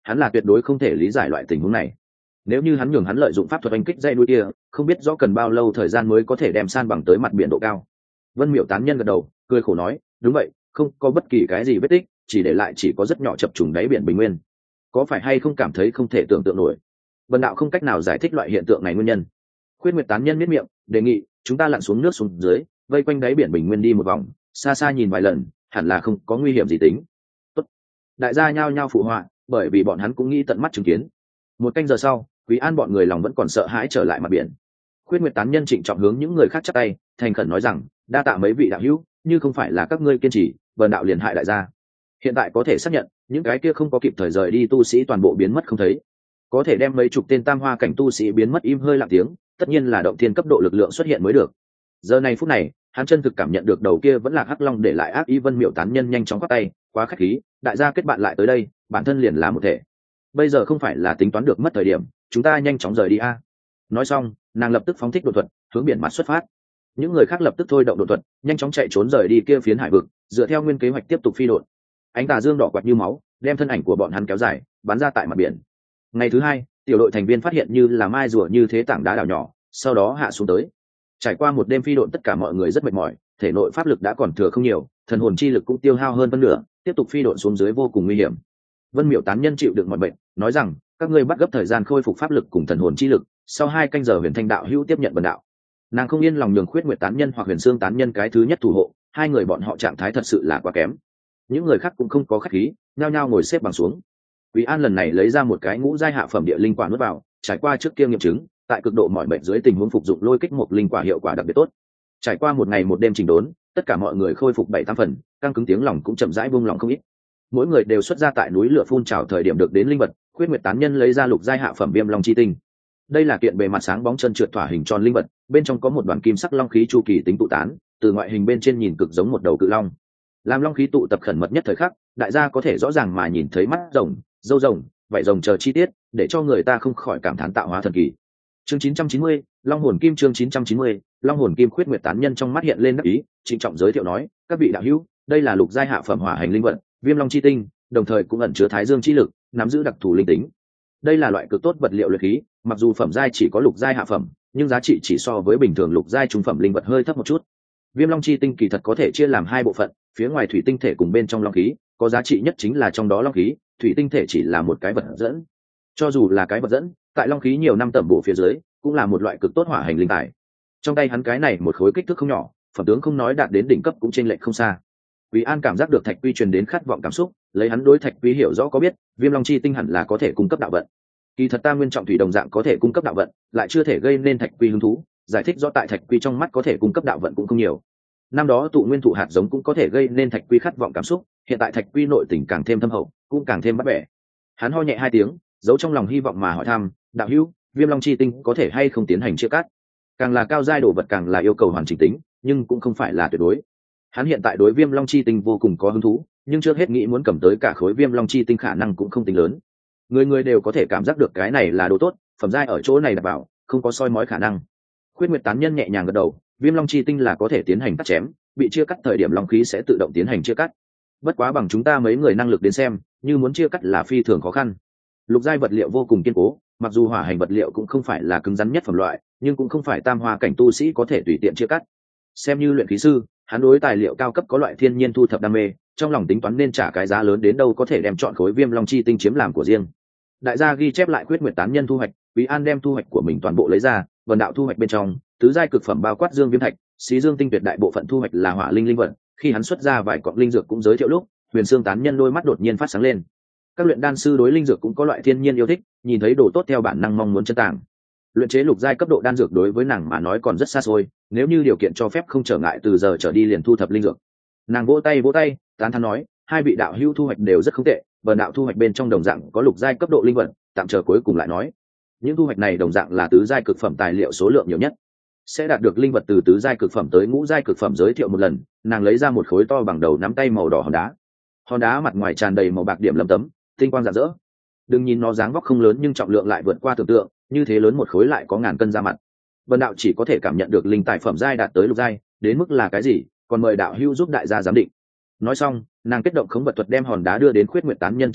hắn là tuyệt đối không thể lý giải loại tình huống này. Nếu như hắn nhường hắn lợi dụng pháp thuật oanh kích dây núi kia, không biết rõ cần bao lâu thời gian mới có thể đem san bằng tới mặt biển độ cao. Vân Miểu tán nhân gật đầu, cười khổ nói, đúng vậy, không có bất kỳ cái gì vết tích, chỉ để lại chỉ có rất nhỏ chập trùng đáy biển bình nguyên. Có phải hay không cảm thấy không thể tưởng tượng nổi? Vân đạo không cách nào giải thích loại hiện tượng này nguyên nhân. Khuyết Nguyệt tán nhân miết miệng, đề nghị chúng ta lặn xuống nước xuống dưới, vây quanh đáy biển bình nguyên đi một vòng, xa xa nhìn vài lần, hẳn là không có nguy hiểm gì tính. Tốt. Đại gia nhao nhao phụ họa, bởi vì bọn hắn cũng nghĩ tận mắt chứng kiến. Một canh giờ sau, Quý An bọn người lòng vẫn còn sợ hãi trở lại mặt biển. Khuyết Nguyệt tán nhân trịnh trọng hướng những người khác chắp tay, thành khẩn nói rằng, đa tạ mấy vị đạo hữu, như không phải là các ngươi kiên trì, Vân đạo liền hại đại gia. Hiện tại có thể xác nhận, những cái kia không có kịp thời rời đi tu sĩ toàn bộ biến mất không thấy. Có thể đem mấy chục tên tam hoa cảnh tu sĩ biến mất im hơi lặng tiếng, tất nhiên là động thiên cấp độ lực lượng xuất hiện mới được. Giờ này phút này, hắn chân thực cảm nhận được đầu kia vẫn là hắc long để lại ác ý. Vân Miểu tán nhân nhanh chóng quát tay, quá khách khí, đại gia kết bạn lại tới đây, bản thân liền là một thể. Bây giờ không phải là tính toán được mất thời điểm, chúng ta nhanh chóng rời đi a. Nói xong, nàng lập tức phóng thích đột thuật, hướng biển mặt xuất phát. Những người khác lập tức thôi động đột thuật, nhanh chóng chạy trốn rời đi kia phiến hải vực, dựa theo nguyên kế hoạch tiếp tục phi đột. Ánh tà dương đỏ quạt như máu, đem thân ảnh của bọn hắn kéo dài, bắn ra tại mặt biển. Ngày thứ hai, tiểu đội thành viên phát hiện như là mai rùa như thế tảng đá đảo nhỏ, sau đó hạ xuống tới. Trải qua một đêm phi độn, tất cả mọi người rất mệt mỏi, thể nội pháp lực đã còn thừa không nhiều, thần hồn chi lực cũng tiêu hao hơn phân nửa, tiếp tục phi độn xuống dưới vô cùng nguy hiểm. Vân Miểu tán nhân chịu đựng mọi bệnh, nói rằng các ngươi bắt gấp thời gian khôi phục pháp lực cùng thần hồn chi lực, sau hai canh giờ Huyền Thanh đạo hữu tiếp nhận bần đạo. Nàng không yên lòng nhường Khuyết Nguyệt tán nhân hoặc Huyền Sương tán nhân cái thứ nhất thủ hộ, hai người bọn họ trạng thái thật sự là quá kém. Những người khác cũng không có khách khí, nhao nhao ngồi xếp bằng xuống. Quý An lần này lấy ra một cái ngũ giai hạ phẩm địa linh quả nuốt vào, trải qua trước kia nghiệm chứng, tại cực độ mỏi mệt dưới tình huống phục dụng lôi kích một linh quả hiệu quả đặc biệt tốt. Trải qua một ngày một đêm chỉnh đốn, tất cả mọi người khôi phục bảy tám phần, căng cứng tiếng lòng cũng chậm rãi buông lòng không ít. Mỗi người đều xuất ra tại núi lửa phun trào thời điểm được đến linh vật. Khuyết Nguyệt tán nhân lấy ra lục giai hạ phẩm viêm long chi tinh. Đây là kiện bề mặt sáng bóng chân trượt thỏa hình tròn linh vật, bên trong có một đoàn kim sắc long khí chu kỳ tính tụ tán, từ ngoại hình bên trên nhìn cực giống một đầu cự long. Làm long khí tụ tập khẩn mật nhất thời khắc, đại gia có thể rõ ràng mà nhìn thấy mắt rồng, râu rồng, vảy rồng chờ chi tiết, để cho người ta không khỏi cảm thán tạo hóa thần kỳ. Chương chín trăm chín mươi, Long hồn kim. Chương chín trăm chín mươi, Long hồn kim. Khuyết Nguyệt tán nhân trong mắt hiện lên đắc ý, trịnh trọng giới thiệu nói, các vị đạo hữu, đây là lục giai hạ phẩm hỏa hành linh vật, viêm long chi tinh, đồng thời cũng ẩn chứa thái dương chi lực, nắm giữ đặc thù linh tính. Đây là loại cực tốt vật liệu luyện khí, mặc dù phẩm giai chỉ có lục giai hạ phẩm, nhưng giá trị chỉ so với bình thường lục giai trung phẩm linh vật hơi thấp một chút. Viêm long chi tinh kỳ thật có thể chia làm hai bộ phận, phía ngoài thủy tinh thể cùng bên trong long khí, có giá trị nhất chính là trong đó long khí, thủy tinh thể chỉ là một cái vật dẫn. Cho dù là cái vật dẫn, tại long khí nhiều năm tẩm bổ phía dưới, cũng là một loại cực tốt hỏa hành linh tài. Trong tay hắn cái này một khối kích thước không nhỏ, phẩm tướng không nói đạt đến đỉnh cấp cũng chênh lệch không xa. Quý An cảm giác được Thạch Quy truyền đến khát vọng cảm xúc, lấy hắn đối Thạch Quy hiểu rõ có biết, Viêm Long chi tinh hẳn là có thể cung cấp đạo vận. Kỳ thật ta nguyên trọng thủy đồng dạng có thể cung cấp đạo vận, lại chưa thể gây nên Thạch Quy hứng thú, giải thích rõ tại Thạch Quy trong mắt có thể cung cấp đạo vận cũng không nhiều. Năm đó tụ nguyên thụ hạt giống cũng có thể gây nên Thạch Quy khát vọng cảm xúc, hiện tại Thạch Quy nội tình càng thêm thâm hậu, cũng càng thêm bắt bẻ. Hắn ho nhẹ hai tiếng, giấu trong lòng hy vọng mà hỏi thăm, đạo hữu, Viêm Long chi tinh có thể hay không tiến hành chia cắt? Càng là cao giai đồ vật càng là yêu cầu hoàn chỉnh tính, nhưng cũng không phải là tuyệt đối. Hắn hiện tại đối Viêm Long chi tinh vô cùng có hứng thú, nhưng trước hết nghĩ muốn cầm tới cả khối Viêm Long chi tinh khả năng cũng không tính lớn. Người người đều có thể cảm giác được cái này là đồ tốt, phẩm giai ở chỗ này đảm bảo, không có soi mói khả năng. Khuyết Nguyệt tán nhân nhẹ nhàng gật đầu, Viêm Long chi tinh là có thể tiến hành cắt chém, bị chia cắt thời điểm long khí sẽ tự động tiến hành chia cắt. Bất quá bằng chúng ta mấy người năng lực đến xem, như muốn chia cắt là phi thường khó khăn. Lục giai vật liệu vô cùng kiên cố, mặc dù hỏa hành vật liệu cũng không phải là cứng rắn nhất phẩm loại, nhưng cũng không phải tam hoa cảnh tu sĩ có thể tùy tiện chia cắt. Xem như luyện khí sư, hắn đối tài liệu cao cấp có loại thiên nhiên thu thập đam mê, trong lòng tính toán nên trả cái giá lớn đến đâu có thể đem chọn khối Viêm Long chi tinh chiếm làm của riêng. Đại gia ghi chép lại Khuyết Nguyệt tán nhân thu hoạch, Quý An đem thu hoạch của mình toàn bộ lấy ra, vần đạo thu hoạch bên trong, tứ giai cực phẩm bao quát dương viêm thạch, xí dương tinh tuyệt đại bộ phận thu hoạch là hỏa linh linh vật. Khi hắn xuất ra vài cọng linh dược cũng giới thiệu lúc, Huyền Sương tán nhân đôi mắt đột nhiên phát sáng lên. Các luyện đan sư đối linh dược cũng có loại thiên nhiên yêu thích, nhìn thấy đồ tốt theo bản năng mong muốn chân tàng. Luyện chế lục giai cấp độ đan dược đối với nàng mà nói còn rất xa xôi, nếu như điều kiện cho phép không trở ngại từ giờ trở đi liền thu thập linh dược. Nàng vỗ tay vỗ tay, tán thán nói, hai vị đạo hữu thu hoạch đều rất không tệ, bần đạo thu hoạch bên trong đồng dạng có lục giai cấp độ linh vật, tạm chờ cuối cùng lại nói. Những thu hoạch này đồng dạng là tứ giai cực phẩm tài liệu số lượng nhiều nhất. Sẽ đạt được linh vật từ tứ giai cực phẩm tới ngũ giai cực phẩm giới thiệu một lần, nàng lấy ra một khối to bằng đầu nắm tay màu đỏ hòn đá. Hòn đá mặt ngoài tràn đầy màu bạc điểm lấm tấm, tinh quang rạng rỡ. Đừng nhìn nó dáng vóc không lớn nhưng trọng lượng lại vượt qua tưởng tượng, như thế lớn một khối lại có ngàn cân ra mặt. Vân đạo chỉ có thể cảm nhận được linh tài phẩm giai đạt tới lục giai, đến mức là cái gì, còn mời đạo hữu giúp đại gia giám định. Nói xong, nàng kết động khống vật thuật đem hòn đá đưa đến Khuyết Nguyệt tán nhân trước mặt,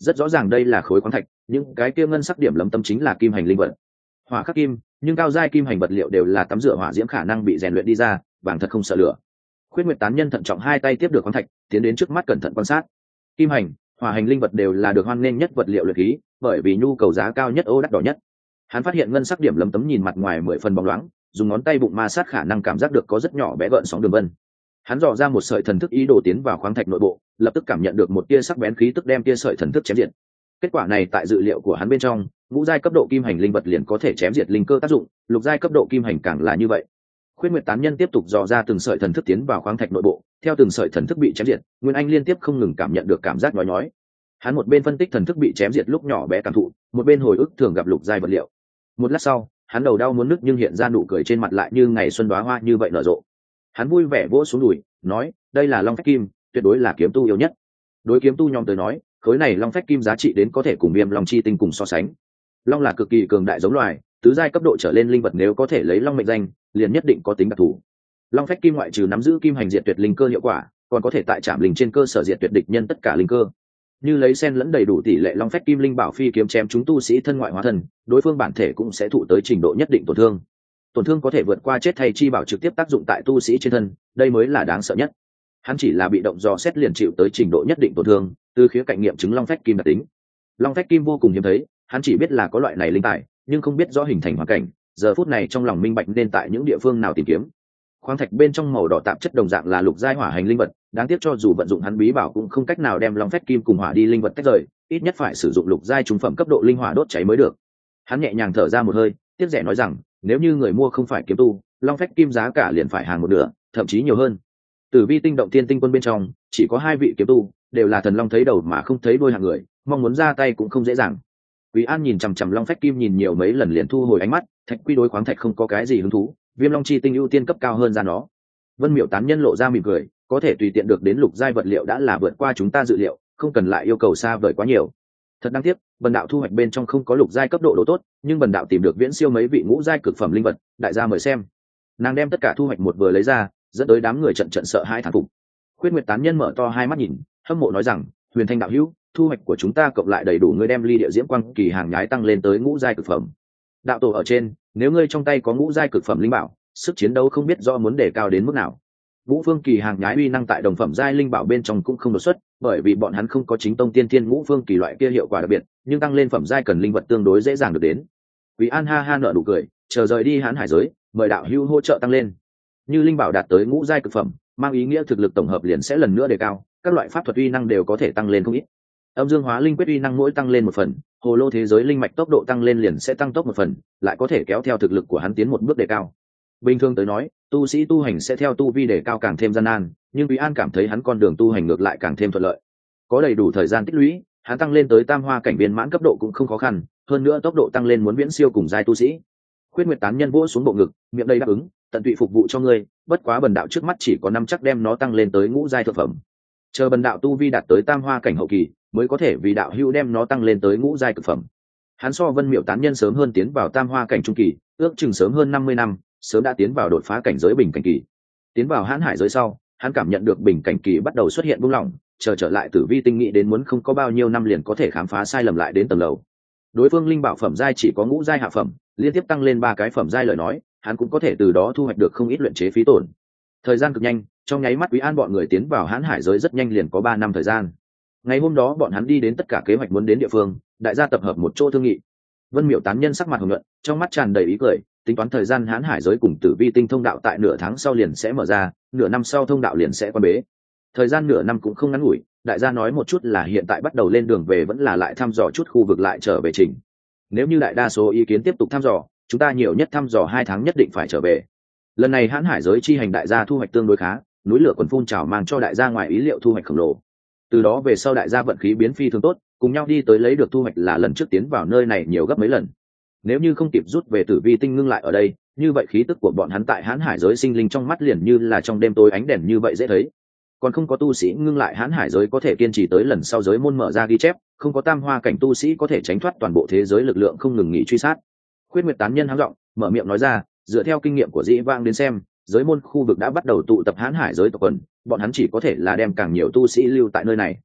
rất rõ ràng đây là khối khoáng thạch, những cái kia ngân sắc điểm lấm tấm chính là kim hành linh vật. Hỏa khắc kim, nhưng cao giai kim hành vật liệu đều là tắm rửa hỏa diễm khả năng bị rèn luyện đi ra, vàng thật không sợ lửa. Khuyết Nguyệt tán nhân thận trọng hai tay tiếp được khoáng thạch, tiến đến trước mắt cẩn thận quan sát. Kim hành, hỏa hành linh vật đều là được hoan nghênh nhất vật liệu luyện khí, bởi vì nhu cầu giá cao nhất, ô đắt đỏ nhất. Hắn phát hiện ngân sắc điểm lấm tấm nhìn mặt ngoài mười phần bóng loáng, dùng ngón tay bụng ma sát khả năng cảm giác được có rất nhỏ bé gợn sóng đường vân. Hắn dò ra một sợi thần thức ý đồ tiến vào khoáng thạch nội bộ, lập tức cảm nhận được một tia sắc bén khí tức đem tia sợi thần thức chém diệt. Kết quả này tại dự liệu của hắn bên trong, ngũ giai cấp độ kim hành linh vật liền có thể chém diệt linh cơ tác dụng, lục giai cấp độ kim hành càng là như vậy. Khuyết Nguyệt tán nhân tiếp tục dò ra từng sợi thần thức tiến vào khoáng thạch nội bộ, theo từng sợi thần thức bị chém diệt, Nguyên Anh liên tiếp không ngừng cảm nhận được cảm giác nhói nhói. Hắn một bên phân tích thần thức bị chém diệt lúc nhỏ bé cảm thụ, một bên hồi ức thường gặp lục giai vật liệu. Một lát sau, hắn đầu đau muốn nứt nhưng hiện ra nụ cười trên mặt lại như ngày xuân đóa hoa như vậy nở rộ. Hắn vui vẻ vỗ xuống đùi, nói, đây là long phách kim, tuyệt đối là kiếm tu yêu nhất. Đối kiếm tu nhóm tới nói, khối này long phách kim giá trị đến có thể cùng viêm long chi tinh cùng so sánh. Long là cực kỳ cường đại giống loài, tứ giai cấp độ trở lên linh vật nếu có thể lấy long mệnh danh, liền nhất định có tính đặc thù. Long phách kim ngoại trừ nắm giữ kim hành diệt tuyệt linh cơ hiệu quả, còn có thể tại trảm linh trên cơ sở diệt tuyệt địch nhân tất cả linh cơ. Như lấy sen lẫn đầy đủ tỷ lệ long phách kim linh bảo phi kiếm chém chúng tu sĩ thân ngoại hóa thân, đối phương bản thể cũng sẽ thụ tới trình độ nhất định tổn thương. Tổn thương có thể vượt qua chết thay chi bảo trực tiếp tác dụng tại tu sĩ trên thân, đây mới là đáng sợ nhất. Hắn chỉ là bị động dò xét liền chịu tới trình độ nhất định tổn thương, từ khía cạnh nghiệm chứng long phách kim đặc tính. Long phách kim vô cùng hiếm thấy, hắn chỉ biết là có loại này linh tài, nhưng không biết rõ hình thành hoàn cảnh, giờ phút này trong lòng minh bạch nên tại những địa phương nào tìm kiếm. Khoáng thạch bên trong màu đỏ tạp chất đồng dạng là lục giai hỏa hành linh vật, đáng tiếc cho dù vận dụng hắn bí bảo cũng không cách nào đem long phách kim cùng hỏa đi linh vật tách rời, ít nhất phải sử dụng lục giai trung phẩm cấp độ linh hỏa đốt cháy mới được. Hắn nhẹ nhàng thở ra một hơi, tiếc rẻ nói rằng, nếu như người mua không phải kiếm tu, long phách kim giá cả liền phải hàng một nửa, thậm chí nhiều hơn. Tử Vi tinh động tiên tinh quân bên trong, chỉ có hai vị kiếm tu, đều là thần long thấy đầu mà không thấy đuôi hạng người, mong muốn ra tay cũng không dễ dàng. Quý An nhìn chằm chằm long phách kim nhìn nhiều mấy lần liền thu hồi ánh mắt, thạch quy đối khoáng thạch không có cái gì hứng thú, viêm long chi tinh ưu tiên cấp cao hơn ra nó. Vân Miểu tán nhân lộ ra mỉm cười, có thể tùy tiện được đến lục giai vật liệu đã là vượt qua chúng ta dự liệu, không cần lại yêu cầu xa vời quá nhiều. Thật đáng tiếc, bần đạo thu hoạch bên trong không có lục giai cấp độ đồ tốt, nhưng bần đạo tìm được viễn siêu mấy vị ngũ giai cực phẩm linh vật, đại gia mời xem. Nàng đem tất cả thu hoạch một vừa lấy ra, dẫn tới đám người trận trận sợ hai thán phục. Khuyết Nguyệt tán nhân mở to hai mắt nhìn, hâm mộ nói rằng, Huyền Thanh đạo hữu, thu hoạch của chúng ta cộng lại đầy đủ ngươi đem ly địa diễm quang kỳ hàng nhái tăng lên tới ngũ giai cực phẩm. Đạo tổ ở trên, nếu ngươi trong tay có ngũ giai cực phẩm linh bảo, sức chiến đấu không biết do muốn đề cao đến mức nào. Ngũ phương kỳ hàng nhái uy năng tại đồng phẩm giai linh bảo bên trong cũng không đột xuất, bởi vì bọn hắn không có chính tông tiên thiên ngũ phương kỳ loại kia hiệu quả đặc biệt, nhưng tăng lên phẩm giai cần linh vật tương đối dễ dàng được đến. Quý An ha ha nở nụ cười, chờ rời đi Hán Hải giới, mời đạo hữu hỗ trợ tăng lên. Như linh bảo đạt tới ngũ giai cực phẩm, mang ý nghĩa thực lực tổng hợp liền sẽ lần nữa đề cao, các loại pháp thuật uy năng đều có thể tăng lên không ít. Âm dương hóa linh quyết uy năng mỗi tăng lên một phần, hồ lô thế giới linh mạch tốc độ tăng lên liền sẽ tăng tốc một phần, lại có thể kéo theo thực lực của hắn tiến một bước đề cao. Bình thường tới nói, tu sĩ tu hành sẽ theo tu vi đề cao càng thêm gian nan, nhưng Quý An cảm thấy hắn con đường tu hành ngược lại càng thêm thuận lợi. Có đầy đủ thời gian tích lũy, hắn tăng lên tới tam hoa cảnh viên mãn cấp độ cũng không khó khăn, hơn nữa tốc độ tăng lên muốn viễn siêu cùng giai tu sĩ. Khuyết Nguyệt tán nhân vỗ xuống bộ ngực, miệng đầy đáp ứng, tận tụy phục vụ cho ngươi, bất quá bần đạo trước mắt chỉ có năm chắc đem nó tăng lên tới ngũ giai thượng phẩm. Chờ bần đạo tu vi đạt tới tam hoa cảnh hậu kỳ, mới có thể vì đạo hữu đem nó tăng lên tới ngũ giai cực phẩm. Hắn so Vân Miểu tán nhân sớm hơn tiến vào tam hoa cảnh trung kỳ, ước chừng sớm hơn năm mươi năm, sớm đã tiến vào đột phá cảnh giới bình cảnh kỳ. Tiến vào Hán Hải giới sau, hắn cảm nhận được bình cảnh kỳ bắt đầu xuất hiện buông lỏng, chờ trở lại Tử Vi tinh nghĩ đến muốn không có bao nhiêu năm liền có thể khám phá sai lầm lại đến tầng lầu. Đối phương linh bảo phẩm giai chỉ có ngũ giai hạ phẩm, liên tiếp tăng lên ba cái phẩm giai lời nói, hắn cũng có thể từ đó thu hoạch được không ít luyện chế phí tổn. Thời gian cực nhanh, trong nháy mắt Quý An bọn người tiến vào Hán Hải giới rất nhanh liền có ba năm thời gian. Ngày hôm đó bọn hắn đi đến tất cả kế hoạch muốn đến địa phương, đại gia tập hợp một chỗ thương nghị. Vân Miểu tán nhân sắc mặt hồng nhuận, trong mắt tràn đầy ý cười, tính toán thời gian Hán Hải giới cùng Tử Vi tinh thông đạo tại nửa tháng sau liền sẽ mở ra, nửa năm sau thông đạo liền sẽ quan bế. Thời gian nửa năm cũng không ngắn ngủi, đại gia nói một chút là hiện tại bắt đầu lên đường về vẫn là lại thăm dò chút khu vực lại trở về trình. Nếu như đại đa số ý kiến tiếp tục thăm dò, chúng ta nhiều nhất thăm dò hai tháng nhất định phải trở về. Lần này Hán Hải giới chi hành đại gia thu hoạch tương đối khá, núi lửa quần phun trào mang cho đại gia ngoài ý liệu thu hoạch khổng lồ. Từ đó về sau đại gia vận khí biến phi thường tốt, cùng nhau đi tới lấy được thu hoạch là lần trước tiến vào nơi này nhiều gấp mấy lần. Nếu như không kịp rút về Tử Vi tinh ngưng lại ở đây, như vậy khí tức của bọn hắn tại Hán Hải giới sinh linh trong mắt liền như là trong đêm tối ánh đèn như vậy dễ thấy. Còn không có tu sĩ ngưng lại Hán Hải giới có thể kiên trì tới lần sau giới môn mở ra ghi chép, không có tam hoa cảnh tu sĩ có thể tránh thoát toàn bộ thế giới lực lượng không ngừng nghỉ truy sát. Khuyết Nguyệt tán nhân háng giọng mở miệng nói ra, dựa theo kinh nghiệm của dĩ vãng đến xem, giới môn khu vực đã bắt đầu tụ tập Hán Hải giới tộc quần, bọn hắn chỉ có thể là đem càng nhiều tu sĩ lưu tại nơi này.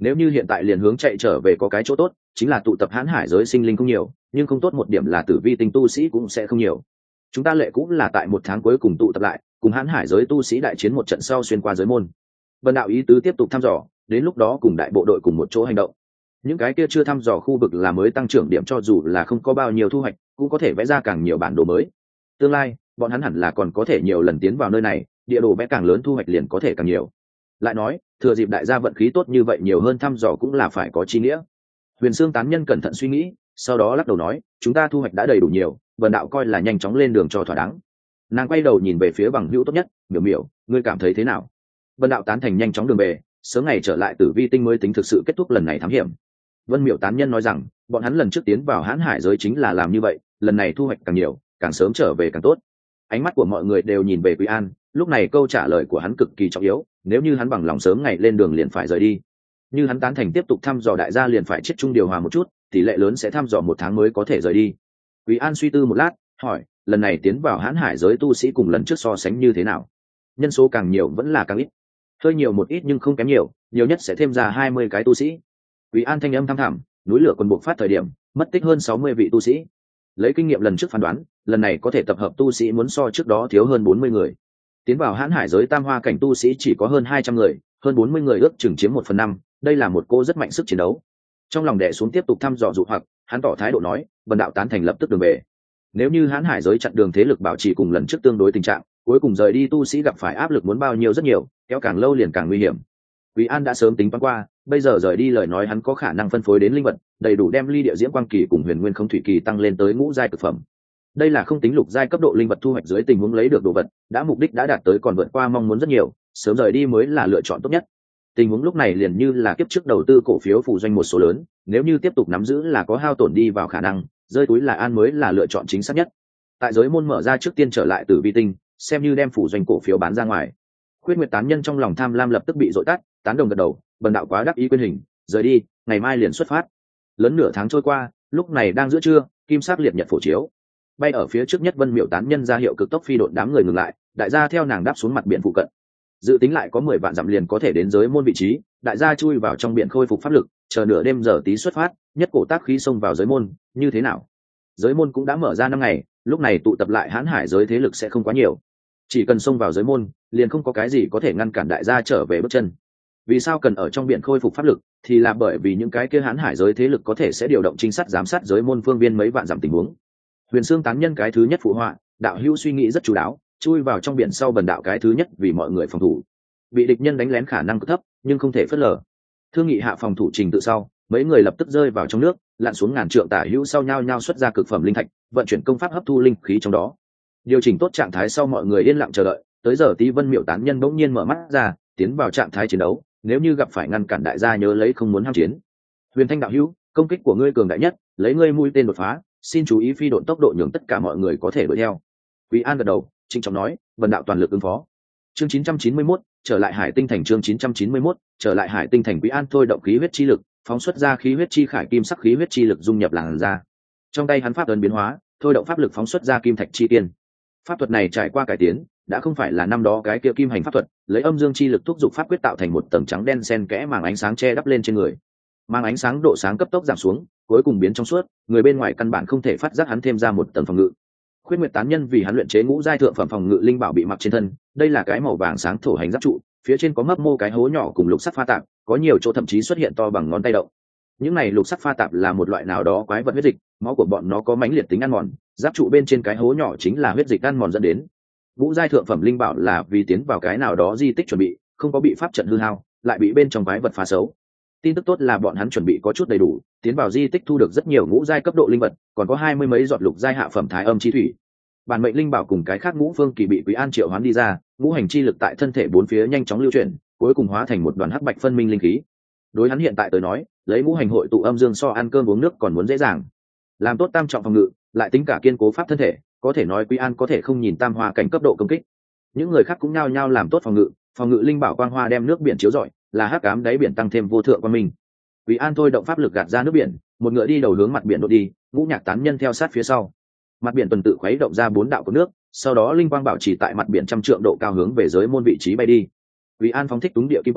nếu như hiện tại liền hướng chạy trở về có cái chỗ tốt, chính là tụ tập hãn hải giới sinh linh không nhiều, nhưng không tốt một điểm là tử vi tinh tu sĩ cũng sẽ không nhiều. Chúng ta lệ cũng là tại một tháng cuối cùng tụ tập lại, cùng hãn hải giới tu sĩ đại chiến một trận sau xuyên qua giới môn. Vân đạo ý tứ tiếp tục thăm dò, đến lúc đó cùng đại bộ đội cùng một chỗ hành động. Những cái kia chưa thăm dò khu vực là mới tăng trưởng điểm, cho dù là không có bao nhiêu thu hoạch cũng có thể vẽ ra càng nhiều bản đồ mới. Tương lai bọn hắn hẳn là còn có thể nhiều lần tiến vào nơi này, địa đồ vẽ càng lớn thu hoạch liền có thể càng nhiều. Lại nói thừa dịp đại gia vận khí tốt như vậy, nhiều hơn thăm dò cũng là phải có chi nghĩa. Huyền Xương tán nhân cẩn thận suy nghĩ, sau đó lắc đầu nói, chúng ta thu hoạch đã đầy đủ nhiều, Vân đạo coi là nhanh chóng lên đường cho thỏa đáng. Nàng quay đầu nhìn về phía bằng hữu tốt nhất, miểu miểu, ngươi cảm thấy thế nào? Vân đạo tán thành nhanh chóng đường về, sớm ngày trở lại tử vi tinh mới tính thực sự kết thúc lần này thám hiểm. Vân miểu tán nhân nói rằng, bọn hắn lần trước tiến vào hãn hải giới chính là làm như vậy, lần này thu hoạch càng nhiều, càng sớm trở về càng tốt. Ánh mắt của mọi người đều nhìn về Quý An, lúc này câu trả lời của hắn cực kỳ trọng yếu, nếu như hắn bằng lòng sớm ngày lên đường liền phải rời đi, như hắn tán thành tiếp tục thăm dò đại gia liền phải chết chung điều hòa một chút, tỷ lệ lớn sẽ thăm dò một tháng mới có thể rời đi. Quý An suy tư một lát, hỏi, lần này tiến vào hãn hải giới tu sĩ cùng lần trước so sánh như thế nào? Nhân số càng nhiều vẫn là càng ít? Hơi nhiều một ít nhưng không kém nhiều, nhiều nhất sẽ thêm ra hai mươi cái tu sĩ. Quý An thanh âm thăm thẳm, núi lửa quân buộc phát thời điểm mất tích hơn sáu mươi vị tu sĩ, lấy kinh nghiệm lần trước phán đoán, lần này có thể tập hợp tu sĩ muốn so trước đó thiếu hơn bốn mươi người. Tiến vào hãn hải giới tam hoa cảnh tu sĩ chỉ có hơn hai trăm người, hơn bốn mươi người ước chừng chiếm một phần năm, đây là một cô rất mạnh sức chiến đấu. Trong lòng đè xuống tiếp tục thăm dò dụ hoặc, hắn tỏ thái độ nói, Vân đạo tán thành lập tức đường về. Nếu như hãn hải giới chặn đường thế lực bảo trì cùng lần trước tương đối tình trạng, cuối cùng rời đi tu sĩ gặp phải áp lực muốn bao nhiêu rất nhiều, kéo càng lâu liền càng nguy hiểm. Quý An đã sớm tính toán qua, bây giờ rời đi lời nói hắn có khả năng phân phối đến linh vật, đầy đủ đem ly địa diễm quang kỳ cùng huyền nguyên không thủy kỳ tăng lên tới ngũ giai cực phẩm. Đây là không tính lục giai cấp độ linh vật thu hoạch dưới tình huống lấy được đồ vật, đã mục đích đã đạt tới còn vượt qua mong muốn rất nhiều, sớm rời đi mới là lựa chọn tốt nhất. Tình huống lúc này liền như là kiếp trước đầu tư cổ phiếu phụ doanh một số lớn, nếu như tiếp tục nắm giữ là có hao tổn đi vào khả năng, rơi túi là an mới là lựa chọn chính xác nhất. Tại giới môn mở ra trước tiên trở lại Tử Vi tinh, xem như đem phụ doanh cổ phiếu bán ra ngoài. Khuyết Nguyệt tán nhân trong lòng tham lam lập tức bị dội tắt, tán đồng gật đầu, Bần đạo quá đắc ý quên hình, rời đi, ngày mai liền xuất phát. Lớn nửa tháng trôi qua, lúc này đang giữa trưa, kim sắc liệt nhật phổ chiếu. Bay ở phía trước nhất Vân Miểu tán nhân ra hiệu cực tốc phi độn, đám người ngừng lại, đại gia theo nàng đáp xuống mặt biển phụ cận. Dự tính lại có mười vạn dặm liền có thể đến giới môn vị trí, đại gia chui vào trong biển khôi phục pháp lực, chờ nửa đêm giờ tí xuất phát, nhất cổ tác khí xông vào giới môn, như thế nào? Giới môn cũng đã mở ra năm ngày, lúc này tụ tập lại hãn hải giới thế lực sẽ không quá nhiều. Chỉ cần xông vào giới môn, liền không có cái gì có thể ngăn cản đại gia trở về bước chân. Vì sao cần ở trong biển khôi phục pháp lực, thì là bởi vì những cái kia hãn hải giới thế lực có thể sẽ điều động trinh sát giám sát giới môn phương viên mấy vạn dặm tình huống. Huyền Xương tán nhân cái thứ nhất phụ họa, đạo hữu suy nghĩ rất chú đáo, chui vào trong biển sau Bần đạo cái thứ nhất vì mọi người phòng thủ. Bị địch nhân đánh lén khả năng cực thấp, nhưng không thể phớt lờ. Thương nghị hạ phòng thủ trình tự sau, mấy người lập tức rơi vào trong nước, lặn xuống ngàn trượng tả hữu sau nhau nhau xuất ra cực phẩm linh thạch, vận chuyển công pháp hấp thu linh khí trong đó. Điều chỉnh tốt trạng thái sau mọi người yên lặng chờ đợi, tới giờ tí Vân Miểu tán nhân bỗng nhiên mở mắt ra, tiến vào trạng thái chiến đấu, nếu như gặp phải ngăn cản đại gia nhớ lấy không muốn ham chiến. Huyền Thanh đạo hữu, công kích của ngươi cường đại nhất, lấy ngươi mũi tên đột phá, xin chú ý phi độn tốc độ nhường tất cả mọi người có thể đuổi theo. Quý An gật đầu, trịnh trọng nói, Vân đạo toàn lực ứng phó. Chương chín trăm chín mươi mốt, trở lại Hải Tinh thành. Chương chín trăm chín mươi mốt, trở lại Hải Tinh thành. Quý An thôi động khí huyết chi lực, phóng xuất ra khí huyết chi khải kim sắc khí huyết chi lực dung nhập làn da. Trong tay hắn pháp ấn biến hóa, thôi động pháp lực phóng xuất ra kim thạch chi tiên. Pháp thuật này trải qua cải tiến, đã không phải là năm đó cái kia kim hành pháp thuật, lấy âm dương chi lực thúc giục pháp quyết tạo thành một tầng trắng đen xen kẽ màng ánh sáng che đắp lên trên người. Mang ánh sáng độ sáng cấp tốc giảm xuống, cuối cùng biến trong suốt, người bên ngoài căn bản không thể phát giác hắn thêm ra một tầng phòng ngự. Khuyết Nguyệt tán nhân vì hắn luyện chế ngũ giai thượng phẩm phòng ngự linh bảo bị mặc trên thân, đây là cái màu vàng sáng thổ hành giáp trụ, phía trên có mấp mô cái hố nhỏ cùng lục sắc pha tạp, có nhiều chỗ thậm chí xuất hiện to bằng ngón tay động. Những này lục sắc pha tạp là một loại nào đó quái vật huyết dịch, máu của bọn nó có mãnh liệt tính ăn mòn, giáp trụ bên trên cái hố nhỏ chính là huyết dịch ăn mòn dẫn đến. Ngũ giai thượng phẩm linh bảo là vì tiến vào cái nào đó di tích chuẩn bị, không có bị pháp trận hư hao, lại bị bên trong quái vật phá xấu. Tin tức tốt là bọn hắn chuẩn bị có chút đầy đủ, tiến vào di tích thu được rất nhiều ngũ giai cấp độ linh vật, còn có hai mươi mấy giọt lục giai hạ phẩm thái âm chi thủy. Bản mệnh linh bảo cùng cái khác ngũ phương kỳ bị Quý An triệu hoán đi ra, ngũ hành chi lực tại thân thể bốn phía nhanh chóng lưu chuyển, cuối cùng hóa thành một đoàn hắc bạch phân minh linh khí. Đối hắn hiện tại tới nói, lấy ngũ hành hội tụ âm dương so ăn cơm uống nước còn muốn dễ dàng. Làm tốt tam trọng phòng ngự, lại tính cả kiên cố pháp thân thể, có thể nói Quý An có thể không nhìn tam hoa cảnh cấp độ công kích. Những người khác cũng nhao nhao làm tốt phòng ngự, phòng ngự linh bảo quang hoa đem nước biển chiếu rọi, là hắc ám đáy biển tăng thêm vô thượng quang minh. Quý An thôi động pháp lực gạt ra nước biển, một ngựa đi đầu hướng mặt biển đột đi, ngũ nhạc tán nhân theo sát phía sau. Mặt biển tuần tự khuấy động ra bốn đạo của nước, sau đó linh quang bảo trì tại mặt biển trăm trượng độ cao hướng về giới môn vị trí bay đi. Quý An phóng thích túng địa kim quang,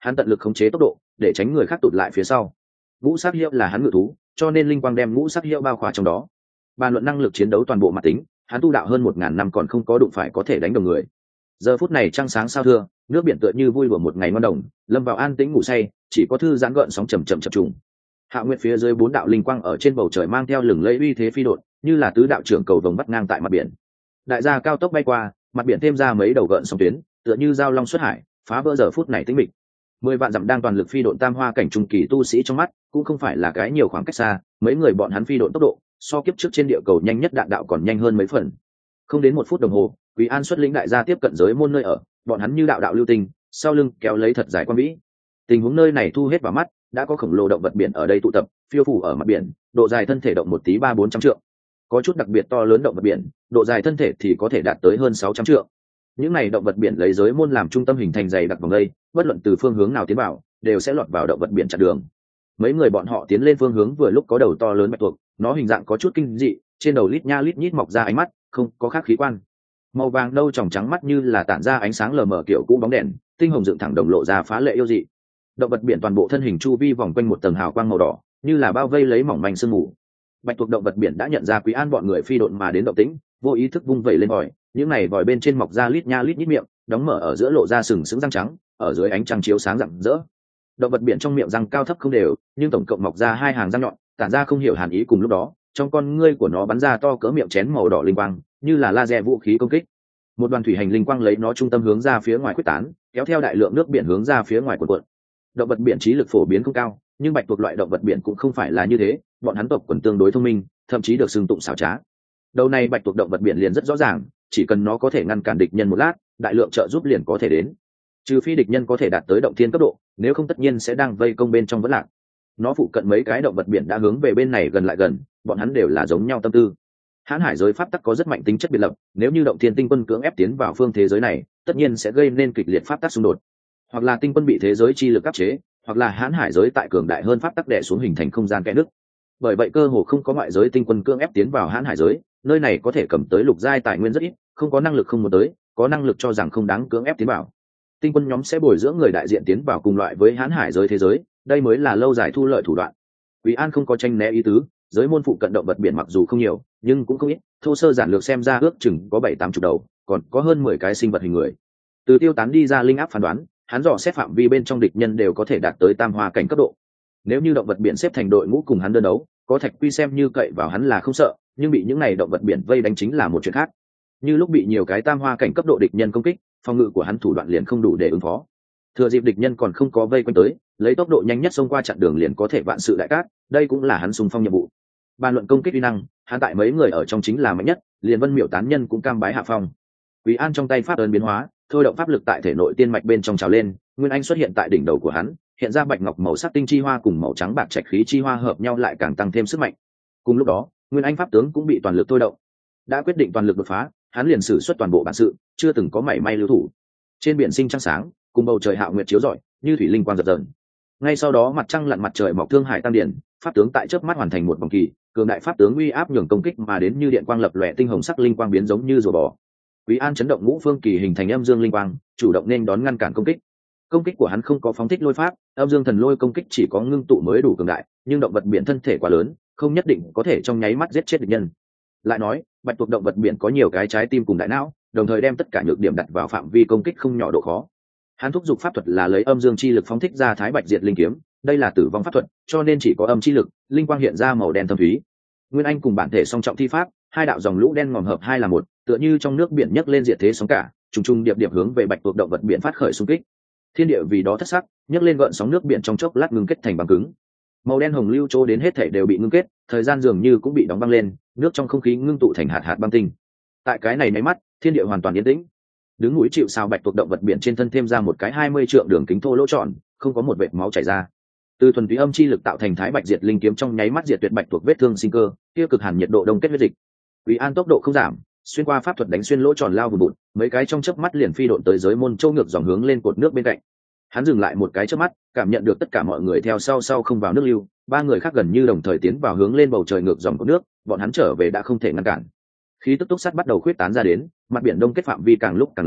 hắn tận lực khống chế tốc độ để tránh người khác tụt lại phía sau. Ngũ sắc hiệu là hắn ngự thú, cho nên linh quang đem ngũ sắc hiệu bao khỏa trong đó. Bàn luận năng lực chiến đấu toàn bộ mặt tính, hắn tu đạo hơn một ngàn năm còn không có đụng phải có thể đánh đồng người. Giờ phút này trăng sáng sao thưa, nước biển tựa như vui đùa một ngày ngon đồng, lâm vào an tĩnh ngủ say, chỉ có thư giãn gợn sóng chầm chậm chập trùng. Hạ Nguyệt phía dưới bốn đạo linh quang ở trên bầu trời mang theo lừng lẫy uy thế phi độn, như là tứ đạo trưởng cầu vồng bắt ngang tại mặt biển. Đại gia cao tốc bay qua, mặt biển thêm ra mấy đầu gợn sóng tuyến, tựa như dao long xuất hải, phá vỡ giờ phút này tĩnh mịch. Mười vạn dặm đang toàn lực phi độn tam hoa cảnh trung kỳ tu sĩ trong mắt, cũng không phải là cái nhiều khoảng cách xa, mấy người bọn hắn phi độn tốc độ, so kiếp trước trên địa cầu nhanh nhất đạn đạo còn nhanh hơn mấy phần. Không đến một phút đồng hồ, Quý An xuất lĩnh đại gia tiếp cận giới môn nơi ở, bọn hắn như đạo đạo lưu tinh, sau lưng kéo lấy thật dài quan vĩ. Tình huống nơi này thu hết vào mắt, đã có khổng lồ động vật biển ở đây tụ tập, phiêu phủ ở mặt biển, độ dài thân thể động một tí ba bốn trăm trượng. Có chút đặc biệt to lớn động vật biển, độ dài thân thể thì có thể đạt tới hơn sáu trăm trượng. Những này động vật biển lấy giới môn làm trung tâm hình thành dày đặc vòng đây, bất luận từ phương hướng nào tiến vào, đều sẽ lọt vào động vật biển chặn đường. Mấy người bọn họ tiến lên phương hướng vừa lúc có đầu to lớn bạch tuộc, nó hình dạng có chút kinh dị, trên đầu lít nha lít nhít mọc ra ánh mắt, không có khác khí quan. Màu vàng nâu tròng trắng mắt như là tản ra ánh sáng lờ mờ kiểu cũ bóng đèn, tinh hồng dựng thẳng đồng lộ ra phá lệ yêu dị. Động vật biển toàn bộ thân hình chu vi vòng quanh một tầng hào quang màu đỏ, như là bao vây lấy mỏng manh sương mù. Bạch tuộc động vật biển đã nhận ra Quý An bọn người phi độn mà đến động tĩnh, vô ý thức vung vẩy lên vòi, những này vòi bên trên mọc ra lít nha lít nhít miệng, đóng mở ở giữa lộ ra sừng sững răng trắng, ở dưới ánh trăng chiếu sáng rạng rỡ. Động vật biển trong miệng răng cao thấp không đều, nhưng tổng cộng mọc ra hai hàng răng nhọn, tản ra không hiểu hàn ý. Cùng lúc đó, trong con ngươi của nó bắn ra to cỡ miệng chén màu đỏ linh quang, như là laser vũ khí công kích. Một đoàn thủy hành linh quang lấy nó trung tâm hướng ra phía ngoài quyết tán, kéo theo đại lượng nước biển hướng ra phía ngoài cuộn cuộn. Động vật biển trí lực phổ biến không cao, nhưng bạch tuộc loại động vật biển cũng không phải là như thế, bọn hắn tộc quần tương đối thông minh, thậm chí được xưng tụng xảo trá. Đầu này bạch tuộc động vật biển liền rất rõ ràng, chỉ cần nó có thể ngăn cản địch nhân một lát, đại lượng trợ giúp liền có thể đến. Trừ phi địch nhân có thể đạt tới động thiên cấp độ, nếu không tất nhiên sẽ đang vây công bên trong vẫn lạc. Nó phụ cận mấy cái động vật biển đã hướng về bên này gần lại gần, bọn hắn đều là giống nhau tâm tư. Hán hải giới pháp tắc có rất mạnh tính chất biệt lập, nếu như động thiên tinh quân cưỡng ép tiến vào phương thế giới này, tất nhiên sẽ gây nên kịch liệt pháp tắc xung đột. Hoặc là tinh quân bị thế giới chi lực áp chế, hoặc là hán hải giới tại cường đại hơn pháp tắc đè xuống hình thành không gian kẽ nứt. Bởi vậy cơ hồ không có ngoại giới tinh quân cưỡng ép tiến vào hán hải giới, nơi này có thể cầm tới lục giai tài nguyên rất ít, không có năng lực không muốn tới, có năng lực cho rằng không đáng cưỡng ép tiến vào. Tinh quân nhóm sẽ bồi dưỡng người đại diện tiến vào cùng loại với hán hải giới thế giới, đây mới là lâu dài thu lợi thủ đoạn. Quý An không có tranh né ý tứ, giới môn phụ cận động vật biển mặc dù không nhiều, nhưng cũng không ít, thô sơ giản lược xem ra ước chừng có bảy tám chục đầu, còn có hơn mười cái sinh vật hình người. Từ tiêu tán đi ra linh áp phán đoán, hắn dò xét phạm vi bên trong địch nhân đều có thể đạt tới tam hoa cảnh cấp độ. Nếu như động vật biển xếp thành đội ngũ cùng hắn đơn đấu, có Thạch Quy xem như cậy vào hắn là không sợ, nhưng bị những này động vật biển vây đánh chính là một chuyện khác. Như lúc bị nhiều cái tam hoa cảnh cấp độ địch nhân công kích, phòng ngự của hắn thủ đoạn liền không đủ để ứng phó. Thừa dịp địch nhân còn không có vây quanh tới, lấy tốc độ nhanh nhất xông qua chặn đường liền có thể vạn sự đại cát, đây cũng là hắn xung phong nhiệm vụ. Bàn luận công kích uy năng, hắn tại mấy người ở trong chính là mạnh nhất, liền Vân Miểu tán nhân cũng cam bái hạ phong. Quý An trong tay pháp ấn biến hóa, thôi động pháp lực tại thể nội tiên mạch bên trong trào lên, nguyên anh xuất hiện tại đỉnh đầu của hắn, hiện ra bạch ngọc màu sắc tinh chi hoa cùng màu trắng bạc trạch khí chi hoa hợp nhau lại càng tăng thêm sức mạnh. Cùng lúc đó, nguyên anh pháp tướng cũng bị toàn lực thôi động. Đã quyết định toàn lực đột phá, hắn liền sử xuất toàn bộ bản sự, chưa từng có mảy may lưu thủ. Trên biển sinh trăng sáng, cùng bầu trời hạo nguyệt chiếu rọi, như thủy linh quang dập dờn. Ngay sau đó mặt trăng lặn mặt trời mọc thương hải tam điển, pháp tướng tại chớp mắt hoàn thành một vòng kỳ, cường đại pháp tướng uy áp nhường công kích mà đến như điện quang lập lòe tinh hồng sắc linh quang biến giống như rùa bò. Quý An chấn động ngũ phương kỳ hình thành âm dương linh quang, chủ động nên đón ngăn cản công kích. Công kích của hắn không có phóng thích lôi pháp, âm dương thần lôi công kích chỉ có ngưng tụ mới đủ cường đại, nhưng động vật biển thân thể quá lớn, không nhất định có thể trong nháy mắt giết chết địch nhân. Lại nói, bạch tuộc động vật biển có nhiều cái trái tim cùng đại não, đồng thời đem tất cả nhược điểm đặt vào phạm vi công kích không nhỏ độ khó. Hắn thúc giục pháp thuật là lấy âm dương chi lực phóng thích ra thái bạch diệt linh kiếm, đây là tử vong pháp thuật, cho nên chỉ có âm chi lực, linh quang hiện ra màu đen thâm thúy. Nguyên anh cùng bản thể song trọng thi pháp, hai đạo dòng lũ đen ngòm hợp hai là một, tựa như trong nước biển nhấc lên diệt thế sóng cả, trùng trùng điệp điệp hướng về bạch tuộc động vật biển phát khởi xung kích. Thiên địa vì đó thất sắc, nhấc lên gợn sóng nước biển trong chốc lát ngưng kết thành băng cứng. Màu đen hồng lưu chỗ đến hết thảy đều bị ngưng kết, thời gian dường như cũng bị đóng băng lên, nước trong không khí ngưng tụ thành hạt hạt băng tinh. Tại cái này nháy mắt, thiên địa hoàn toàn yên tĩnh. Đứng núi chịu sào bạch tuộc động vật biển trên thân thêm ra một cái hai mươi trượng đường kính thô lỗ tròn, không có một vệt máu chảy ra. Từ thuần túy âm chi lực tạo thành thái bạch diệt linh kiếm trong nháy mắt diệt tuyệt bạch tuộc vết thương sinh cơ, kia cực hàn nhiệt độ đông kết huyết dịch. Quý An tốc độ không giảm, xuyên qua pháp thuật đánh xuyên lỗ tròn lao vùn vụt, mấy cái trong chớp mắt liền phi độn tới giới môn châu ngược dòng hướng lên cột nước bên cạnh. Hắn dừng lại một cái chớp mắt, cảm nhận được tất cả mọi người theo sau sau không vào nước lưu, ba người khác gần như đồng thời tiến vào hướng lên bầu trời ngược dòng của nước, bọn hắn trở về đã không thể ngăn cản. Khí tức túc sắt bắt đầu khuyết tán ra đến, mặt biển đông kết phạm vi càng lúc càng lớn,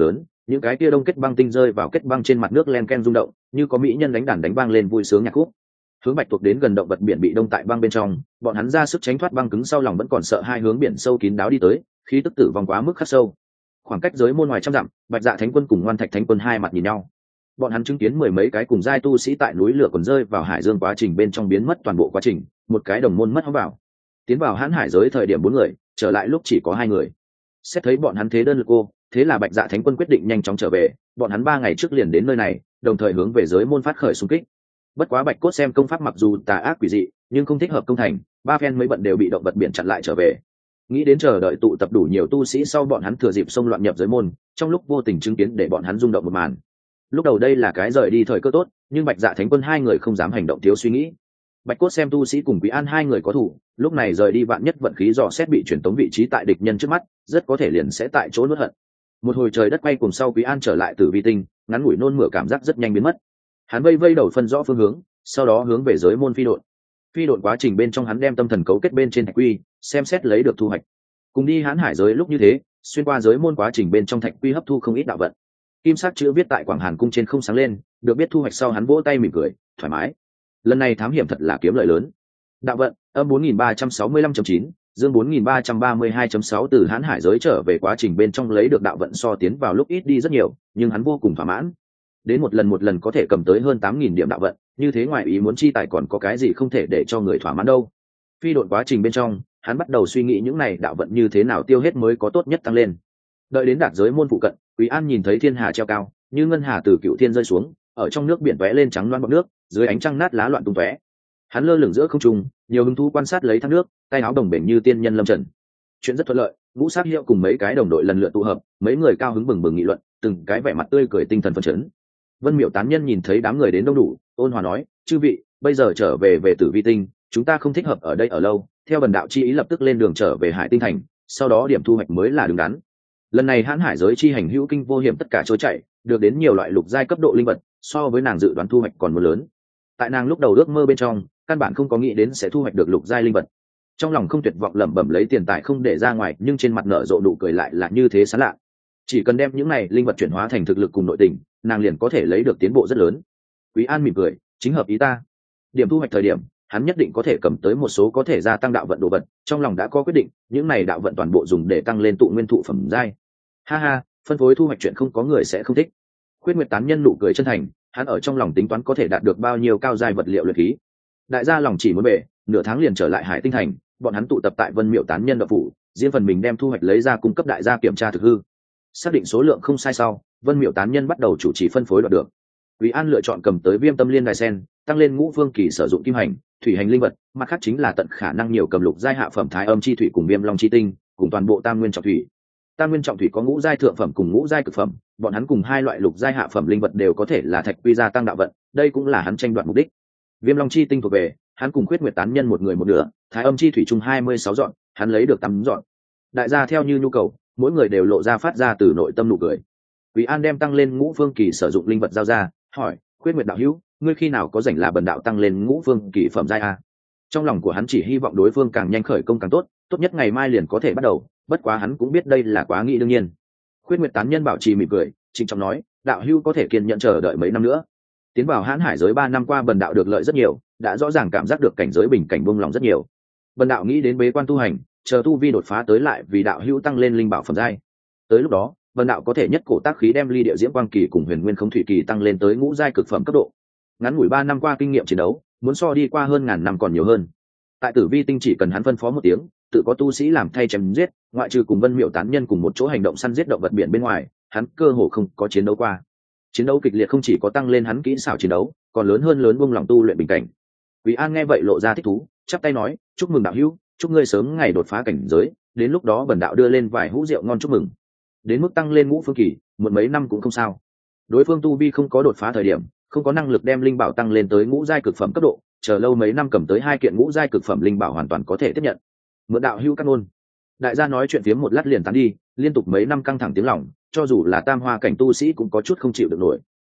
những cái tia đông kết băng tinh rơi vào kết băng trên mặt nước len ken rung động, như có mỹ nhân đánh đàn đánh vang lên vui sướng nhạc khúc. Hướng bạch tuộc đến gần động vật biển bị đông tại băng bên trong, bọn hắn ra sức tránh thoát băng cứng, sau lòng vẫn còn sợ hai hướng biển sâu kín đáo đi tới, khí tức tử vong quá mức khắc sâu. Khoảng cách giới môn ngoài trăm dặm, bạch dạ thánh quân cùng ngoan thạch thánh quân hai mặt nhìn nhau. Bọn hắn chứng kiến mười mấy cái cùng giai tu sĩ tại núi lửa còn rơi vào hải dương quá trình bên trong biến mất toàn bộ quá trình, một cái đồng môn mất hóng vào. Tiến vào hãn hải giới thời điểm bốn người, trở lại lúc chỉ có hai người. Xét thấy bọn hắn thế đơn lực cô, thế là bạch dạ thánh quân quyết định nhanh chóng trở về. Bọn hắn ba ngày trước liền đến nơi này, đồng thời hướng về giới môn phát khởi xung kích. Bất quá bạch cốt xem công pháp mặc dù tà ác quỷ dị, nhưng không thích hợp công thành, ba phen mấy bận đều bị động vật biển chặn lại trở về. Nghĩ đến chờ đợi tụ tập đủ nhiều tu sĩ sau, bọn hắn thừa dịp xông loạn nhập giới môn, trong lúc vô tình chứng kiến để bọn hắn rung động một màn. Lúc đầu đây là cái rời đi thời cơ tốt, nhưng bạch dạ thánh quân hai người không dám hành động thiếu suy nghĩ. Bạch cốt xem tu sĩ cùng quý an hai người có thủ, lúc này rời đi vạn nhất vận khí dò xét bị chuyển tống vị trí tại địch nhân trước mắt, rất có thể liền sẽ tại chỗ nuốt hận. Một hồi trời đất quay cùng sau, quý an trở lại từ vi tinh, ngắn ngủi nôn mửa cảm giác rất nhanh biến mất. Hắn vây vây đầu phân rõ phương hướng, sau đó hướng về giới môn phi độn. Phi độn quá trình bên trong hắn đem tâm thần cấu kết bên trên thạch quy, xem xét lấy được thu hoạch. Cùng đi hãn hải giới lúc như thế, xuyên qua giới môn quá trình bên trong thạch quy hấp thu không ít đạo vận. Kim sắc chữ viết tại quảng hàn cung trên không sáng lên, được biết thu hoạch sau hắn vỗ tay mỉm cười, thoải mái. Lần này thám hiểm thật là kiếm lợi lớn. Đạo vận âm bốn nghìn ba trăm sáu mươi lăm chấm chín, dương bốn nghìn ba trăm ba mươi hai chấm sáu, từ hãn hải giới trở về quá trình bên trong lấy được đạo vận so tiến vào lúc ít đi rất nhiều, nhưng hắn vô cùng thỏa mãn. Đến một lần một lần có thể cầm tới hơn tám nghìn điểm đạo vận, như thế ngoài ý muốn chi tài còn có cái gì không thể để cho người thỏa mãn đâu. Phi độn quá trình bên trong, hắn bắt đầu suy nghĩ những này đạo vận như thế nào tiêu hết mới có tốt nhất tăng lên. Đợi đến đạt giới môn phụ cận, Quý An nhìn thấy thiên hà treo cao, như ngân hà từ cựu thiên rơi xuống, ở trong nước biển tóe lên trắng loáng bọt nước, dưới ánh trăng nát lá loạn tung tóe. Hắn lơ lửng giữa không trung, nhiều hứng thú quan sát lấy thác nước, tay áo đồng bền như tiên nhân lâm trần. Chuyện rất thuận lợi, Vũ Sát Hiệu cùng mấy cái đồng đội lần lượt tụ hợp, mấy người cao hứng bừng bừng nghị luận, từng cái vẻ mặt tươi cười tinh thần phấn chấn. Vân Miểu tán nhân nhìn thấy đám người đến đông đủ, ôn hòa nói: "Chư vị, bây giờ trở về về Tử Vi Tinh, chúng ta không thích hợp ở đây ở lâu, theo bần đạo chi ý lập tức lên đường trở về Hải Tinh thành, sau đó điểm thu hoạch mới là đứng đắn." Lần này hãn hải giới chi hành hữu kinh vô hiểm tất cả trôi chạy, được đến nhiều loại lục giai cấp độ linh vật, so với nàng dự đoán thu hoạch còn muốn lớn. Tại nàng lúc đầu ước mơ bên trong, căn bản không có nghĩ đến sẽ thu hoạch được lục giai linh vật. Trong lòng không tuyệt vọng lẩm bẩm lấy tiền tài không để ra ngoài, nhưng trên mặt nở rộ nụ cười lại là như thế sán lạ. Chỉ cần đem những này linh vật chuyển hóa thành thực lực cùng nội tình, nàng liền có thể lấy được tiến bộ rất lớn. Quý An mỉm cười, chính hợp ý ta. Điểm thu hoạch thời điểm, hắn nhất định có thể cầm tới một số có thể gia tăng đạo vận đồ vật, trong lòng đã có quyết định, những này đạo vận toàn bộ dùng để tăng lên tụ nguyên thụ phẩm giai. Ha ha, phân phối thu hoạch chuyện không có người sẽ không thích. Khuyết Nguyệt tán nhân nụ cười chân thành, hắn ở trong lòng tính toán có thể đạt được bao nhiêu cao giai vật liệu luyện khí. Đại gia lòng chỉ muốn bể, nửa tháng liền trở lại Hải Tinh thành, bọn hắn tụ tập tại Vân Miểu tán nhân đạo phủ, riêng phần mình đem thu hoạch lấy ra cung cấp đại gia kiểm tra thực hư. Xác định số lượng không sai sau, Vân Miểu tán nhân bắt đầu chủ trì phân phối đoạt được. Quý An lựa chọn cầm tới Viêm Tâm Liên đài sen, tăng lên ngũ phương kỳ sử dụng kim hành, thủy hành linh vật, mặt khác chính là tận khả năng nhiều cầm lục giai hạ phẩm thái âm chi thủy cùng Viêm Long chi tinh, cùng toàn bộ tam nguyên trọng thủy. Tam nguyên trọng thủy có ngũ giai thượng phẩm cùng ngũ giai cực phẩm, bọn hắn cùng hai loại lục giai hạ phẩm linh vật đều có thể là thạch quy gia tăng đạo vận, đây cũng là hắn tranh đoạt mục đích. Viêm Long chi tinh thuộc về hắn cùng Khuyết Nguyệt tán nhân một người một nửa, thái âm chi thủy chung hai mươi sáu dọn, hắn lấy được tám dọn. Đại gia theo như nhu cầu, mỗi người đều lộ ra phát ra từ nội tâm nụ cười. Quý An đem tăng lên ngũ phương kỳ sử dụng linh vật giao ra, hỏi: "Khuyết Nguyệt đạo hữu, ngươi khi nào có rảnh là bần đạo tăng lên ngũ phương kỳ phẩm giai a?" Trong lòng của hắn chỉ hy vọng đối phương càng nhanh khởi công càng tốt, tốt nhất ngày mai liền có thể bắt đầu, bất quá hắn cũng biết đây là quá nghĩ đương nhiên. Khuyết Nguyệt tán nhân bảo trì mỉm cười, trịnh trọng nói: "Đạo hữu có thể kiên nhẫn chờ đợi mấy năm nữa. Tiến vào hãn hải giới ba năm qua, bần đạo được lợi rất nhiều, đã rõ ràng cảm giác được cảnh giới bình cảnh buông lòng rất nhiều. Bần đạo nghĩ đến bế quan tu hành, chờ tu vi đột phá tới lại vì đạo hữu tăng lên linh bảo phẩm giai. Tới lúc đó, bần đạo có thể nhất cổ tác khí đem ly địa diễm quang kỳ cùng huyền nguyên không thủy kỳ tăng lên tới ngũ giai cực phẩm cấp độ. Ngắn ngủi ba năm qua kinh nghiệm chiến đấu, muốn so đi qua hơn ngàn năm còn nhiều hơn. Tại Tử Vi Tinh chỉ cần hắn phân phó một tiếng, tự có tu sĩ làm thay chém giết, ngoại trừ cùng Vân Miểu tán nhân cùng một chỗ hành động săn giết động vật biển bên ngoài, hắn cơ hồ không có chiến đấu qua. Chiến đấu kịch liệt không chỉ có tăng lên hắn kỹ xảo chiến đấu, còn lớn hơn lớn buông lòng tu luyện bình cảnh. Quý An nghe vậy lộ ra thích thú, chắp tay nói: "Chúc mừng đạo hữu, chúc ngươi sớm ngày đột phá cảnh giới, đến lúc đó bần đạo đưa lên vài hũ rượu ngon chúc mừng." Đến mức tăng lên ngũ phương kỳ, một mấy năm cũng không sao. Đối phương tu vi không có đột phá thời điểm, không có năng lực đem linh bảo tăng lên tới ngũ giai cực phẩm cấp độ, chờ lâu mấy năm cầm tới hai kiện ngũ giai cực phẩm linh bảo hoàn toàn có thể tiếp nhận. Mượn đạo hữu cắt ngôn. Đại gia nói chuyện phiếm một lát liền tán đi, liên tục mấy năm căng thẳng tiếng lòng, cho dù là tam hoa cảnh tu sĩ cũng có chút không chịu được nổi.